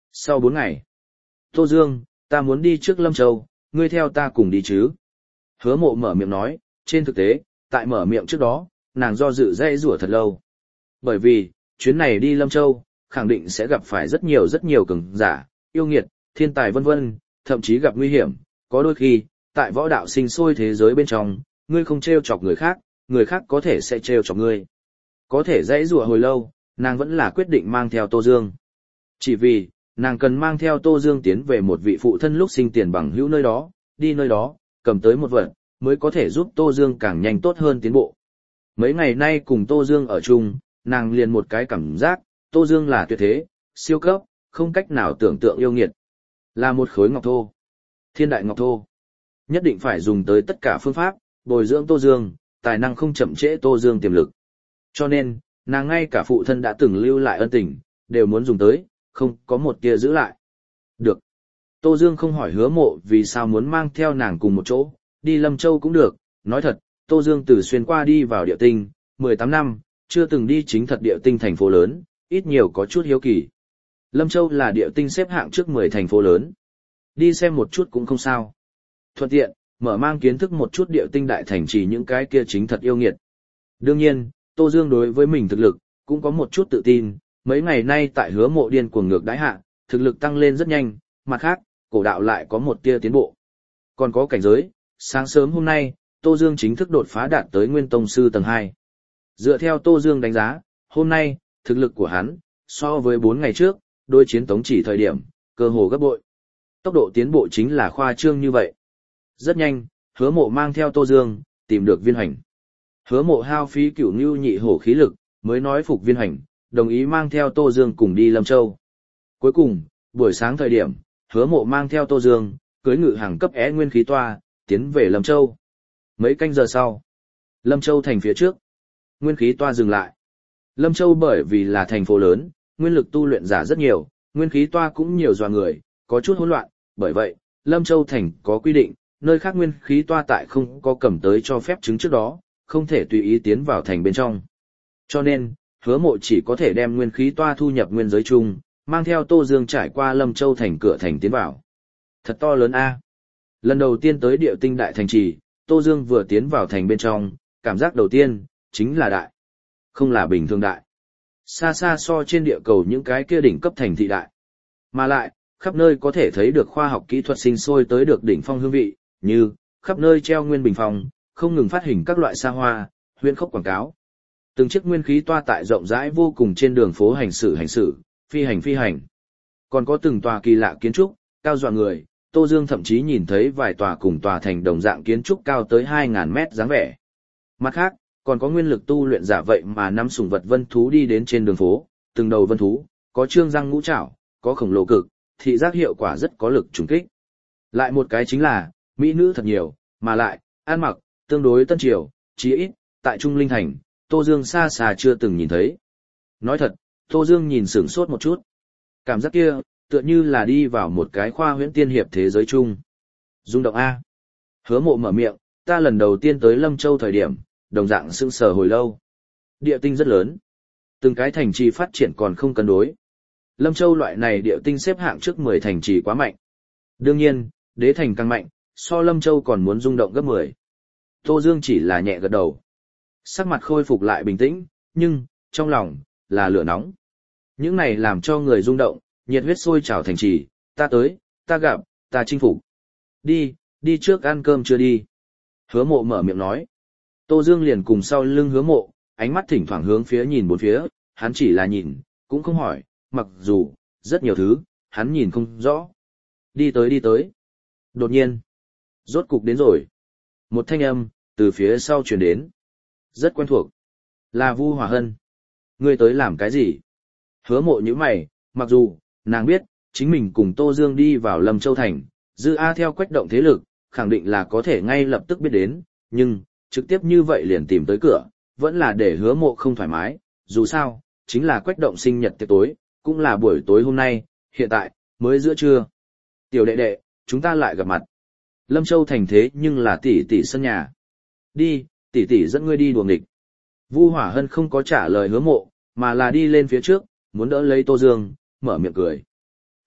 Sau 4 ngày, Tô Dương, ta muốn đi trước Lâm Châu, ngươi theo ta cùng đi chứ? Hứa Mộ mở miệng nói, trên thực tế, tại mở miệng trước đó, nàng do dự dây rủa thật lâu. Bởi vì, chuyến này đi Lâm Châu, khẳng định sẽ gặp phải rất nhiều cường giả, yêu nghiệt, thiên tài vân vân, thậm chí gặp nguy hiểm, có đôi khi, tại võ đạo sinh sôi thế giới bên trong, ngươi không trêu chọc người khác có thể sẽ trêu chọc ngươi. Có thể dãy rủa hồi lâu, nàng vẫn là quyết định mang theo Tô Dương. Chỉ vì, nàng cần mang theo Tô Dương tiến về một vị phụ thân lúc sinh tiền bằng hữu nơi đó, đi nơi đó, cầm tới một vật, mới có thể giúp Tô Dương càng nhanh tốt hơn tiến bộ. Mấy ngày nay cùng Tô Dương ở chung, nàng liền một cái cảm giác, Tô Dương là tuyệt thế, siêu cấp, không cách nào tưởng tượng yêu nghiệt. Là một khối ngọc thô. Thiên đại ngọc thô. Nhất định phải dùng tới tất cả phương pháp, bồi dưỡng Tô Dương, tài năng không chậm trễ Tô Dương tiềm lực. Cho nên, nàng ngay cả phụ thân đã từng lưu lại ân tình, đều muốn dùng tới, không có một tia giữ lại. Được. Tô Dương không hỏi Hứa Mộ vì sao muốn mang theo nàng cùng một chỗ, đi Lâm Châu cũng được. Nói thật, Tô Dương từ xuyên qua đi vào địa tinh, 18 năm, chưa từng đi chính thật địa tinh thành phố lớn, ít nhiều có chút hiếu kỳ. Lâm Châu là địa tinh xếp hạng trước 10 thành phố lớn. Đi xem một chút cũng không sao. Thuận tiện, mở mang kiến thức một chút địa tinh đại thành trì những cái kia chính thật yêu nghiệt. Đương nhiên, Tô Dương đối với mình thực lực, cũng có một chút tự tin, mấy ngày nay tại Hứa Mộ điên cuồng ngược đãi hạ, thực lực tăng lên rất nhanh, mặt khác, cổ đạo lại có một tia tiến bộ. Còn có cảnh giới, sáng sớm hôm nay, Tô Dương chính thức đột phá đạt tới Nguyên Tông Sư tầng 2. Dựa theo Tô Dương đánh giá, hôm nay, thực lực của hắn, so với 4 ngày trước, đối chiến Tống Chỉ thời điểm, cơ hồ gấp bội. Tốc độ tiến bộ chính là khoa trương như vậy. Rất nhanh, Hứa Mộ mang theo Tô Dương, tìm được Viên Hoành. Hứa Mộ hao phí cửu ngưu nhị hổ khí lực, mới nói phục Viên Hoành, đồng ý mang theo Tô Dương cùng đi Lâm Châu. Cuối cùng, buổi sáng thời điểm, Hứa Mộ mang theo Tô Dương, cưới ngự hàng cấp é nguyên khí toa, tiến về Lâm Châu. Mấy canh giờ sau, Lâm Châu thành phía trước, nguyên khí toa dừng lại. Lâm Châu bởi vì là thành phố lớn, nguyên lực tu luyện giả rất nhiều, nguyên khí toa cũng nhiều dọa người, có chút hỗn loạn, bởi vậy, Lâm Châu thành có quy định, nơi khác nguyên khí toa tại không có cầm tới cho phép chứng trước đó, không thể tùy ý tiến vào thành bên trong. Cho nên, Hứa Mộ chỉ có thể đem nguyên khí toa thu nhập nguyên giới chung, mang theo Tô Dương trải qua Lâm Châu thành cửa thành tiến vào. Thật to lớn a. Lần đầu tiên tới địa tinh đại thành trì, Tô Dương vừa tiến vào thành bên trong, cảm giác đầu tiên, chính là đại. Không là bình thường đại. Xa xa so trên địa cầu những cái kia đỉnh cấp thành thị đại. Mà lại, khắp nơi có thể thấy được khoa học kỹ thuật sinh sôi tới được đỉnh phong hương vị, như, khắp nơi treo nguyên bình phong, không ngừng phát hình các loại xa hoa, huyễn khốc quảng cáo. Từng chiếc nguyên khí toa tại rộng rãi vô cùng trên đường phố hành xử, phi hành. Còn có từng tòa kỳ lạ kiến trúc, cao dọa người, Tô Dương thậm chí nhìn thấy vài tòa cùng tòa thành đồng dạng kiến trúc cao tới 2.000 mét dáng vẻ. Mặt khác, còn có nguyên lực tu luyện giả vậy mà nắm sủng vật vân thú đi đến trên đường phố, từng đầu vân thú, có trương răng ngũ trảo, có khổng lồ cực, thị giác hiệu quả rất có lực trùng kích. Lại một cái chính là, mỹ nữ thật nhiều, mà lại, ăn mặc, tương đối tân triều, chí ít, tại Trung Linh Thành, Tô Dương xa xa chưa từng nhìn thấy. Nói thật, Tô Dương nhìn sửng sốt một chút. Cảm giác kia, tựa như là đi vào một cái khoa huyễn tiên hiệp thế giới chung. Rung động A. Hứa Mộ mở miệng, ta lần đầu tiên tới Lâm Châu thời điểm, đồng dạng sững sờ hồi lâu. Địa tinh rất lớn. Từng cái thành trì phát triển còn không cân đối. Lâm Châu loại này địa tinh xếp hạng trước 10 thành trì quá mạnh. Đương nhiên, đế thành càng mạnh, so Lâm Châu còn muốn rung động gấp 10. Tô Dương chỉ là nhẹ gật đầu. Sắc mặt khôi phục lại bình tĩnh, nhưng, trong lòng, là lửa nóng. Những này làm cho người rung động, nhiệt huyết sôi trào thành trì, ta tới, ta gặp, ta chinh phục. Đi trước ăn cơm chưa đi. Hứa Mộ mở miệng nói. Tô Dương liền cùng sau lưng Hứa Mộ, ánh mắt thỉnh thoảng hướng phía nhìn bốn phía, hắn chỉ là nhìn, cũng không hỏi, mặc dù, rất nhiều thứ, hắn nhìn không rõ. Đi tới. Đột nhiên, rốt cục đến rồi. Một thanh âm, từ phía sau truyền đến. Rất quen thuộc. Là Vu Hòa Hân. Ngươi tới làm cái gì? Hứa Mộ nhíu mày, mặc dù, nàng biết, chính mình cùng Tô Dương đi vào Lâm Châu Thành, Dư A theo quách động thế lực, khẳng định là có thể ngay lập tức biết đến, nhưng, trực tiếp như vậy liền tìm tới cửa, vẫn là để Hứa Mộ không thoải mái, dù sao, chính là quách động sinh nhật tiệc tối, cũng là buổi tối hôm nay, hiện tại, mới giữa trưa. Tiểu đệ đệ, chúng ta lại gặp mặt. Lâm Châu Thành thế nhưng là tỷ tỷ sân nhà. Đi, tỷ tỷ dẫn ngươi đi đùa nghịch. Vu Hỏa Hân không có trả lời Hứa Mộ, mà là đi lên phía trước, muốn đỡ lấy Tô Dương, mở miệng cười.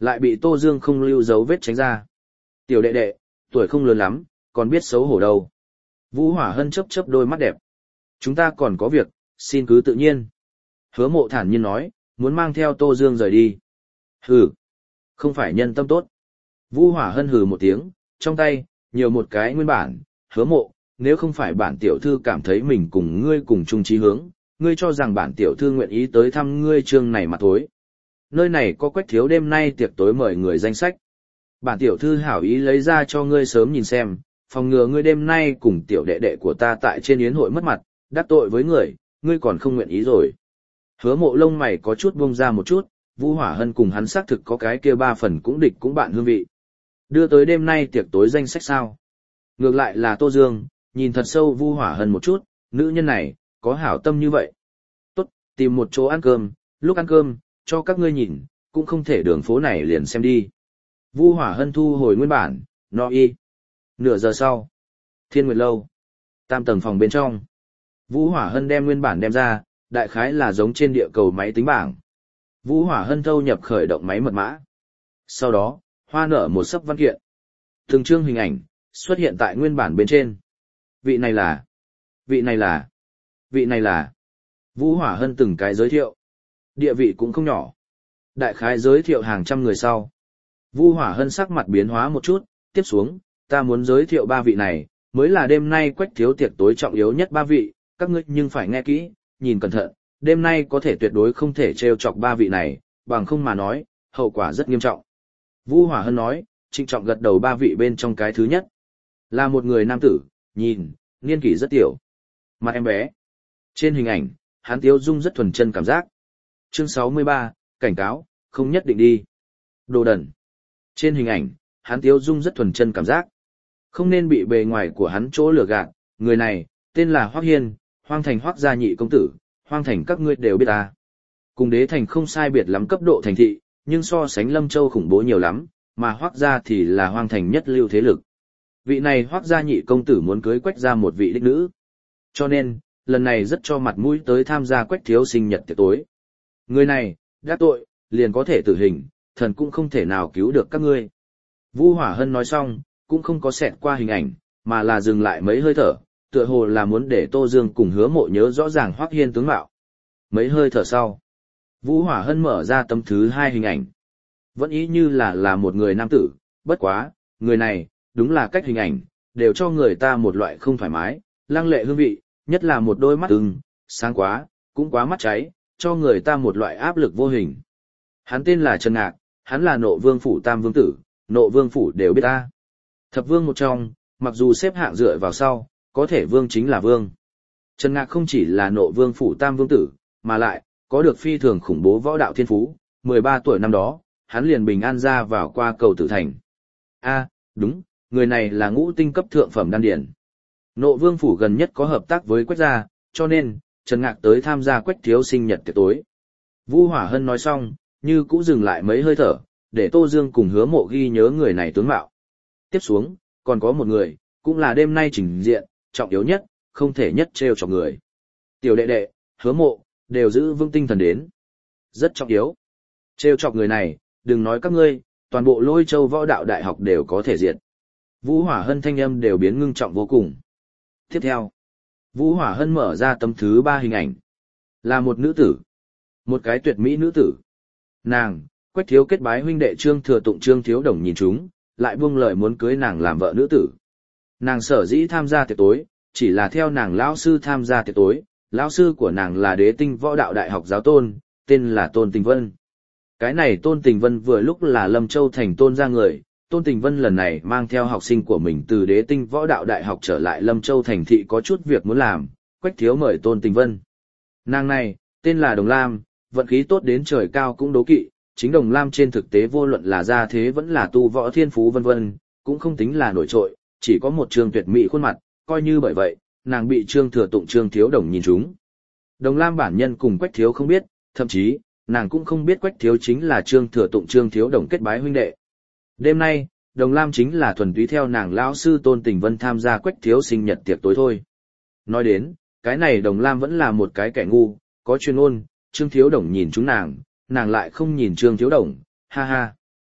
Lại bị Tô Dương không lưu dấu vết tránh ra. Tiểu đệ đệ, tuổi không lớn lắm, còn biết xấu hổ đâu. Vũ Hỏa Hân chớp chớp đôi mắt đẹp. Chúng ta còn có việc, xin cứ tự nhiên. Hứa Mộ thản nhiên nói, muốn mang theo Tô Dương rời đi. Hừ, không phải nhân tâm tốt. Vũ Hỏa Hân hừ một tiếng, trong tay, nhiều một cái nguyên bản. Hứa Mộ, nếu không phải bản tiểu thư cảm thấy mình cùng ngươi cùng chung chí hướng, ngươi cho rằng bản tiểu thư nguyện ý tới thăm ngươi chương này mà thôi. Nơi này có Quách thiếu đêm nay tiệc tối mời người danh sách. Bản tiểu thư hảo ý lấy ra cho ngươi sớm nhìn xem, phòng ngừa ngươi đêm nay cùng tiểu đệ đệ của ta tại trên yến hội mất mặt, đắc tội với người, ngươi còn không nguyện ý rồi. Hứa Mộ lông mày có chút buông ra một chút, Vũ Hỏa Hân cùng hắn xác thực có cái kia 3 phần cũng địch cũng bạn hương vị. Đưa tới đêm nay tiệc tối danh sách sao? Ngược lại là Tô Dương, nhìn thật sâu Vũ Hỏa Hân một chút, nữ nhân này, có hảo tâm như vậy. Tốt, tìm một chỗ ăn cơm, lúc ăn cơm, cho các ngươi nhìn, cũng không thể đường phố này liền xem đi. Vũ Hỏa Hân thu hồi nguyên bản, no y. Nửa giờ sau, Thiên Nguyệt Lâu, 3 tầng phòng bên trong. Vũ Hỏa Hân đem nguyên bản đem ra, đại khái là giống trên địa cầu máy tính bảng. Vũ Hỏa Hân thâu nhập khởi động máy mật mã. Sau đó, hoa nở một sấp văn kiện. Từng chương hình ảnh, xuất hiện tại nguyên bản bên trên. Vị này là, vị này là, vị này là. Vũ Hỏa Hân từng cái giới thiệu. Địa vị cũng không nhỏ. Đại khái giới thiệu hàng trăm người sau. Vũ Hỏa Hân sắc mặt biến hóa một chút, tiếp xuống, ta muốn giới thiệu 3 vị này, mới là đêm nay Quách thiếu tiệc tối trọng yếu nhất 3 vị, các ngươi nhưng phải nghe kỹ, nhìn cẩn thận, đêm nay có thể tuyệt đối không thể trêu chọc 3 vị này, bằng không mà nói, hậu quả rất nghiêm trọng. Vũ Hỏa Hân nói, trịnh trọng gật đầu 3 vị bên trong cái thứ nhất. Là một người nam tử, nhìn, niên kỷ rất tiểu. Mặt em bé. Trên hình ảnh, hắn tiêu dung rất thuần chân cảm giác. Chương 63, cảnh cáo, không nhất định đi. Đồ đần. Trên hình ảnh, hắn tiêu dung rất thuần chân cảm giác. Không nên bị bề ngoài của hắn chỗ lừa gạt, người này, tên là Hoắc Hiên, Hoang Thành Hoắc gia nhị công tử, Hoang Thành các ngươi đều biết ta. Cùng Đế Thành không sai biệt lắm cấp độ thành thị, nhưng so sánh Lâm Châu khủng bố nhiều lắm, mà Hoắc gia thì là Hoang Thành nhất lưu thế lực. Vị này Hoắc gia nhị công tử muốn cưới Quách gia một vị đích nữ. Cho nên, lần này rất cho mặt mũi tới tham gia Quách thiếu sinh nhật tiệc tối. Người này, đắc tội, liền có thể tử hình, thần cũng không thể nào cứu được các ngươi. Vũ Hỏa Hân nói xong, cũng không có xẹt qua hình ảnh, mà là dừng lại mấy hơi thở, tựa hồ là muốn để Tô Dương cùng Hứa Mộ nhớ rõ ràng Hoắc Hiên tướng mạo. Mấy hơi thở sau, Vũ Hỏa Hân mở ra tấm thứ 2 hình ảnh. Vẫn ý như là một người nam tử, bất quá, người này, đúng là cách hình ảnh, đều cho người ta một loại không thoải mái, lăng lệ hương vị, nhất là một đôi mắt sáng quá, cũng quá mắt cháy, cho người ta một loại áp lực vô hình. Hắn tên là Trần Ngạc, hắn là Nộ Vương phủ Tam Vương tử, Nộ Vương phủ đều biết ta. Thập vương một trong, mặc dù xếp hạng dựa vào sau, có thể vương chính là vương. Trần Ngạc không chỉ là Nộ Vương phủ Tam Vương tử, mà lại, có được phi thường khủng bố võ đạo thiên phú, 13 tuổi năm đó, hắn liền bình an ra vào qua cầu tử thành. Đúng, người này là ngũ tinh cấp thượng phẩm đan điển. Nộ Vương phủ gần nhất có hợp tác với Quách gia, cho nên, Trần Ngạc tới tham gia Quách thiếu sinh nhật tiệc tối. Vũ Hỏa Hân nói xong, như cũ dừng lại mấy hơi thở, để Tô Dương cùng Hứa Mộ ghi nhớ người này tướng mạo. Tiếp xuống, còn có một người, cũng là đêm nay trình diện, trọng yếu nhất, không thể nhất trêu chọc người. Tiểu đệ đệ, Hứa Mộ, đều giữ vững tinh thần đến. Rất trọng yếu. Trêu chọc người này, đừng nói các ngươi, toàn bộ Lôi Châu Võ Đạo Đại học đều có thể diệt. Vũ Hỏa Hân thanh âm đều biến ngưng trọng vô cùng. Tiếp theo, Vũ Hỏa Hân mở ra tấm thứ 3 hình ảnh. Là một nữ tử. Một cái tuyệt mỹ nữ tử. Nàng, Quách thiếu kết bái huynh đệ Trương Thừa Tụng Trương Thiếu Đồng nhìn chúng, lại buông lời muốn cưới nàng làm vợ nữ tử. Nàng sở dĩ tham gia tiệc tối, chỉ là theo nàng lão sư tham gia tiệc tối, lão sư của nàng là Đế Tinh Võ Đạo Đại học giáo tôn, tên là Tôn Tình Vân. Cái này Tôn Tình Vân vừa lúc là Lâm Châu thành Tôn gia người, Tôn Tình Vân lần này mang theo học sinh của mình từ Đế Tinh Võ Đạo Đại học trở lại Lâm Châu thành thị có chút việc muốn làm, Quách thiếu mời Tôn Tình Vân. Nàng này, tên là Đồng Lam, vận khí tốt đến trời cao cũng đố kỵ, chính Đồng Lam trên thực tế vô luận là gia thế vẫn là tu võ thiên phú vân vân, cũng không tính là nổi trội, chỉ có một trường tuyệt mỹ khuôn mặt, coi như bởi vậy, nàng bị Trương Thừa Tụng Trương Thiếu Đồng nhìn trúng. Đồng Lam bản nhân cùng Quách thiếu không biết, thậm chí, nàng cũng không biết Quách thiếu chính là Trương Thừa Tụng Trương Thiếu Đồng kết bái huynh đệ. Đêm nay, Đồng Lam chính là thuần túy theo nàng lão sư Tôn Tình Vân tham gia Quách thiếu sinh nhật tiệc tối thôi. Nói đến, cái này Đồng Lam vẫn là một cái kẻ ngu, có chuyên ôn, Trương Thiếu Đồng nhìn chúng nàng lại không nhìn Trương Thiếu Đồng, ha ha.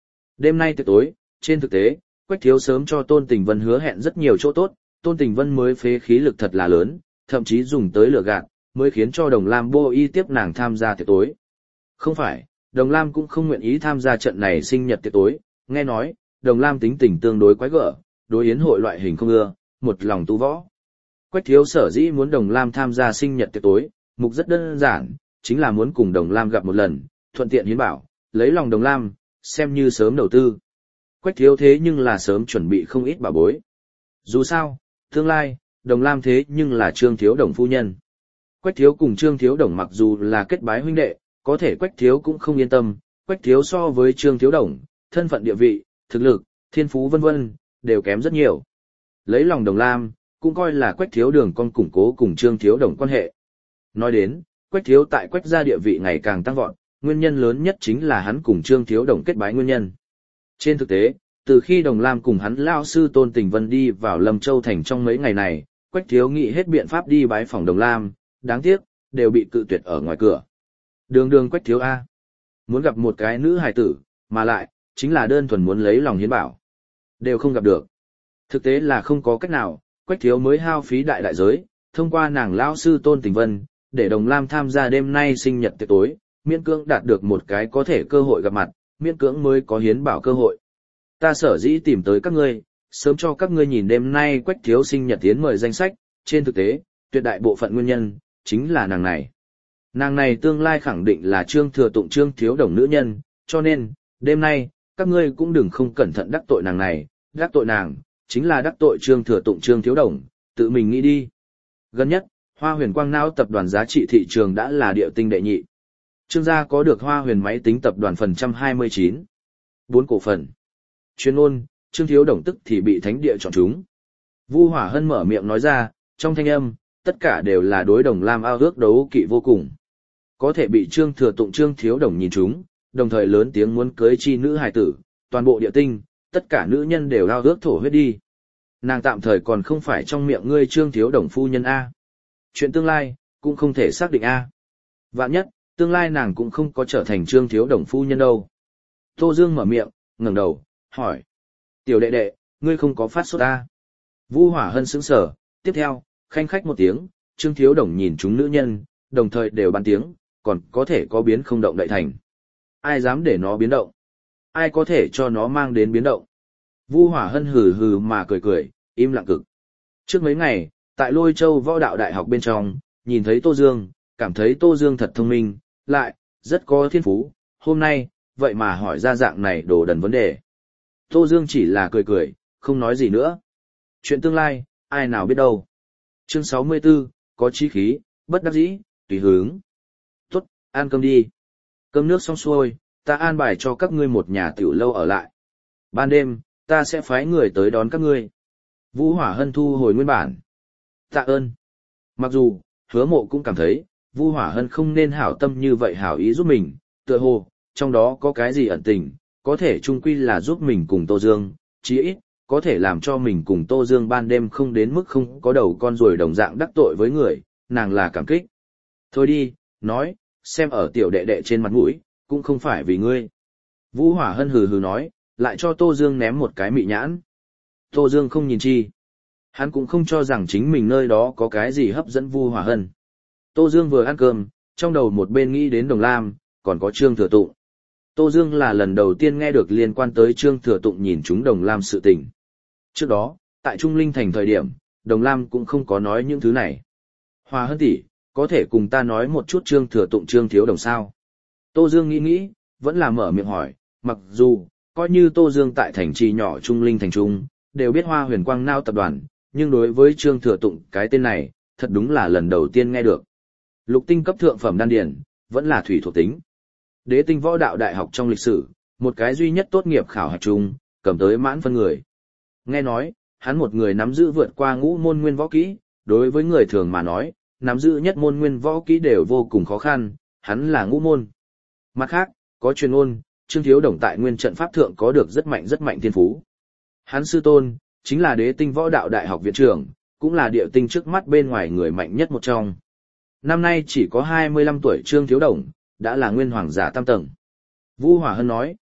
Đêm nay tiệc tối, trên thực tế, Quách Thiếu sớm cho Tôn Tình Vân hứa hẹn rất nhiều chỗ tốt, Tôn Tình Vân mới phế khí lực thật là lớn, thậm chí dùng tới lửa gạt, mới khiến cho Đồng Lam vô ý tiếp nàng tham gia tiệc tối. Không phải, Đồng Lam cũng không nguyện ý tham gia trận này sinh nhật tiệc tối, nghe nói, Đồng Lam tính tình tương đối quái gở, đối yến hội loại hình không ưa, một lòng tu võ. Quách Thiếu sở dĩ muốn Đồng Lam tham gia sinh nhật tiệc tối, mục rất đơn giản, chính là muốn cùng Đồng Lam gặp một lần, thuận tiện hiến bảo, lấy lòng Đồng Lam, xem như sớm đầu tư. Quách Thiếu thế nhưng là sớm chuẩn bị không ít bảo bối. Dù sao, tương lai, Đồng Lam thế nhưng là Trương Thiếu Đồng phu nhân. Quách Thiếu cùng Trương Thiếu Đồng mặc dù là kết bái huynh đệ, có thể Quách Thiếu cũng không yên tâm, Quách Thiếu so với Trương Thiếu Đồng, thân phận địa vị, thực lực, thiên phú vân vân, đều kém rất nhiều. Lấy lòng Đồng Lam, cũng coi là Quách Thiếu đường con củng cố cùng Trương Thiếu Đồng quan hệ. Nói đến, Quách Thiếu tại Quách gia địa vị ngày càng tăng vọt, nguyên nhân lớn nhất chính là hắn cùng Trương Thiếu Đồng kết bái nguyên nhân. Trên thực tế, từ khi Đồng Lam cùng hắn lao sư Tôn Tình Vân đi vào Lâm Châu Thành trong mấy ngày này, Quách Thiếu nghĩ hết biện pháp đi bái phỏng Đồng Lam, đáng tiếc, đều bị cự tuyệt ở ngoài cửa. Đường Quách Thiếu A. Muốn gặp một cái nữ hài tử, mà lại, chính là đơn thuần muốn lấy lòng hiến bảo. Đều không gặp được. Thực tế là không có cách nào, Quách Thiếu mới hao phí đại đại giới, thông qua nàng lao sư Tôn Tình Vân, để Đồng Lam tham gia đêm nay sinh nhật tiệc tối, miễn cưỡng đạt được một cái có thể cơ hội gặp mặt, miễn cưỡng mới có hiến bảo cơ hội. Ta sở dĩ tìm tới các ngươi, sớm cho các ngươi nhìn đêm nay Quách Thiếu sinh nhật tiến mời danh sách, trên thực tế, tuyệt đại bộ phận nguyên nhân, chính là nàng này. Nàng này tương lai khẳng định là Trương Thừa Tụng Trương Thiếu Đồng nữ nhân, cho nên, đêm nay, các ngươi cũng đừng không cẩn thận đắc tội nàng này, đắc tội nàng, chính là đắc tội Trương Thừa Tụng Trương Thiếu Đồng, tự mình nghĩ đi. Gần nhất, Hoa Huyền Quang Não tập đoàn giá trị thị trường đã là địa tinh đệ nhị. Trương gia có được Hoa Huyền máy tính tập đoàn phần trăm 29. 4 cổ phần. Chuyên ôn, Trương Thiếu Đồng tức thì bị thánh địa chọn chúng. Vu Hỏa Hân mở miệng nói ra, trong thanh âm, tất cả đều là đối Đồng Lam ao ước đấu kỵ vô cùng. Có thể bị Trương Thừa Tụng Trương Thiếu Đồng nhìn chúng, đồng thời lớn tiếng muốn cưới chi nữ hài tử, toàn bộ địa tinh, tất cả nữ nhân đều ao ước thổ huyết đi. Nàng tạm thời còn không phải trong miệng ngươi Trương Thiếu Đồng phu nhân A. Chuyện tương lai, cũng không thể xác định A. Vạn nhất, tương lai nàng cũng không có trở thành Trương Thiếu Đồng phu nhân đâu. Tô Dương mở miệng, ngẩng đầu, hỏi. Tiểu đệ đệ, ngươi không có phát sốt A. Vu Hỏa Hân sững sờ, tiếp theo, khanh khách một tiếng, Trương Thiếu Đồng nhìn chúng nữ nhân, đồng thời đều bàn tiếng, còn có thể có biến không động đậy thành. Ai dám để nó biến động? Ai có thể cho nó mang đến biến động? Vu Hỏa Hân hừ hừ mà cười cười, im lặng cực. Trước mấy ngày, tại Lôi Châu Võ Đạo Đại học bên trong, nhìn thấy Tô Dương, cảm thấy Tô Dương thật thông minh, lại, rất có thiên phú, hôm nay, vậy mà hỏi ra dạng này đồ đần vấn đề. Tô Dương chỉ là cười cười, không nói gì nữa. Chuyện tương lai, ai nào biết đâu. Chương 64, có chí khí, bất đắc dĩ, tùy hướng. Tốt, ăn cơm đi. Cơm nước xong xuôi, ta an bài cho các ngươi một nhà tiểu lâu ở lại. Ban đêm, ta sẽ phái người tới đón các ngươi. Vũ Hỏa Hân thu hồi nguyên bản. Tạ ơn. Mặc dù, Hứa Mộ cũng cảm thấy, Vu Hỏa Hân không nên hảo tâm như vậy hảo ý giúp mình, tựa hồ, trong đó có cái gì ẩn tình, có thể chung quy là giúp mình cùng Tô Dương, chí ít, có thể làm cho mình cùng Tô Dương ban đêm không đến mức không có đầu con ruồi đồng dạng đắc tội với người, nàng là cảm kích. Thôi đi, nói, xem ở tiểu đệ đệ trên mặt mũi, cũng không phải vì ngươi. Vũ Hỏa Hân hừ hừ nói, lại cho Tô Dương ném một cái mị nhãn. Tô Dương không nhìn chi. Hắn cũng không cho rằng chính mình nơi đó có cái gì hấp dẫn Vu Hỏa Hân. Tô Dương vừa ăn cơm, trong đầu một bên nghĩ đến Đồng Lam, còn có Trương Thừa Tụng. Tô Dương là lần đầu tiên nghe được liên quan tới Trương Thừa Tụng nhìn chúng Đồng Lam sự tình. Trước đó, tại Trung Linh Thành thời điểm, Đồng Lam cũng không có nói những thứ này. Hòa Hân tỷ, có thể cùng ta nói một chút Trương Thừa Tụng Trương Thiếu Đồng sao? Tô Dương nghĩ, vẫn là mở miệng hỏi, mặc dù, coi như Tô Dương tại thành trì nhỏ Trung Linh Thành Trung, đều biết Hoa Huyền Quang Não tập đoàn, nhưng đối với Trương Thừa Tụng cái tên này, thật đúng là lần đầu tiên nghe được. Lục tinh cấp thượng phẩm đan điển, vẫn là thủy thuộc tính. Đế tinh võ đạo đại học trong lịch sử, một cái duy nhất tốt nghiệp khảo hạch chung, cầm tới mãn phân người. Nghe nói, hắn một người nắm giữ vượt qua ngũ môn nguyên võ kỹ, đối với người thường mà nói, nắm giữ nhất môn nguyên võ kỹ đều vô cùng khó khăn, hắn là ngũ môn. Mặt khác, có truyền ôn, Trương Thiếu Đồng tại nguyên trận pháp thượng có được rất mạnh thiên phú. Hắn sư tôn, chính là đế tinh võ đạo đại học viện trưởng, cũng là địa tinh trước mắt bên ngoài người mạnh nhất một trong. Năm nay chỉ có 25 tuổi Trương Thiếu Đồng, đã là nguyên hoàng giả tam tầng. Vu Hỏa Hân nói,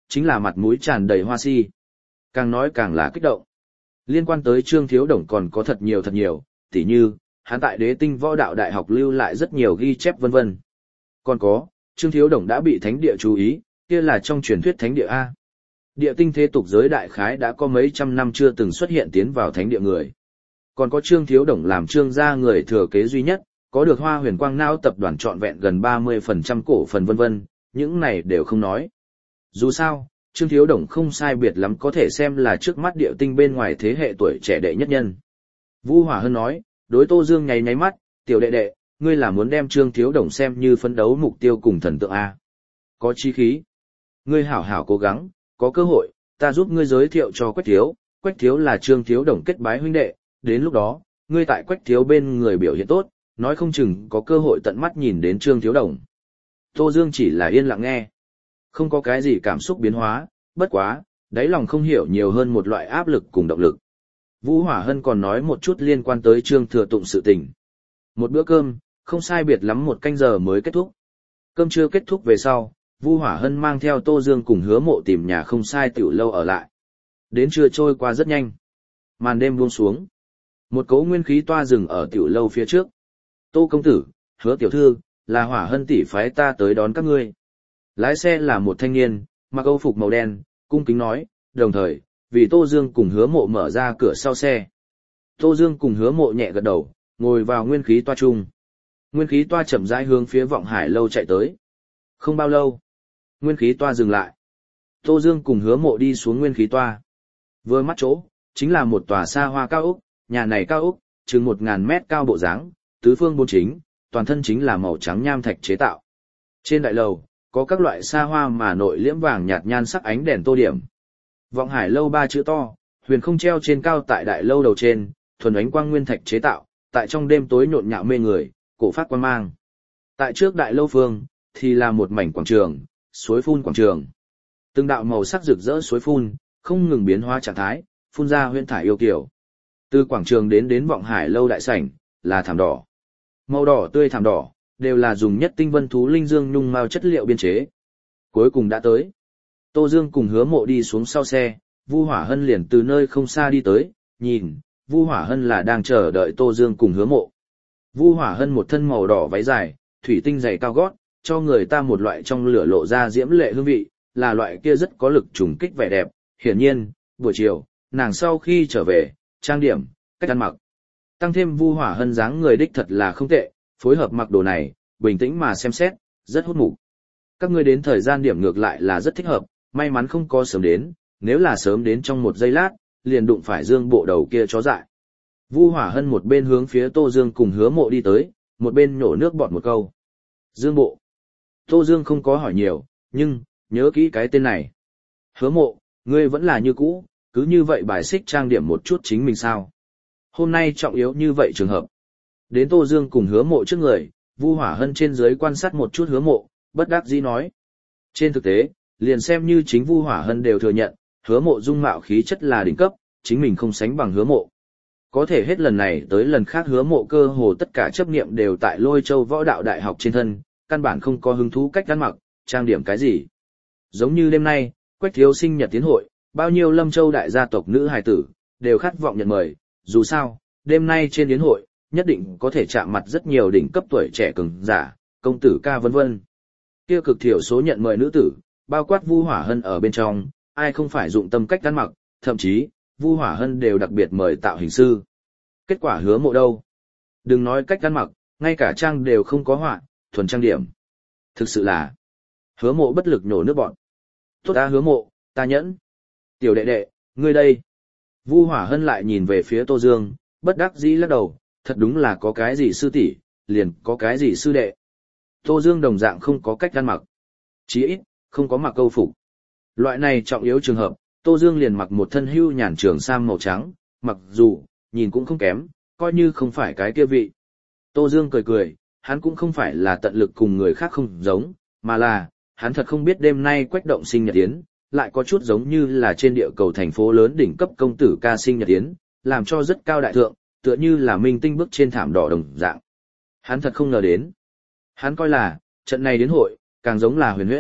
chính là mặt mũi tràn đầy hoa si. Càng nói càng là kích động. Liên quan tới Trương Thiếu Đồng còn có thật nhiều, tỉ như, hắn tại Đế Tinh Võ Đạo Đại học lưu lại rất nhiều ghi chép vân vân. Còn có, Trương Thiếu Đồng đã bị thánh địa chú ý, kia là trong truyền thuyết thánh địa A. Địa tinh thế tục giới đại khái đã có mấy trăm năm chưa từng xuất hiện tiến vào thánh địa người. Còn có Trương Thiếu Đồng làm Trương gia người thừa kế duy nhất, có được Hoa Huyền Quang Não tập đoàn trọn vẹn gần 30% cổ phần vân vân, những này đều không nói. Dù sao, Trương Thiếu Đồng không sai biệt lắm có thể xem là trước mắt địa tinh bên ngoài thế hệ tuổi trẻ đệ nhất nhân. Vu Hỏa Hân nói, đối Tô Dương nháy nháy mắt, tiểu đệ đệ, ngươi là muốn đem Trương Thiếu Đồng xem như phấn đấu mục tiêu cùng thần tượng A. Có chí khí. Ngươi hảo hảo cố gắng, có cơ hội, ta giúp ngươi giới thiệu cho Quách Thiếu là Trương Thiếu Đồng kết bái huynh đệ, đến lúc đó, ngươi tại Quách Thiếu bên người biểu hiện tốt, nói không chừng có cơ hội tận mắt nhìn đến Trương Thiếu Đồng. Tô Dương chỉ là yên lặng nghe. Không có cái gì cảm xúc biến hóa, bất quá, đáy lòng không hiểu nhiều hơn một loại áp lực cùng động lực. Vũ Hỏa Hân còn nói một chút liên quan tới Trương Thừa Tụng sự tình. Một bữa cơm, không sai biệt lắm 1 canh giờ mới kết thúc. Cơm trưa kết thúc về sau, Vu Hỏa Hân mang theo Tô Dương cùng Hứa Mộ tìm nhà không sai tiểu lâu ở lại. Đến trưa trôi qua rất nhanh. Màn đêm buông xuống. Một cỗ nguyên khí toa rừng ở tiểu lâu phía trước. Tô công tử, Hứa tiểu thư, là Hỏa Hân tỷ phái ta tới đón các ngươi. Lái xe là một thanh niên, mặc âu phục màu đen, cung kính nói, đồng thời, vì Tô Dương cùng Hứa Mộ mở ra cửa sau xe. Tô Dương cùng Hứa Mộ nhẹ gật đầu, ngồi vào nguyên khí toa chung. Nguyên khí toa chậm rãi hướng phía Vọng Hải lâu chạy tới. Không bao lâu, nguyên khí toa dừng lại. Tô Dương cùng Hứa Mộ đi xuống nguyên khí toa. Vừa mắt chỗ, chính là một tòa xa hoa cao ốc, nhà này cao ốc, chừng 1000 mét cao bộ dáng, tứ phương bốn chính, toàn thân chính là màu trắng nham thạch chế tạo. Trên đại lầu, có các loại xa hoa mà nội liễm vàng nhạt nhan sắc ánh đèn tô điểm. Vọng Hải lâu 3 chữ to, huyền không treo trên cao tại đại lâu đầu trên, thuần ánh quang nguyên thạch chế tạo, tại trong đêm tối nhộn nhạo mê người, cổ phát quang mang. Tại trước đại lâu phương, thì là một mảnh quảng trường, suối phun quảng trường. Từng đạo màu sắc rực rỡ suối phun, không ngừng biến hóa trạng thái, phun ra huyễn thải yêu kiều. Từ quảng trường đến Vọng Hải lâu đại sảnh, là thảm đỏ. Màu đỏ tươi thảm đỏ, đều là dùng nhất tinh vân thú linh dương nhung mao chất liệu biên chế. Cuối cùng đã tới. Tô Dương cùng Hứa Mộ đi xuống sau xe, Vu Hỏa Hân liền từ nơi không xa đi tới, nhìn, Vu Hỏa Hân là đang chờ đợi Tô Dương cùng Hứa Mộ. Vu Hỏa Hân một thân màu đỏ váy dài, thủy tinh giày cao gót, cho người ta một loại trong lửa lộ ra diễm lệ hương vị, là loại kia rất có lực trùng kích vẻ đẹp. Hiển nhiên, buổi chiều, nàng sau khi trở về, trang điểm, cách ăn mặc. Tăng thêm Vu Hỏa Hân dáng người đích thật là không tệ, phối hợp mặc đồ này, bình tĩnh mà xem xét, rất hút mục. Các ngươi đến thời gian điểm ngược lại là rất thích hợp, may mắn không có sớm đến, nếu là sớm đến trong một giây lát, liền đụng phải Dương Bộ đầu kia chó dại. Vu Hỏa Hân một bên hướng phía Tô Dương cùng Hứa Mộ đi tới, một bên nhổ nước bọt một câu. Dương Bộ. Tô Dương không có hỏi nhiều, nhưng, nhớ kỹ cái tên này. Hứa Mộ, ngươi vẫn là như cũ, cứ như vậy bài xích trang điểm một chút chính mình sao. Hôm nay trọng yếu như vậy trường hợp. Đến Tô Dương cùng Hứa Mộ trước người, Vu Hỏa Hân trên dưới quan sát một chút Hứa Mộ, bất đắc dĩ nói. Trên thực tế, liền xem như chính Vu Hỏa Hân đều thừa nhận, Hứa Mộ dung mạo khí chất là đỉnh cấp, chính mình không sánh bằng Hứa Mộ. Có thể hết lần này tới lần khác Hứa Mộ cơ hồ tất cả chấp niệm đều tại Lôi Châu Võ Đạo Đại học trên thân, căn bản không có hứng thú cách ăn mặc, trang điểm cái gì. Giống như đêm nay, Quách Thiếu sinh nhật tiến hội, bao nhiêu Lâm Châu đại gia tộc nữ hài tử, đều khát vọng nhận mời, dù sao, đêm nay trên yến hội, nhất định có thể chạm mặt rất nhiều đỉnh cấp tuổi trẻ cường giả, công tử ca vân vân. Kia cực thiểu số nhận mời nữ tử, bao quát Vu Hỏa Hân ở bên trong, ai không phải dụng tâm cách ăn mặc, thậm chí, Vu Hỏa Hân đều đặc biệt mời tạo hình sư. Kết quả Hứa Mộ đâu? Đừng nói cách ăn mặc, ngay cả trang đều không có họa, thuần trang điểm. Thực sự là, Hứa Mộ bất lực nhổ nước bọt. Tốt ta Hứa Mộ, ta nhẫn. Tiểu đệ đệ, ngươi đây. Vu Hỏa Hân lại nhìn về phía Tô Dương, bất đắc dĩ lắc đầu, thật đúng là có cái gì sư tỷ, liền có cái gì sư đệ. Tô Dương đồng dạng không có cách ăn mặc. Chí ít, không có mặc câu phục. Loại này trọng yếu trường hợp, Tô Dương liền mặc một thân hưu nhàn trường sam màu trắng, mặc dù, nhìn cũng không kém, coi như không phải cái kia vị. Tô Dương cười cười, hắn cũng không phải là tận lực cùng người khác không giống, mà là, hắn thật không biết đêm nay Quách Động sinh nhật yến, lại có chút giống như là trên địa cầu thành phố lớn đỉnh cấp công tử ca sinh nhật yến, làm cho rất cao đại thượng, tựa như là minh tinh bước trên thảm đỏ đồng dạng. Hắn thật không ngờ đến. Hắn coi là, trận này đến hội, càng giống là huyền huyễn,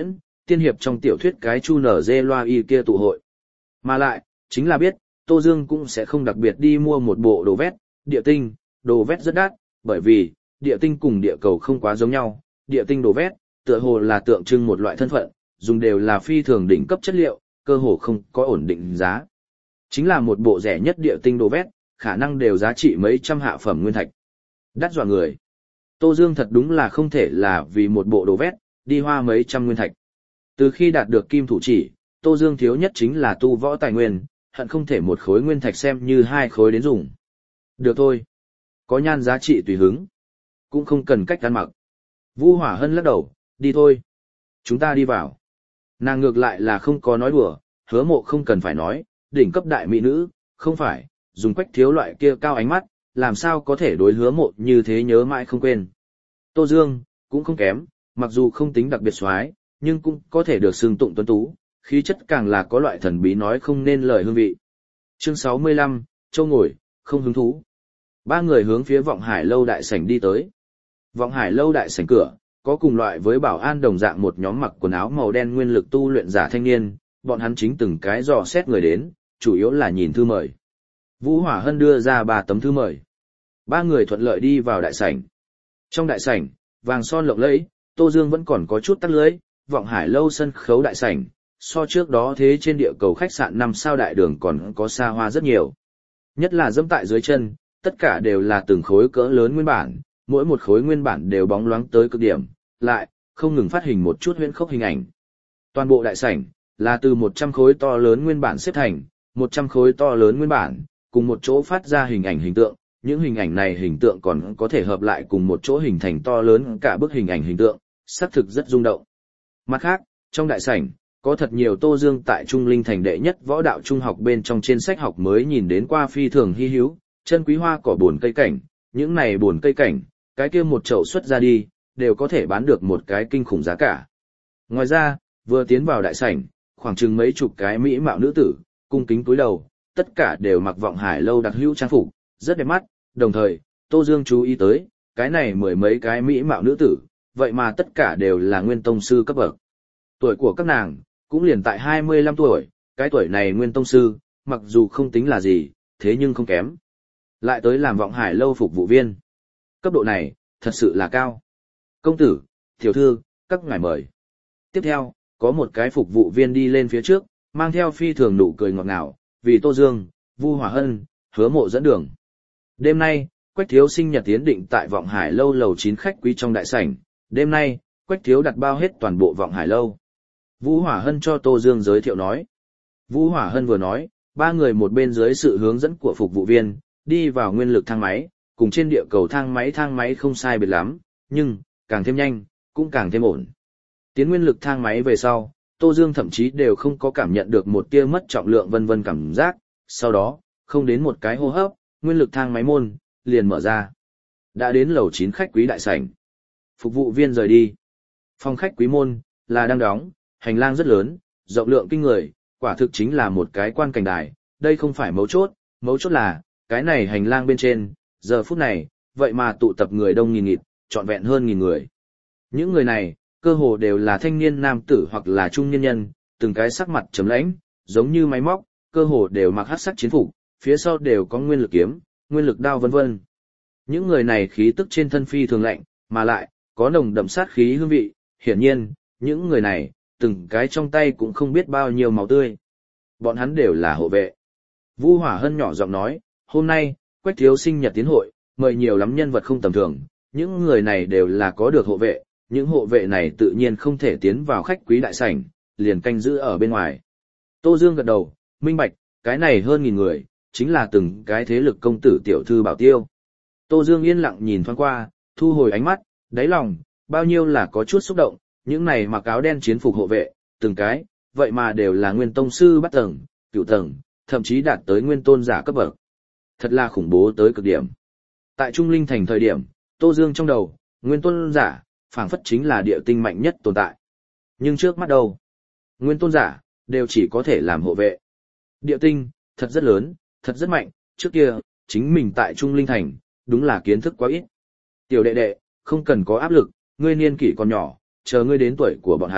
tiên hiệp trong tiểu thuyết cái chu nở dê loa y kia tụ hội. Mà lại, chính là biết, Tô Dương cũng sẽ không đặc biệt đi mua một bộ đồ vét, địa tinh, đồ vét rất đắt, bởi vì, địa tinh cùng địa cầu không quá giống nhau, địa tinh đồ vét, tựa hồ là tượng trưng một loại thân phận, dùng đều là phi thường đỉnh cấp chất liệu, cơ hồ không có ổn định giá. Chính là một bộ rẻ nhất địa tinh đồ vét, khả năng đều giá trị mấy trăm hạ phẩm nguyên thạch. Đắt dọa người. Tô Dương thật đúng là không thể là vì một bộ đồ vét, đi hoa mấy trăm nguyên thạch. Từ khi đạt được kim thủ chỉ, Tô Dương thiếu nhất chính là tu võ tài nguyên, hận không thể một khối nguyên thạch xem như hai khối đến dùng. Được thôi. Có nhan giá trị tùy hứng. Cũng không cần cách ăn mặc. Vu Hỏa Hân lắc đầu, đi thôi. Chúng ta đi vào. Nàng ngược lại là không có nói đùa, Hứa Mộ không cần phải nói, đỉnh cấp đại mỹ nữ, không phải, dùng Quách Thiếu loại kia cao ánh mắt, làm sao có thể đối Hứa Mộ như thế nhớ mãi không quên. Tô Dương, cũng không kém, mặc dù không tính đặc biệt xoái, nhưng cũng có thể được xưng tụng tuấn tú, khí chất càng là có loại thần bí nói không nên lời hương vị. Chương 65, Châu ngồi, không hứng thú. Ba người hướng phía Vọng Hải lâu đại sảnh đi tới. Vọng Hải lâu đại sảnh cửa, có cùng loại với bảo an đồng dạng một nhóm mặc quần áo màu đen nguyên lực tu luyện giả thanh niên, bọn hắn chính từng cái dò xét người đến, chủ yếu là nhìn thư mời. Vũ Hỏa Hân đưa ra 3 tấm thư mời. Ba người thuận lợi đi vào đại sảnh. Trong đại sảnh, vàng son lộng lẫy, Tô Dương vẫn còn có chút tắc lưới, Vọng Hải lâu sân khấu đại sảnh, so trước đó thế trên địa cầu khách sạn 5 sao đại đường còn có xa hoa rất nhiều. Nhất là dẫm tại dưới chân, tất cả đều là từng khối cỡ lớn nguyên bản, mỗi một khối nguyên bản đều bóng loáng tới cực điểm, lại không ngừng phát hình một chút huyễn khốc hình ảnh. Toàn bộ đại sảnh là từ 100 khối to lớn nguyên bản xếp thành, 100 khối to lớn nguyên bản, cùng một chỗ phát ra hình ảnh hình tượng, những hình ảnh này hình tượng còn có thể hợp lại cùng một chỗ hình thành to lớn cả bức hình ảnh hình tượng, xác thực rất rung động. Mặt khác, trong đại sảnh, có thật nhiều Tô Dương tại Trung Linh thành đệ nhất võ đạo trung học bên trong trên sách học mới nhìn đến qua phi thường hy hữu, chân quý hoa cỏ buồn cây cảnh, những này buồn cây cảnh, cái kia một chậu xuất ra đi, đều có thể bán được một cái kinh khủng giá cả. Ngoài ra, vừa tiến vào đại sảnh, khoảng chừng mấy chục cái mỹ mạo nữ tử, cung kính cúi đầu, tất cả đều mặc Vọng Hải lâu đặc hữu trang phục, rất đẹp mắt, đồng thời, Tô Dương chú ý tới, cái này mười mấy cái mỹ mạo nữ tử, vậy mà tất cả đều là nguyên tông sư cấp bậc. Tuổi của các nàng, cũng liền tại 25 tuổi, cái tuổi này nguyên tông sư, mặc dù không tính là gì, thế nhưng không kém. Lại tới làm Vọng Hải lâu phục vụ viên. Cấp độ này, thật sự là cao. Công tử, tiểu thư, các ngài mời. Tiếp theo, có một cái phục vụ viên đi lên phía trước, mang theo phi thường nụ cười ngọt ngào, vì Tô Dương, Vu Hỏa Hân, Hứa Mộ dẫn đường. Đêm nay, Quách Thiếu sinh nhật tiến định tại Vọng Hải lâu lầu 9 khách quý trong đại sảnh. Đêm nay, Quách Thiếu đặt bao hết toàn bộ Vọng Hải lâu. Vũ Hỏa Hân cho Tô Dương giới thiệu nói. Vũ Hỏa Hân vừa nói, ba người một bên dưới sự hướng dẫn của phục vụ viên, đi vào nguyên lực thang máy, cùng trên địa cầu thang máy không sai biệt lắm, nhưng, càng thêm nhanh, cũng càng thêm ổn. Tiến nguyên lực thang máy về sau, Tô Dương thậm chí đều không có cảm nhận được một tia mất trọng lượng vân vân cảm giác, sau đó, không đến một cái hô hấp, nguyên lực thang máy môn, liền mở ra. Đã đến lầu 9 khách quý đại sảnh. Phục vụ viên rời đi. Phòng khách quý môn, là đang đóng, hành lang rất lớn, rộng lượng kinh người, quả thực chính là một cái quan cảnh đài, đây không phải mấu chốt là, cái này hành lang bên trên, giờ phút này, vậy mà tụ tập người đông nghìn nghịt, trọn vẹn hơn 1000 người. Những người này, cơ hồ đều là thanh niên nam tử hoặc là trung niên nhân, từng cái sắc mặt trầm lãnh, giống như máy móc, cơ hồ đều mặc hắc sắc chiến phục, phía sau đều có nguyên lực kiếm, nguyên lực đao vân vân. Những người này khí tức trên thân phi thường lạnh, mà lại, có nồng đậm sát khí hương vị, hiển nhiên, những người này, từng cái trong tay cũng không biết bao nhiêu máu tươi. Bọn hắn đều là hộ vệ. Vu Hỏa Hân nhỏ giọng nói, hôm nay, Quách Thiếu sinh nhật tiến hội, mời nhiều lắm nhân vật không tầm thường, những người này đều là có được hộ vệ, những hộ vệ này tự nhiên không thể tiến vào khách quý đại sảnh, liền canh giữ ở bên ngoài. Tô Dương gật đầu, minh bạch, cái này hơn 1000 người, chính là từng cái thế lực công tử tiểu thư bảo tiêu. Tô Dương yên lặng nhìn thoáng qua, thu hồi ánh mắt, đáy lòng, bao nhiêu là có chút xúc động, những này mặc áo đen chiến phục hộ vệ, từng cái, vậy mà đều là nguyên tông sư bắt tầng, cửu tầng, thậm chí đạt tới nguyên tôn giả cấp bậc. Thật là khủng bố tới cực điểm. Tại Trung Linh thành thời điểm, Tô Dương trong đầu, nguyên tôn giả, phảng phất chính là địa tinh mạnh nhất tồn tại. Nhưng trước mắt đâu, nguyên tôn giả, đều chỉ có thể làm hộ vệ. Địa tinh, thật rất lớn, thật rất mạnh, trước kia, chính mình tại Trung Linh thành, đúng là kiến thức quá ít. Tiểu đệ đệ, không cần có áp lực, ngươi niên kỷ còn nhỏ, chờ ngươi đến tuổi của bọn hắn,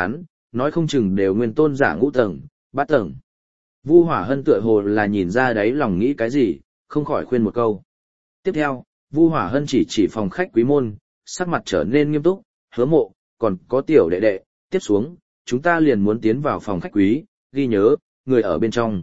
nói không chừng đều nguyên tôn giả ngũ tầng, bát tầng. Vu Hỏa Hân tựa hồ là nhìn ra đấy lòng nghĩ cái gì, không khỏi khuyên một câu. Tiếp theo, Vu Hỏa Hân chỉ phòng khách quý môn, sắc mặt trở nên nghiêm túc, Hứa Mộ, còn có tiểu đệ đệ, tiếp xuống, chúng ta liền muốn tiến vào phòng khách quý, ghi nhớ, người ở bên trong,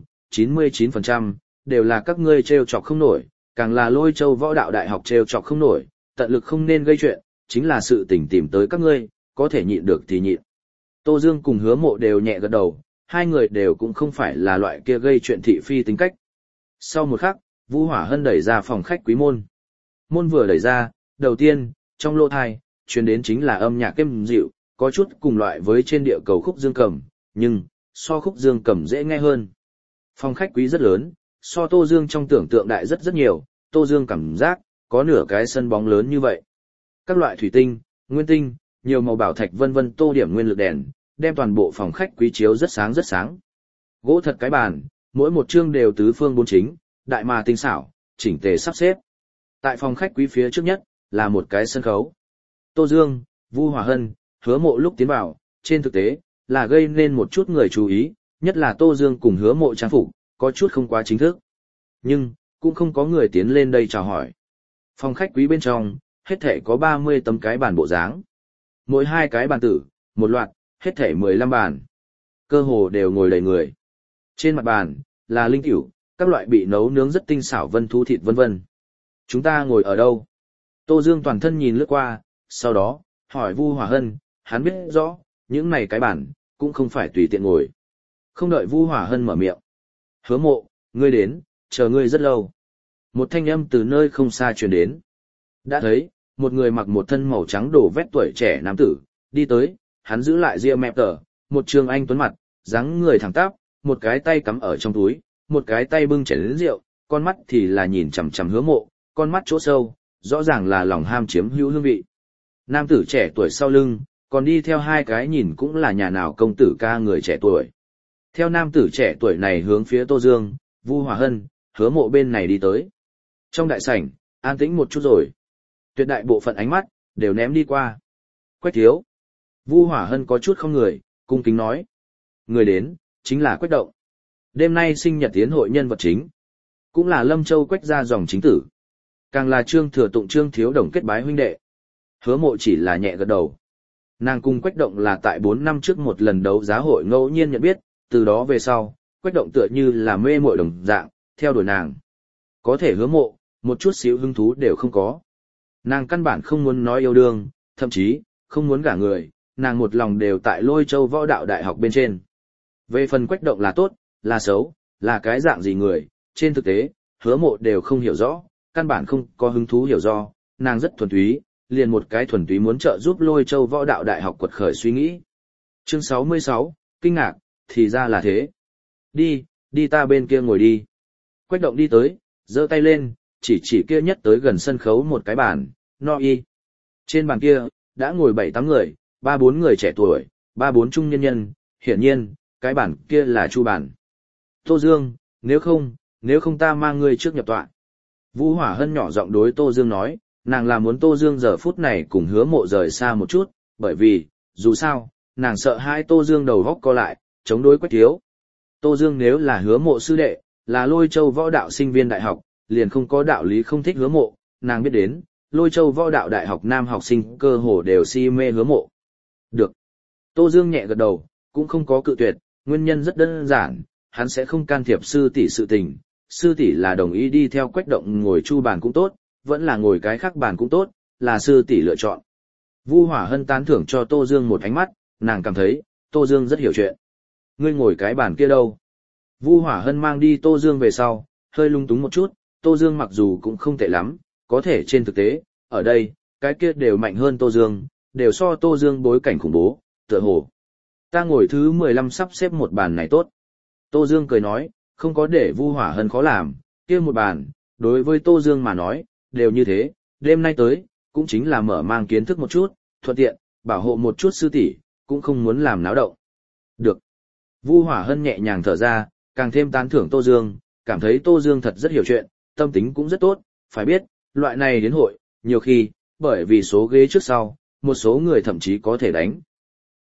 99%, đều là các ngươi trêu chọc không nổi, càng là Lôi Châu Võ Đạo Đại học trêu chọc không nổi, tận lực không nên gây chuyện, chính là sự tình tìm tới các ngươi, có thể nhịn được thì nhịn. Tô Dương cùng Hứa Mộ đều nhẹ gật đầu, hai người đều cũng không phải là loại kia gây chuyện thị phi tính cách. Sau một khắc, Vu Hỏa Hân đẩy ra phòng khách quý môn. Môn vừa đẩy ra, đầu tiên, trong lỗ tai, truyền đến chính là âm nhạc êm dịu, có chút cùng loại với trên địa cầu khúc dương cầm, nhưng so khúc dương cầm dễ nghe hơn. Phòng khách quý rất lớn, so Tô Dương trong tưởng tượng đại rất nhiều, Tô Dương cảm giác có nửa cái sân bóng lớn như vậy. Các loại thủy tinh, nguyên tinh, nhiều màu bảo thạch vân vân tô điểm nguyên lực đèn, đem toàn bộ phòng khách quý chiếu rất sáng rất sáng. Gỗ thật cái bàn, mỗi một chương đều tứ phương bốn chính, đại mà tinh xảo, chỉnh tề sắp xếp. Tại phòng khách quý phía trước nhất là một cái sân khấu. Tô Dương, Vu Hỏa Hân, Hứa Mộ lúc tiến vào, trên thực tế là gây nên một chút người chú ý, nhất là Tô Dương cùng Hứa Mộ trang phục có chút không quá chính thức. Nhưng cũng không có người tiến lên đây chào hỏi. Phòng khách quý bên trong, hết thảy có 30 tấm cái bàn bộ dáng. Mỗi hai cái bàn tử, một loạt, hết thảy 15 bàn. Cơ hồ đều ngồi đầy người. Trên mặt bàn là linh cữu, các loại bị nấu nướng rất tinh xảo vân thú thịt vân vân. Chúng ta ngồi ở đâu? Tô Dương toàn thân nhìn lướt qua, sau đó hỏi Vu Hỏa Hân, hắn biết rõ, những này cái bàn cũng không phải tùy tiện ngồi. Không đợi Vu Hỏa Hân mở miệng. Hứa Mộ, ngươi đến, chờ ngươi rất lâu. Một thanh âm từ nơi không xa truyền đến. Đã thấy, một người mặc một thân màu trắng đổ vét tuổi trẻ nam tử, đi tới, hắn giữ lại ria mẹp tờ, một trường anh tuấn mặt, dáng người thẳng tắp, một cái tay cắm ở trong túi, một cái tay bưng chén lớn rượu, con mắt thì là nhìn chằm chằm Hứa Mộ, con mắt chỗ sâu, rõ ràng là lòng ham chiếm hữu hương vị. Nam tử trẻ tuổi sau lưng, còn đi theo hai cái nhìn cũng là nhà nào công tử ca người trẻ tuổi. Theo nam tử trẻ tuổi này hướng phía Tô Dương, Vu Hỏa Hân, Hứa Mộ bên này đi tới. Trong đại sảnh, an tĩnh một chút rồi. Tuyệt đại bộ phận ánh mắt đều ném đi qua. Quách thiếu. Vu Hỏa Hân có chút không người, cung kính nói. Người đến, chính là Quách Động. Đêm nay sinh nhật tiến hội nhân vật chính. Cũng là Lâm Châu Quách gia dòng chính tử. Càng là Trương Thừa Tụng Trương Thiếu Đồng kết bái huynh đệ. Hứa Mộ chỉ là nhẹ gật đầu. Nàng cùng Quách Động là tại 4 năm trước một lần đấu giá hội ngẫu nhiên nhận biết, từ đó về sau, Quách Động tựa như là mê muội đồng dạng, theo đuổi nàng. Có thể Hứa Mộ, một chút xíu hứng thú đều không có. Nàng căn bản không muốn nói yêu đương, thậm chí, không muốn gả người, nàng một lòng đều tại Lôi Châu Võ Đạo Đại học bên trên. Về phần Quách Động là tốt, là xấu, là cái dạng gì người, trên thực tế, Hứa Mộ đều không hiểu rõ, căn bản không có hứng thú hiểu do, nàng rất thuần túy, liền một cái thuần túy muốn trợ giúp Lôi Châu Võ Đạo Đại học quật khởi suy nghĩ. Chương 66, kinh ngạc, thì ra là thế. Đi ta bên kia ngồi đi. Quách Động đi tới, giơ tay lên, chỉ kia nhất tới gần sân khấu một cái bàn, no y. Trên bàn kia, đã ngồi 7-8 người, 3-4 người trẻ tuổi, 3-4 trung nhân nhân, hiển nhiên, cái bàn kia là Chu bàn. Tô Dương, nếu không ta mang ngươi trước nhập tọa. Vu Hỏa Hân nhỏ giọng đối Tô Dương nói, nàng là muốn Tô Dương giờ phút này cùng Hứa Mộ rời xa một chút, bởi vì, dù sao, nàng sợ hai Tô Dương đầu góc co lại, chống đối Quách thiếu. Tô Dương nếu là Hứa Mộ sư đệ, là Lôi Châu Võ Đạo sinh viên đại học, liền không có đạo lý không thích Hứa Mộ, nàng biết đến, Lôi Châu Võ Đạo Đại học nam học sinh cơ hồ đều si mê Hứa Mộ. Được. Tô Dương nhẹ gật đầu, cũng không có cự tuyệt, nguyên nhân rất đơn giản, hắn sẽ không can thiệp sư tỷ sự tình, sư tỷ là đồng ý đi theo Quách Động ngồi Chu bàn cũng tốt, vẫn là ngồi cái khác bàn cũng tốt, là sư tỷ lựa chọn. Vu Hỏa Hân tán thưởng cho Tô Dương một ánh mắt, nàng cảm thấy, Tô Dương rất hiểu chuyện. Ngươi ngồi cái bàn kia đâu? Vu Hỏa Hân mang đi Tô Dương về sau, hơi lung túng một chút, Tô Dương mặc dù cũng không tệ lắm, có thể trên thực tế, ở đây, cái kia đều mạnh hơn Tô Dương, đều so Tô Dương bối cảnh khủng bố, tựa hồ. Ta ngồi thứ 15 sắp xếp một bàn này tốt. Tô Dương cười nói, không có để Vu Hỏa Hân khó làm, kia một bàn, đối với Tô Dương mà nói, đều như thế, đêm nay tới, cũng chính là mở mang kiến thức một chút, thuận tiện, bảo hộ một chút sư tỷ, cũng không muốn làm náo động. Được. Vu Hỏa Hân nhẹ nhàng thở ra, càng thêm tán thưởng Tô Dương, cảm thấy Tô Dương thật rất hiểu chuyện, tâm tính cũng rất tốt, phải biết, loại này đến hội, nhiều khi, bởi vì số ghế trước sau, một số người thậm chí có thể đánh.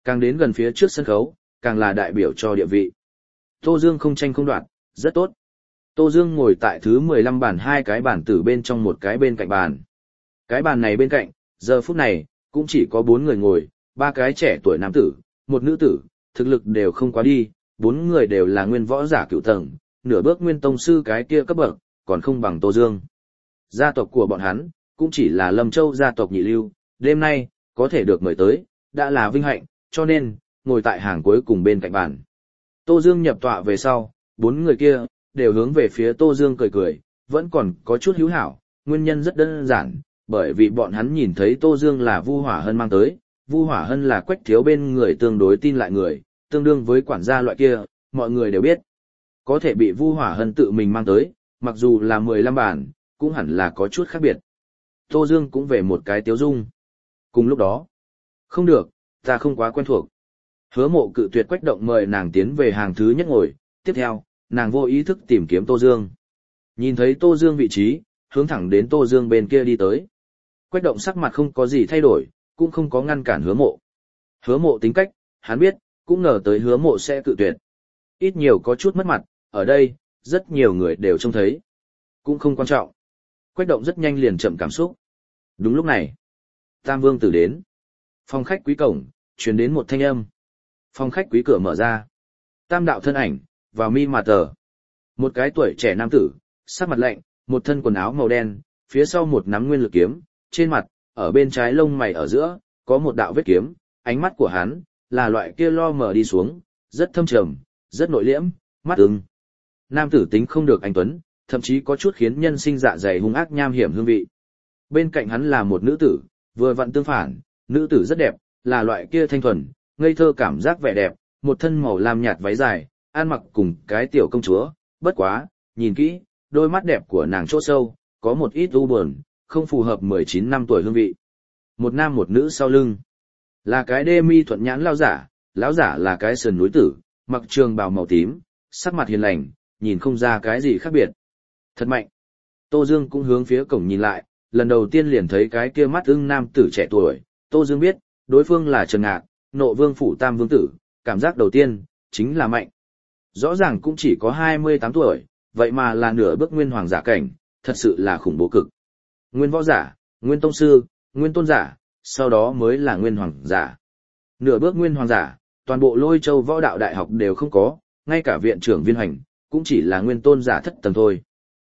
Càng đến gần phía trước sân khấu, càng là đại biểu cho địa vị. Tô Dương không tranh không đoạt, rất tốt. Tô Dương ngồi tại thứ 15 bàn, hai cái bàn tử bên trong một cái bên cạnh bàn. Cái bàn này bên cạnh, giờ phút này, cũng chỉ có 4 người ngồi, 3 cái trẻ tuổi nam tử, một nữ tử, thực lực đều không quá đi, 4 người đều là nguyên võ giả cựu tầng, nửa bước nguyên tông sư cái kia cấp bậc, còn không bằng Tô Dương. Gia tộc của bọn hắn, cũng chỉ là Lâm Châu gia tộc nhị lưu, đêm nay, có thể được mời tới, đã là vinh hạnh, cho nên, ngồi tại hàng cuối cùng bên cạnh bàn. Tô Dương nhập tọa về sau, 4 người kia, đều hướng về phía Tô Dương cười cười, vẫn còn có chút hữu hảo, nguyên nhân rất đơn giản, bởi vì bọn hắn nhìn thấy Tô Dương là Vu Hỏa Hân mang tới, Vu Hỏa Hân là Quách Thiếu bên người tương đối tin lại người, tương đương với quản gia loại kia, mọi người đều biết. Có thể bị Vu Hỏa Hân tự mình mang tới, mặc dù là 15 bản, cũng hẳn là có chút khác biệt. Tô Dương cũng về một cái tiếu dung. Cùng lúc đó, không được, ta không quá quen thuộc. Hứa Mộ cự tuyệt Quách Động mời nàng tiến về hàng thứ nhất ngồi, tiếp theo, nàng vô ý thức tìm kiếm Tô Dương. Nhìn thấy Tô Dương vị trí, hướng thẳng đến Tô Dương bên kia đi tới. Quách Động sắc mặt không có gì thay đổi, cũng không có ngăn cản Hứa Mộ. Hứa Mộ tính cách, hắn biết, cũng ngờ tới Hứa Mộ sẽ cự tuyệt. Ít nhiều có chút mất mặt, ở đây, rất nhiều người đều trông thấy. Cũng không quan trọng. Quách Động rất nhanh liền chậm cảm xúc. Đúng lúc này, Tam Vương Tử đến. Phòng khách quý cổng, truyền đến một thanh âm. Phòng khách quý cửa mở ra. Tam đạo thân ảnh, vào mi mà tờ. Một cái tuổi trẻ nam tử, sắc mặt lạnh, một thân quần áo màu đen, phía sau một nắm nguyên lực kiếm, trên mặt, ở bên trái lông mày ở giữa, có một đạo vết kiếm, ánh mắt của hắn, là loại kia lo mở đi xuống, rất thâm trầm, rất nội liễm, mắt ưng. Nam tử tính không được anh tuấn, thậm chí có chút khiến nhân sinh dạ dày hung ác nham hiểm hương vị. Bên cạnh hắn là một nữ tử, vừa vặn tương phản, nữ tử rất đẹp, là loại kia thanh thuần, ngây thơ cảm giác vẻ đẹp, một thân màu lam nhạt váy dài, ăn mặc cùng cái tiểu công chúa, bất quá, nhìn kỹ, đôi mắt đẹp của nàng chỗ sâu, có một ít u buồn, không phù hợp 19 năm tuổi hương vị. Một nam một nữ sau lưng, là cái đê mi thuận nhãn lão giả là cái sườn núi tử, mặc trường bào màu tím, sắc mặt hiền lành, nhìn không ra cái gì khác biệt. Thật mạnh. Tô Dương cũng hướng phía cổng nhìn lại, lần đầu tiên liền thấy cái kia mắt ưng nam tử trẻ tuổi, Tô Dương biết, đối phương là Trần Ngạc, Nộ Vương phủ Tam Vương tử, cảm giác đầu tiên, chính là mạnh. Rõ ràng cũng chỉ có 28 tuổi, vậy mà là nửa bước nguyên hoàng giả cảnh, thật sự là khủng bố cực. Nguyên võ giả, nguyên tông sư, nguyên tôn giả, sau đó mới là nguyên hoàng giả. Nửa bước nguyên hoàng giả, toàn bộ Lôi Châu võ đạo đại học đều không có, ngay cả viện trưởng Viên Hoành, cũng chỉ là nguyên tôn giả thất tầng thôi.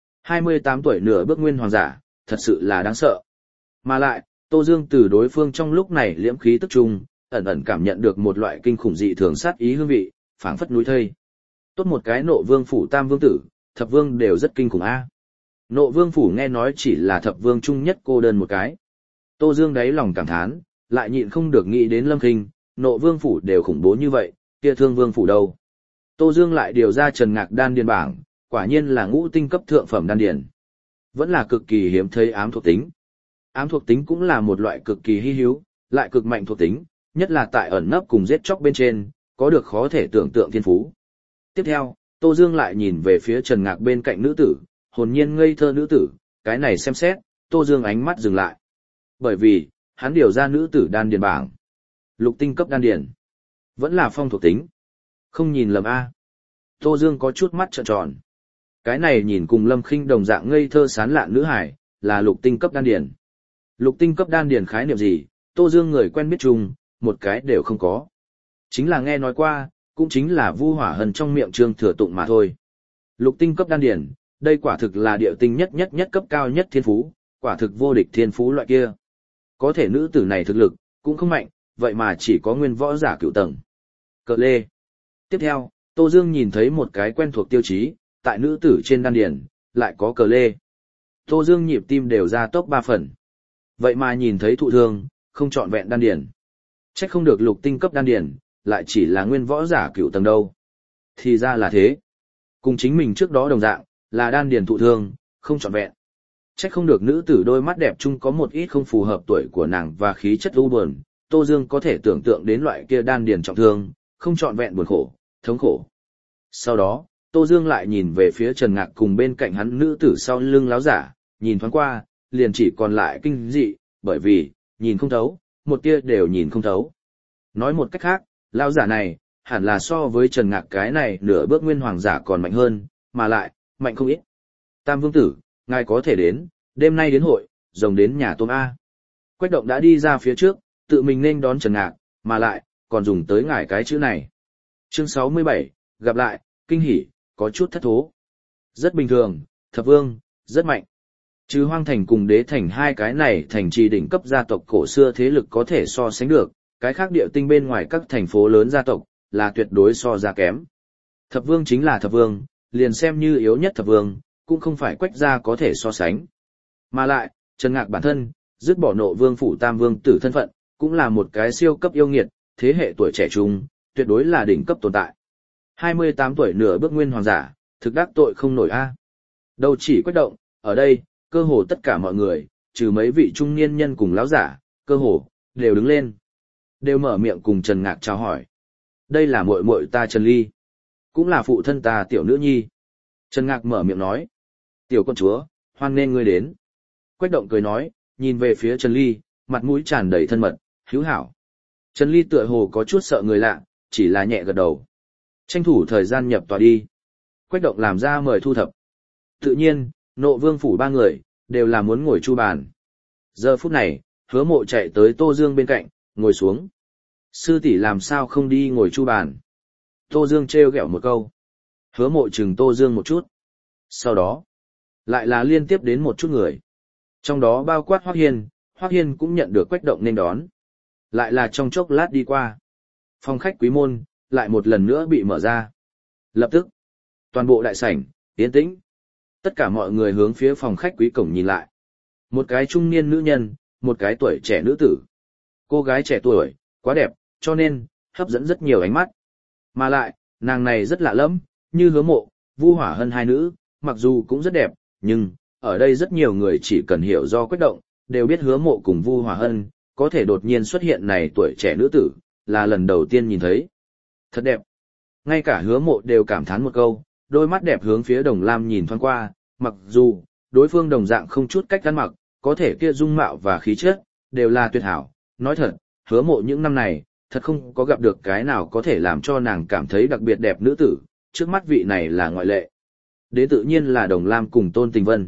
28 tuổi nửa bước nguyên hoàng giả, thật sự là đáng sợ. Mà lại, Tô Dương từ đối phương trong lúc này liễm khí tức trung, ẩn ẩn cảm nhận được một loại kinh khủng dị thường sát ý hương vị, phảng phất núi thây. Tốt một cái Nộ Vương phủ Tam Vương tử, Thập Vương đều rất kinh khủng a. Nộ Vương phủ nghe nói chỉ là Thập Vương chung nhất cô đơn một cái. Tô Dương đáy lòng cảm thán, lại nhịn không được nghĩ đến Lâm Khinh, Nộ Vương phủ đều khủng bố như vậy, kia Thương Vương phủ đâu? Tô Dương lại điều ra Trần Ngạc đan điền bảng, quả nhiên là ngũ tinh cấp thượng phẩm đan điền. Vẫn là cực kỳ hiếm thấy ám thuộc tính. Ám thuộc tính cũng là một loại cực kỳ hi hữu, lại cực mạnh thuộc tính, nhất là tại ẩn nấp cùng giết chóc bên trên, có được khó thể tưởng tượng thiên phú. Tiếp theo, Tô Dương lại nhìn về phía Trần Ngạc bên cạnh nữ tử, hồn nhiên ngây thơ nữ tử, cái này xem xét, Tô Dương ánh mắt dừng lại. Bởi vì, hắn điều ra nữ tử đan điền bảng. Lục tinh cấp đan điền. Vẫn là phong thuộc tính. Không nhìn lầm a. Tô Dương có chút mắt trợn tròn. Cái này nhìn cùng Lâm Khinh đồng dạng ngây thơ sán lạn nữ hải, là lục tinh cấp đan điền. Lục tinh cấp đan điền khái niệm gì, Tô Dương người quen biết chung, một cái đều không có. Chính là nghe nói qua, cũng chính là Vu Hỏa Hân trong miệng Trương Thừa Tụng mà thôi. Lục tinh cấp đan điền, đây quả thực là địa tinh nhất cấp cao nhất thiên phú, quả thực vô địch thiên phú loại kia. Có thể nữ tử này thực lực, cũng không mạnh, vậy mà chỉ có nguyên võ giả cửu tầng. Cờ lê. Tiếp theo, Tô Dương nhìn thấy một cái quen thuộc tiêu chí, tại nữ tử trên đan điền, lại có cờ lê. Tô Dương nhịp tim đều ra tốc 3 phần. Vậy mà nhìn thấy thụ thương, không trọn vẹn đan điền. Chắc không được lục tinh cấp đan điền, lại chỉ là nguyên võ giả cửu tầng đâu. Thì ra là thế. Cùng chính mình trước đó đồng dạng, là đan điền thụ thương, không trọn vẹn. Chắc không được nữ tử đôi mắt đẹp chung có một ít không phù hợp tuổi của nàng và khí chất u buồn, Tô Dương có thể tưởng tượng đến loại kia đan điền trọng thương, không trọn vẹn buồn khổ, thống khổ. Sau đó, Tô Dương lại nhìn về phía Trần Ngạc cùng bên cạnh hắn nữ tử sau lưng láo giả, nhìn thoáng qua, liền chỉ còn lại kinh dị, bởi vì, nhìn không thấu, một tia đều nhìn không thấu. Nói một cách khác, Lão giả này, hẳn là so với Trần Ngạc cái này nửa bước nguyên hoàng giả còn mạnh hơn, mà lại, mạnh không ít. Tam vương tử, ngài có thể đến, đêm nay đến hội, rồng đến nhà tôm A. Quách động đã đi ra phía trước, tự mình nên đón Trần Ngạc, mà lại, còn dùng tới ngài cái chữ này. Chương 67, gặp lại, kinh hỉ, có chút thất thố. Rất bình thường, thập vương, rất mạnh. Trừ Hoang Thành cùng Đế Thành hai cái này thành trì đỉnh cấp gia tộc cổ xưa thế lực có thể so sánh được, cái khác địa tinh bên ngoài các thành phố lớn gia tộc, là tuyệt đối so ra kém. Thập vương chính là thập vương, liền xem như yếu nhất thập vương, cũng không phải Quách gia có thể so sánh. Mà lại, Trần Ngạc bản thân, dứt bỏ Nộ Vương phủ Tam vương tử thân phận, cũng là một cái siêu cấp yêu nghiệt, thế hệ tuổi trẻ trung, tuyệt đối là đỉnh cấp tồn tại. 28 tuổi nửa bước nguyên hoàng giả, thực đắc tội không nổi a. Đâu chỉ Quách động, ở đây, cơ hồ tất cả mọi người, trừ mấy vị trung niên nhân cùng lão giả, cơ hồ đều đứng lên, đều mở miệng cùng Trần Ngạc chào hỏi. Đây là muội muội ta Trần Ly, cũng là phụ thân ta tiểu nữ nhi. Trần Ngạc mở miệng nói, tiểu con chúa, hoan nên ngươi đến. Quách động cười nói, nhìn về phía Trần Ly, mặt mũi tràn đầy thân mật, hữu hảo. Trần Ly tựa hồ có chút sợ người lạ, chỉ là nhẹ gật đầu. Tranh thủ thời gian nhập tòa đi. Quách động làm ra mời thu thập. Tự nhiên, Nộ Vương phủ ba người, đều là muốn ngồi chu bàn. Giờ phút này, Hứa Mộ chạy tới Tô Dương bên cạnh, ngồi xuống. Sư tỷ làm sao không đi ngồi chu bàn? Tô Dương trêu ghẹo một câu. Hứa Mộ chừng Tô Dương một chút. Sau đó, lại là liên tiếp đến một chút người. Trong đó bao quát Hoắc Hiên cũng nhận được Quách động nên đón. Lại là trong chốc lát đi qua. Phòng khách quý môn, lại một lần nữa bị mở ra. Lập tức, toàn bộ đại sảnh, yên tĩnh. Tất cả mọi người hướng phía phòng khách quý cổng nhìn lại. Một cái trung niên nữ nhân, một cái tuổi trẻ nữ tử. Cô gái trẻ tuổi, quá đẹp, cho nên, hấp dẫn rất nhiều ánh mắt. Mà lại, nàng này rất lạ lẫm, như Hứa Mộ, Vu Hỏa Hân hai nữ, mặc dù cũng rất đẹp, nhưng, ở đây rất nhiều người chỉ cần hiểu do Quách động, đều biết Hứa Mộ cùng Vu Hỏa Hân, có thể đột nhiên xuất hiện này tuổi trẻ nữ tử, là lần đầu tiên nhìn thấy. Thật đẹp. Ngay cả Hứa Mộ đều cảm thán một câu, đôi mắt đẹp hướng phía Đồng Lam nhìn thoáng qua, mặc dù, đối phương đồng dạng không chút cách ăn mặc, có thể kia dung mạo và khí chất, đều là tuyệt hảo. Nói thật, Hứa Mộ những năm này, thật không có gặp được cái nào có thể làm cho nàng cảm thấy đặc biệt đẹp nữ tử, trước mắt vị này là ngoại lệ. Đến tự nhiên là Đồng Lam cùng Tôn Tình Vân.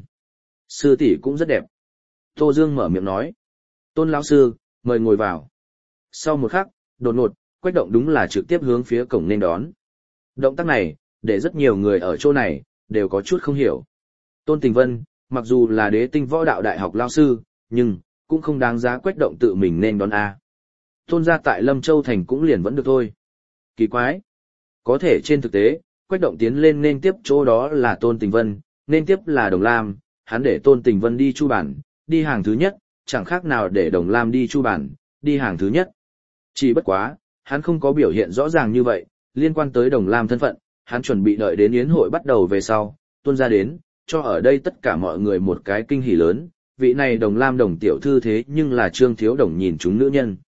Sư tỷ cũng rất đẹp. Tô Dương mở miệng nói. Tôn lão sư, mời ngồi vào. Sau một khắc, đột ngột, Quách động đúng là trực tiếp hướng phía cổng nên đón. Động tác này, để rất nhiều người ở chỗ này, đều có chút không hiểu. Tôn Tình Vân, mặc dù là Đế Tinh Võ Đạo Đại học lao sư, nhưng, cũng không đáng giá Quách động tự mình nên đón A. Tôn gia tại Lâm Châu Thành cũng liền vẫn được thôi. Kỳ quái. Có thể trên thực tế, Quách động tiến lên nên tiếp chỗ đó là Tôn Tình Vân, nên tiếp là Đồng Lam, hắn để Tôn Tình Vân đi chu bản, đi hàng thứ nhất, chẳng khác nào để Đồng Lam đi chu bản, đi hàng thứ nhất. Chỉ bất quá, hắn không có biểu hiện rõ ràng như vậy, liên quan tới Đồng Lam thân phận, hắn chuẩn bị đợi đến yến hội bắt đầu về sau, tuôn ra đến, cho ở đây tất cả mọi người một cái kinh hỉ lớn, vị này Đồng Lam Đồng tiểu thư thế nhưng là Trương Thiếu Đồng nhìn chúng nữ nhân.